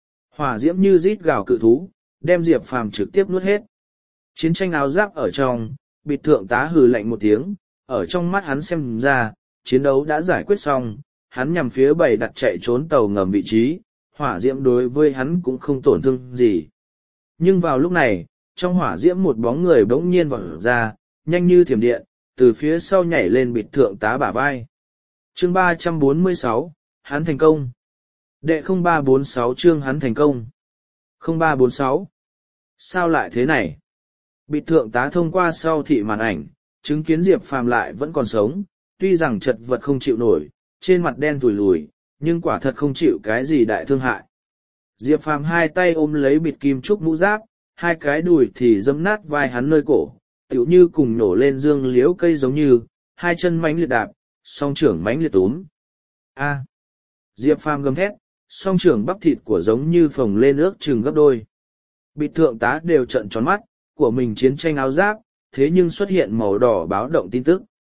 Hỏa diễm như rít gào cự thú, đem Diệp Phàm trực tiếp nuốt hết. Chiến tranh áo giáp ở trong, biệt thượng tá hừ lạnh một tiếng, ở trong mắt hắn xem ra, chiến đấu đã giải quyết xong, hắn nhằm phía bầy đặt chạy trốn tàu ngầm vị trí, hỏa diễm đối với hắn cũng không tổn thương gì. Nhưng vào lúc này, trong hỏa diễm một bóng người bỗng nhiên vọt ra, nhanh như thiểm điện, từ phía sau nhảy lên biệt thượng tá bả vai. Chương 346, hắn thành công. Đệ 0346 chương hắn thành công. 0346. Sao lại thế này? Biệt thượng tá thông qua sau thị màn ảnh, chứng kiến Diệp Phàm lại vẫn còn sống, tuy rằng chật vật không chịu nổi, trên mặt đen tủi lùi, nhưng quả thật không chịu cái gì đại thương hại. Diệp Phàm hai tay ôm lấy bịt kim trúc mũ giáp, hai cái đùi thì dẫm nát vai hắn nơi cổ, tựu như cùng nổ lên dương liễu cây giống như, hai chân mãnh liệt đạp, song trưởng mãnh liệt túm. A! Diệp Phàm gầm thét, song trưởng bắp thịt của giống như phồng lên ước chừng gấp đôi. Bịt thượng tá đều trợn tròn mắt, của mình chiến tranh áo giáp, thế nhưng xuất hiện màu đỏ báo động tin tức.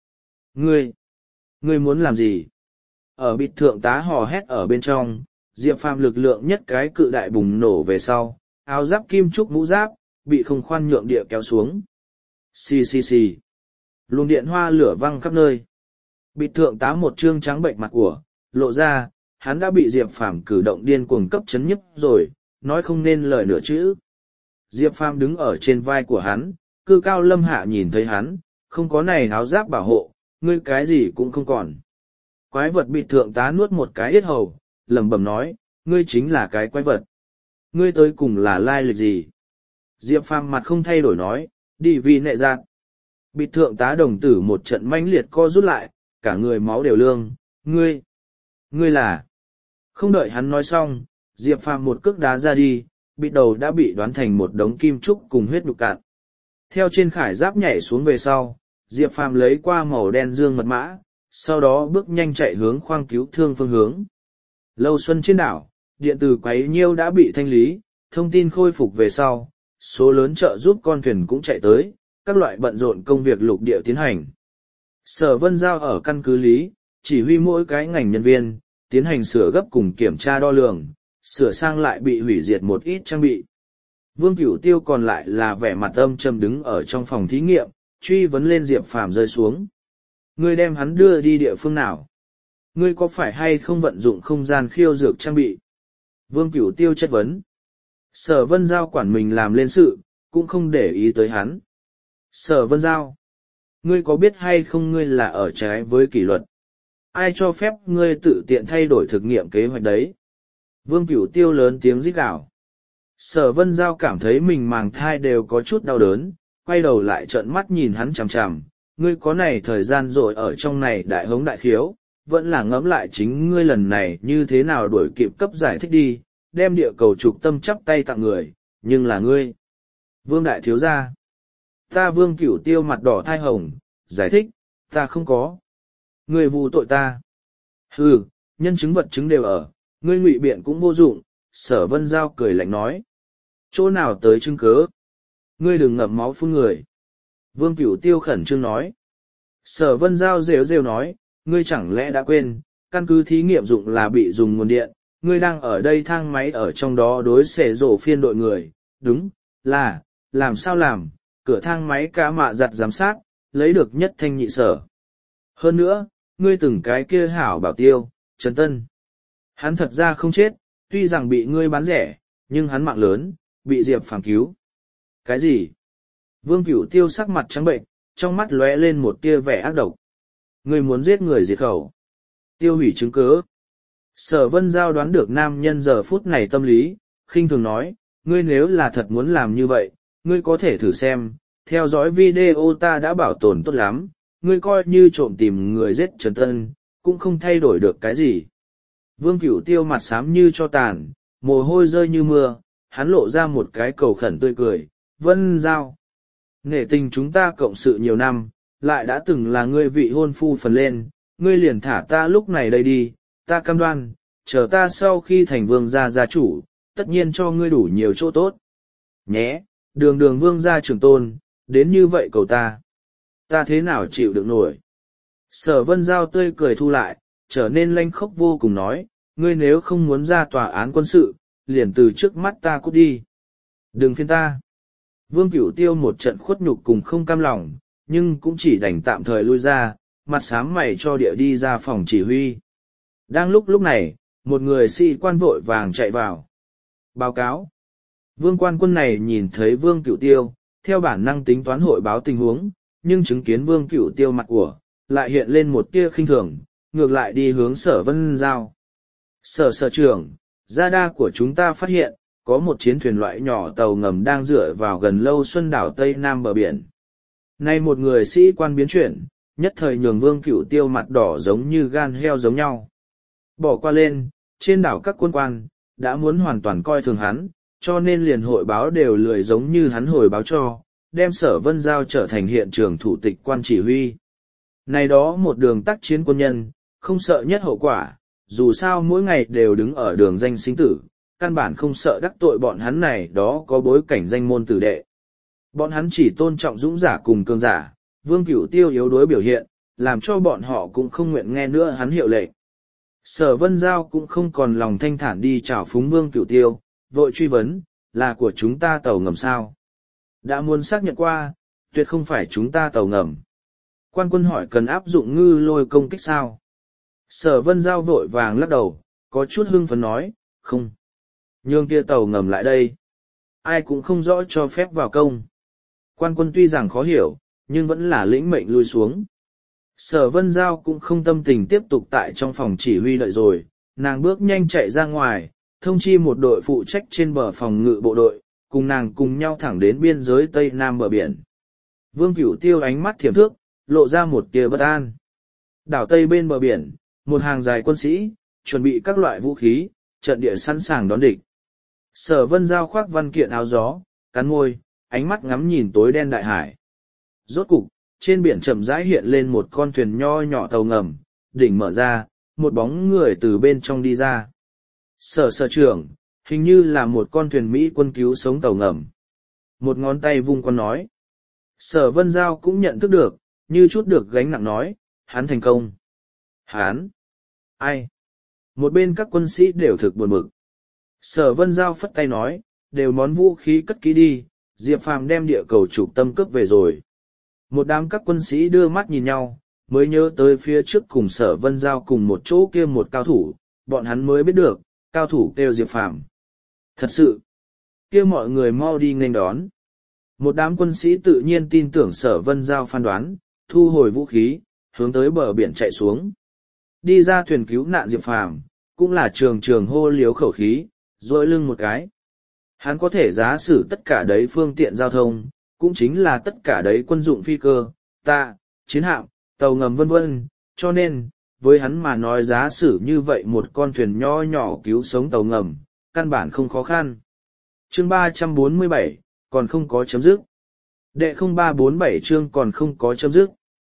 Ngươi muốn làm gì? Ở bịt thượng tá hò hét ở bên trong, Diệp Phàm lực lượng nhất cái cự đại bùng nổ về sau, áo giáp kim trúc mũ giáp, bị không khoan nhượng địa kéo xuống. Xì xì xì. Luồng điện hoa lửa văng khắp nơi. Bịt thượng tá một trương trắng bệnh mặt của, lộ ra, hắn đã bị Diệp Phàm cử động điên cuồng cấp chấn nhức rồi, nói không nên lời nửa chữ. Diệp Phàm đứng ở trên vai của hắn, cư cao lâm hạ nhìn thấy hắn, không có này áo giáp bảo hộ, ngươi cái gì cũng không còn. Quái vật bị thượng tá nuốt một cái yết hầu, lẩm bẩm nói, ngươi chính là cái quái vật. Ngươi tới cùng là lai lịch gì? Diệp Phàm mặt không thay đổi nói, đi vì nệ dạng. Bị thượng tá đồng tử một trận mãnh liệt co rút lại, cả người máu đều lương, ngươi là... Không đợi hắn nói xong, Diệp Phàm một cước đá ra đi, bị đầu đã bị đoán thành một đống kim trúc cùng huyết nhục cạn. Theo trên khải giáp nhảy xuống về sau, Diệp Phàm lấy qua màu đen dương mật mã, sau đó bước nhanh chạy hướng khoang cứu thương phương hướng. Lâu xuân trên đảo, điện tử quấy nhiêu đã bị thanh lý, thông tin khôi phục về sau, số lớn trợ giúp con thuyền cũng chạy tới, các loại bận rộn công việc lục địa tiến hành. Sở Vân Giao ở căn cứ lý, chỉ huy mỗi cái ngành nhân viên, tiến hành sửa gấp cùng kiểm tra đo lường, sửa sang lại bị hủy diệt một ít trang bị. Vương Cửu Tiêu còn lại là vẻ mặt âm trầm đứng ở trong phòng thí nghiệm, truy vấn lên Diệp Phàm rơi xuống. Ngươi đem hắn đưa đi địa phương nào? Ngươi có phải hay không vận dụng không gian khiêu dược trang bị? Vương Cửu Tiêu chất vấn. Sở Vân Giao quản mình làm lên sự, cũng không để ý tới hắn. Sở Vân Giao, ngươi có biết hay không ngươi là ở trái với kỷ luật? Ai cho phép ngươi tự tiện thay đổi thực nghiệm kế hoạch đấy? Vương Cửu Tiêu lớn tiếng rít gào. Sở Vân Giao cảm thấy mình màng thai đều có chút đau đớn, quay đầu lại trợn mắt nhìn hắn chằm chằm. Ngươi có này thời gian rồi ở trong này đại hống đại khiếu, vẫn là ngẫm lại chính ngươi lần này như thế nào đuổi kịp cấp giải thích đi, đem địa cầu trục tâm chắp tay tặng người, nhưng là ngươi. Vương Đại Thiếu Gia. Ta Vương Cửu Tiêu mặt đỏ thai hồng, giải thích, ta không có. Ngươi vu tội ta. Hừ, nhân chứng vật chứng đều ở, ngươi ngụy biện cũng vô dụng. Sở Vân Giao cười lạnh nói. Chỗ nào tới chứng cớ? Ngươi đừng ngậm máu phun người. Vương Cửu Tiêu khẩn trương nói. Sở Vân Giao rêu rêu nói, ngươi chẳng lẽ đã quên, căn cứ thí nghiệm dụng là bị dùng nguồn điện, ngươi đang ở đây thang máy ở trong đó đối xẻ rổ phiên đội người, đúng, là, làm sao làm, cửa thang máy cá mạ giặt giám sát, lấy được nhất thanh nhị sở. Hơn nữa, ngươi từng cái kia hảo bảo tiêu, Trần Tân. Hắn thật ra không chết, tuy rằng bị ngươi bán rẻ, nhưng hắn mạng lớn, bị Diệp Phàm cứu. Cái gì? Vương Cửu Tiêu sắc mặt trắng bệnh, trong mắt lóe lên một tia vẻ ác độc. Ngươi muốn giết người diệt khẩu. Tiêu hủy chứng cứ. Sở Vân Giao đoán được nam nhân giờ phút này tâm lý, khinh thường nói, ngươi nếu là thật muốn làm như vậy, ngươi có thể thử xem, theo dõi video ta đã bảo tồn tốt lắm, ngươi coi như trộm tìm người giết Trần Tân, cũng không thay đổi được cái gì. Vương Cửu Tiêu mặt xám như cho tàn, mồ hôi rơi như mưa, hắn lộ ra một cái cầu khẩn tươi cười, Vân Giao. Nể tình chúng ta cộng sự nhiều năm, lại đã từng là ngươi vị hôn phu phần lên, ngươi liền thả ta lúc này đây đi, ta cam đoan, chờ ta sau khi thành vương gia gia chủ, tất nhiên cho ngươi đủ nhiều chỗ tốt. Nhé, đường đường vương gia trưởng tôn, đến như vậy cầu ta thế nào chịu được nổi. Sở Vân Giao tươi cười thu lại, trở nên lanh khốc vô cùng nói, ngươi nếu không muốn ra tòa án quân sự, liền từ trước mắt ta cút đi. Đừng phiền ta. Vương Cửu Tiêu một trận khuất nhục cùng không cam lòng, nhưng cũng chỉ đành tạm thời lui ra, mặt xám mày cho địa đi ra phòng chỉ huy. Đang lúc này, một người sĩ quan vội vàng chạy vào. Báo cáo. Vương quan quân này nhìn thấy Vương Cửu Tiêu, theo bản năng tính toán hội báo tình huống, nhưng chứng kiến Vương Cửu Tiêu mặt của, lại hiện lên một tia khinh thường, ngược lại đi hướng Sở Vân Giao. Sở trưởng, radar của chúng ta phát hiện, có một chiến thuyền loại nhỏ tàu ngầm đang dựa vào gần Lâu Xuân đảo Tây Nam bờ biển. Nay một người sĩ quan biến chuyển, nhất thời nhường Vương Cửu Tiêu mặt đỏ giống như gan heo giống nhau. Bỏ qua lên, trên đảo các quân quan, đã muốn hoàn toàn coi thường hắn, cho nên liền hội báo đều lười giống như hắn hồi báo cho, đem Sở Vân Giao trở thành hiện trường thủ tịch quan chỉ huy. Này đó một đường tác chiến quân nhân, không sợ nhất hậu quả, dù sao mỗi ngày đều đứng ở đường danh sinh tử, căn bản không sợ đắc tội bọn hắn này đó có bối cảnh danh môn tử đệ. Bọn hắn chỉ tôn trọng dũng giả cùng cường giả, Vương Cửu Tiêu yếu đuối biểu hiện, làm cho bọn họ cũng không nguyện nghe nữa hắn hiệu lệnh. Sở Vân Giao cũng không còn lòng thanh thản đi chào phúng Vương Cửu Tiêu, vội truy vấn, là của chúng ta tàu ngầm sao? Đã muốn xác nhận qua, tuyệt không phải chúng ta tàu ngầm. Quan quân hỏi cần áp dụng ngư lôi công kích sao? Sở Vân Giao vội vàng lắc đầu, có chút hưng phấn nói, không. Nhường kia tàu ngầm lại đây. Ai cũng không rõ cho phép vào công. Quan quân tuy rằng khó hiểu, nhưng vẫn là lĩnh mệnh lui xuống. Sở Vân Giao cũng không tâm tình tiếp tục tại trong phòng chỉ huy đợi rồi, nàng bước nhanh chạy ra ngoài, thông chi một đội phụ trách trên bờ phòng ngự bộ đội, cùng nàng cùng nhau thẳng đến biên giới Tây Nam bờ biển. Vương Cửu Tiêu ánh mắt thiểm thước, lộ ra một tia bất an. Đảo Tây bên bờ biển, một hàng dài quân sĩ, chuẩn bị các loại vũ khí, trận địa sẵn sàng đón địch. Sở Vân Giao khoác văn kiện áo gió, cắn môi, ánh mắt ngắm nhìn tối đen đại hải. Rốt cục, trên biển chậm rãi hiện lên một con thuyền nho nhỏ tàu ngầm, đỉnh mở ra, một bóng người từ bên trong đi ra. Sở trưởng, hình như là một con thuyền Mỹ quân cứu sống tàu ngầm. Một ngón tay vung con nói. Sở Vân Giao cũng nhận thức được, như chút được gánh nặng nói, hắn thành công. Hắn? Ai? Một bên các quân sĩ đều thực buồn bực. Sở Vân Giao phất tay nói, đều món vũ khí cất kỹ đi, Diệp Phàm đem địa cầu trục tâm cướp về rồi. Một đám các quân sĩ đưa mắt nhìn nhau, mới nhớ tới phía trước cùng Sở Vân Giao cùng một chỗ kia một cao thủ, bọn hắn mới biết được, cao thủ kêu Diệp Phàm. Thật sự, kia mọi người mau đi nghênh đón. Một đám quân sĩ tự nhiên tin tưởng Sở Vân Giao phán đoán, thu hồi vũ khí, hướng tới bờ biển chạy xuống. Đi ra thuyền cứu nạn Diệp Phàm, cũng là trường trường hô liếu khẩu khí, dội lưng một cái. Hắn có thể giá xử tất cả đấy phương tiện giao thông, cũng chính là tất cả đấy quân dụng phi cơ, chiến hạm, tàu ngầm vân vân, cho nên, với hắn mà nói giá xử như vậy một con thuyền nho nhỏ cứu sống tàu ngầm, căn bản không khó khăn. Chương 347, còn không có chấm dứt. Đệ 0347 chương còn không có chấm dứt.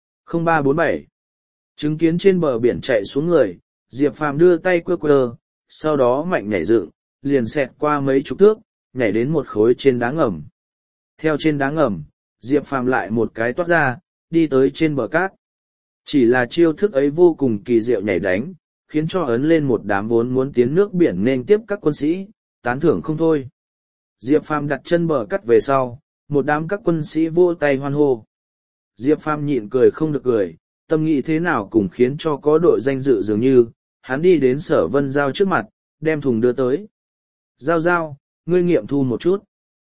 0347. Chứng kiến trên bờ biển chạy xuống người, Diệp Phàm đưa tay quơ quơ, sau đó mạnh nhảy dựng, liền xẹt qua mấy chục thước, nhảy đến một khối trên đá ngầm. Theo trên đá ngầm, Diệp Phàm lại một cái toát ra, đi tới trên bờ cát. Chỉ là chiêu thức ấy vô cùng kỳ diệu nhảy đánh, khiến cho ấn lên một đám vốn muốn tiến nước biển nên tiếp các quân sĩ, tán thưởng không thôi. Diệp Phàm đặt chân bờ cát về sau, một đám các quân sĩ vô tay hoan hô. Diệp Phàm nhịn cười không được cười, tâm nghĩ thế nào cũng khiến cho có đội danh dự dường như, hắn đi đến Sở Vân Giao trước mặt, đem thùng đưa tới. Giao giao, ngươi nghiệm thu một chút.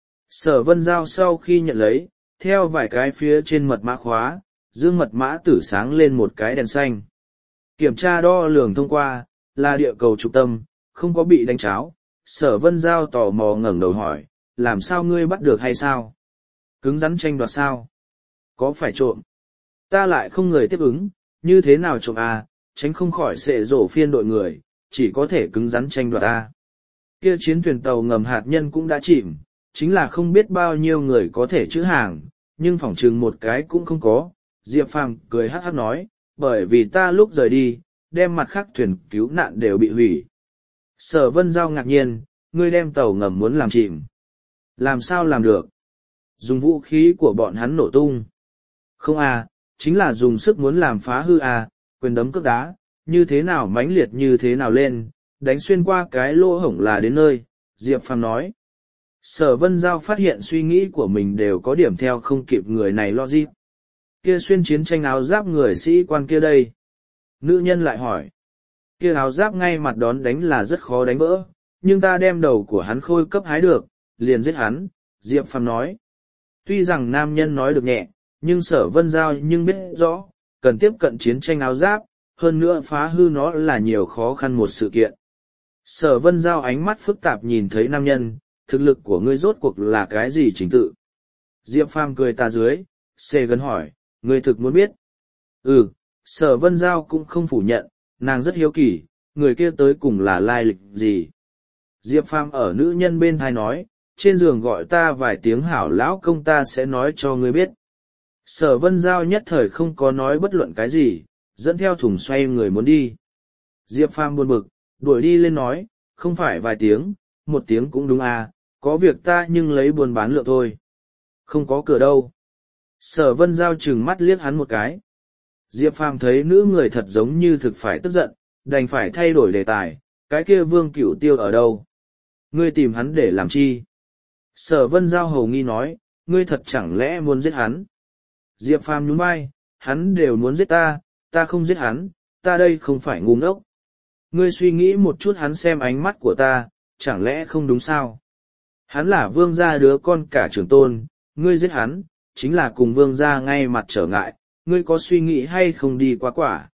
Sở Vân Giao sau khi nhận lấy, theo vài cái phía trên mật mã khóa, dương mật mã tử sáng lên một cái đèn xanh. Kiểm tra đo lường thông qua, là địa cầu trục tâm, không có bị đánh cháo. Sở Vân Giao tò mò ngẩng đầu hỏi, làm sao ngươi bắt được hay sao? Cứng rắn tranh đoạt sao? Có phải trộm? Ta lại không người tiếp ứng, như thế nào trộm à, tránh không khỏi xệ rổ phiên đội người, chỉ có thể cứng rắn tranh đoạt à. Kia chiến thuyền tàu ngầm hạt nhân cũng đã chìm, chính là không biết bao nhiêu người có thể chữ hàng, nhưng phỏng chừng một cái cũng không có. Diệp Phàm cười hắc hắc nói, bởi vì ta lúc rời đi, đem mặt khác thuyền cứu nạn đều bị hủy. Sở Vân Giao ngạc nhiên, ngươi đem tàu ngầm muốn làm chìm. Làm sao làm được? Dùng vũ khí của bọn hắn nổ tung. Không à, chính là dùng sức muốn làm phá hư à, quyền đấm cước đá, như thế nào mãnh liệt như thế nào lên, đánh xuyên qua cái lỗ hổng là đến nơi, Diệp Phàm nói. Sở Vân Giao phát hiện suy nghĩ của mình đều có điểm theo không kịp người này logic. Kia xuyên chiến tranh áo giáp người sĩ quan kia đây. Nữ nhân lại hỏi. Kia áo giáp ngay mặt đón đánh là rất khó đánh vỡ, nhưng ta đem đầu của hắn khôi cấp hái được, liền giết hắn, Diệp Phàm nói. Tuy rằng nam nhân nói được nhẹ, nhưng Sở Vân Giao nhưng biết rõ, cần tiếp cận chiến tranh áo giáp, hơn nữa phá hư nó là nhiều khó khăn một sự kiện. Sở Vân Giao ánh mắt phức tạp nhìn thấy nam nhân, thực lực của ngươi rốt cuộc là cái gì trình tự? Diệp Phàm cười ta dưới, xê gần hỏi, ngươi thực muốn biết? Sở Vân Giao cũng không phủ nhận, nàng rất hiếu kỳ, người kia tới cùng là lai lịch gì? Diệp Phàm ở nữ nhân bên thai nói, trên giường gọi ta vài tiếng hảo lão công ta sẽ nói cho ngươi biết. Sở Vân Giao nhất thời không có nói bất luận cái gì, dẫn theo thùng xoay người muốn đi. Diệp Phàm buồn bực, đuổi đi lên nói, không phải vài tiếng, một tiếng cũng đúng à, có việc ta nhưng lấy buôn bán lượng thôi. Không có cửa đâu. Sở Vân Giao trừng mắt liếc hắn một cái. Diệp Phàm thấy nữ người thật giống như thực phải tức giận, đành phải thay đổi đề tài, cái kia Vương Cửu Tiêu ở đâu? Ngươi tìm hắn để làm chi? Sở Vân Giao hầu nghi nói, ngươi thật chẳng lẽ muốn giết hắn? Diệp Phàm nhún vai, hắn đều muốn giết ta, ta không giết hắn, ta đây không phải ngu ngốc. Ngươi suy nghĩ một chút hắn xem ánh mắt của ta, chẳng lẽ không đúng sao? Hắn là vương gia đứa con cả trưởng tôn, ngươi giết hắn, chính là cùng vương gia ngay mặt trở ngại, ngươi có suy nghĩ hay không đi quá quả?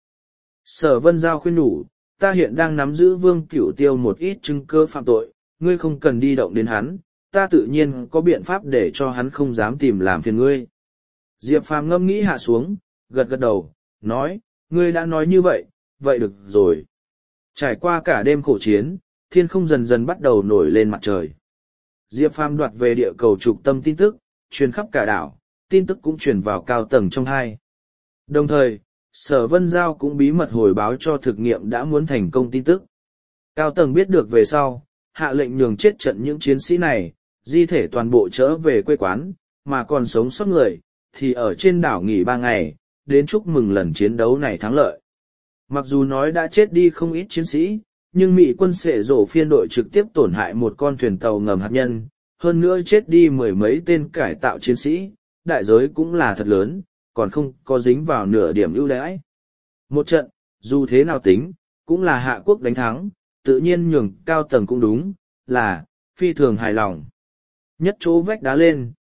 Sở Vân Giao khuyên nhủ, ta hiện đang nắm giữ Vương Cửu Tiêu một ít chứng cứ phạm tội, ngươi không cần đi động đến hắn, ta tự nhiên có biện pháp để cho hắn không dám tìm làm phiền ngươi. Diệp Phàm ngâm nghĩ hạ xuống, gật gật đầu, nói, ngươi đã nói như vậy, vậy được rồi. Trải qua cả đêm khổ chiến, thiên không dần dần bắt đầu nổi lên mặt trời. Diệp Phàm đoạt về địa cầu trục tâm tin tức, truyền khắp cả đảo, tin tức cũng truyền vào cao tầng trong hai. Đồng thời, Sở Vân Giao cũng bí mật hồi báo cho thực nghiệm đã muốn thành công tin tức. Cao tầng biết được về sau, hạ lệnh nhường chết trận những chiến sĩ này, di thể toàn bộ trở về quê quán, mà còn sống sót người, thì ở trên đảo nghỉ 3 ngày, đến chúc mừng lần chiến đấu này thắng lợi. Mặc dù nói đã chết đi không ít chiến sĩ, nhưng Mỹ quân xệ rổ phiên đội trực tiếp tổn hại một con thuyền tàu ngầm hạt nhân, hơn nữa chết đi mười mấy tên cải tạo chiến sĩ, đại giới cũng là thật lớn, còn không có dính vào nửa điểm ưu đãi. Một trận, dù thế nào tính, cũng là Hạ quốc đánh thắng, tự nhiên nhường cao tầng cũng đúng, là phi thường hài lòng. Nhất chỗ vách đá lên,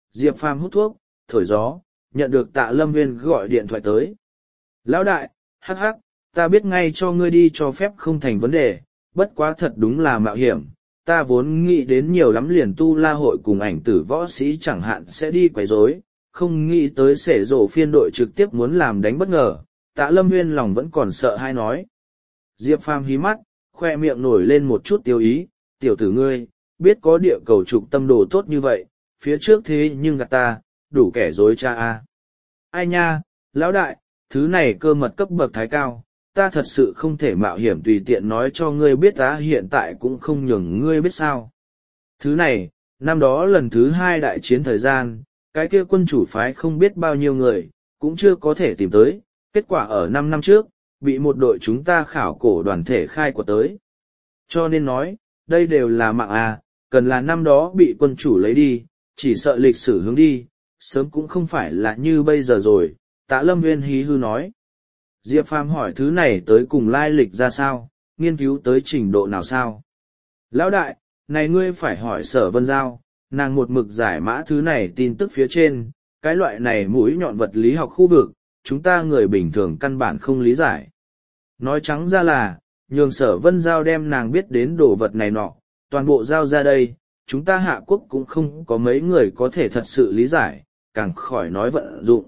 Diệp Phàm hút thuốc, thổi gió, nhận được Tạ Lâm Nguyên gọi điện thoại tới. Lão đại, hắc hắc, ta biết ngay cho ngươi đi cho phép không thành vấn đề, bất quá thật đúng là mạo hiểm. Ta vốn nghĩ đến nhiều lắm liền tu la hội cùng ảnh tử võ sĩ chẳng hạn sẽ đi quấy rối, không nghĩ tới sể rổ phiên đội trực tiếp muốn làm đánh bất ngờ. Tạ Lâm Nguyên lòng vẫn còn sợ hay nói. Diệp Phàm hí mắt, khoe miệng nổi lên một chút tiêu ý, tiểu tử ngươi, biết có địa cầu trục tâm đồ tốt như vậy, phía trước thế nhưng gạt ta, đủ kẻ dối cha a. Ai nha, lão đại, thứ này cơ mật cấp bậc thái cao, ta thật sự không thể mạo hiểm tùy tiện nói cho ngươi biết, ta hiện tại cũng không nhường ngươi biết sao. Thứ này, năm đó lần thứ 2 đại chiến thời gian, cái kia quân chủ phái không biết bao nhiêu người, cũng chưa có thể tìm tới, kết quả ở 5 năm trước, bị một đội chúng ta khảo cổ đoàn thể khai quật tới. Cho nên nói, đây đều là mạng à, cần là năm đó bị quân chủ lấy đi, chỉ sợ lịch sử hướng đi, sớm cũng không phải là như bây giờ rồi. Tạ Lâm Nguyên hí hư nói. Diệp Phàm hỏi thứ này tới cùng lai lịch ra sao, nghiên cứu tới trình độ nào sao? Lão đại, này ngươi phải hỏi Sở Vân Giao, nàng một mực giải mã thứ này tin tức phía trên, cái loại này mũi nhọn vật lý học khu vực, chúng ta người bình thường căn bản không lý giải. Nói trắng ra là, nhường Sở Vân Giao đem nàng biết đến đồ vật này nọ, toàn bộ giao ra đây, chúng ta Hạ Quốc cũng không có mấy người có thể thật sự lý giải, càng khỏi nói vận dụng.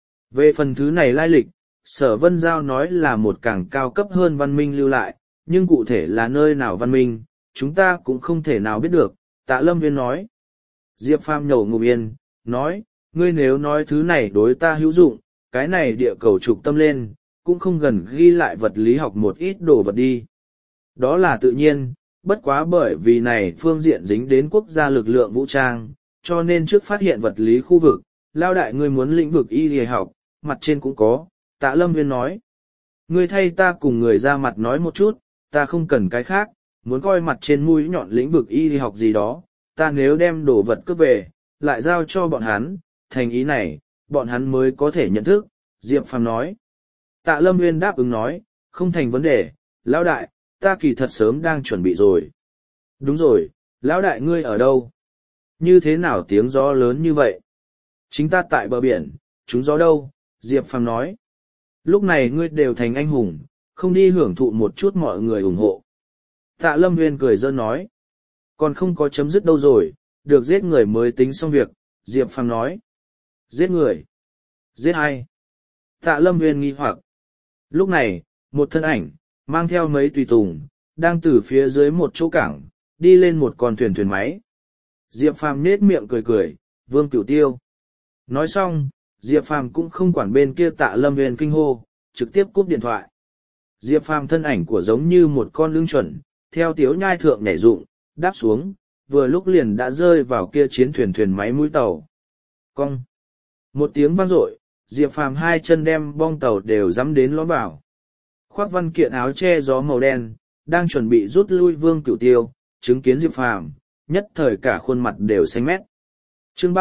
Về phần thứ này lai lịch, Sở Vân Giao nói là một càng cao cấp hơn văn minh lưu lại, nhưng cụ thể là nơi nào văn minh, chúng ta cũng không thể nào biết được. Tạ Lâm Nguyên nói. Diệp Phàm nhổ ngụm yên, nói, ngươi nếu nói thứ này đối ta hữu dụng, cái này địa cầu trục tâm lên, cũng không gần ghi lại vật lý học một ít đồ vật đi. Đó là tự nhiên, bất quá bởi vì này phương diện dính đến quốc gia lực lượng vũ trang, cho nên trước phát hiện vật lý khu vực, lao đại ngươi muốn lĩnh vực y lý học, mặt trên cũng có. Tạ Lâm Nguyên nói, ngươi thay ta cùng người ra mặt nói một chút, ta không cần cái khác, muốn coi mặt trên mũi nhọn lĩnh vực y lý học gì đó, ta nếu đem đồ vật cướp về, lại giao cho bọn hắn, thành ý này, bọn hắn mới có thể nhận thức. Diệp Phàm nói. Tạ Lâm Nguyên đáp ứng nói, không thành vấn đề, lão đại, ta kỳ thật sớm đang chuẩn bị rồi. Đúng rồi, lão đại ngươi ở đâu? Như thế nào tiếng gió lớn như vậy? Chính ta tại bờ biển, chúng gió đâu? Diệp Phàm nói. Lúc này ngươi đều thành anh hùng, không đi hưởng thụ một chút mọi người ủng hộ. Tạ Lâm Nguyên cười giỡn nói. Còn không có chấm dứt đâu rồi, được giết người mới tính xong việc. Diệp Phàm nói. Giết người? Giết ai? Tạ Lâm Nguyên nghi hoặc. Lúc này, một thân ảnh, mang theo mấy tùy tùng, đang từ phía dưới một chỗ cảng, đi lên một con thuyền máy. Diệp Phàm nết miệng cười cười, Vương Cửu Tiêu. Nói xong, Diệp Phàm cũng không quản bên kia Tạ Lâm Nguyên kinh hô, trực tiếp cúp điện thoại. Diệp Phàm thân ảnh của giống như một con lưng chuẩn, theo tiếu nhai thượng nhảy dụng, đáp xuống, vừa lúc liền đã rơi vào kia chiến thuyền máy mũi tàu. Cong. Một tiếng vang dội, Diệp Phàm hai chân đem bong tàu đều dắm đến lõm vào. Khoác văn kiện áo che gió màu đen, đang chuẩn bị rút lui Vương Cửu Tiêu, chứng kiến Diệp Phàm, nhất thời cả khuôn mặt đều xanh mét. Chương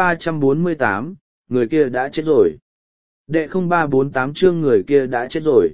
348, người kia đã chết rồi. Đệ 0348 chương người kia đã chết rồi.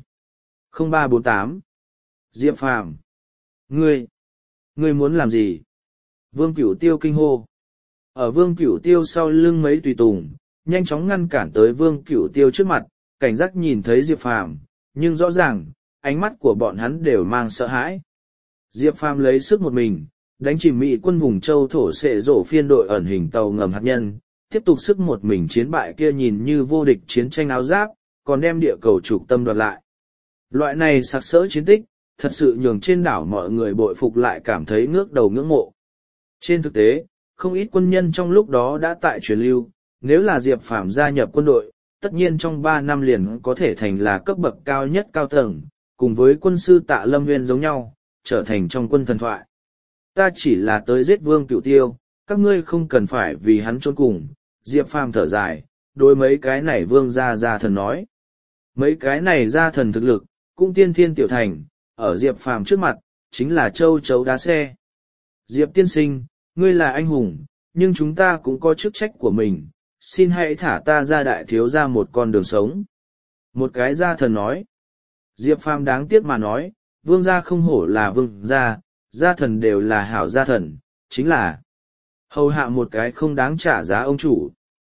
0348. Diệp Phàm. Ngươi muốn làm gì? Vương Cửu Tiêu kinh hô. Ở Vương Cửu Tiêu sau lưng mấy tùy tùng, nhanh chóng ngăn cản tới Vương Cửu Tiêu trước mặt, cảnh giác nhìn thấy Diệp Phàm, nhưng rõ ràng, ánh mắt của bọn hắn đều mang sợ hãi. Diệp Phàm lấy sức một mình, đánh chìm Mỹ quân vùng châu thổ sệ rổ phiên đội ẩn hình tàu ngầm hạt nhân, tiếp tục sức một mình chiến bại kia nhìn như vô địch chiến tranh áo giáp, còn đem địa cầu trục tâm đoạt lại. Loại này sặc sỡ chiến tích, thật sự nhường trên đảo mọi người bội phục lại cảm thấy ngước đầu ngưỡng mộ. Trên thực tế, không ít quân nhân trong lúc đó đã tại truyền lưu, nếu là Diệp Phàm gia nhập quân đội, tất nhiên trong 3 năm liền có thể thành là cấp bậc cao nhất cao tầng, cùng với quân sư Tạ Lâm Nguyên giống nhau, trở thành trong quân thần thoại. Ta chỉ là tới giết Vương Cửu Tiêu, các ngươi không cần phải vì hắn chôn cùng. Diệp Phàm thở dài, đối mấy cái này Vương gia thần nói. Mấy cái này gia thần thực lực, cũng tiên thiên tiểu thành, ở Diệp Phàm trước mặt, chính là châu chấu đá xe. Diệp tiên sinh, ngươi là anh hùng, nhưng chúng ta cũng có chức trách của mình, xin hãy thả ta ra đại thiếu ra một con đường sống. Một cái gia thần nói. Diệp Phàm đáng tiếc mà nói, Vương gia không hổ là Vương gia, gia thần đều là hảo gia thần, chính là hầu hạ một cái không đáng trả giá ông chủ.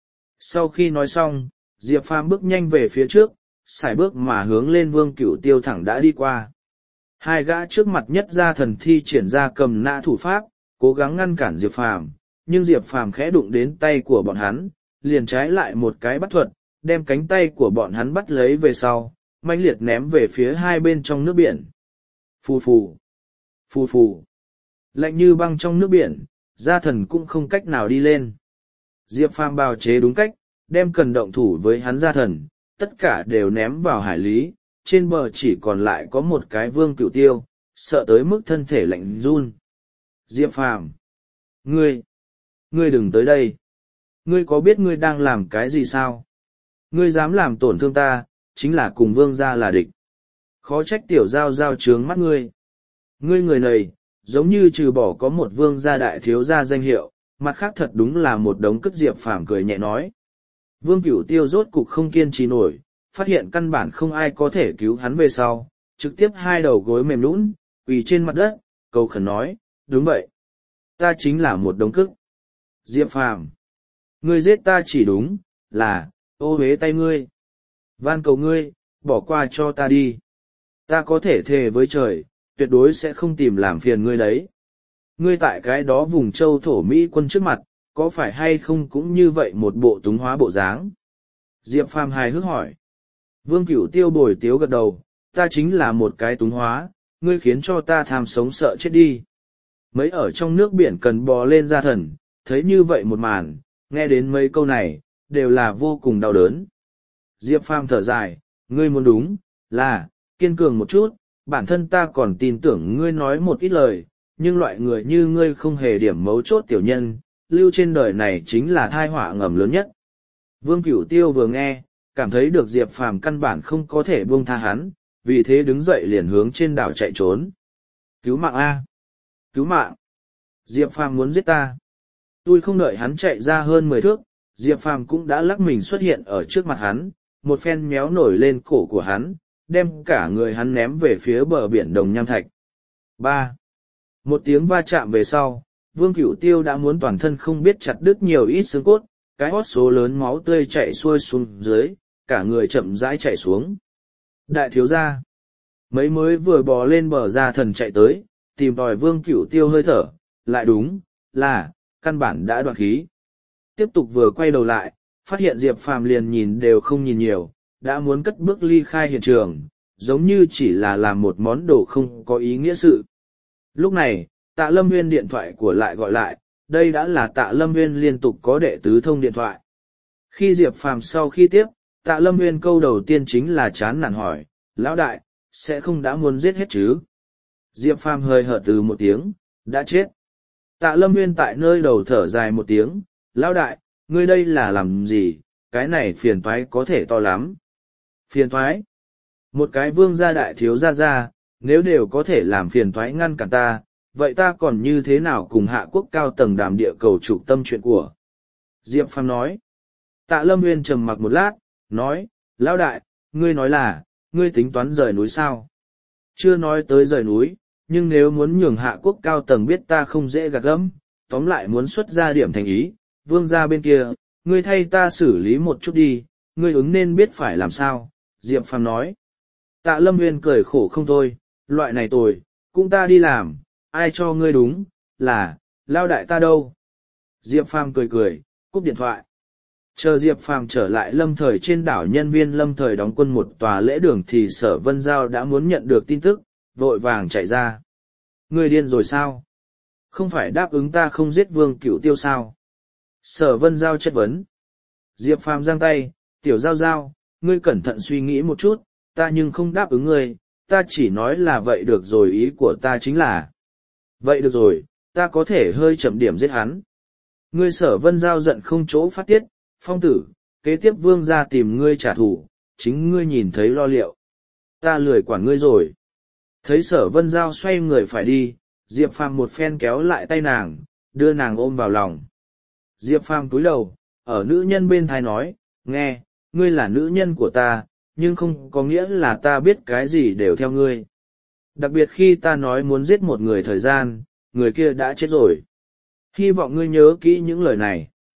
Sau khi nói xong, Diệp Phàm bước nhanh về phía trước, sải bước mà hướng lên Vương Cửu Tiêu thẳng đã đi qua. Hai gã trước mặt nhất gia thần thi triển ra cầm nã thủ pháp, cố gắng ngăn cản Diệp Phàm, nhưng Diệp Phàm khẽ đụng đến tay của bọn hắn, liền trái lại một cái bắt thuật, đem cánh tay của bọn hắn bắt lấy về sau, mãnh liệt ném về phía hai bên trong nước biển. Phù phù, phù phù, lạnh như băng trong nước biển, gia thần cũng không cách nào đi lên. Diệp Phàm bào chế đúng cách, đem cần động thủ với hắn gia thần, tất cả đều ném vào hải lý, trên bờ chỉ còn lại có một cái Vương Cửu Tiêu, sợ tới mức thân thể lạnh run. Diệp Phàm, ngươi đừng tới đây. Ngươi có biết ngươi đang làm cái gì sao? Ngươi dám làm tổn thương ta, chính là cùng Vương gia là địch. Khó trách tiểu giao giao trướng mắt ngươi. Ngươi người này, giống như trừ bỏ có một Vương gia đại thiếu gia danh hiệu, mặt khác thật đúng là một đống cất. Diệp Phàm cười nhẹ nói. Vương Cửu Tiêu rốt cục không kiên trì nổi, phát hiện căn bản không ai có thể cứu hắn về sau, trực tiếp hai đầu gối mềm nhũn, quỳ trên mặt đất, cầu khẩn nói, đúng vậy. Ta chính là một đống cức. Diệp Phàm, ngươi giết ta chỉ đúng, là, ô uế tay ngươi. Van cầu ngươi, bỏ qua cho ta đi. Ta có thể thề với trời, tuyệt đối sẽ không tìm làm phiền ngươi đấy. Ngươi tại cái đó vùng châu thổ Mỹ quân trước mặt, có phải hay không cũng như vậy một bộ túng hóa bộ dáng? Diệp Phàm hài hước hỏi. Vương Cửu Tiêu bồi tiếu gật đầu, ta chính là một cái túng hóa, ngươi khiến cho ta tham sống sợ chết đi. Mấy ở trong nước biển cần bò lên gia thần, thấy như vậy một màn, nghe đến mấy câu này, đều là vô cùng đau đớn. Diệp Phàm thở dài, ngươi muốn đúng, là, kiên cường một chút, bản thân ta còn tin tưởng ngươi nói một ít lời, nhưng loại người như ngươi không hề điểm mấu chốt tiểu nhân, lưu trên đời này chính là thai họa ngầm lớn nhất. Vương Cửu Tiêu vừa nghe, cảm thấy được Diệp Phàm căn bản không có thể buông tha hắn, vì thế đứng dậy liền hướng trên đảo chạy trốn. Cứu mạng A! Cứu mạng! Diệp Phàm muốn giết ta. Tôi không đợi hắn chạy ra hơn 10 thước, Diệp Phàm cũng đã lắc mình xuất hiện ở trước mặt hắn, một phen méo nổi lên cổ của hắn, đem cả người hắn ném về phía bờ biển Đồng Nham Thạch. 3. Một tiếng va chạm về sau, Vương Cửu Tiêu đã muốn toàn thân không biết chặt đứt nhiều ít xương cốt, cái hót số lớn máu tươi chảy xuôi xuống dưới, cả người chậm rãi chạy xuống. Đại thiếu gia, mấy mới vừa bò lên bờ gia thần chạy tới, tìm tòi Vương Cửu Tiêu hơi thở, lại đúng, là, căn bản đã đoạn khí. Tiếp tục vừa quay đầu lại, phát hiện Diệp Phàm liền nhìn đều không nhìn nhiều, đã muốn cất bước ly khai hiện trường, giống như chỉ là làm một món đồ không có ý nghĩa sự. Lúc này, Tạ Lâm Nguyên điện thoại của lại gọi lại, đây đã là Tạ Lâm Nguyên liên tục có đệ tứ thông điện thoại. Khi Diệp Phàm sau khi tiếp, Tạ Lâm Nguyên câu đầu tiên chính là chán nản hỏi, lão đại, sẽ không đã muốn giết hết chứ? Diệp Phàm hơi hợt từ một tiếng, đã chết. Tạ Lâm Nguyên tại nơi đầu thở dài một tiếng, lão đại, ngươi đây là làm gì, cái này phiền toái có thể to lắm. Phiền toái? Một cái vương gia đại thiếu gia, nếu đều có thể làm phiền toái ngăn cản ta, vậy ta còn như thế nào cùng hạ quốc cao tầng đàm địa cầu trục tâm chuyện của? Diệp Phàm nói. Tạ Lâm Nguyên trầm mặc một lát, nói, lão đại, ngươi nói là, ngươi tính toán rời núi sao? Chưa nói tới rời núi, nhưng nếu muốn nhường hạ quốc cao tầng biết ta không dễ gạt gẫm, tóm lại muốn xuất ra điểm thành ý, vương gia bên kia, ngươi thay ta xử lý một chút đi, ngươi ứng nên biết phải làm sao, Diệp Phàm nói. Tạ Lâm Nguyên cười khổ không thôi, loại này tồi, cũng ta đi làm, ai cho ngươi đúng, là, lao đại ta đâu. Diệp Phàm cười cười, cúp điện thoại. Chờ Diệp Phàm trở lại Lâm Thời trên đảo, nhân viên Lâm Thời đóng quân một tòa lễ đường thì Sở Vân Giao đã muốn nhận được tin tức, vội vàng chạy ra. Ngươi điên rồi sao? Không phải đáp ứng ta không giết Vương Cửu Tiêu sao? Sở Vân Giao chất vấn. Diệp Phàm giang tay, tiểu Giao Giao, ngươi cẩn thận suy nghĩ một chút, ta nhưng không đáp ứng ngươi, ta chỉ nói là vậy được rồi, ý của ta chính là. Vậy được rồi, ta có thể hơi chậm điểm giết hắn. Ngươi Sở Vân Giao giận không chỗ phát tiết, Phong tử, kế tiếp vương gia tìm ngươi trả thù, chính ngươi nhìn thấy lo liệu. Ta lười quản ngươi rồi. Thấy Sở Vân Giao xoay người phải đi, Diệp Phàm một phen kéo lại tay nàng, đưa nàng ôm vào lòng. Diệp Phàm cúi đầu, ở nữ nhân bên tai nói, nghe, ngươi là nữ nhân của ta, nhưng không có nghĩa là ta biết cái gì đều theo ngươi. Đặc biệt khi ta nói muốn giết một người thời gian, người kia đã chết rồi. Hy vọng ngươi nhớ kỹ những lời này.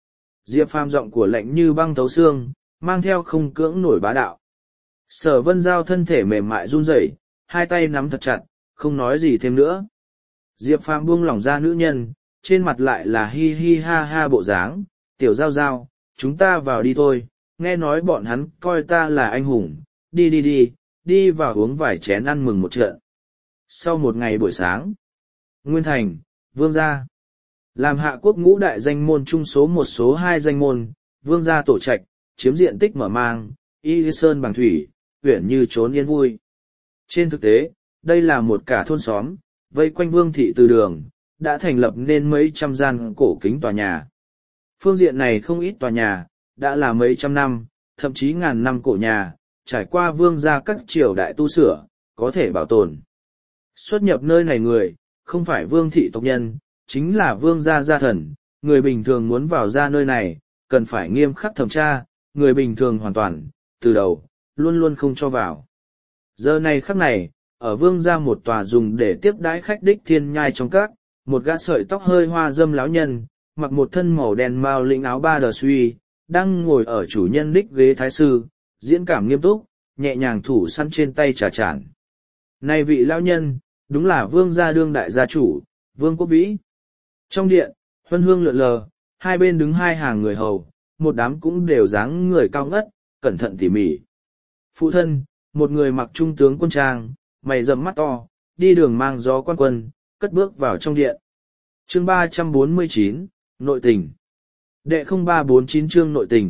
Diệp Phàm giọng của lạnh như băng thấu xương, mang theo không cưỡng nổi bá đạo. Sở Vân Giao thân thể mềm mại run rẩy, hai tay nắm thật chặt, không nói gì thêm nữa. Diệp Phàm buông lỏng ra nữ nhân, trên mặt lại là hi hi ha ha bộ dáng, tiểu Giao Giao, chúng ta vào đi thôi, nghe nói bọn hắn coi ta là anh hùng, đi đi đi, đi vào uống vài chén ăn mừng một trận. Sau một ngày buổi sáng, Nguyên Thành, Vương gia, làm hạ quốc ngũ đại danh môn chung số một số hai danh môn, Vương gia tổ trạch, chiếm diện tích mở mang, y sơn bằng thủy, huyện như trốn yên vui. Trên thực tế, đây là một cả thôn xóm, vây quanh Vương thị từ đường, đã thành lập nên mấy trăm gian cổ kính tòa nhà. Phương diện này không ít tòa nhà, đã là mấy trăm năm, thậm chí ngàn năm cổ nhà, trải qua Vương gia các triều đại tu sửa, có thể bảo tồn. Xuất nhập nơi này người, không phải Vương thị tộc nhân, chính là Vương gia gia thần, người bình thường muốn vào ra nơi này, cần phải nghiêm khắc thẩm tra, người bình thường hoàn toàn, từ đầu, luôn luôn không cho vào. Giờ này khắc này, ở Vương gia một tòa dùng để tiếp đãi khách đích thiên nhai trong các, một gã sợi tóc hơi hoa dâm lão nhân, mặc một thân màu đen mao lĩnh áo ba đờ suy, đang ngồi ở chủ nhân đích ghế thái sư, diễn cảm nghiêm túc, nhẹ nhàng thủ săn trên tay trà chản. Này vị lão nhân, đúng là Vương gia đương đại gia chủ, Vương Quốc Vĩ. Trong điện, huân hương lượn lờ, hai bên đứng hai hàng người hầu, một đám cũng đều dáng người cao ngất, cẩn thận tỉ mỉ. Phụ thân, một người mặc trung tướng quân trang, mày rậm mắt to, đi đường mang gió quan quân, cất bước vào trong điện. Chương 349, Nội tình. Đệ 0349 chương nội tình.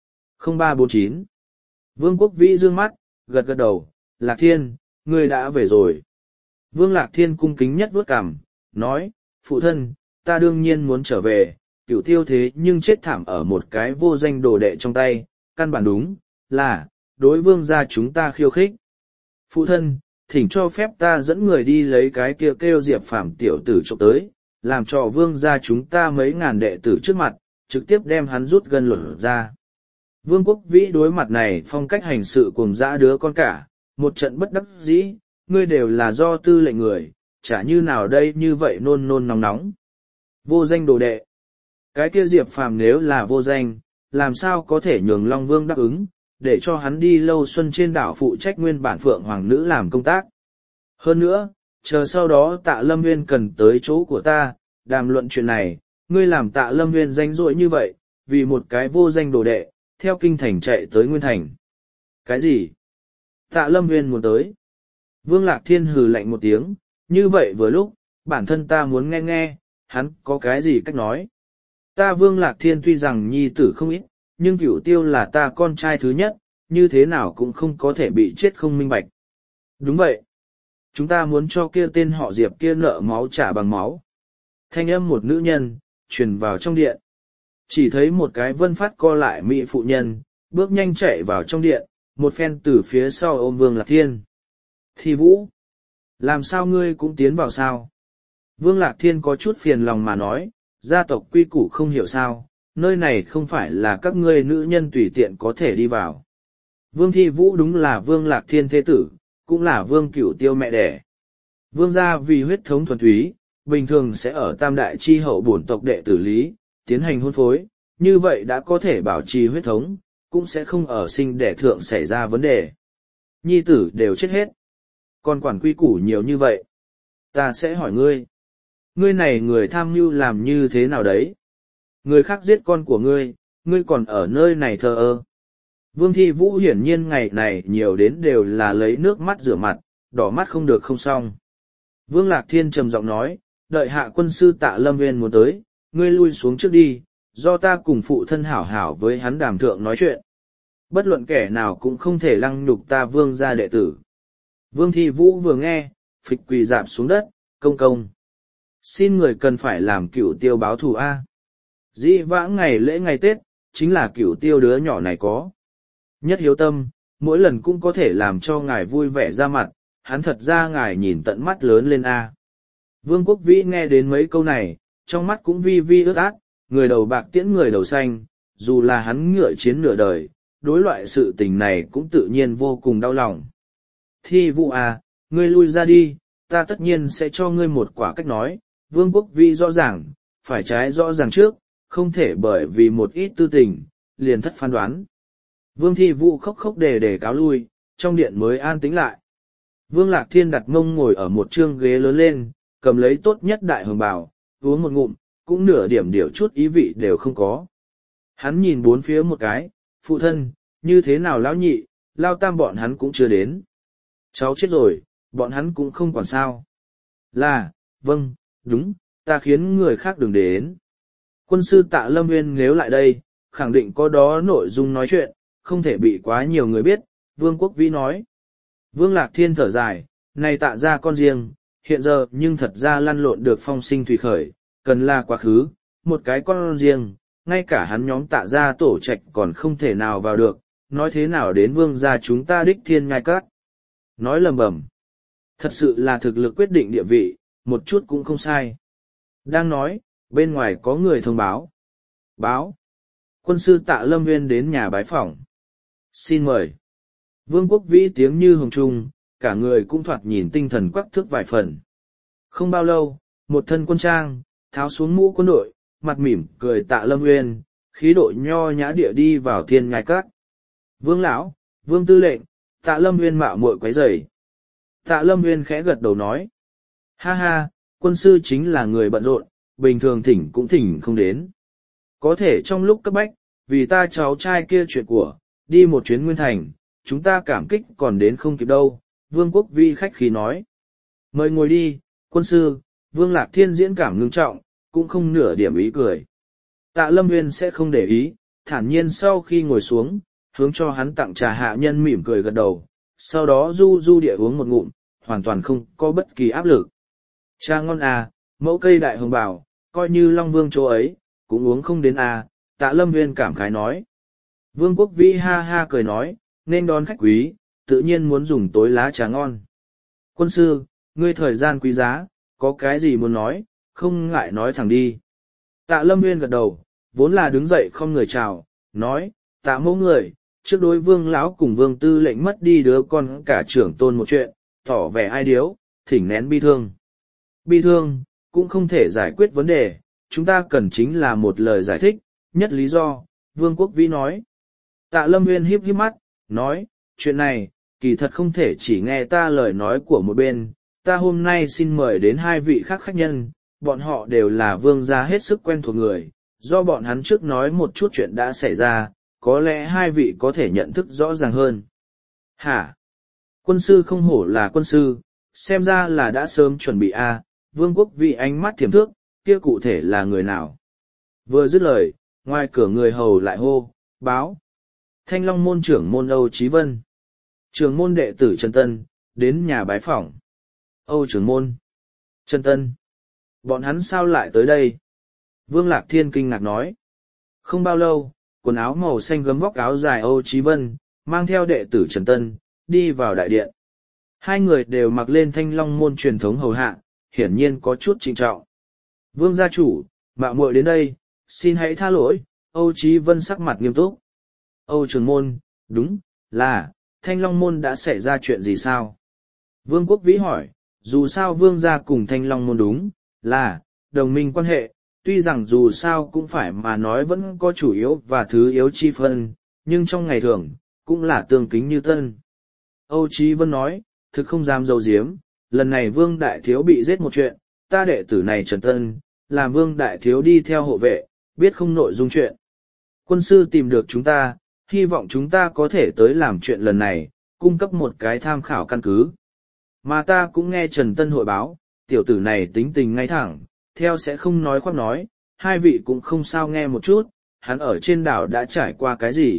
0349. Vương Quốc Vĩ dương mắt, gật gật đầu, Lạc Thiên, ngươi đã về rồi. Vương Lạc Thiên cung kính nhất vuốt cằm, nói, phụ thân, ta đương nhiên muốn trở về, Cửu Tiêu thế nhưng chết thảm ở một cái vô danh đồ đệ trong tay, căn bản đúng, là, đối vương gia chúng ta khiêu khích. Phụ thân, thỉnh cho phép ta dẫn người đi lấy cái kia kêu Diệp Phàm tiểu tử trộm tới, làm cho vương gia chúng ta mấy ngàn đệ tử trước mặt, trực tiếp đem hắn rút gân lột ra. Vương Quốc Vĩ đối mặt này phong cách hành sự cùng dã đứa con cả, một trận bất đắc dĩ, ngươi đều là do tư lệnh người, chả như nào đây như vậy nôn nôn nóng nóng. Vô danh đồ đệ. Cái kia Diệp Phàm nếu là vô danh, làm sao có thể nhường Long Vương đáp ứng, để cho hắn đi Lâu Xuân trên đảo phụ trách nguyên bản Phượng Hoàng Nữ làm công tác. Hơn nữa, chờ sau đó Tạ Lâm Nguyên cần tới chỗ của ta, đàm luận chuyện này, ngươi làm Tạ Lâm Nguyên danh dội như vậy, vì một cái vô danh đồ đệ, theo kinh thành chạy tới Nguyên Thành. Cái gì? Tạ Lâm Nguyên muốn tới. Vương Lạc Thiên hừ lạnh một tiếng, như vậy vừa lúc, bản thân ta muốn nghe nghe, hắn có cái gì cách nói. Ta Vương Lạc Thiên tuy rằng nhi tử không ít, nhưng Cửu Tiêu là ta con trai thứ nhất, như thế nào cũng không có thể bị chết không minh bạch. Đúng vậy. Chúng ta muốn cho kia tên họ Diệp kia nợ máu trả bằng máu. Thanh âm một nữ nhân, truyền vào trong điện. Chỉ thấy một cái vân phát co lại mỹ phụ nhân, bước nhanh chạy vào trong điện, một phen từ phía sau ôm Vương Lạc Thiên. Thi Vũ, làm sao ngươi cũng tiến vào sao? Vương Lạc Thiên có chút phiền lòng mà nói, gia tộc quy củ không hiểu sao, nơi này không phải là các ngươi nữ nhân tùy tiện có thể đi vào. Vương Thi Vũ đúng là Vương Lạc Thiên thế tử, cũng là Vương Cửu Tiêu mẹ đẻ. Vương gia vì huyết thống thuần túy, bình thường sẽ ở tam đại chi hậu bổn tộc đệ tử lý, tiến hành hôn phối, như vậy đã có thể bảo trì huyết thống, cũng sẽ không ở sinh đẻ thượng xảy ra vấn đề. Nhi tử đều chết hết. Còn quản quy củ nhiều như vậy. Ta sẽ hỏi ngươi. Ngươi này người tham mưu làm như thế nào đấy? Người khác giết con của ngươi, ngươi còn ở nơi này thờ ơ. Vương Thi Vũ hiển nhiên ngày này nhiều đến đều là lấy nước mắt rửa mặt, đỏ mắt không được không xong. Vương Lạc Thiên trầm giọng nói, đợi hạ quân sư Tạ Lâm Nguyên muốn tới, ngươi lui xuống trước đi, do ta cùng phụ thân hảo hảo với hắn đàm thượng nói chuyện. Bất luận kẻ nào cũng không thể lăng nhục ta Vương gia đệ tử. Vương Thi Vũ vừa nghe, phịch quỳ dạp xuống đất, công công. Xin người cần phải làm Cửu Tiêu báo thù A. Dĩ vãng ngày lễ ngày Tết, chính là Cửu Tiêu đứa nhỏ này có. Nhất hiếu tâm, mỗi lần cũng có thể làm cho ngài vui vẻ ra mặt, hắn thật ra ngài nhìn tận mắt lớn lên A. Vương Quốc Vĩ nghe đến mấy câu này, trong mắt cũng vi vi ướt át, người đầu bạc tiễn người đầu xanh, dù là hắn ngựa chiến nửa đời, đối loại sự tình này cũng tự nhiên vô cùng đau lòng. Thi Vũ à, ngươi lui ra đi, ta tất nhiên sẽ cho ngươi một quả cách nói, Vương Quốc Vĩ rõ ràng, phải trái rõ ràng trước, không thể bởi vì một ít tư tình, liền thất phán đoán. Vương Thi Vũ khóc khóc để cáo lui, trong điện mới an tĩnh lại. Vương Lạc Thiên đặt mông ngồi ở một trương ghế lớn lên, cầm lấy tốt nhất đại hồng bào, uống một ngụm, cũng nửa điểm điều chút ý vị đều không có. Hắn nhìn bốn phía một cái, phụ thân, như thế nào lão nhị, lao tam bọn hắn cũng chưa đến. Cháu chết rồi, bọn hắn cũng không còn sao. Là, vâng, đúng, ta khiến người khác đừng đến. Quân sư Tạ Lâm Nguyên nếu lại đây, khẳng định có đó nội dung nói chuyện, không thể bị quá nhiều người biết, Vương Quốc Vĩ nói. Vương Lạc Thiên thở dài, này Tạ ra con riêng, hiện giờ nhưng thật ra lăn lộn được phong sinh thủy khởi, cần là quá khứ, một cái con riêng, ngay cả hắn nhóm Tạ ra tổ trạch còn không thể nào vào được, nói thế nào đến vương gia chúng ta đích thiên ngai cát. Nói lầm bầm. Thật sự là thực lực quyết định địa vị, một chút cũng không sai. Đang nói, bên ngoài có người thông báo. Báo. Quân sư Tạ Lâm Nguyên đến nhà bái phỏng. Xin mời. Vương Quốc Vĩ tiếng như hồng trung, cả người cũng thoạt nhìn tinh thần quắc thước vài phần. Không bao lâu, một thân quân trang, tháo xuống mũ quân đội, mặt mỉm cười Tạ Lâm Nguyên, khí độ nho nhã địa đi vào thiên ngai cát. Vương lão, Vương tư lệnh, Tạ Lâm Nguyên mạo muội quấy rầy. Tạ Lâm Nguyên khẽ gật đầu nói. Ha ha, quân sư chính là người bận rộn, bình thường thỉnh cũng thỉnh không đến. Có thể trong lúc cấp bách, vì ta cháu trai kia chuyện của, đi một chuyến Nguyên Thành, chúng ta cảm kích còn đến không kịp đâu, Vương Quốc Vi khách khí nói. Mời ngồi đi, quân sư, Vương Lạc Thiên diễn cảm ngưng trọng, cũng không nửa điểm ý cười. Tạ Lâm Nguyên sẽ không để ý, thản nhiên sau khi ngồi xuống, hướng cho hắn tặng trà hạ nhân mỉm cười gật đầu, sau đó du du địa uống một ngụm, hoàn toàn không có bất kỳ áp lực. Trà ngon à, mẫu cây đại hồng bảo, coi như Long Vương chỗ ấy, cũng uống không đến à, Tạ Lâm Nguyên cảm khái nói. Vương Quốc Vĩ ha ha cười nói, nên đón khách quý, tự nhiên muốn dùng tối lá trà ngon. Quân sư, ngươi thời gian quý giá, có cái gì muốn nói, không ngại nói thẳng đi. Tạ Lâm Nguyên gật đầu, vốn là đứng dậy không người chào, nói, Tạ mẫu người, trước đối Vương lão cùng Vương tư lệnh mất đi đứa con cả trưởng tôn một chuyện, tỏ vẻ ai điếu, thỉnh nén bi thương. Bi thương, cũng không thể giải quyết vấn đề, chúng ta cần chính là một lời giải thích, nhất lý do, Vương Quốc Vĩ nói. Tạ Lâm Nguyên híp híp mắt, nói, chuyện này, kỳ thật không thể chỉ nghe ta lời nói của một bên, ta hôm nay xin mời đến hai vị khác khách nhân, bọn họ đều là vương gia hết sức quen thuộc người, do bọn hắn trước nói một chút chuyện đã xảy ra, có lẽ hai vị có thể nhận thức rõ ràng hơn. Hả? Quân sư không hổ là quân sư, xem ra là đã sớm chuẩn bị a. Vương Quốc Vĩ ánh mắt thiểm thước, kia cụ thể là người nào? Vừa dứt lời, ngoài cửa người hầu lại hô, báo. Thanh Long môn trưởng môn Âu Chí Vân. Trưởng môn đệ tử Trần Tân, đến nhà bái phỏng. Âu trưởng môn. Trần Tân. Bọn hắn sao lại tới đây? Vương Lạc Thiên kinh ngạc nói. Không bao lâu, quần áo màu xanh gấm vóc áo dài Âu Chí Vân, mang theo đệ tử Trần Tân, đi vào đại điện. Hai người đều mặc lên Thanh Long môn truyền thống hầu hạ, hiển nhiên có chút trịnh trọng. Vương gia chủ, mạo muội đến đây, xin hãy tha lỗi, Âu Chí Vân sắc mặt nghiêm túc. Âu trưởng môn, đúng, là, Thanh Long môn đã xảy ra chuyện gì sao? Vương Quốc Vĩ hỏi, dù sao vương gia cùng Thanh Long môn đúng, là, đồng minh quan hệ, tuy rằng dù sao cũng phải mà nói vẫn có chủ yếu và thứ yếu chi phân, nhưng trong ngày thường, cũng là tương kính như tân. Âu Chí Vân nói, thực không dám giấu giếm, lần này vương đại thiếu bị giết một chuyện, ta đệ tử này Trần Tân, làm vương đại thiếu đi theo hộ vệ, biết không nội dung chuyện. Quân sư tìm được chúng ta, hy vọng chúng ta có thể tới làm chuyện lần này, cung cấp một cái tham khảo căn cứ. Mà ta cũng nghe Trần Tân hội báo, tiểu tử này tính tình ngay thẳng, theo sẽ không nói khoác nói, hai vị cũng không sao nghe một chút, hắn ở trên đảo đã trải qua cái gì.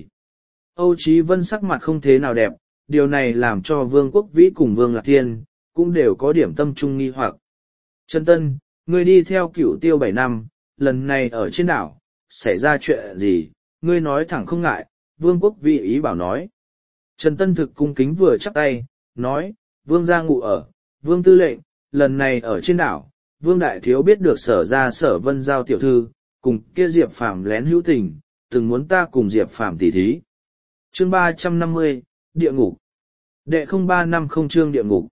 Âu Chí Vân sắc mặt không thế nào đẹp, điều này làm cho Vương Quốc Vĩ cùng Vương Lạc Thiên, cũng đều có điểm tâm trung nghi hoặc. Trần Tân, ngươi đi theo Cửu Tiêu 7 năm, lần này ở trên đảo, xảy ra chuyện gì, ngươi nói thẳng không ngại, Vương Quốc Vĩ ý bảo nói. Trần Tân thực cung kính vừa chắp tay, nói, Vương gia ngụ ở, Vương tư lệnh, lần này ở trên đảo, Vương đại thiếu biết được Sở ra Sở Vân Giao tiểu thư, cùng kia Diệp Phàm lén hữu tình, từng muốn ta cùng Diệp Phàm tỉ thí. Chương 350, Địa ngục. Đệ 0350 chương địa ngục.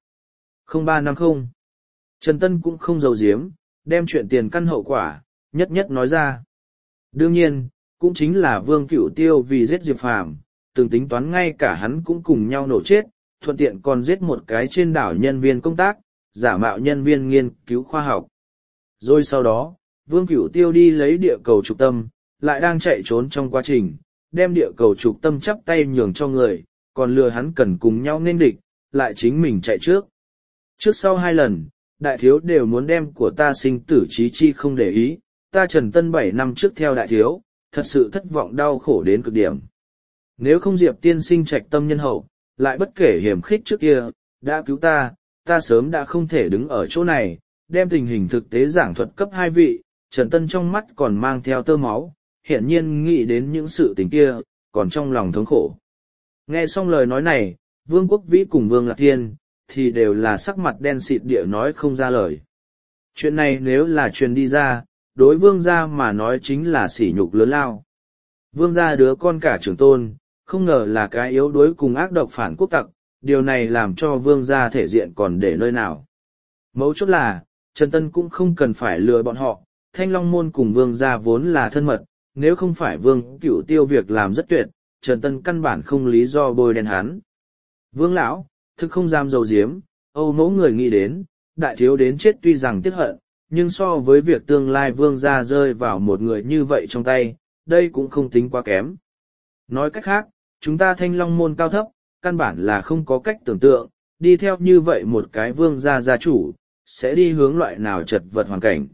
0350. Trần Tân cũng không giấu giếm, đem chuyện tiền căn hậu quả, nhất nhất nói ra. Đương nhiên, cũng chính là Vương Cửu Tiêu vì giết Diệp Phàm, từng tính toán ngay cả hắn cũng cùng nhau nổ chết, thuận tiện còn giết một cái trên đảo nhân viên công tác, giả mạo nhân viên nghiên cứu khoa học. Rồi sau đó, Vương Cửu Tiêu đi lấy địa cầu trục tâm, lại đang chạy trốn trong quá trình, đem địa cầu trục tâm chắp tay nhường cho người, còn lừa hắn cần cùng nhau nên địch, lại chính mình chạy trước. Trước sau 2 lần, đại thiếu đều muốn đem của ta sinh tử chí chi không để ý, ta Trần Tân 7 năm trước theo đại thiếu, thật sự thất vọng đau khổ đến cực điểm. Nếu không Diệp tiên sinh trạch tâm nhân hậu, lại bất kể hiểm khích trước kia, đã cứu ta sớm đã không thể đứng ở chỗ này, đem tình hình thực tế giảng thuật cấp 2 vị, Trần Tân trong mắt còn mang theo tơ máu, hiển nhiên nghĩ đến những sự tình kia, còn trong lòng thống khổ. Nghe xong lời nói này, Vương Quốc Vĩ cùng Vương Lạc Thiên, thì đều là sắc mặt đen xịt địa nói không ra lời. Chuyện này nếu là truyền đi ra, đối vương gia mà nói chính là sỉ nhục lớn lao. Vương gia đứa con cả trưởng tôn, không ngờ là cái yếu đuối cùng ác độc phản quốc tặc, điều này làm cho vương gia thể diện còn để nơi nào. Mấu chốt là, Trần Tân cũng không cần phải lừa bọn họ, Thanh Long Môn cùng vương gia vốn là thân mật, nếu không phải Vương Cửu Tiêu việc làm rất tuyệt, Trần Tân căn bản không lý do bôi đen hắn. Vương lão, thực không dám dầu diếm, Âu mẫu người nghĩ đến, đại thiếu đến chết tuy rằng tiếc hận, nhưng so với việc tương lai vương gia rơi vào một người như vậy trong tay, đây cũng không tính quá kém. Nói cách khác, chúng ta Thanh Long Môn cao thấp, căn bản là không có cách tưởng tượng, đi theo như vậy một cái vương gia gia chủ, sẽ đi hướng loại nào chật vật hoàn cảnh.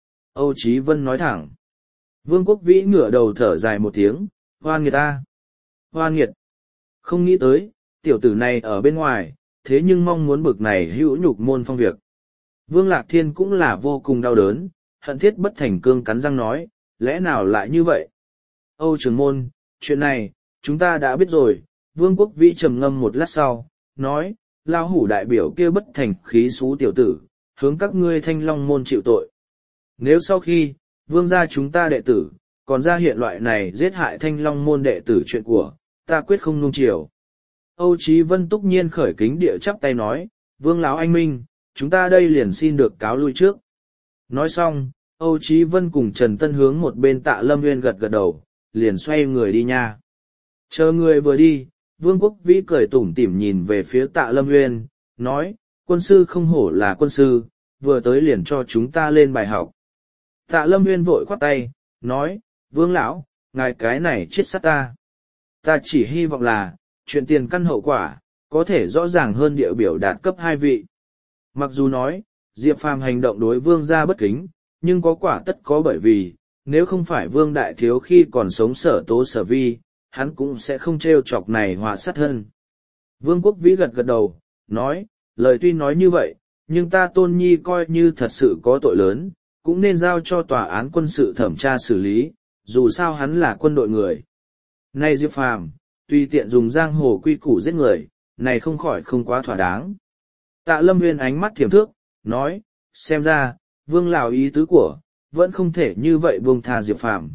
Âu Chí Vân nói thẳng. Vương Quốc Vĩ ngửa đầu thở dài một tiếng, hoan nghiệt ta. Hoan nghiệt. Không nghĩ tới, tiểu tử này ở bên ngoài, thế nhưng mong muốn bực này hữu nhục môn phong việc. Vương Lạc Thiên cũng là vô cùng đau đớn, hận thiết bất thành cương cắn răng nói, lẽ nào lại như vậy? Âu trưởng môn, chuyện này, chúng ta đã biết rồi. Vương Quốc Vĩ trầm ngâm một lát sau, nói, lao hủ đại biểu kia bất thành khí xú tiểu tử, hướng các ngươi Thanh Long Môn chịu tội. Nếu sau khi, vương gia chúng ta đệ tử, còn ra hiện loại này giết hại Thanh Long Môn đệ tử chuyện của, ta quyết không nung chiều. Âu Chí Vân túc nhiên khởi kính địa chắp tay nói, vương lão anh minh, chúng ta đây liền xin được cáo lui trước. Nói xong, Âu Chí Vân cùng Trần Tân hướng một bên Tạ Lâm Nguyên gật gật đầu, liền xoay người đi nha. Chờ người vừa đi, Vương Quốc Vĩ cười tủm tỉm nhìn về phía Tạ Lâm Nguyên, nói, quân sư không hổ là quân sư, vừa tới liền cho chúng ta lên bài học. Tạ Lâm Nguyên vội khoát tay, nói, vương lão, ngài cái này chết sát ta. Ta chỉ hy vọng là, chuyện tiền căn hậu quả, có thể rõ ràng hơn địa biểu đạt cấp 2 vị. Mặc dù nói, Diệp Phàm hành động đối vương gia bất kính, nhưng có quả tất có bởi vì, nếu không phải vương đại thiếu khi còn sống sở tố sở vi, hắn cũng sẽ không trêu chọc này hòa sát thân. Vương Quốc Vĩ gật gật đầu, nói, lời tuy nói như vậy, nhưng ta Tôn Nhi coi như thật sự có tội lớn, cũng nên giao cho tòa án quân sự thẩm tra xử lý, dù sao hắn là quân đội người. Này Diệp Phàm, tùy tiện dùng giang hồ quy củ giết người, này không khỏi không quá thỏa đáng. Tạ Lâm Nguyên ánh mắt thiểm thước, nói, xem ra, vương lão ý tứ của, vẫn không thể như vậy buông tha Diệp Phàm.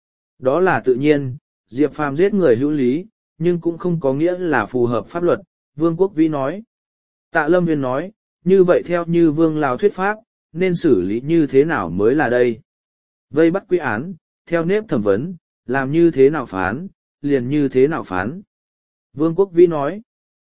Đó là tự nhiên, Diệp Phàm giết người hữu lý, nhưng cũng không có nghĩa là phù hợp pháp luật, Vương Quốc Vĩ nói. Tạ Lâm Nguyên nói, như vậy theo như vương lão thuyết pháp, nên xử lý như thế nào mới là đây? Vây bắt quy án, theo nếp thẩm vấn, làm như thế nào phán, liền như thế nào phán. Vương Quốc Vĩ nói.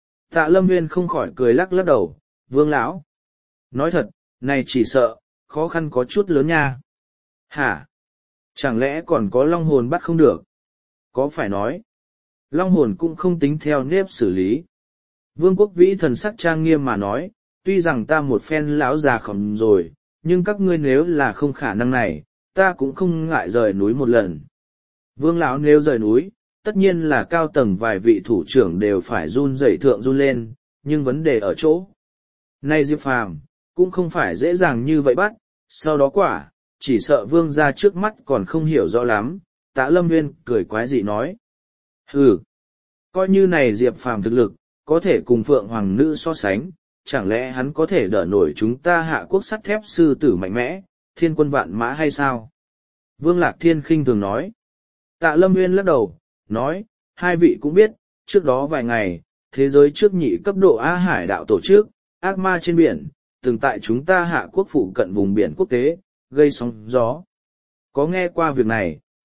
Tạ Lâm Nguyên không khỏi cười lắc lắc đầu, vương lão. Nói thật, này chỉ sợ, khó khăn có chút lớn nha. Hả? Chẳng lẽ còn có long hồn bắt không được? Có phải nói, long hồn cũng không tính theo nếp xử lý. Vương Quốc Vĩ thần sắc trang nghiêm mà nói, tuy rằng ta một phen lão già khổng rồi, nhưng các ngươi nếu là không khả năng này, ta cũng không ngại rời núi một lần. Vương lão nếu rời núi, tất nhiên là cao tầng vài vị thủ trưởng đều phải run rẩy thượng run lên, nhưng vấn đề ở chỗ. Này Diệp Phàm, cũng không phải dễ dàng như vậy bắt, sau đó quả, chỉ sợ vương gia trước mắt còn không hiểu rõ lắm, Tạ Lâm Nguyên cười quái dị nói. Hừ, coi như này Diệp Phàm thực lực, có thể cùng Phượng Hoàng Nữ so sánh, chẳng lẽ hắn có thể đỡ nổi chúng ta Hạ Quốc sắt thép sư tử mạnh mẽ, thiên quân vạn mã hay sao? Vương Lạc Thiên khinh thường nói. Tạ Lâm Nguyên lắc đầu, nói, hai vị cũng biết, trước đó vài ngày, thế giới trước nhị cấp độ A Hải đạo tổ chức, ác ma trên biển, từng tại chúng ta Hạ Quốc phụ cận vùng biển quốc tế, gây sóng gió. Có nghe qua việc này,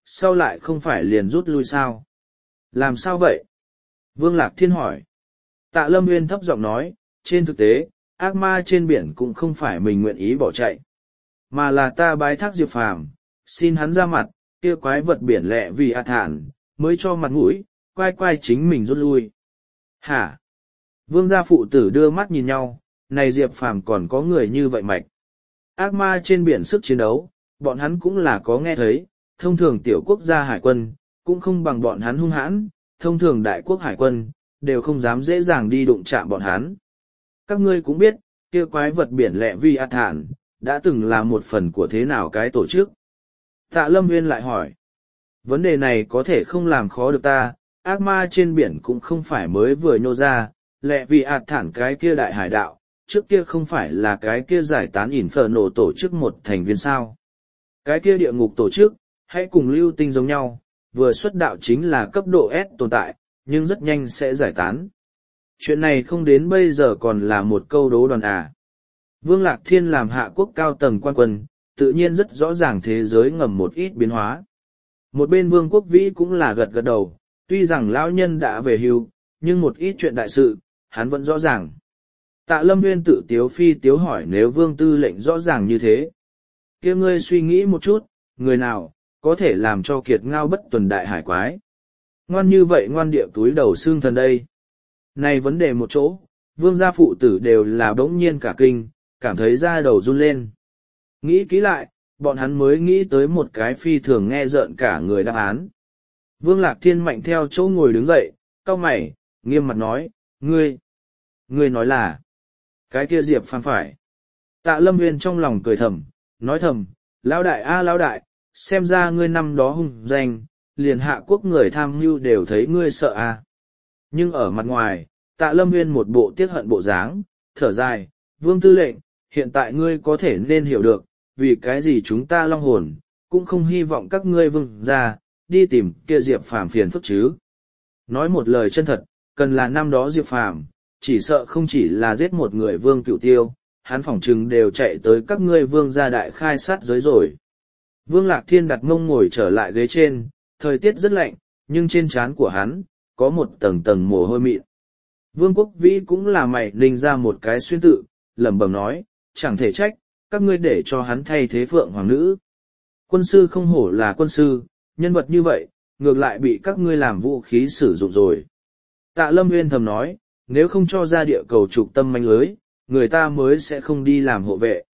sau lại không phải liền rút lui sao? Làm sao vậy? Vương Lạc Thiên hỏi. Tạ Lâm Nguyên thấp giọng nói, trên thực tế, ác ma trên biển cũng không phải mình nguyện ý bỏ chạy, mà là ta bái thác Diệp Phàm, xin hắn ra mặt, kia quái vật biển lẹ vì ạt thản, mới cho mặt mũi, quay quay chính mình rút lui. Hả? Vương gia phụ tử đưa mắt nhìn nhau, này Diệp Phàm còn có người như vậy mạch. Ác ma trên biển sức chiến đấu, bọn hắn cũng là có nghe thấy, thông thường tiểu quốc gia hải quân, cũng không bằng bọn hắn hung hãn, thông thường đại quốc hải quân, đều không dám dễ dàng đi đụng chạm bọn hắn. Các ngươi cũng biết, kia quái vật biển lẹ vi ạt thản, đã từng là một phần của thế nào cái tổ chức. Tạ Lâm Nguyên lại hỏi, vấn đề này có thể không làm khó được ta, ác ma trên biển cũng không phải mới vừa nhô ra, lẹ vì ạt thản cái kia đại hải đạo, trước kia không phải là cái kia giải tán Inferno tổ chức một thành viên sao. Cái kia địa ngục tổ chức, hãy cùng lưu tinh giống nhau, vừa xuất đạo chính là cấp độ S tồn tại, nhưng rất nhanh sẽ giải tán. Chuyện này không đến bây giờ còn là một câu đố đòn à. Vương Lạc Thiên làm hạ quốc cao tầng quan quân, tự nhiên rất rõ ràng thế giới ngầm một ít biến hóa. Một bên Vương Quốc Vĩ cũng là gật gật đầu, tuy rằng lão nhân đã về hưu, nhưng một ít chuyện đại sự, hắn vẫn rõ ràng. Tạ Lâm Nguyên tự tiếu phi tiếu hỏi nếu Vương Tư lệnh rõ ràng như thế. Kia ngươi suy nghĩ một chút, người nào, có thể làm cho kiệt ngao bất tuần đại hải quái. Ngoan như vậy ngoan địa túi đầu xương thần đây. Này vấn đề một chỗ, Vương gia phụ tử đều là bỗng nhiên cả kinh, cảm thấy da đầu run lên. Nghĩ kỹ lại, bọn hắn mới nghĩ tới một cái phi thường nghe rợn cả người đáp án. Vương Lạc Thiên mạnh theo chỗ ngồi đứng dậy, cau mày, nghiêm mặt nói, ngươi nói là, cái kia Diệp Phàm phải. Tạ Lâm Nguyên trong lòng cười thầm, nói thầm, lão đại a lão đại, xem ra ngươi năm đó hung danh, liền hạ quốc người tham mưu đều thấy ngươi sợ a. Nhưng ở mặt ngoài, Tạ Lâm Nguyên một bộ tiếc hận bộ dáng, thở dài, Vương Tư lệnh, hiện tại ngươi có thể nên hiểu được, vì cái gì chúng ta long hồn, cũng không hy vọng các ngươi vương ra, đi tìm kia Diệp Phàm phiền phức chứ. Nói một lời chân thật, cần là năm đó Diệp Phàm, chỉ sợ không chỉ là giết một người Vương Cửu Tiêu, hắn phỏng chừng đều chạy tới các ngươi vương gia đại khai sát giới rồi. Vương Lạc Thiên đặt mông ngồi trở lại ghế trên, thời tiết rất lạnh, nhưng trên trán của hắn, có một tầng tầng mồ hôi mịn. Vương Quốc Vĩ cũng là mày ninh ra một cái xuyên tự, lẩm bẩm nói, chẳng thể trách, các ngươi để cho hắn thay thế Phượng Hoàng Nữ. Quân sư không hổ là quân sư, nhân vật như vậy, ngược lại bị các ngươi làm vũ khí sử dụng rồi. Tạ Lâm Nguyên thầm nói, nếu không cho ra địa cầu trục tâm manh lưới, người ta mới sẽ không đi làm hộ vệ.